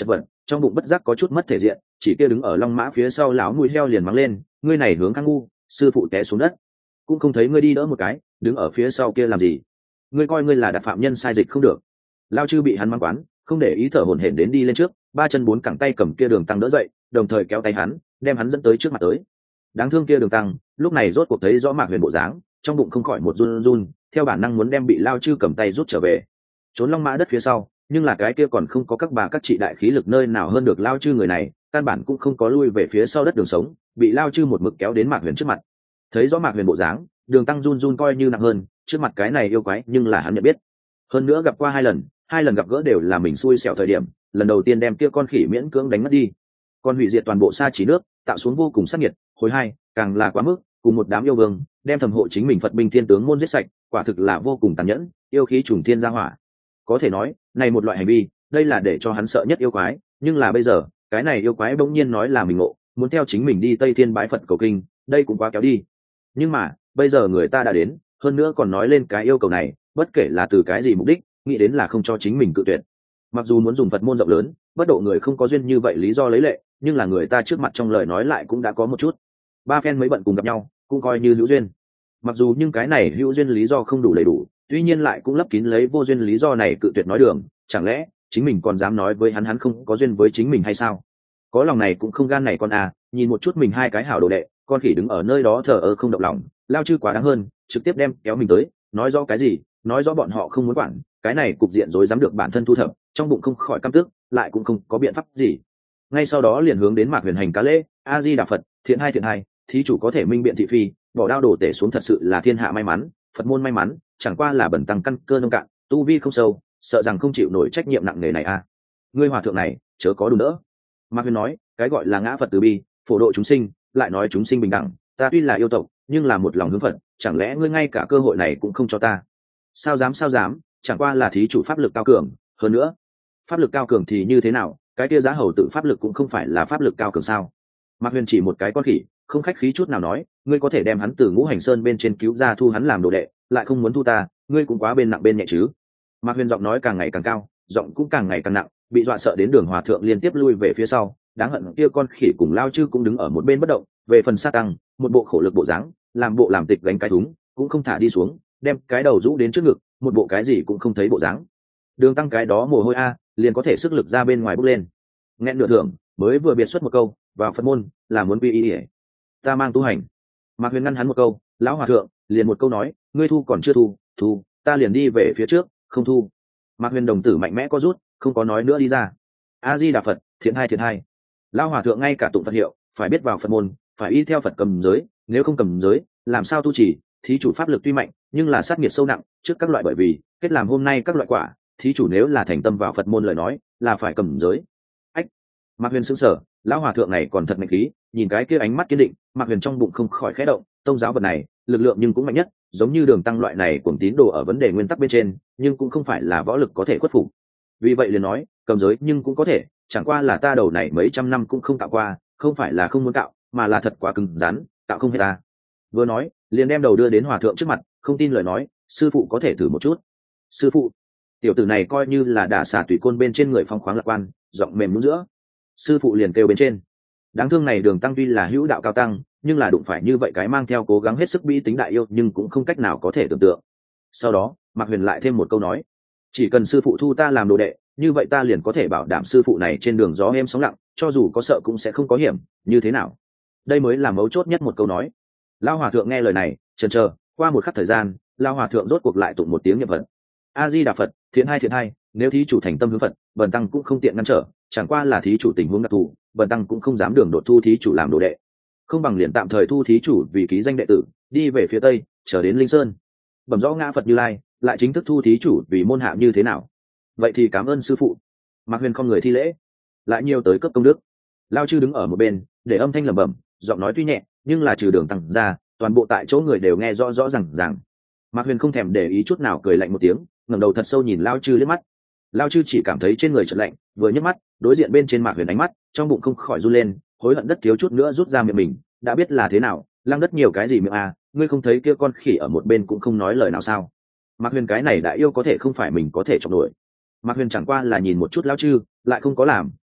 trong bụng bất giác có chút mất thể diện, chỉ kia đứng ở long mã phía sau lão mùi heo liền mắng lên, ngươi này hướng khang ngu, sư phụ té xuống đất cũng không thấy ngươi đi đỡ một cái, đứng ở phía sau kia làm gì? Ngươi coi ngươi là đặt phạm nhân sai dịch không được. Lao chư bị hắn mang quán, không để ý, thở hổn hển đến đi lên trước, ba chân bốn cẳng tay cầm kia Đường Tăng đỡ dậy, đồng thời kéo tay hắn, đem hắn dẫn tới trước mặt tới. Đáng thương kia Đường Tăng lúc này rốt cuộc thấy rõ Mạc Huyền bộ dáng, trong bụng không khỏi một run run, theo bản năng muốn đem bị Lao chư cầm tay rút trở về, trốn long mã đất phía sau. Nhưng là cái kia còn không có các bà các chị đại khí lực nơi nào hơn được Lao chư người này, căn bản cũng không có lui về phía sau đất đường sống, bị Lao chư một mực kéo đến Mạc Huyền trước mặt. Thấy rõ Mạc Huyền bộ dáng, Đường Tăng run run coi như nặng hơn, trước mặt cái này yêu quái nhưng là hắn nhận biết. Hơn nữa gặp qua hai lần gặp gỡ đều là mình xui xẻo thời điểm, lần đầu tiên đem kia con khỉ miễn cưỡng đánh mất đi, con hủy diệt toàn bộ Sa Chỉ nước, tạo xuống vô cùng sát nhiệt, hồi hai càng là quá mức, cùng một đám yêu vương đem thầm hộ chính mình Phật binh thiên tướng môn giết sạch, quả thực là vô cùng tàn nhẫn, yêu khí trùng thiên ra hỏa. Có thể nói này một loại hành vi, đây là để cho hắn sợ nhất yêu quái. Nhưng là bây giờ cái này yêu quái bỗng nhiên nói là mình ngộ, muốn theo chính mình đi Tây Thiên bái Phật cầu kinh, đây cũng quá kéo đi. Nhưng mà bây giờ người ta đã đến, hơn nữa còn nói lên cái yêu cầu này, bất kể là từ cái gì mục đích, nghĩ đến là không cho chính mình cự tuyệt. Mặc dù muốn dùng Phật môn rộng lớn, bất độ người không có duyên như vậy lý do lấy lệ, nhưng là người ta trước mặt trong lời nói lại cũng đã có một chút. Ba phen mới bận cùng gặp nhau, cũng coi như hữu duyên. Mặc dù nhưng cái này hữu duyên lý do không đủ đầy đủ, tuy nhiên lại cũng lấp kín lấy vô duyên lý do này cự tuyệt nói đường, chẳng lẽ chính mình còn dám nói với hắn không có duyên với chính mình hay sao? Có lòng này cũng không gan này con à, nhìn một chút mình hai cái hảo đồ đệ, con khỉ đứng ở nơi đó thờ ơ không động lòng, Lao chư quá đáng hơn, trực tiếp đem kéo mình tới, nói rõ cái gì? Nói rõ bọn họ không muốn quản, cái này cục diện rối dám được bản thân thu thập, trong bụng không khỏi căm tức, lại cũng không có biện pháp gì. Ngay sau đó liền hướng đến Mạc Huyền hành cá lễ, A Di Đà Phật, thiện hai, thí chủ có thể minh biện thị phi, bỏ đao đổ tể xuống thật sự là thiên hạ may mắn, Phật môn may mắn, chẳng qua là bẩn tăng căn cơ nông cạn, tu vi không sâu, sợ rằng không chịu nổi trách nhiệm nặng nề này a. Ngươi hòa thượng này chớ có đùn đỡ. Mạc Huyền nói, cái gọi là ngã Phật từ bi, phổ độ chúng sinh, lại nói chúng sinh bình đẳng, ta tuy là yêu tộc, nhưng là một lòng hướng Phật, chẳng lẽ ngươi ngay cả cơ hội này cũng không cho ta? Sao dám, chẳng qua là thí chủ pháp lực cao cường, hơn nữa pháp lực cao cường thì như thế nào, cái kia giá hầu tự pháp lực cũng không phải là pháp lực cao cường sao? Mạc Huyền chỉ một cái con khỉ, không khách khí chút nào nói, ngươi có thể đem hắn từ Ngũ Hành Sơn bên trên cứu ra thu hắn làm đồ đệ, lại không muốn thu ta, ngươi cũng quá bên nặng bên nhẹ chứ. Mạc Huyền giọng nói càng ngày càng cao, giọng cũng càng ngày càng nặng, bị dọa sợ đến Đường hòa thượng liên tiếp lui về phía sau. Đáng hận kia con khỉ cùng Lao chư cũng đứng ở một bên bất động. Về phần Sa Tăng, một bộ khổ lực bộ dáng, làm bộ làm tịch gánh cái thúng, cũng không thả đi xuống, đem cái đầu rũ đến trước ngực, một bộ cái gì cũng không thấy bộ dáng. Đường Tăng cái đó mồ hôi a, liền có thể sức lực ra bên ngoài bốc lên. Nghẹn nửa thưởng, mới vừa biệt xuất một câu, vào Phật môn là muốn quy y ỉa, ta mang tu hành. Mạc Huyền ngăn hắn một câu, lão hòa thượng liền một câu nói, ngươi thu còn chưa thu, ta liền đi về phía trước, không thu. Mạc Huyền đồng tử mạnh mẽ có rút, không có nói nữa đi ra. A Di Đà Phật, thiện hai. Lão hòa thượng ngay cả tụng Phật hiệu, phải biết vào Phật môn, phải y theo Phật cầm giới, nếu không cầm giới, làm sao tu trì? Thí chủ pháp lực tuy mạnh, nhưng là sát nghiệt sâu nặng, trước các loại bởi vì kết làm hôm nay các loại quả, thí chủ nếu là thành tâm vào Phật môn lời nói, là phải cầm giới. Ách! Mạc Huyền sững sờ, lão hòa thượng này còn thật mạnh khí, nhìn cái kia ánh mắt kiên định, Mạc Huyền trong bụng không khỏi khẽ động, tông giáo vật này, lực lượng nhưng cũng mạnh nhất, giống như Đường Tăng loại này cuồng tín đồ ở vấn đề nguyên tắc bên trên, nhưng cũng không phải là võ lực có thể khuất phục. Vì vậy liền nói, cầm giới nhưng cũng có thể, chẳng qua là ta đầu này mấy trăm năm cũng không tạo qua, không phải là không muốn tạo, mà là thật quá cứng rắn, tạo không hết ta. Vừa nói, liền đem đầu đưa đến hòa thượng trước mặt, không tin lời nói, sư phụ có thể thử một chút. Sư phụ, tiểu tử này coi như là đả xả tùy côn bên trên người phong khoáng lạc quan, giọng mềm nhũn giữa. Sư phụ liền kêu bên trên. Đáng thương này Đường Tăng tuy là hữu đạo cao tăng, nhưng là đụng phải như vậy cái mang theo cố gắng hết sức bi tính đại yêu, nhưng cũng không cách nào có thể tưởng tượng. Sau đó Mạc Huyền lại thêm một câu nói, chỉ cần sư phụ thu ta làm đồ đệ, như vậy ta liền có thể bảo đảm sư phụ này trên đường gió êm sóng lặng, cho dù có sợ cũng sẽ không có hiểm, như thế nào? Đây mới là mấu chốt nhất một câu nói. Lão hòa thượng nghe lời này, chần chờ, qua một khắc thời gian, lão hòa thượng rốt cuộc lại tụng một tiếng niệm Phật. A Di Đà Phật, thiện hai, nếu thí chủ thành tâm hướng Phật, bần tăng cũng không tiện ngăn trở, chẳng qua là thí chủ tình huống đặc thù, bần tăng cũng không dám đường đột thu thí chủ làm đồ đệ, không bằng liền tạm thời thu thí chủ vì ký danh đệ tử, đi về phía tây, chờ đến Linh Sơn, bẩm rõ ngã Phật Như Lai, lại chính thức thu thí chủ vì môn hạ như thế nào? Vậy thì cảm ơn sư phụ. Mạc Huyền không người thi lễ, lại nhiều tới cấp công đức. Lao chư đứng ở một bên, để âm thanh lẩm bẩm, giọng nói tuy nhẹ, nhưng là trừ Đường Tăng ra, toàn bộ tại chỗ người đều nghe rõ ràng. Mạc Huyền không thèm để ý chút nào, cười lạnh một tiếng, ngẩng đầu thật sâu nhìn Lao chư liếc mắt. Lao chư chỉ cảm thấy trên người chợt lạnh, vừa nhấc mắt đối diện bên trên Mạc Huyền ánh mắt, trong bụng không khỏi run lên, hối hận đất thiếu chút nữa rút ra miệng mình, đã biết là thế nào, lăng đất nhiều cái gì miệng à, ngươi không thấy kia con khỉ ở một bên cũng không nói lời nào sao? Mạc Huyền cái này đã yêu có thể không phải mình có thể chọc nổi. Mạc Huyền chẳng qua là nhìn một chút Lao chư, lại không có làm,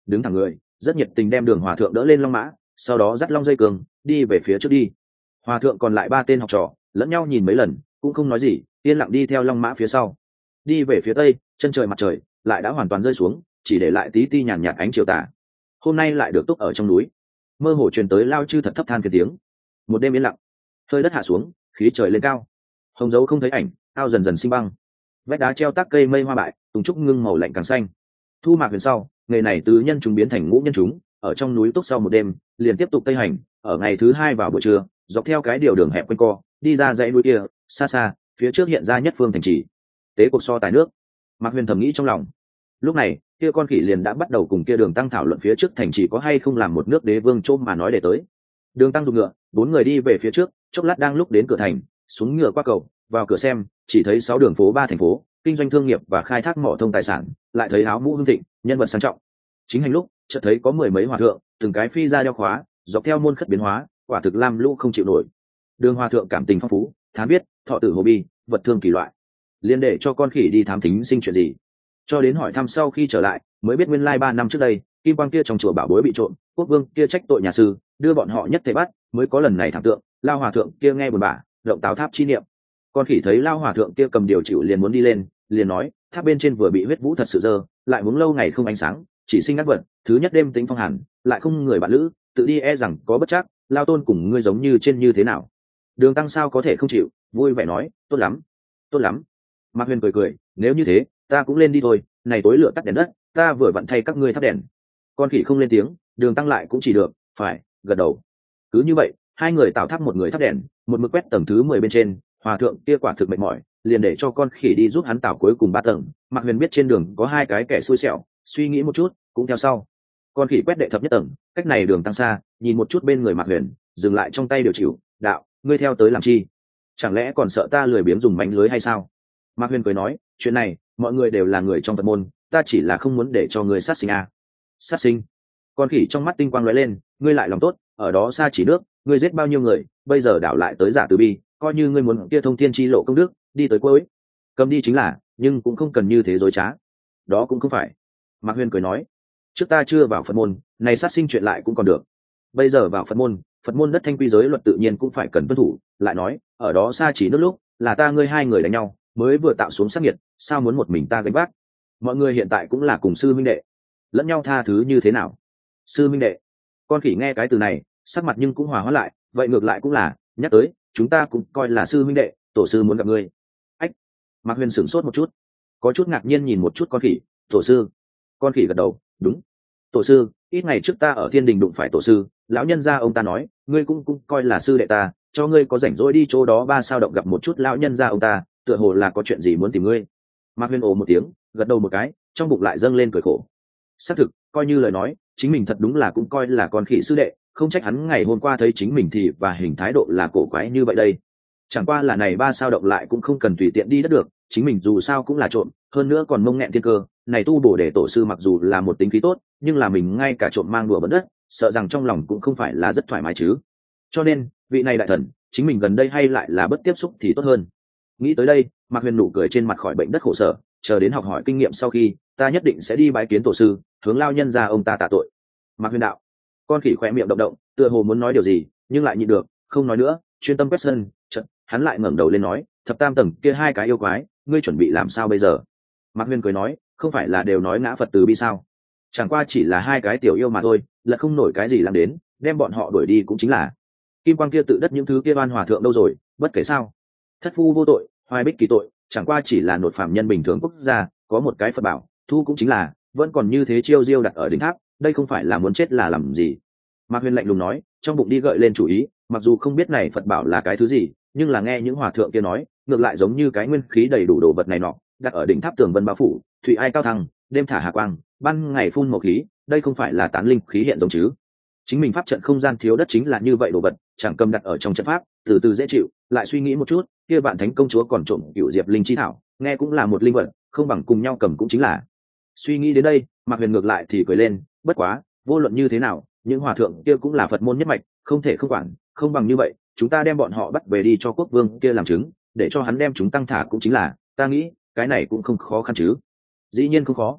đứng thẳng người, rất nhiệt tình đem Đường hòa thượng đỡ lên long mã, sau đó dắt long dây cường đi về phía trước đi. Hòa thượng còn lại 3 tên học trò lẫn nhau nhìn mấy lần cũng không nói gì, yên lặng đi theo long mã phía sau. Đi về phía tây, chân trời mặt trời lại đã hoàn toàn rơi xuống, chỉ để lại tí ti nhàn nhạt ánh chiều tà. Hôm nay lại được túc ở trong núi, mơ hồ truyền tới lao chư thật thấp than cái tiếng. Một đêm yên lặng, hơi đất hạ xuống, khí trời lên cao, hồng dấu không thấy ảnh, ao dần dần sinh băng, vách đá treo tác cây mây hoa bại, tùng trúc ngưng màu lạnh càng xanh. Thu Mạc Huyền sau, ngày này tứ nhân chúng biến thành ngũ nhân chúng, ở trong núi túc sau một đêm, liền tiếp tục tây hành. Ở ngày thứ 2 vào buổi trưa, dọc theo cái điều đường hẹp quanh co, đi ra dãy núi kia, xa xa, phía trước hiện ra nhất phương thành trì. Tế cuộc so tài nước. Mạc Huyền thầm nghĩ trong lòng. Lúc này, kia con khỉ liền đã bắt đầu cùng kia Đường Tăng thảo luận phía trước thành trì có hay không làm một nước đế vương chôm mà nói để tới. Đường Tăng dùng ngựa, 4 người đi về phía trước, chốc lát đang lúc đến cửa thành, xuống ngựa qua cầu, vào cửa xem, chỉ thấy 6 đường phố 3 thành phố, kinh doanh thương nghiệp và khai thác mỏ thông tài sản, lại thấy áo mũ hưng thịnh, nhân vật sang trọng. Chính hành lúc, chợt thấy có 10 mấy hòa thượng, từng cái phi ra đeo khóa, dọc theo môn khất biến hóa, quả thực lam lũ không chịu nổi. Đường hòa thượng cảm tình phong phú, thán biết, thọ tử hồ bi, vật thương kỳ loại. Liên để cho con khỉ đi thám thính sinh chuyện gì. Cho đến hỏi thăm sau khi trở lại, mới biết nguyên lai 3 năm trước đây, kim quang kia trong chùa bảo bối bị trộm, quốc vương kia trách tội nhà sư, đưa bọn họ nhất thể bắt, mới có lần này thảm tượng. Lao hòa thượng kia nghe buồn bã, động táo tháp chi niệm. Con khỉ thấy Lao hòa thượng kia cầm điều chịu liền muốn đi lên, liền nói, tháp bên trên vừa bị huyết vũ thật sự dơ, lại uống lâu ngày không ánh sáng, chỉ sinh ác vật, thứ nhất đêm tính phong hàn, lại không người bạn lữ, tự đi e rằng có bất trắc. Lao tôn cùng ngươi giống như trên như thế nào. Đường Tăng sao có thể không chịu, vui vẻ nói, tốt lắm, tốt lắm. Mạc Huyền cười cười, nếu như thế, ta cũng lên đi thôi, này tối lửa tắt đèn đất, ta vừa vặn thay các ngươi thắp đèn. Con khỉ không lên tiếng, Đường Tăng lại cũng chỉ được, phải, gật đầu. Cứ như vậy, 2 người tạo tháp, một người thắp đèn, một mực quét tầng thứ 10 bên trên. Hòa thượng kia quả thực mệt mỏi, liền để cho con khỉ đi giúp hắn tạo cuối cùng 3 tầng. Mạc Huyền biết trên đường có 2 cái kẻ xui xẻo, suy nghĩ một chút, cũng theo sau. Con khỉ quét đệ thập nhất tầng, cách này Đường Tăng xa, nhìn một chút bên người Mạc Huyền, dừng lại trong tay điều chỉnh, đạo, ngươi theo tới làm chi? Chẳng lẽ còn sợ ta lười biếng dùng mánh lưới hay sao? Mạc Huyền cười nói, chuyện này, mọi người đều là người trong Phật môn, ta chỉ là không muốn để cho người sát sinh à. Sát sinh? Con khỉ trong mắt tinh quang lóe lên, ngươi lại lòng tốt, ở đó xa chỉ nước, ngươi giết bao nhiêu người, bây giờ đảo lại tới giả từ bi, coi như ngươi muốn kia thông thiên chi lộ công đức, đi tới cuối, cầm đi chính là, nhưng cũng không cần như thế dối trá. Đó cũng không phải. Mạc Huyền cười nói, trước ta chưa vào Phật môn, này sát sinh chuyện lại cũng còn được. Bây giờ vào Phật môn đất thanh quy giới luật tự nhiên cũng phải cần tuân thủ. Lại nói, ở đó xa chỉ nước lúc, là ta ngươi 2 người đánh nhau, mới vừa tạo xuống sát nghiệt, sao muốn một mình ta gánh vác? Mọi người hiện tại cũng là cùng sư minh đệ, lẫn nhau tha thứ như thế nào? Sư minh đệ. Con khỉ nghe cái từ này, sắc mặt nhưng cũng hòa hóa lại, vậy ngược lại cũng là, nhắc tới, chúng ta cũng coi là sư minh đệ, tổ sư muốn gặp ngươi. Ách. Mạc Huyền sửng sốt một chút, có chút ngạc nhiên nhìn một chút con khỉ, tổ sư. Con khỉ gật đầu, đúng. Tổ sư, ít ngày trước ta ở thiên đình đụng phải tổ sư, lão nhân gia ông ta nói, ngươi cũng coi là sư đệ ta, cho ngươi có rảnh rỗi đi chỗ đó 3 sao động gặp một chút lão nhân gia ông ta, tựa hồ là có chuyện gì muốn tìm ngươi. Mạc Huyền ồ một tiếng, gật đầu một cái, trong bụng lại dâng lên cười khổ. Xác thực, coi như lời nói, chính mình thật đúng là cũng coi là con khỉ sư đệ, không trách hắn ngày hôm qua thấy chính mình thì và hình thái độ là cổ quái như vậy đây. Chẳng qua là này 3 sao động lại cũng không cần tùy tiện đi đất được, chính mình dù sao cũng là trộm, hơn nữa còn mông nghẹn thiên cơ, này tu bổ để tổ sư mặc dù là một tính khí tốt, nhưng là mình ngay cả trộm mang đùa bẩn đất, sợ rằng trong lòng cũng không phải là rất thoải mái chứ. Cho nên, vị này đại thần, chính mình gần đây hay lại là bất tiếp xúc thì tốt hơn. Nghĩ tới đây, Mạc Huyền nụ cười trên mặt khỏi bệnh đất khổ sở, chờ đến học hỏi kinh nghiệm sau khi, ta nhất định sẽ đi bái kiến tổ sư, hướng lao nhân ra ông ta tạ tội. Mạc Huyền đạo. Con khỉ khỏe miệng động động, tựa hồ muốn nói điều gì, nhưng lại nhịn được, không nói nữa, chuyên tâm quét sân. Chợt, hắn lại ngẩng đầu lên nói, thập tam tầng kia 2 cái yêu quái, ngươi chuẩn bị làm sao bây giờ? Mạc Huyền cười nói, không phải là đều nói ngã Phật từ bi sao? Chẳng qua chỉ là 2 cái tiểu yêu mà thôi, là không nổi cái gì làm đến, đem bọn họ đuổi đi cũng chính là. Kim quang kia tự đất những thứ kia oan hòa thượng đâu rồi, bất kể sao. Thất phu vô tội, hoài bích kỳ tội, chẳng qua chỉ là nột phạm nhân bình thường quốc gia, có một cái Phật bảo, thu cũng chính là, vẫn còn như thế chiêu diêu đặt ở đỉnh tháp, đây không phải là muốn chết là làm gì. Mạc Huyền lạnh lùng nói, trong bụng đi gợi lên chủ ý, mặc dù không biết này Phật bảo là cái thứ gì, nhưng là nghe những hòa thượng kia nói, ngược lại giống như cái nguyên khí đầy đủ đồ vật này nọ, đặt ở đỉnh tháp tường vân bao phủ, thủy ai cao thăng, đêm thả hà quang, ban ngày phun màu khí, đây không phải là tán linh khí hiện giống chứ? Chính mình pháp trận không gian thiếu đất chính là như vậy đồ vật, chẳng cầm đặt ở trong trận pháp, từ từ dễ chịu, lại suy nghĩ một chút, kia bạn thánh công chúa còn trộm cựu diệp linh chi thảo, nghe cũng là một linh vật, không bằng cùng nhau cầm cũng chính là. Suy nghĩ đến đây, Mạc Huyền ngược lại thì cười lên, bất quá, vô luận như thế nào, những hòa thượng kia cũng là Phật môn nhất mạch, không thể không quản, không bằng như vậy, chúng ta đem bọn họ bắt về đi cho quốc vương kia làm chứng, để cho hắn đem chúng tăng thả cũng chính là, ta nghĩ, cái này cũng không khó khăn chứ? Dĩ nhiên không khó.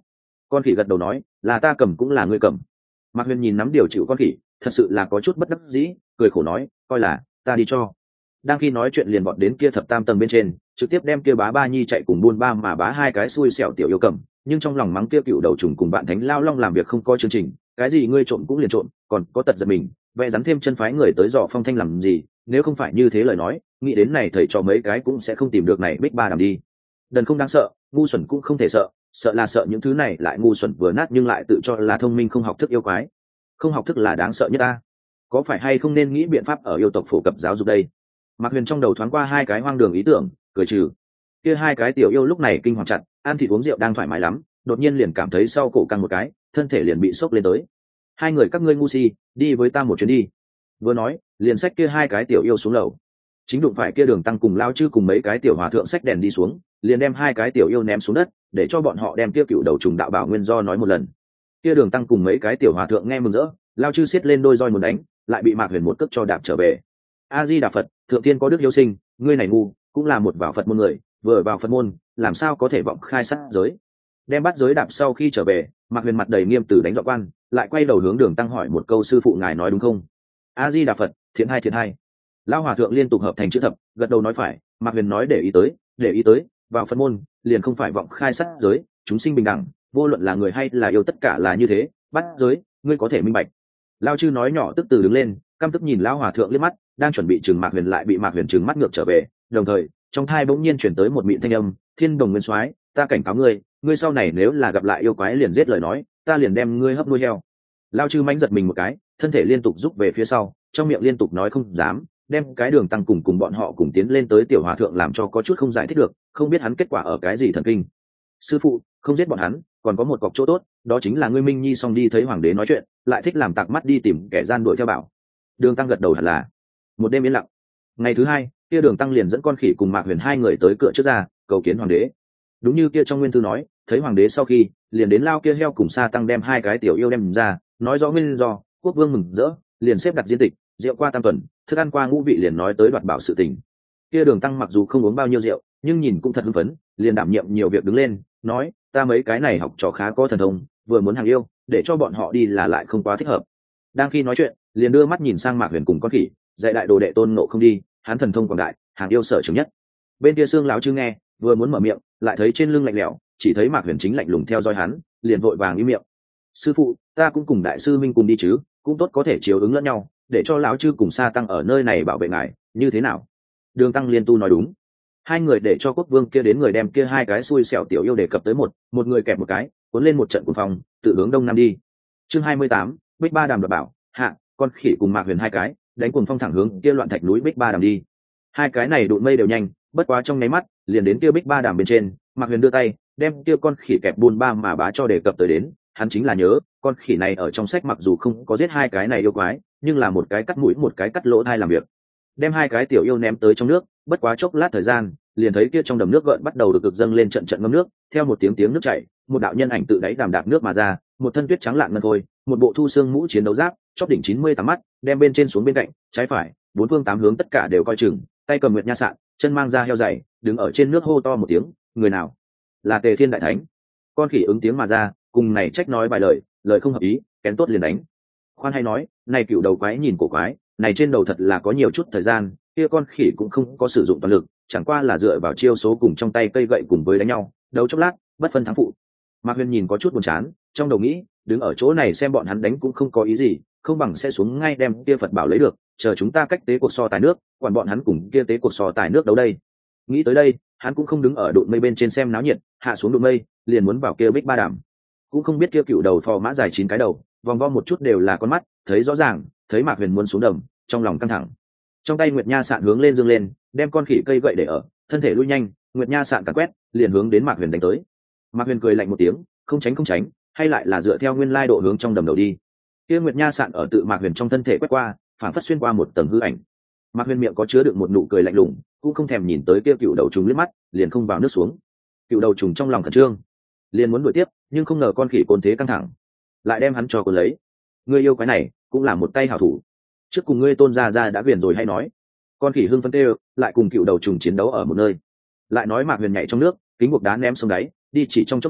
Con khỉ gật đầu nói, là ta cầm cũng là ngươi cầm. Mạc Huyền nhìn nắm điều chịu con khỉ, thật sự là có chút bất đắc dĩ, cười khổ nói, coi là ta đi cho. Đang khi nói chuyện liền bọn đến kia thập tam tầng bên trên, trực tiếp đem kia bá ba nhi chạy cùng buôn ba mà bá hai cái xui xẻo tiểu yêu cầm, nhưng trong lòng mắng kia cựu đầu trùng cùng bạn thánh lao long làm việc không có chương trình, cái gì ngươi trộm cũng liền trộm, còn có tật giật mình, vẽ rắn thêm chân phái người tới dò phong thanh làm gì, nếu không phải như thế lời nói, nghĩ đến này thầy cho mấy cái cũng sẽ không tìm được này bích ba đàm đi. Đần không đáng sợ, ngu xuẩn cũng không thể sợ, sợ là sợ những thứ này lại ngu xuẩn vừa nát nhưng lại tự cho là thông minh không học thức yêu quái. Không học thức là đáng sợ nhất ta. Có phải hay không nên nghĩ biện pháp ở yêu tộc phổ cập giáo dục đây? Mạc Huyền trong đầu thoáng qua hai cái hoang đường ý tưởng, cười trừ. Kia hai cái tiểu yêu lúc này kinh hoàng chặt, ăn thịt uống rượu đang thoải mái lắm, đột nhiên liền cảm thấy sau cổ căng một cái, thân thể liền bị sốc lên tới. Hai người các ngươi ngu si, đi với ta một chuyến đi. Vừa nói, liền xách kia hai cái tiểu yêu xuống lầu. Chính đụng phải kia Đường Tăng cùng Lao Chư cùng mấy cái tiểu hòa thượng xách đèn đi xuống, liền đem hai cái tiểu yêu ném xuống đất, để cho bọn họ đem kia cựu đầu trùng đạo bảo nguyên do nói một lần. Kia Đường Tăng cùng mấy cái tiểu hòa thượng nghe mừng rỡ, Lao Chư xiết lên đôi roi muốn đánh, lại bị Mạc Huyền một cước cho đạp trở về. A Di Đà Phật, thượng tiên có đức hiếu sinh, ngươi này ngu, cũng là một vào Phật môn người, vừa vào Phật môn, làm sao có thể vọng khai sát giới. Đem bắt giới đạp sau khi trở về, Mạc Huyền mặt đầy nghiêm tử đánh dọa quan, lại quay đầu hướng Đường Tăng hỏi một câu, sư phụ ngài nói đúng không? A Di Đà Phật, thiện hai. Lão hòa thượng liên tục hợp thành chữ thập, gật đầu nói phải. Mạc Huyền nói để ý tới, vào Phật môn liền không phải vọng khai sát giới, chúng sinh bình đẳng, vô luận là người hay là yêu tất cả là như thế, bắt giới, ngươi có thể minh bạch. Lao Chư nói nhỏ tức từ đứng lên, căm tức nhìn lão hòa thượng liếc mắt, đang chuẩn bị trừng Mạc Huyền lại bị Mạc Huyền trừng mắt ngược trở về, đồng thời trong thai bỗng nhiên chuyển tới một mịn thanh âm, Thiên Đồng Nguyên Soái, ta cảnh cáo ngươi, ngươi sau này nếu là gặp lại yêu quái liền giết lời nói, ta liền đem ngươi hấp nuôi heo. Lao Chư mãnh giật mình một cái, thân thể liên tục rút về phía sau, trong miệng liên tục nói không dám, đem cái Đường Tăng cùng bọn họ cùng tiến lên tới tiểu hòa thượng làm cho có chút không giải thích được, không biết hắn kết quả ở cái gì thần kinh. Sư phụ, không giết bọn hắn, còn có một cọc chỗ tốt, đó chính là ngươi Minh Nhi xong đi thấy hoàng đế nói chuyện, lại thích làm tạc mắt đi tìm kẻ gian đuổi theo bảo. Đường Tăng gật đầu hẳn là. Một đêm yên lặng. Ngày thứ hai, kia Đường Tăng liền dẫn con khỉ cùng Mạc Huyền hai người tới cửa trước ra, cầu kiến hoàng đế. Đúng như kia trong nguyên thư nói, thấy hoàng đế sau khi, liền đến lao kia heo cùng Sa Tăng đem hai cái tiểu yêu đem ra, nói rõ nguyên do, quốc vương mừng rỡ, liền xếp đặt diên tịch, rượu qua tam tuần, thức ăn qua ngũ vị, liền nói tới đoạt bảo sự tình. Kia Đường Tăng mặc dù không uống bao nhiêu rượu, nhưng nhìn cũng thật hưng phấn, liền đảm nhiệm nhiều việc đứng lên, nói, ta mấy cái này học trò khá có thần thông, vừa muốn hàng yêu, để cho bọn họ đi là lại không quá thích hợp. Đang khi nói chuyện, liền đưa mắt nhìn sang Mạc Huyền cùng con khỉ, dạy đại đồ đệ Tôn Ngộ không đi, hắn thần thông quảng đại, hàng yêu sở trường nhất. Bên kia Sương lão Chư nghe, vừa muốn mở miệng, lại thấy trên lưng lạnh lẽo, chỉ thấy Mạc Huyền chính lạnh lùng theo dõi hắn, liền vội vàng im miệng. Sư phụ, ta cũng cùng đại sư minh cùng đi chứ, cũng tốt có thể chiếu ứng lẫn nhau, để cho lão Chư cùng Sa Tăng ở nơi này bảo vệ ngài, như thế nào? Đường Tăng liên tu nói đúng. Hai người để cho quốc vương kia đến người đem kia hai cái xui xẻo tiểu yêu đề cập tới một người kẹp một cái, cuốn lên một trận cuồng phong, tự hướng đông nam đi. Chương 28, Bích Ba Đàm đoạt bảo, hạ, con khỉ cùng Mạc Huyền hai cái, đánh cuồng phong thẳng hướng kia loạn thạch núi Bích Ba Đàm đi. Hai cái này đụng mây đều nhanh, bất quá trong nháy mắt, liền đến kia Bích Ba Đàm bên trên, Mạc Huyền đưa tay, đem kia con khỉ kẹp buôn ba mà bá cho đề cập tới đến, hắn chính là nhớ, con khỉ này ở trong sách mặc dù không có giết hai cái này yêu quái, nhưng là một cái cắt mũi một cái cắt lỗ tai làm việc. Đem hai cái tiểu yêu ném tới trong nước, bất quá chốc lát thời gian, liền thấy kia trong đầm nước gợn bắt đầu được cực dâng lên trận trận ngâm nước, theo một tiếng nước chảy, một đạo nhân ảnh tự đáy đàm đạp nước mà ra, một thân tuyết trắng lạn ngân thôi, một bộ thu xương mũ chiến đấu giáp, chóp đỉnh 98 mắt, đem bên trên xuống bên cạnh, trái phải, bốn phương tám hướng tất cả đều coi chừng, tay cầm nguyệt nha sạn, chân mang ra heo dày, đứng ở trên nước hô to một tiếng, người nào? Là Tề Thiên đại thánh. Con khỉ ứng tiếng mà ra, cùng này trách nói vài lời, lời không hợp ý, kén tốt liền đánh. Khoan hay nói, này cựu đầu quái nhìn cổ quái, này trên đầu thật là có nhiều chút thời gian, kia con khỉ cũng không có sử dụng toàn lực, chẳng qua là dựa vào chiêu số cùng trong tay cây gậy cùng với đánh nhau, đấu chốc lát, bất phân thắng phụ. Mạc Huyền nhìn có chút buồn chán, trong đầu nghĩ, đứng ở chỗ này xem bọn hắn đánh cũng không có ý gì, không bằng sẽ xuống ngay đem kia Phật bảo lấy được, chờ chúng ta cách tế cuộc so tài nước, quản bọn hắn cùng kia tế cuộc so tài nước đấu đây. Nghĩ tới đây, hắn cũng không đứng ở đụn mây bên trên xem náo nhiệt, hạ xuống đụn mây, liền muốn vào kia Bích Ba Đàm. Cũng không biết kia cựu đầu phò mã dài 9 cái đầu, vòng vo một chút đều là con mắt, thấy rõ ràng, thấy Mạc Huyền muốn xuống đầm, trong lòng căng thẳng. Trong tay Nguyệt Nha sạn hướng lên dương lên, đem con khỉ cây gậy để ở, thân thể lui nhanh, Nguyệt Nha sạn càn quét, liền hướng đến Mạc Huyền đánh tới. Mạc Huyền cười lạnh một tiếng, không tránh, hay lại là dựa theo nguyên lai độ hướng trong đầm đầu đi. Kia Nguyệt Nha sạn ở tự Mạc Huyền trong thân thể quét qua, phản phất xuyên qua một tầng hư ảnh. Mạc Huyền miệng có chứa đựng một nụ cười lạnh lùng, cũng không thèm nhìn tới kia cựu đầu trùng liếc mắt, liền không vào nước xuống. Cựu đầu trùng trong lòng khẩn trương, liền muốn đuổi tiếp, nhưng không ngờ con khỉ côn thế căng thẳng, lại đem hắn cho cuốn lấy. Ngươi yêu quái này, cũng là một tay hảo thủ. Trước cùng ngươi Tôn gia gia đã viền rồi hay nói. Con khỉ hưng phấn tê, lại cùng cựu đầu trùng chiến đấu ở một nơi. Lại nói Mạc Huyền nhảy trong nước, kính buộc đá ném xuống đáy, đi chỉ trong chốc lát,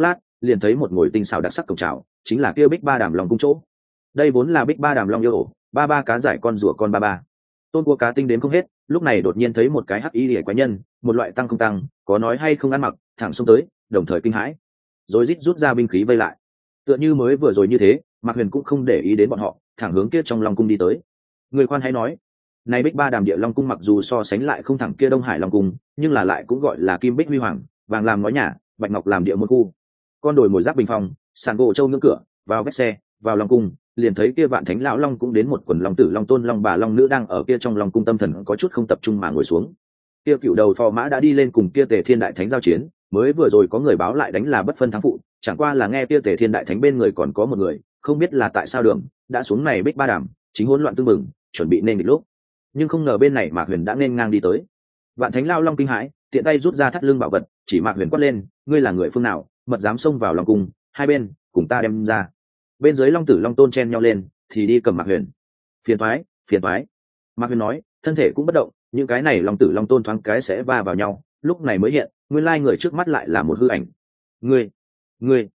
liền thấy một ngồi tinh xảo đặc sắc cổng trào, chính là kia Bích Ba Đàm Long cung chỗ. Đây vốn là Bích Ba Đàm Long yêu ổ, ba cá giải con rùa con ba. Tôn Cua cá tinh đến không hết, lúc này đột nhiên thấy một cái hắc y liễu quái nhân, một loại tăng không tăng, có nói hay không ăn mặc, thẳng xông tới, đồng thời kinh hãi, rồi rít rút ra binh khí vây lại. Tựa như mới vừa rồi như thế, Mạc Huyền cũng không để ý đến bọn họ, thẳng hướng kia trong Long cung đi tới. Người khoan hãy nói, này Bích Ba Đàm Địa Long cung mặc dù so sánh lại không thẳng kia Đông Hải Long cung, nhưng là lại cũng gọi là kim bích huy hoàng, vàng làm nói nhà, bạch ngọc làm địa môn khu. Con đồi mồi giáp bình phong, sàn gỗ châu ngưỡng cửa, vào vét xe, vào Long cung, liền thấy kia Vạn Thánh lão long cũng đến một quần long tử long tôn long bà long nữ đang ở kia trong Long cung tâm thần có chút không tập trung mà ngồi xuống. Kia cựu đầu phò mã đã đi lên cùng kia Tề Thiên đại thánh giao chiến, mới vừa rồi có người báo lại đánh là bất phân thắng phụ, chẳng qua là nghe kia Tề Thiên đại thánh bên người còn có một người, không biết là tại sao đường đã xuống này Bích Ba Đàm, chính hỗn loạn tương mừng, chuẩn bị nên địch lúc, nhưng không ngờ bên này Mạc Huyền đã nên ngang đi tới. Vạn Thánh lão long kinh hãi, tiện tay rút ra thắt lưng bảo vật, chỉ Mạc Huyền quát lên, ngươi là người phương nào, mật dám xông vào Long cung, hai bên cùng ta đem ra. Bên dưới long tử long tôn chen nhau lên, thì đi cầm Mạc Huyền. Phiền toái, phiền toái. Mạc Huyền nói, thân thể cũng bất động, những cái này long tử long tôn thoáng cái sẽ va vào nhau, lúc này mới hiện, nguyên lai người trước mắt lại là một hư ảnh. Ngươi, ngươi,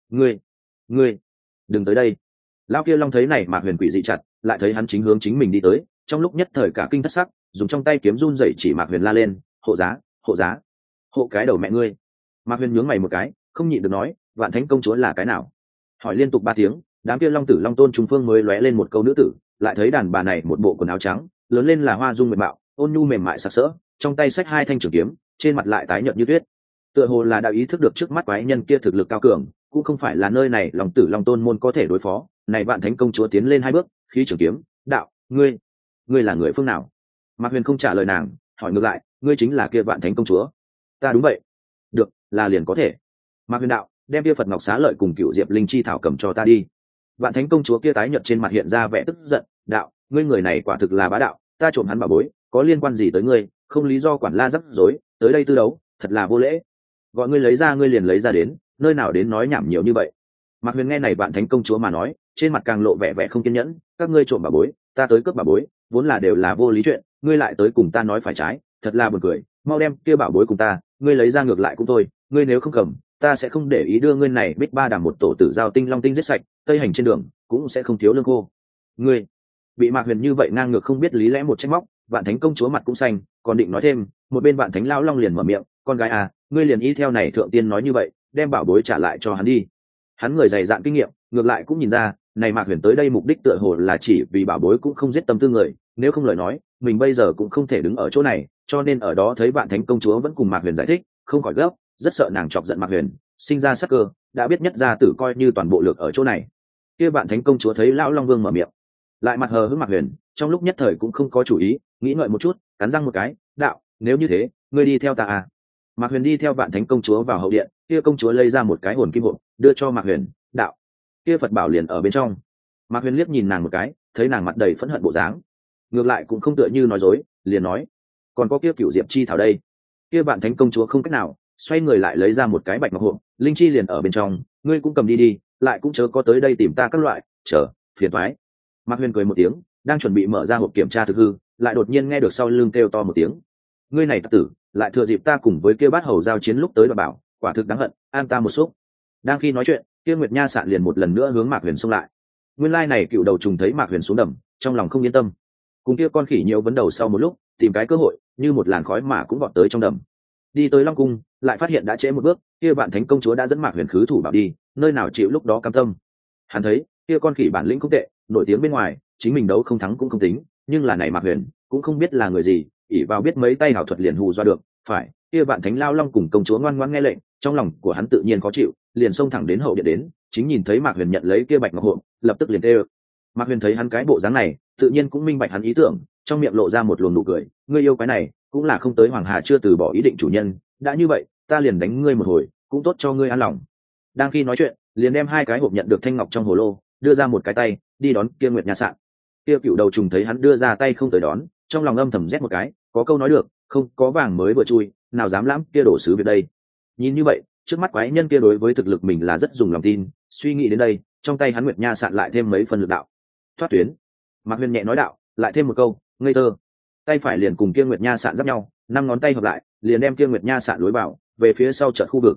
ngươi, đừng tới đây. Lão kia long thấy này Mạc Huyền quỷ dị chặt, lại thấy hắn chính hướng chính mình đi tới, trong lúc nhất thời cả kinh thất sắc, dùng trong tay kiếm run rẩy chỉ Mạc Huyền la lên, hộ giá, hộ giá, hộ cái đầu mẹ ngươi. Mạc Huyền nhướng mày một cái, không nhịn được nói, Vạn Thánh công chúa là cái nào? Hỏi liên tục 3 tiếng, đám kia long tử long tôn trung phương mới lóe lên một câu nữ tử, lại thấy đàn bà này một bộ quần áo trắng, lớn lên là hoa dung mềm mạo, ôn nhu mềm mại sặc sỡ, trong tay xách 2 thanh trường kiếm, trên mặt lại tái nhợt như tuyết. Tựa hồ là đã ý thức được trước mắt quái nhân kia thực lực cao cường, cũng không phải là nơi này long tử long tôn môn có thể đối phó. Này Vạn Thánh công chúa tiến lên 2 bước, khí trường kiếm, đạo, ngươi là người phương nào? Mạc Huyền không trả lời nàng, hỏi ngược lại, ngươi chính là kia Vạn Thánh công chúa? Ta đúng vậy. Được, là liền có thể. Mạc Huyền đạo, đem kia Phật Ngọc Xá Lợi cùng Cựu Diệp Linh Chi thảo cầm cho ta đi. Vạn Thánh công chúa kia tái nhợt trên mặt hiện ra vẻ tức giận, đạo, ngươi người này quả thực là bá đạo, ta trộm hắn bảo bối, có liên quan gì tới ngươi, không lý do quản la rắc rối, tới đây tư đấu, thật là vô lễ. Gọi ngươi lấy ra ngươi liền lấy ra đến, nơi nào đến nói nhảm nhiều như vậy. Mạc Huyền nghe này Vạn Thánh công chúa mà nói, trên mặt càng lộ vẻ vẻ không kiên nhẫn, các ngươi trộm bảo bối, ta tới cướp bảo bối, vốn là đều là vô lý chuyện, ngươi lại tới cùng ta nói phải trái, thật là buồn cười, mau đem kia bảo bối cùng ta, ngươi lấy ra ngược lại cũng thôi, ngươi nếu không cầm, ta sẽ không để ý đưa ngươi này Bích Ba Đàm một tổ tử giao tinh long tinh giết sạch, tây hành trên đường cũng sẽ không thiếu lương khô. Ngươi bị Mạc Huyền như vậy ngang ngược không biết lý lẽ một trách móc, Vạn Thánh công chúa mặt cũng xanh, còn định nói thêm, một bên Vạn Thánh lão long liền mở miệng, con gái à, ngươi liền y theo này thượng tiên nói như vậy, đem bảo bối trả lại cho hắn đi. Hắn người dày dạn kinh nghiệm, ngược lại cũng nhìn ra, này Mạc Huyền tới đây mục đích tựa hồ là chỉ vì bảo bối cũng không giết tâm tư người, nếu không lời nói, mình bây giờ cũng không thể đứng ở chỗ này, cho nên ở đó thấy Vạn Thánh công chúa vẫn cùng Mạc Huyền giải thích, không khỏi gấp, rất sợ nàng chọc giận Mạc Huyền, sinh ra sắc cơ, đã biết nhất gia tử coi như toàn bộ lực ở chỗ này. Kia Vạn Thánh công chúa thấy lão long vương mở miệng, lại mặt hờ hững Mạc Huyền, trong lúc nhất thời cũng không có chủ ý, nghĩ ngợi một chút, cắn răng một cái, đạo, nếu như thế, ngươi đi theo ta à? Mạc Huyền đi theo Vạn Thánh công chúa vào hậu điện, kia công chúa lấy ra một cái hồn kim hộp, đưa cho Mạc Huyền, đạo, kia Phật bảo liền ở bên trong. Mạc Huyền liếc nhìn nàng một cái, thấy nàng mặt đầy phẫn hận bộ dáng, ngược lại cũng không tựa như nói dối, liền nói, còn có kia Cựu Diệp chi thảo đây. Kia Vạn Thánh công chúa không cách nào, xoay người lại lấy ra một cái bạch ngọc hộp, linh chi liền ở bên trong, ngươi cũng cầm đi đi, lại cũng chớ có tới đây tìm ta các loại, chờ, phiền toái. Mạc Huyền cười một tiếng, đang chuẩn bị mở ra hộp kiểm tra thực hư, lại đột nhiên nghe được sau lưng kêu to một tiếng, ngươi này tặc tử, lại thừa dịp ta cùng với kia bát hầu giao chiến lúc tới đoạt bảo, quả thực đáng hận, an ta một xúc. Đang khi nói chuyện, kia Nguyệt Nha Sạn liền một lần nữa hướng Mạc Huyền xông lại. Nguyên lai này cựu đầu trùng thấy Mạc Huyền xuống đầm, trong lòng không yên tâm, cùng kia con khỉ nhiều vấn đầu sau một lúc, tìm cái cơ hội, như một làn khói mà cũng vọt tới trong đầm. Đi tới Long cung, lại phát hiện đã trễ một bước, kia Vạn Thánh công chúa đã dẫn Mạc Huyền khứ thủ bảo đi, nơi nào chịu lúc đó cam tâm. Hắn thấy, kia con khỉ bản lĩnh không tệ, nổi tiếng bên ngoài, chính mình đấu không thắng cũng không tính, nhưng là này Mạc Huyền, cũng không biết là người gì, ỷ vào biết mấy tay hảo thuật liền hù do được, phải, kia Vạn Thánh lao long cùng công chúa ngoan ngoãn nghe lệnh, trong lòng của hắn tự nhiên khó chịu, liền xông thẳng đến hậu điện đến, chính nhìn thấy Mạc Huyền nhận lấy kia bạch ngọc hộp, lập tức liền tê. Mạc Huyền thấy hắn cái bộ dáng này, tự nhiên cũng minh bạch hắn ý tưởng, trong miệng lộ ra một luồng nụ cười, ngươi yêu cái này, cũng là không tới Hoàng Hà chưa từ bỏ ý định chủ nhân, đã như vậy, ta liền đánh ngươi một hồi, cũng tốt cho ngươi an lòng. Đang khi nói chuyện, liền đem 2 cái hộp nhận được thanh ngọc trong hồ lô, đưa ra một cái tay, đi đón kia Nguyệt Nha Sạn. Kia cựu đầu trùng thấy hắn đưa ra tay không tới đón, trong lòng âm thầm rét một cái, có câu nói được, không có vàng mới vừa chui, nào dám lãm kia đổ sứ việc đây. Nhìn như vậy, trước mắt quái nhân kia đối với thực lực mình là rất dùng lòng tin, suy nghĩ đến đây, trong tay hắn Nguyệt Nha Sạn lại thêm mấy phần lực đạo. Thoát tuyến. Mạc Huyền nhẹ nói đạo, lại thêm một câu, ngây thơ. Tay phải liền cùng kia Nguyệt Nha Sạn giáp nhau, 5 ngón tay hợp lại, liền đem kia Nguyệt Nha Sạn lối vào, về phía sau chợt khu vực.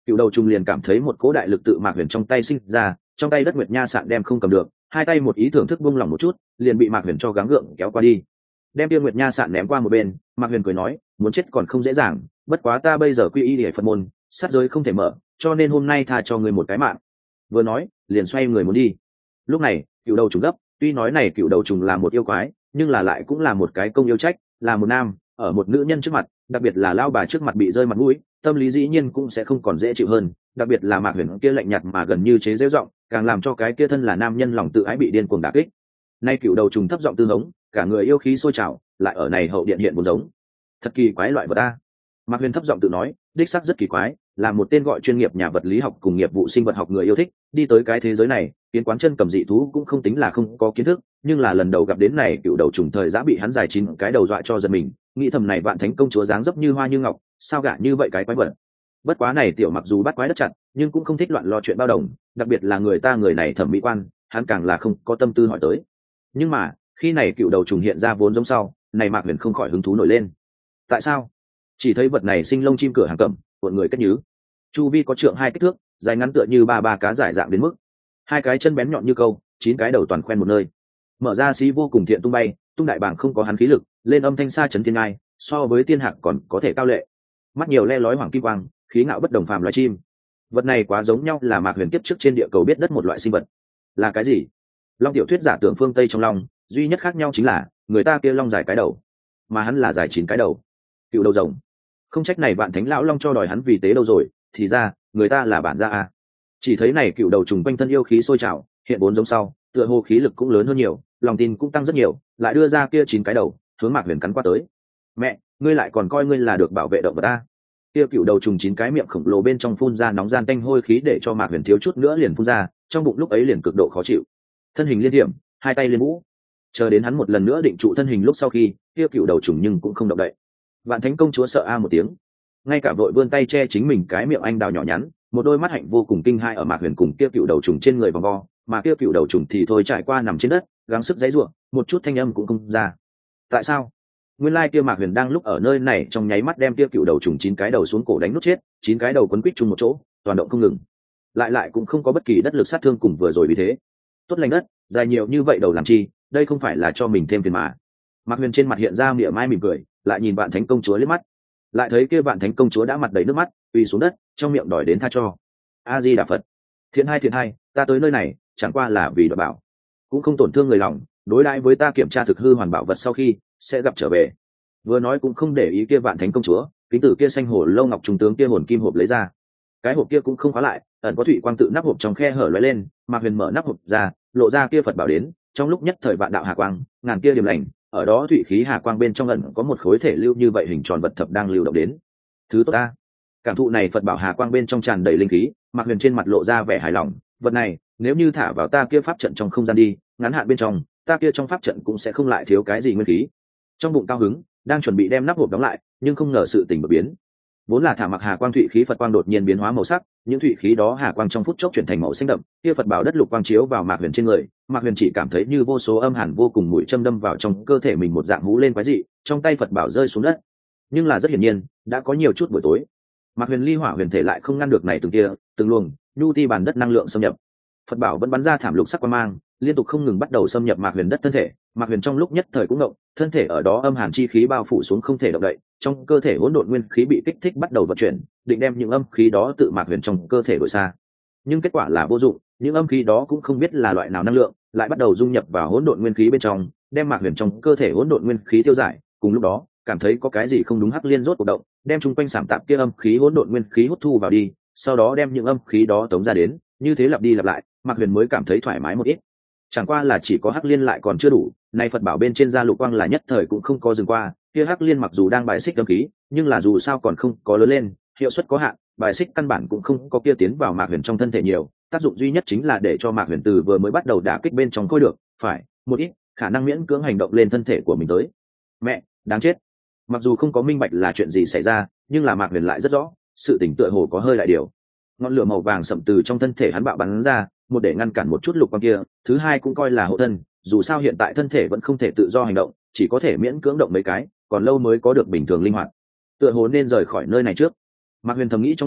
Cựu đầu trùng liền cảm thấy một cỗ đại lực tự Mạc Huyền trong tay sinh ra, trong tay đất nguyệt nha sạn đem không cầm được, hai tay một ý thưởng thức buông lỏng một chút, liền bị Mạc Huyền cho gắng gượng kéo qua đi. Đem tiêu nguyệt nha sạn ném qua một bên, Mạc Huyền cười nói, muốn chết còn không dễ dàng, bất quá ta bây giờ quy y để Phật môn, sát giới không thể mở, cho nên hôm nay tha cho ngươi một cái mạng. Vừa nói, liền xoay người muốn đi. Lúc này, cựu đầu trùng gấp, tuy nói này cựu đầu trùng là một yêu quái, nhưng là lại cũng là một cái công yêu trách, là một nam, ở một nữ nhân trước mặt, đặc biệt là lao bà trước mặt bị rơi mặt mũi, tâm lý dĩ nhiên cũng sẽ không còn dễ chịu hơn, đặc biệt là Mạc Huyền kia lạnh nhạt mà gần như chế giễu giọng, càng làm cho cái kia thân là nam nhân lòng tự ái bị điên cuồng đả kích. Nay cựu đầu trùng thấp giọng tư hống, cả người yêu khí sôi trào, lại ở này hậu điện hiện một giống. Thật kỳ quái loại vật ta. Mạc Huyền thấp giọng tự nói, đích xác rất kỳ quái, là một tên gọi chuyên nghiệp nhà vật lý học cùng nghiệp vụ sinh vật học người yêu thích, đi tới cái thế giới này, kiến quán chân cầm dị thú cũng không tính là không có kiến thức, nhưng là lần đầu gặp đến này cựu đầu trùng thời giá bị hắn giải chín cái đầu dọa cho giật mình, nghĩ thầm này vạn thánh công chúa dáng dấp như hoa như ngọc, sao gả như vậy cái quái vật. Bất quá này tiểu mặc dù bắt quái đất chặt, nhưng cũng không thích loạn lo chuyện bao đồng, đặc biệt là người này thẩm mỹ quan, hắn càng là không có tâm tư hỏi tới. Nhưng mà khi này cựu đầu trùng hiện ra vốn giống sau, này Mạc Huyền không khỏi hứng thú nổi lên. Tại sao? Chỉ thấy vật này sinh lông chim cửa hàng cẩm, cuộn người kết nhứ, chu vi có trượng hai kích thước, dài ngắn tựa như ba cá giải dạng đến mức, hai cái chân bén nhọn như câu, chín cái đầu toàn khoen một nơi, mở ra xí vô cùng thiện tung bay, tung đại bảng không có hắn khí lực, lên âm thanh xa chấn thiên ngai, so với tiên hạc còn có thể cao lệ, mắt nhiều le lói hoàng kim quang, khí ngạo bất đồng phàm loài chim. Vật này quá giống nhau là Mạc Huyền kiếp trước trên địa cầu biết đất một loại sinh vật. Là cái gì? Long tiểu thuyết giả tưởng phương Tây trong long, duy nhất khác nhau chính là người ta kia long dài cái đầu, mà hắn là dài 9 cái đầu. Cựu đầu rồng. Không trách này vạn thánh lão long cho đòi hắn vì tế đâu rồi, thì ra người ta là bản gia a. Chỉ thấy này cựu đầu trùng quanh thân yêu khí sôi trào, hiện bốn giống sau, tựa hồ khí lực cũng lớn hơn nhiều, lòng tin cũng tăng rất nhiều, lại đưa ra kia 9 cái đầu, hướng Mạc Huyền cắn qua tới. Mẹ, ngươi lại còn coi ngươi là được bảo vệ động vật ta? Kia cựu đầu trùng 9 cái miệng khổng lồ bên trong phun ra nóng gian tanh hôi khí để cho Mạc Huyền thiếu chút nữa liền phun ra, trong bụng lúc ấy liền cực độ khó chịu. Thân hình liên điểm, hai tay liên vũ, chờ đến hắn một lần nữa định trụ thân hình lúc sau khi, kia cựu đầu trùng nhưng cũng không động đậy. Vạn thánh công chúa sợ a một tiếng, ngay cả vội vươn tay che chính mình cái miệng anh đào nhỏ nhắn, một đôi mắt hạnh vô cùng kinh hai ở Mạc Huyền cùng kia cựu đầu trùng trên người vòng vo, mà kia cựu đầu trùng thì thôi trải qua nằm trên đất, gắng sức giãy giụa, một chút thanh âm cũng không ra. Tại sao? Nguyên lai kia Mạc Huyền đang lúc ở nơi này trong nháy mắt đem kia cựu đầu trùng 9 cái đầu xuống cổ đánh nút chết, 9 cái đầu quấn quýt chung một chỗ, toàn động không ngừng. Lại cũng không có bất kỳ đất lực sát thương cùng vừa rồi vì thế. Tốt lành đất, dài nhiều như vậy đầu làm chi, đây không phải là cho mình thêm phiền mà. Mạc Huyền trên mặt hiện ra mỉa mai mỉm cười, lại nhìn Vạn Thánh công chúa liếc mắt, lại thấy kia Vạn Thánh công chúa đã mặt đầy nước mắt, quỳ xuống đất, trong miệng đòi đến tha cho. A Di Đà Phật. Thiện hai, ta tới nơi này chẳng qua là vì đoạt bảo, cũng không tổn thương người lòng, đối đãi với ta kiểm tra thực hư hoàn bảo vật sau khi sẽ gặp trở về. Vừa nói cũng không để ý kia Vạn Thánh công chúa, kính tử kia xanh hồ lâu ngọc trung tướng kia hồn kim hộp lấy ra, cái hộp kia cũng không khóa lại, ẩn có thủy quang tự nắp hộp trong khe hở lóe lên, Mạc Huyền mở nắp hộp ra, lộ ra kia Phật bảo đến, trong lúc nhất thời vạn đạo hà quang, ngàn kia điểm lành, ở đó thủy khí hà quang bên trong ẩn có một khối thể lưu như vậy hình tròn vật thập đang lưu động đến. Thứ tốt ta. Cảm thụ này Phật bảo hà quang bên trong tràn đầy linh khí, Mạc Huyền trên mặt lộ ra vẻ hài lòng, vật này nếu như thả vào ta kia pháp trận trong không gian đi, ngắn hạn bên trong, ta kia trong pháp trận cũng sẽ không lại thiếu cái gì nguyên khí. Trong bụng cao hứng, đang chuẩn bị đem nắp hộp đóng lại, nhưng không ngờ sự tình bất biến. Vốn là thả mặc hà quang thủy khí Phật quang đột nhiên biến hóa màu sắc, những thủy khí đó hà quang trong phút chốc chuyển thành màu xanh đậm, kia Phật bảo đất lục quang chiếu vào Mạc Huyền trên người, Mạc Huyền chỉ cảm thấy như vô số âm hàn vô cùng mũi châm đâm vào trong cơ thể mình một dạng hú lên quái dị, trong tay Phật bảo rơi xuống đất. Nhưng là rất hiển nhiên, đã có nhiều chút buổi tối. Mạc Huyền ly hỏa huyền thể lại không ngăn được này từng kia, từng luồng, nhu ti bàn đất năng lượng xâm nhập. Phật bảo vẫn bắn ra thảm lục sắc quang mang, liên tục không ngừng bắt đầu xâm nhập Mạc Huyền đất thân thể. Mạc Huyền trong lúc nhất thời cũng động, thân thể ở đó âm hàn chi khí bao phủ xuống không thể động đậy, trong cơ thể hỗn độn nguyên khí bị kích thích bắt đầu vận chuyển, định đem những âm khí đó tự Mạc Huyền trong cơ thể đổi xa. Nhưng kết quả là vô dụng, những âm khí đó cũng không biết là loại nào năng lượng, lại bắt đầu dung nhập vào hỗn độn nguyên khí bên trong, đem Mạc Huyền trong cơ thể hỗn độn nguyên khí tiêu giải. Cùng lúc đó, cảm thấy có cái gì không đúng, Hắc Liên rốt cuộc động, đem chung quanh sảm tạp kia âm khí hỗn độn nguyên khí hút thu vào đi, sau đó đem những âm khí đó tống ra đến, như thế lặp đi lặp lại, Mạc Huyền mới cảm thấy thoải mái một ít. Chẳng qua là chỉ có Hắc Liên lại còn chưa đủ, nay Phật bảo bên trên da lục quang là nhất thời cũng không có dừng qua, kia Hắc Liên mặc dù đang bài xích âm khí, nhưng là dù sao còn không có lớn lên, hiệu suất có hạn, bài xích căn bản cũng không có kia tiến vào Mạc Huyền trong thân thể nhiều, tác dụng duy nhất chính là để cho Mạc Huyền từ vừa mới bắt đầu đả kích bên trong khôi được, phải một ít khả năng miễn cưỡng hành động lên thân thể của mình tới. Mẹ, đáng chết. Mặc dù không có minh bạch là chuyện gì xảy ra, nhưng là Mạc Huyền lại rất rõ, sự tỉnh tựa hồ có hơi lại điều. Ngọn lửa màu vàng sậm từ trong thân thể hắn bạo bắn ra, một để ngăn cản một chút lục quang kia, thứ hai cũng coi là hộ thân, dù sao hiện tại thân thể vẫn không thể tự do hành động, chỉ có thể miễn cưỡng động mấy cái, còn lâu mới có được bình thường linh hoạt. Tựa hồ nên rời khỏi nơi này trước. Mạc Huyền thầm nghĩ trong lòng,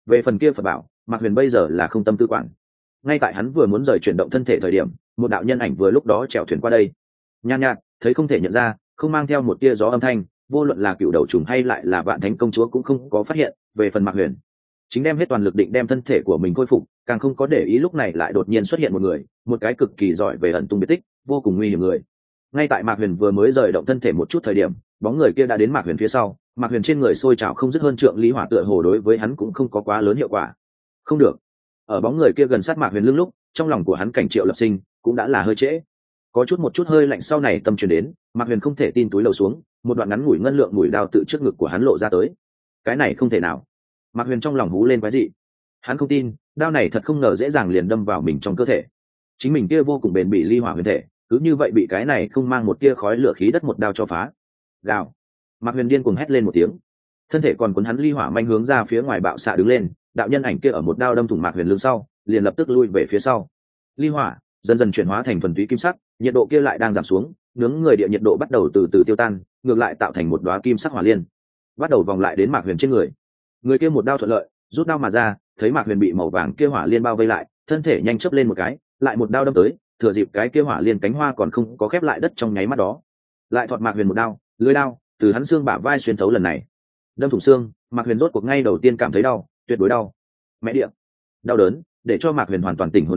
về phần kia Phật bảo Mạc Huyền bây giờ là không tâm tư quản. Ngay tại hắn vừa muốn rời chuyển động thân thể thời điểm, một đạo nhân ảnh vừa lúc đó chèo thuyền qua đây. Nhàn nhạt thấy không thể nhận ra, không mang theo một tia gió âm thanh, vô luận là cựu đầu trùng hay lại là Vạn Thánh công chúa cũng không có phát hiện. Về phần Mạc Huyền, chính đem hết toàn lực định đem thân thể của mình khôi phục, càng không có để ý lúc này lại đột nhiên xuất hiện một người, một cái cực kỳ giỏi về ẩn tung biệt tích, vô cùng nguy hiểm người. Ngay tại Mạc Huyền vừa mới rời động thân thể một chút thời điểm, bóng người kia đã đến Mạc Huyền phía sau. Mạc Huyền trên người sôi trào không dứt hơn trượng lý hỏa, tựa hồ đối với hắn cũng không có quá lớn hiệu quả. Không được. Ở bóng người kia gần sát Mạc Huyền lưng lúc, trong lòng của hắn cảnh Triệu Lập Sinh cũng đã là hơi trễ. Có một chút hơi lạnh sau này tâm truyền đến, Mạc Huyền không thể tin túi lầu xuống, một đoạn ngắn ngủi ngân lượng mũi đao tự trước ngực của hắn lộ ra tới. Cái này không thể nào. Mạc Huyền trong lòng hú lên quái dị. Hắn không tin, đao này thật không ngờ dễ dàng liền đâm vào mình trong cơ thể. Chính mình kia vô cùng bền bỉ ly hỏa huyền thể, cứ như vậy bị cái này không mang một tia khói lửa khí đất một đao cho phá. Gào. Mạc Huyền điên cuồng hét lên một tiếng. Thân thể còn cuốn hắn ly hỏa manh hướng ra phía ngoài bạo xạ đứng lên, đạo nhân ảnh kia ở một đao đâm thủng Mạc Huyền lưng sau, liền lập tức lui về phía sau. Ly hỏa dần dần chuyển hóa thành thuần túy kim sắc, nhiệt độ kia lại đang giảm xuống, nướng người địa nhiệt độ bắt đầu từ từ tiêu tan, ngược lại tạo thành một đóa kim sắc hỏa liên, bắt đầu vòng lại đến Mạc Huyền trên người. Người kia một đao thuận lợi, rút đao mà ra, thấy Mạc Huyền bị màu vàng kia hỏa liên bao vây lại, thân thể nhanh chớp lên một cái, lại một đao đâm tới, thừa dịp cái kia hỏa liên cánh hoa còn không có khép lại đất trong nháy mắt đó, lại thọt Mạc Huyền một đao, lưỡi đao từ hắn xương bả vai xuyên thấu, lần này đâm thủng xương. Mạc Huyền rốt cuộc ngay đầu tiên cảm thấy đau, tuyệt đối đau. Mẹ địa, đau đớn để cho Mạc Huyền hoàn toàn tỉnh hồn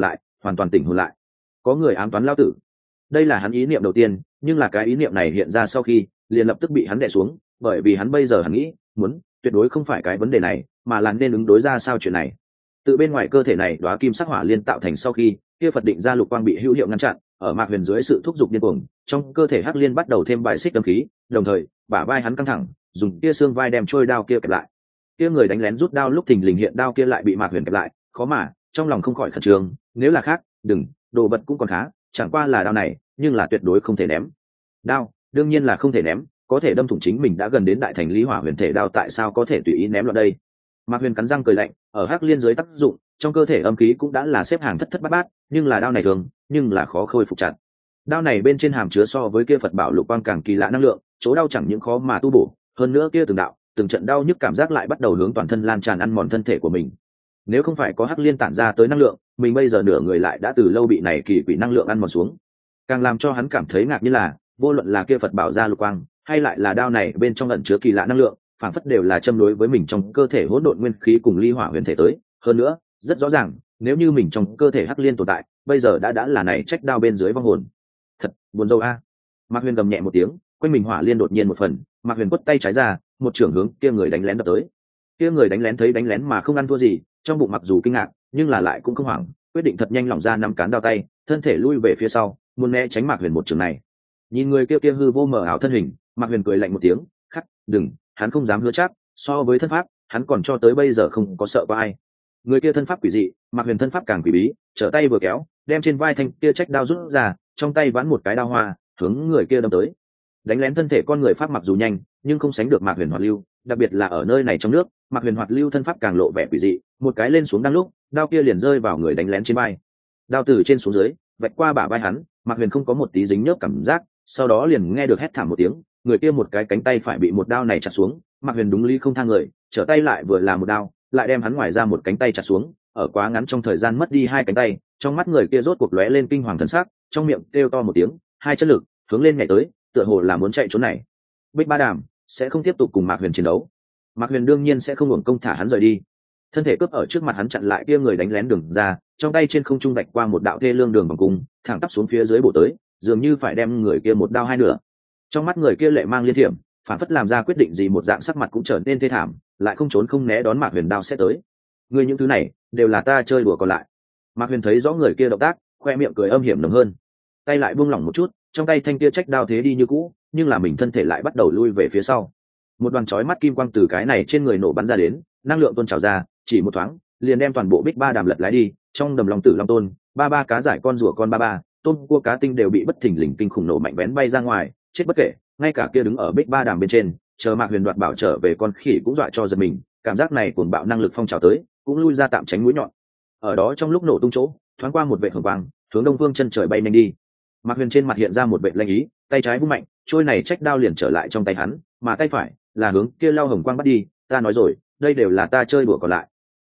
lại. Có người ám toán lao tử. Đây là hắn ý niệm đầu tiên, nhưng là cái ý niệm này hiện ra sau khi liền lập tức bị hắn đè xuống, bởi vì hắn bây giờ hắn nghĩ muốn tuyệt đối không phải cái vấn đề này, mà là nên ứng đối ra sao chuyện này. Tự bên ngoài cơ thể này đóa kim sắc hỏa liên tạo thành sau khi kia Phật định ra lục quang bị hữu hiệu ngăn chặn, ở Mạc Huyền dưới sự thúc giục điên cuồng, trong cơ thể hắc liên bắt đầu thêm bài xích âm khí, đồng thời bả vai hắn căng thẳng, dùng kia xương vai đem trôi đao kia kẹp lại. Kia người đánh lén rút đao lúc thình lình hiện đao kia lại bị Mạc Huyền kẹp lại, khó mà trong lòng không khỏi khẩn trương. Nếu là khác, đừng, đồ vật cũng còn khá, chẳng qua là đao này, nhưng là tuyệt đối không thể ném. Đao đương nhiên là không thể ném, có thể đâm thủng chính mình đã gần đến đại thành lý hỏa huyền thể đao tại sao có thể tùy ý ném loạn đây. Mạc Huyền cắn răng cười lạnh, ở hắc liên dưới tác dụng, trong cơ thể âm khí cũng đã là xếp hàng thất thất bát bát, nhưng là đao này thường, nhưng là khó khôi phục chặt. Đao này bên trên hàm chứa so với kia Phật bảo lục quang càng kỳ lạ năng lượng, chỗ đau chẳng những khó mà tu bổ, hơn nữa kia từng đạo, từng trận đau nhức cảm giác lại bắt đầu hướng toàn thân lan tràn ăn mòn thân thể của mình. Nếu không phải có hắc liên tản ra tới năng lượng, mình bây giờ nửa người lại đã từ lâu bị này kỳ quỷ năng lượng ăn mòn xuống. Càng làm cho hắn cảm thấy ngạc nhiên là, vô luận là kia Phật bảo ra lục quang, hay lại là đao này bên trong ẩn chứa kỳ lạ năng lượng, phản phất đều là châm đối với mình trong cơ thể hỗn độn nguyên khí cùng ly hỏa huyền thể tới. Hơn nữa, rất rõ ràng, nếu như mình trong cơ thể hắc liên tồn tại, bây giờ đã là này trách đao bên dưới vong hồn. Thật buồn rầu a. Mạc Huyền gầm nhẹ một tiếng, quanh mình hỏa liên đột nhiên một phần, Mạc Huyền quất tay trái ra, một chưởng hướng kia người đánh lén đập tới. Kia người đánh lén thấy đánh lén mà không ăn thua gì, trong bụng mặc dù kinh ngạc, nhưng là lại cũng không hoảng, quyết định thật nhanh lỏng ra năm cán đao tay, thân thể lui về phía sau, muốn né tránh Mạc Huyền một chưởng này. Nhìn người kia hư vô mờ ảo thân hình, Mạc Huyền cười lạnh một tiếng, khắc, đừng, hắn không dám hứa chắc, so với thân pháp, hắn còn cho tới bây giờ không có sợ qua ai. Người kia thân pháp quỷ dị, Mạc Huyền thân pháp càng quỷ bí, trở tay vừa kéo, đem trên vai thanh kia trách đao rút ra, trong tay vãn một cái đao hoa, hướng người kia đâm tới. Đánh lén thân thể con người pháp mặc dù nhanh, nhưng không sánh được Mạc Huyền hoạt lưu, đặc biệt là ở nơi này trong nước, Mạc Huyền hoạt lưu thân pháp càng lộ vẻ quỷ dị, một cái lên xuống đang lúc, đao kia liền rơi vào người đánh lén trên vai. Đao từ trên xuống dưới, vạch qua bả vai hắn, Mạc Huyền không có một tí dính nhớp cảm giác, sau đó liền nghe được hét thảm một tiếng, người kia một cái cánh tay phải bị một đao này chặt xuống, Mạc Huyền đúng lý không thang người, trở tay lại vừa là một đao, lại đem hắn ngoài ra một cánh tay chặt xuống, ở quá ngắn trong thời gian mất đi hai cánh tay, trong mắt người kia rốt cuộc lóe lên kinh hoàng thần sắc, trong miệng kêu to một tiếng, hai chân lực hướng lên nhảy tới, tựa hồ là muốn chạy trốn này. Bích Ba Đàm sẽ không tiếp tục cùng Mạc Huyền chiến đấu. Mạc Huyền đương nhiên sẽ không hưởng công thả hắn rời đi. Thân thể cướp ở trước mặt hắn chặn lại kia người đánh lén đường ra, trong tay trên không trung vạch qua một đạo thê lương đường vòng cung, thẳng tắp xuống phía dưới bổ tới, dường như phải đem người kia một đao hai nửa. Trong mắt người kia lệ mang liên thiểm, phản phất làm ra quyết định gì một dạng sắc mặt cũng trở nên thê thảm, lại không trốn không né đón Mạc Huyền đao sẽ tới. Ngươi những thứ này đều là ta chơi đùa còn lại. Mạc Huyền thấy rõ người kia động tác, khoe miệng cười âm hiểm nồng hơn, tay lại buông lỏng một chút, trong tay thanh kia trách đao thế đi như cũ, nhưng là mình thân thể lại bắt đầu lui về phía sau. Một đoàn chói mắt kim quang từ cái này trên người nổ bắn ra đến, năng lượng tuôn trào ra, chỉ một thoáng liền đem toàn bộ Bích Ba Đàm lật lái đi. Trong đầm lòng tử long tôn, ba cá giải con rùa con ba, tôn cua cá tinh đều bị bất thình lình kinh khủng nổ mạnh bén bay ra ngoài, chết bất kể. Ngay cả kia đứng ở Bích Ba Đàm bên trên, chờ Mạc Huyền đoạt bảo trở về con khỉ cũng dọa cho giật mình, cảm giác này cuồng bạo năng lực phong trào tới, cũng lui ra tạm tránh mũi nhọn. Ở đó trong lúc nổ tung chỗ, thoáng qua một vệt hồng quang, hướng đông phương chân trời bay nhanh đi. Mạc Huyền trên mặt hiện ra một vệt lanh ý, tay trái vung mạnh, trôi này trách đao liền trở lại trong tay hắn, mà tay phải là hướng kia lao hồng quang bắt đi. Ta nói rồi, đây đều là ta chơi đùa còn lại.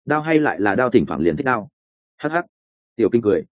đao hay lại là đao, thỉnh thoảng liền thích đao. Hắc hắc, tiểu kinh cười,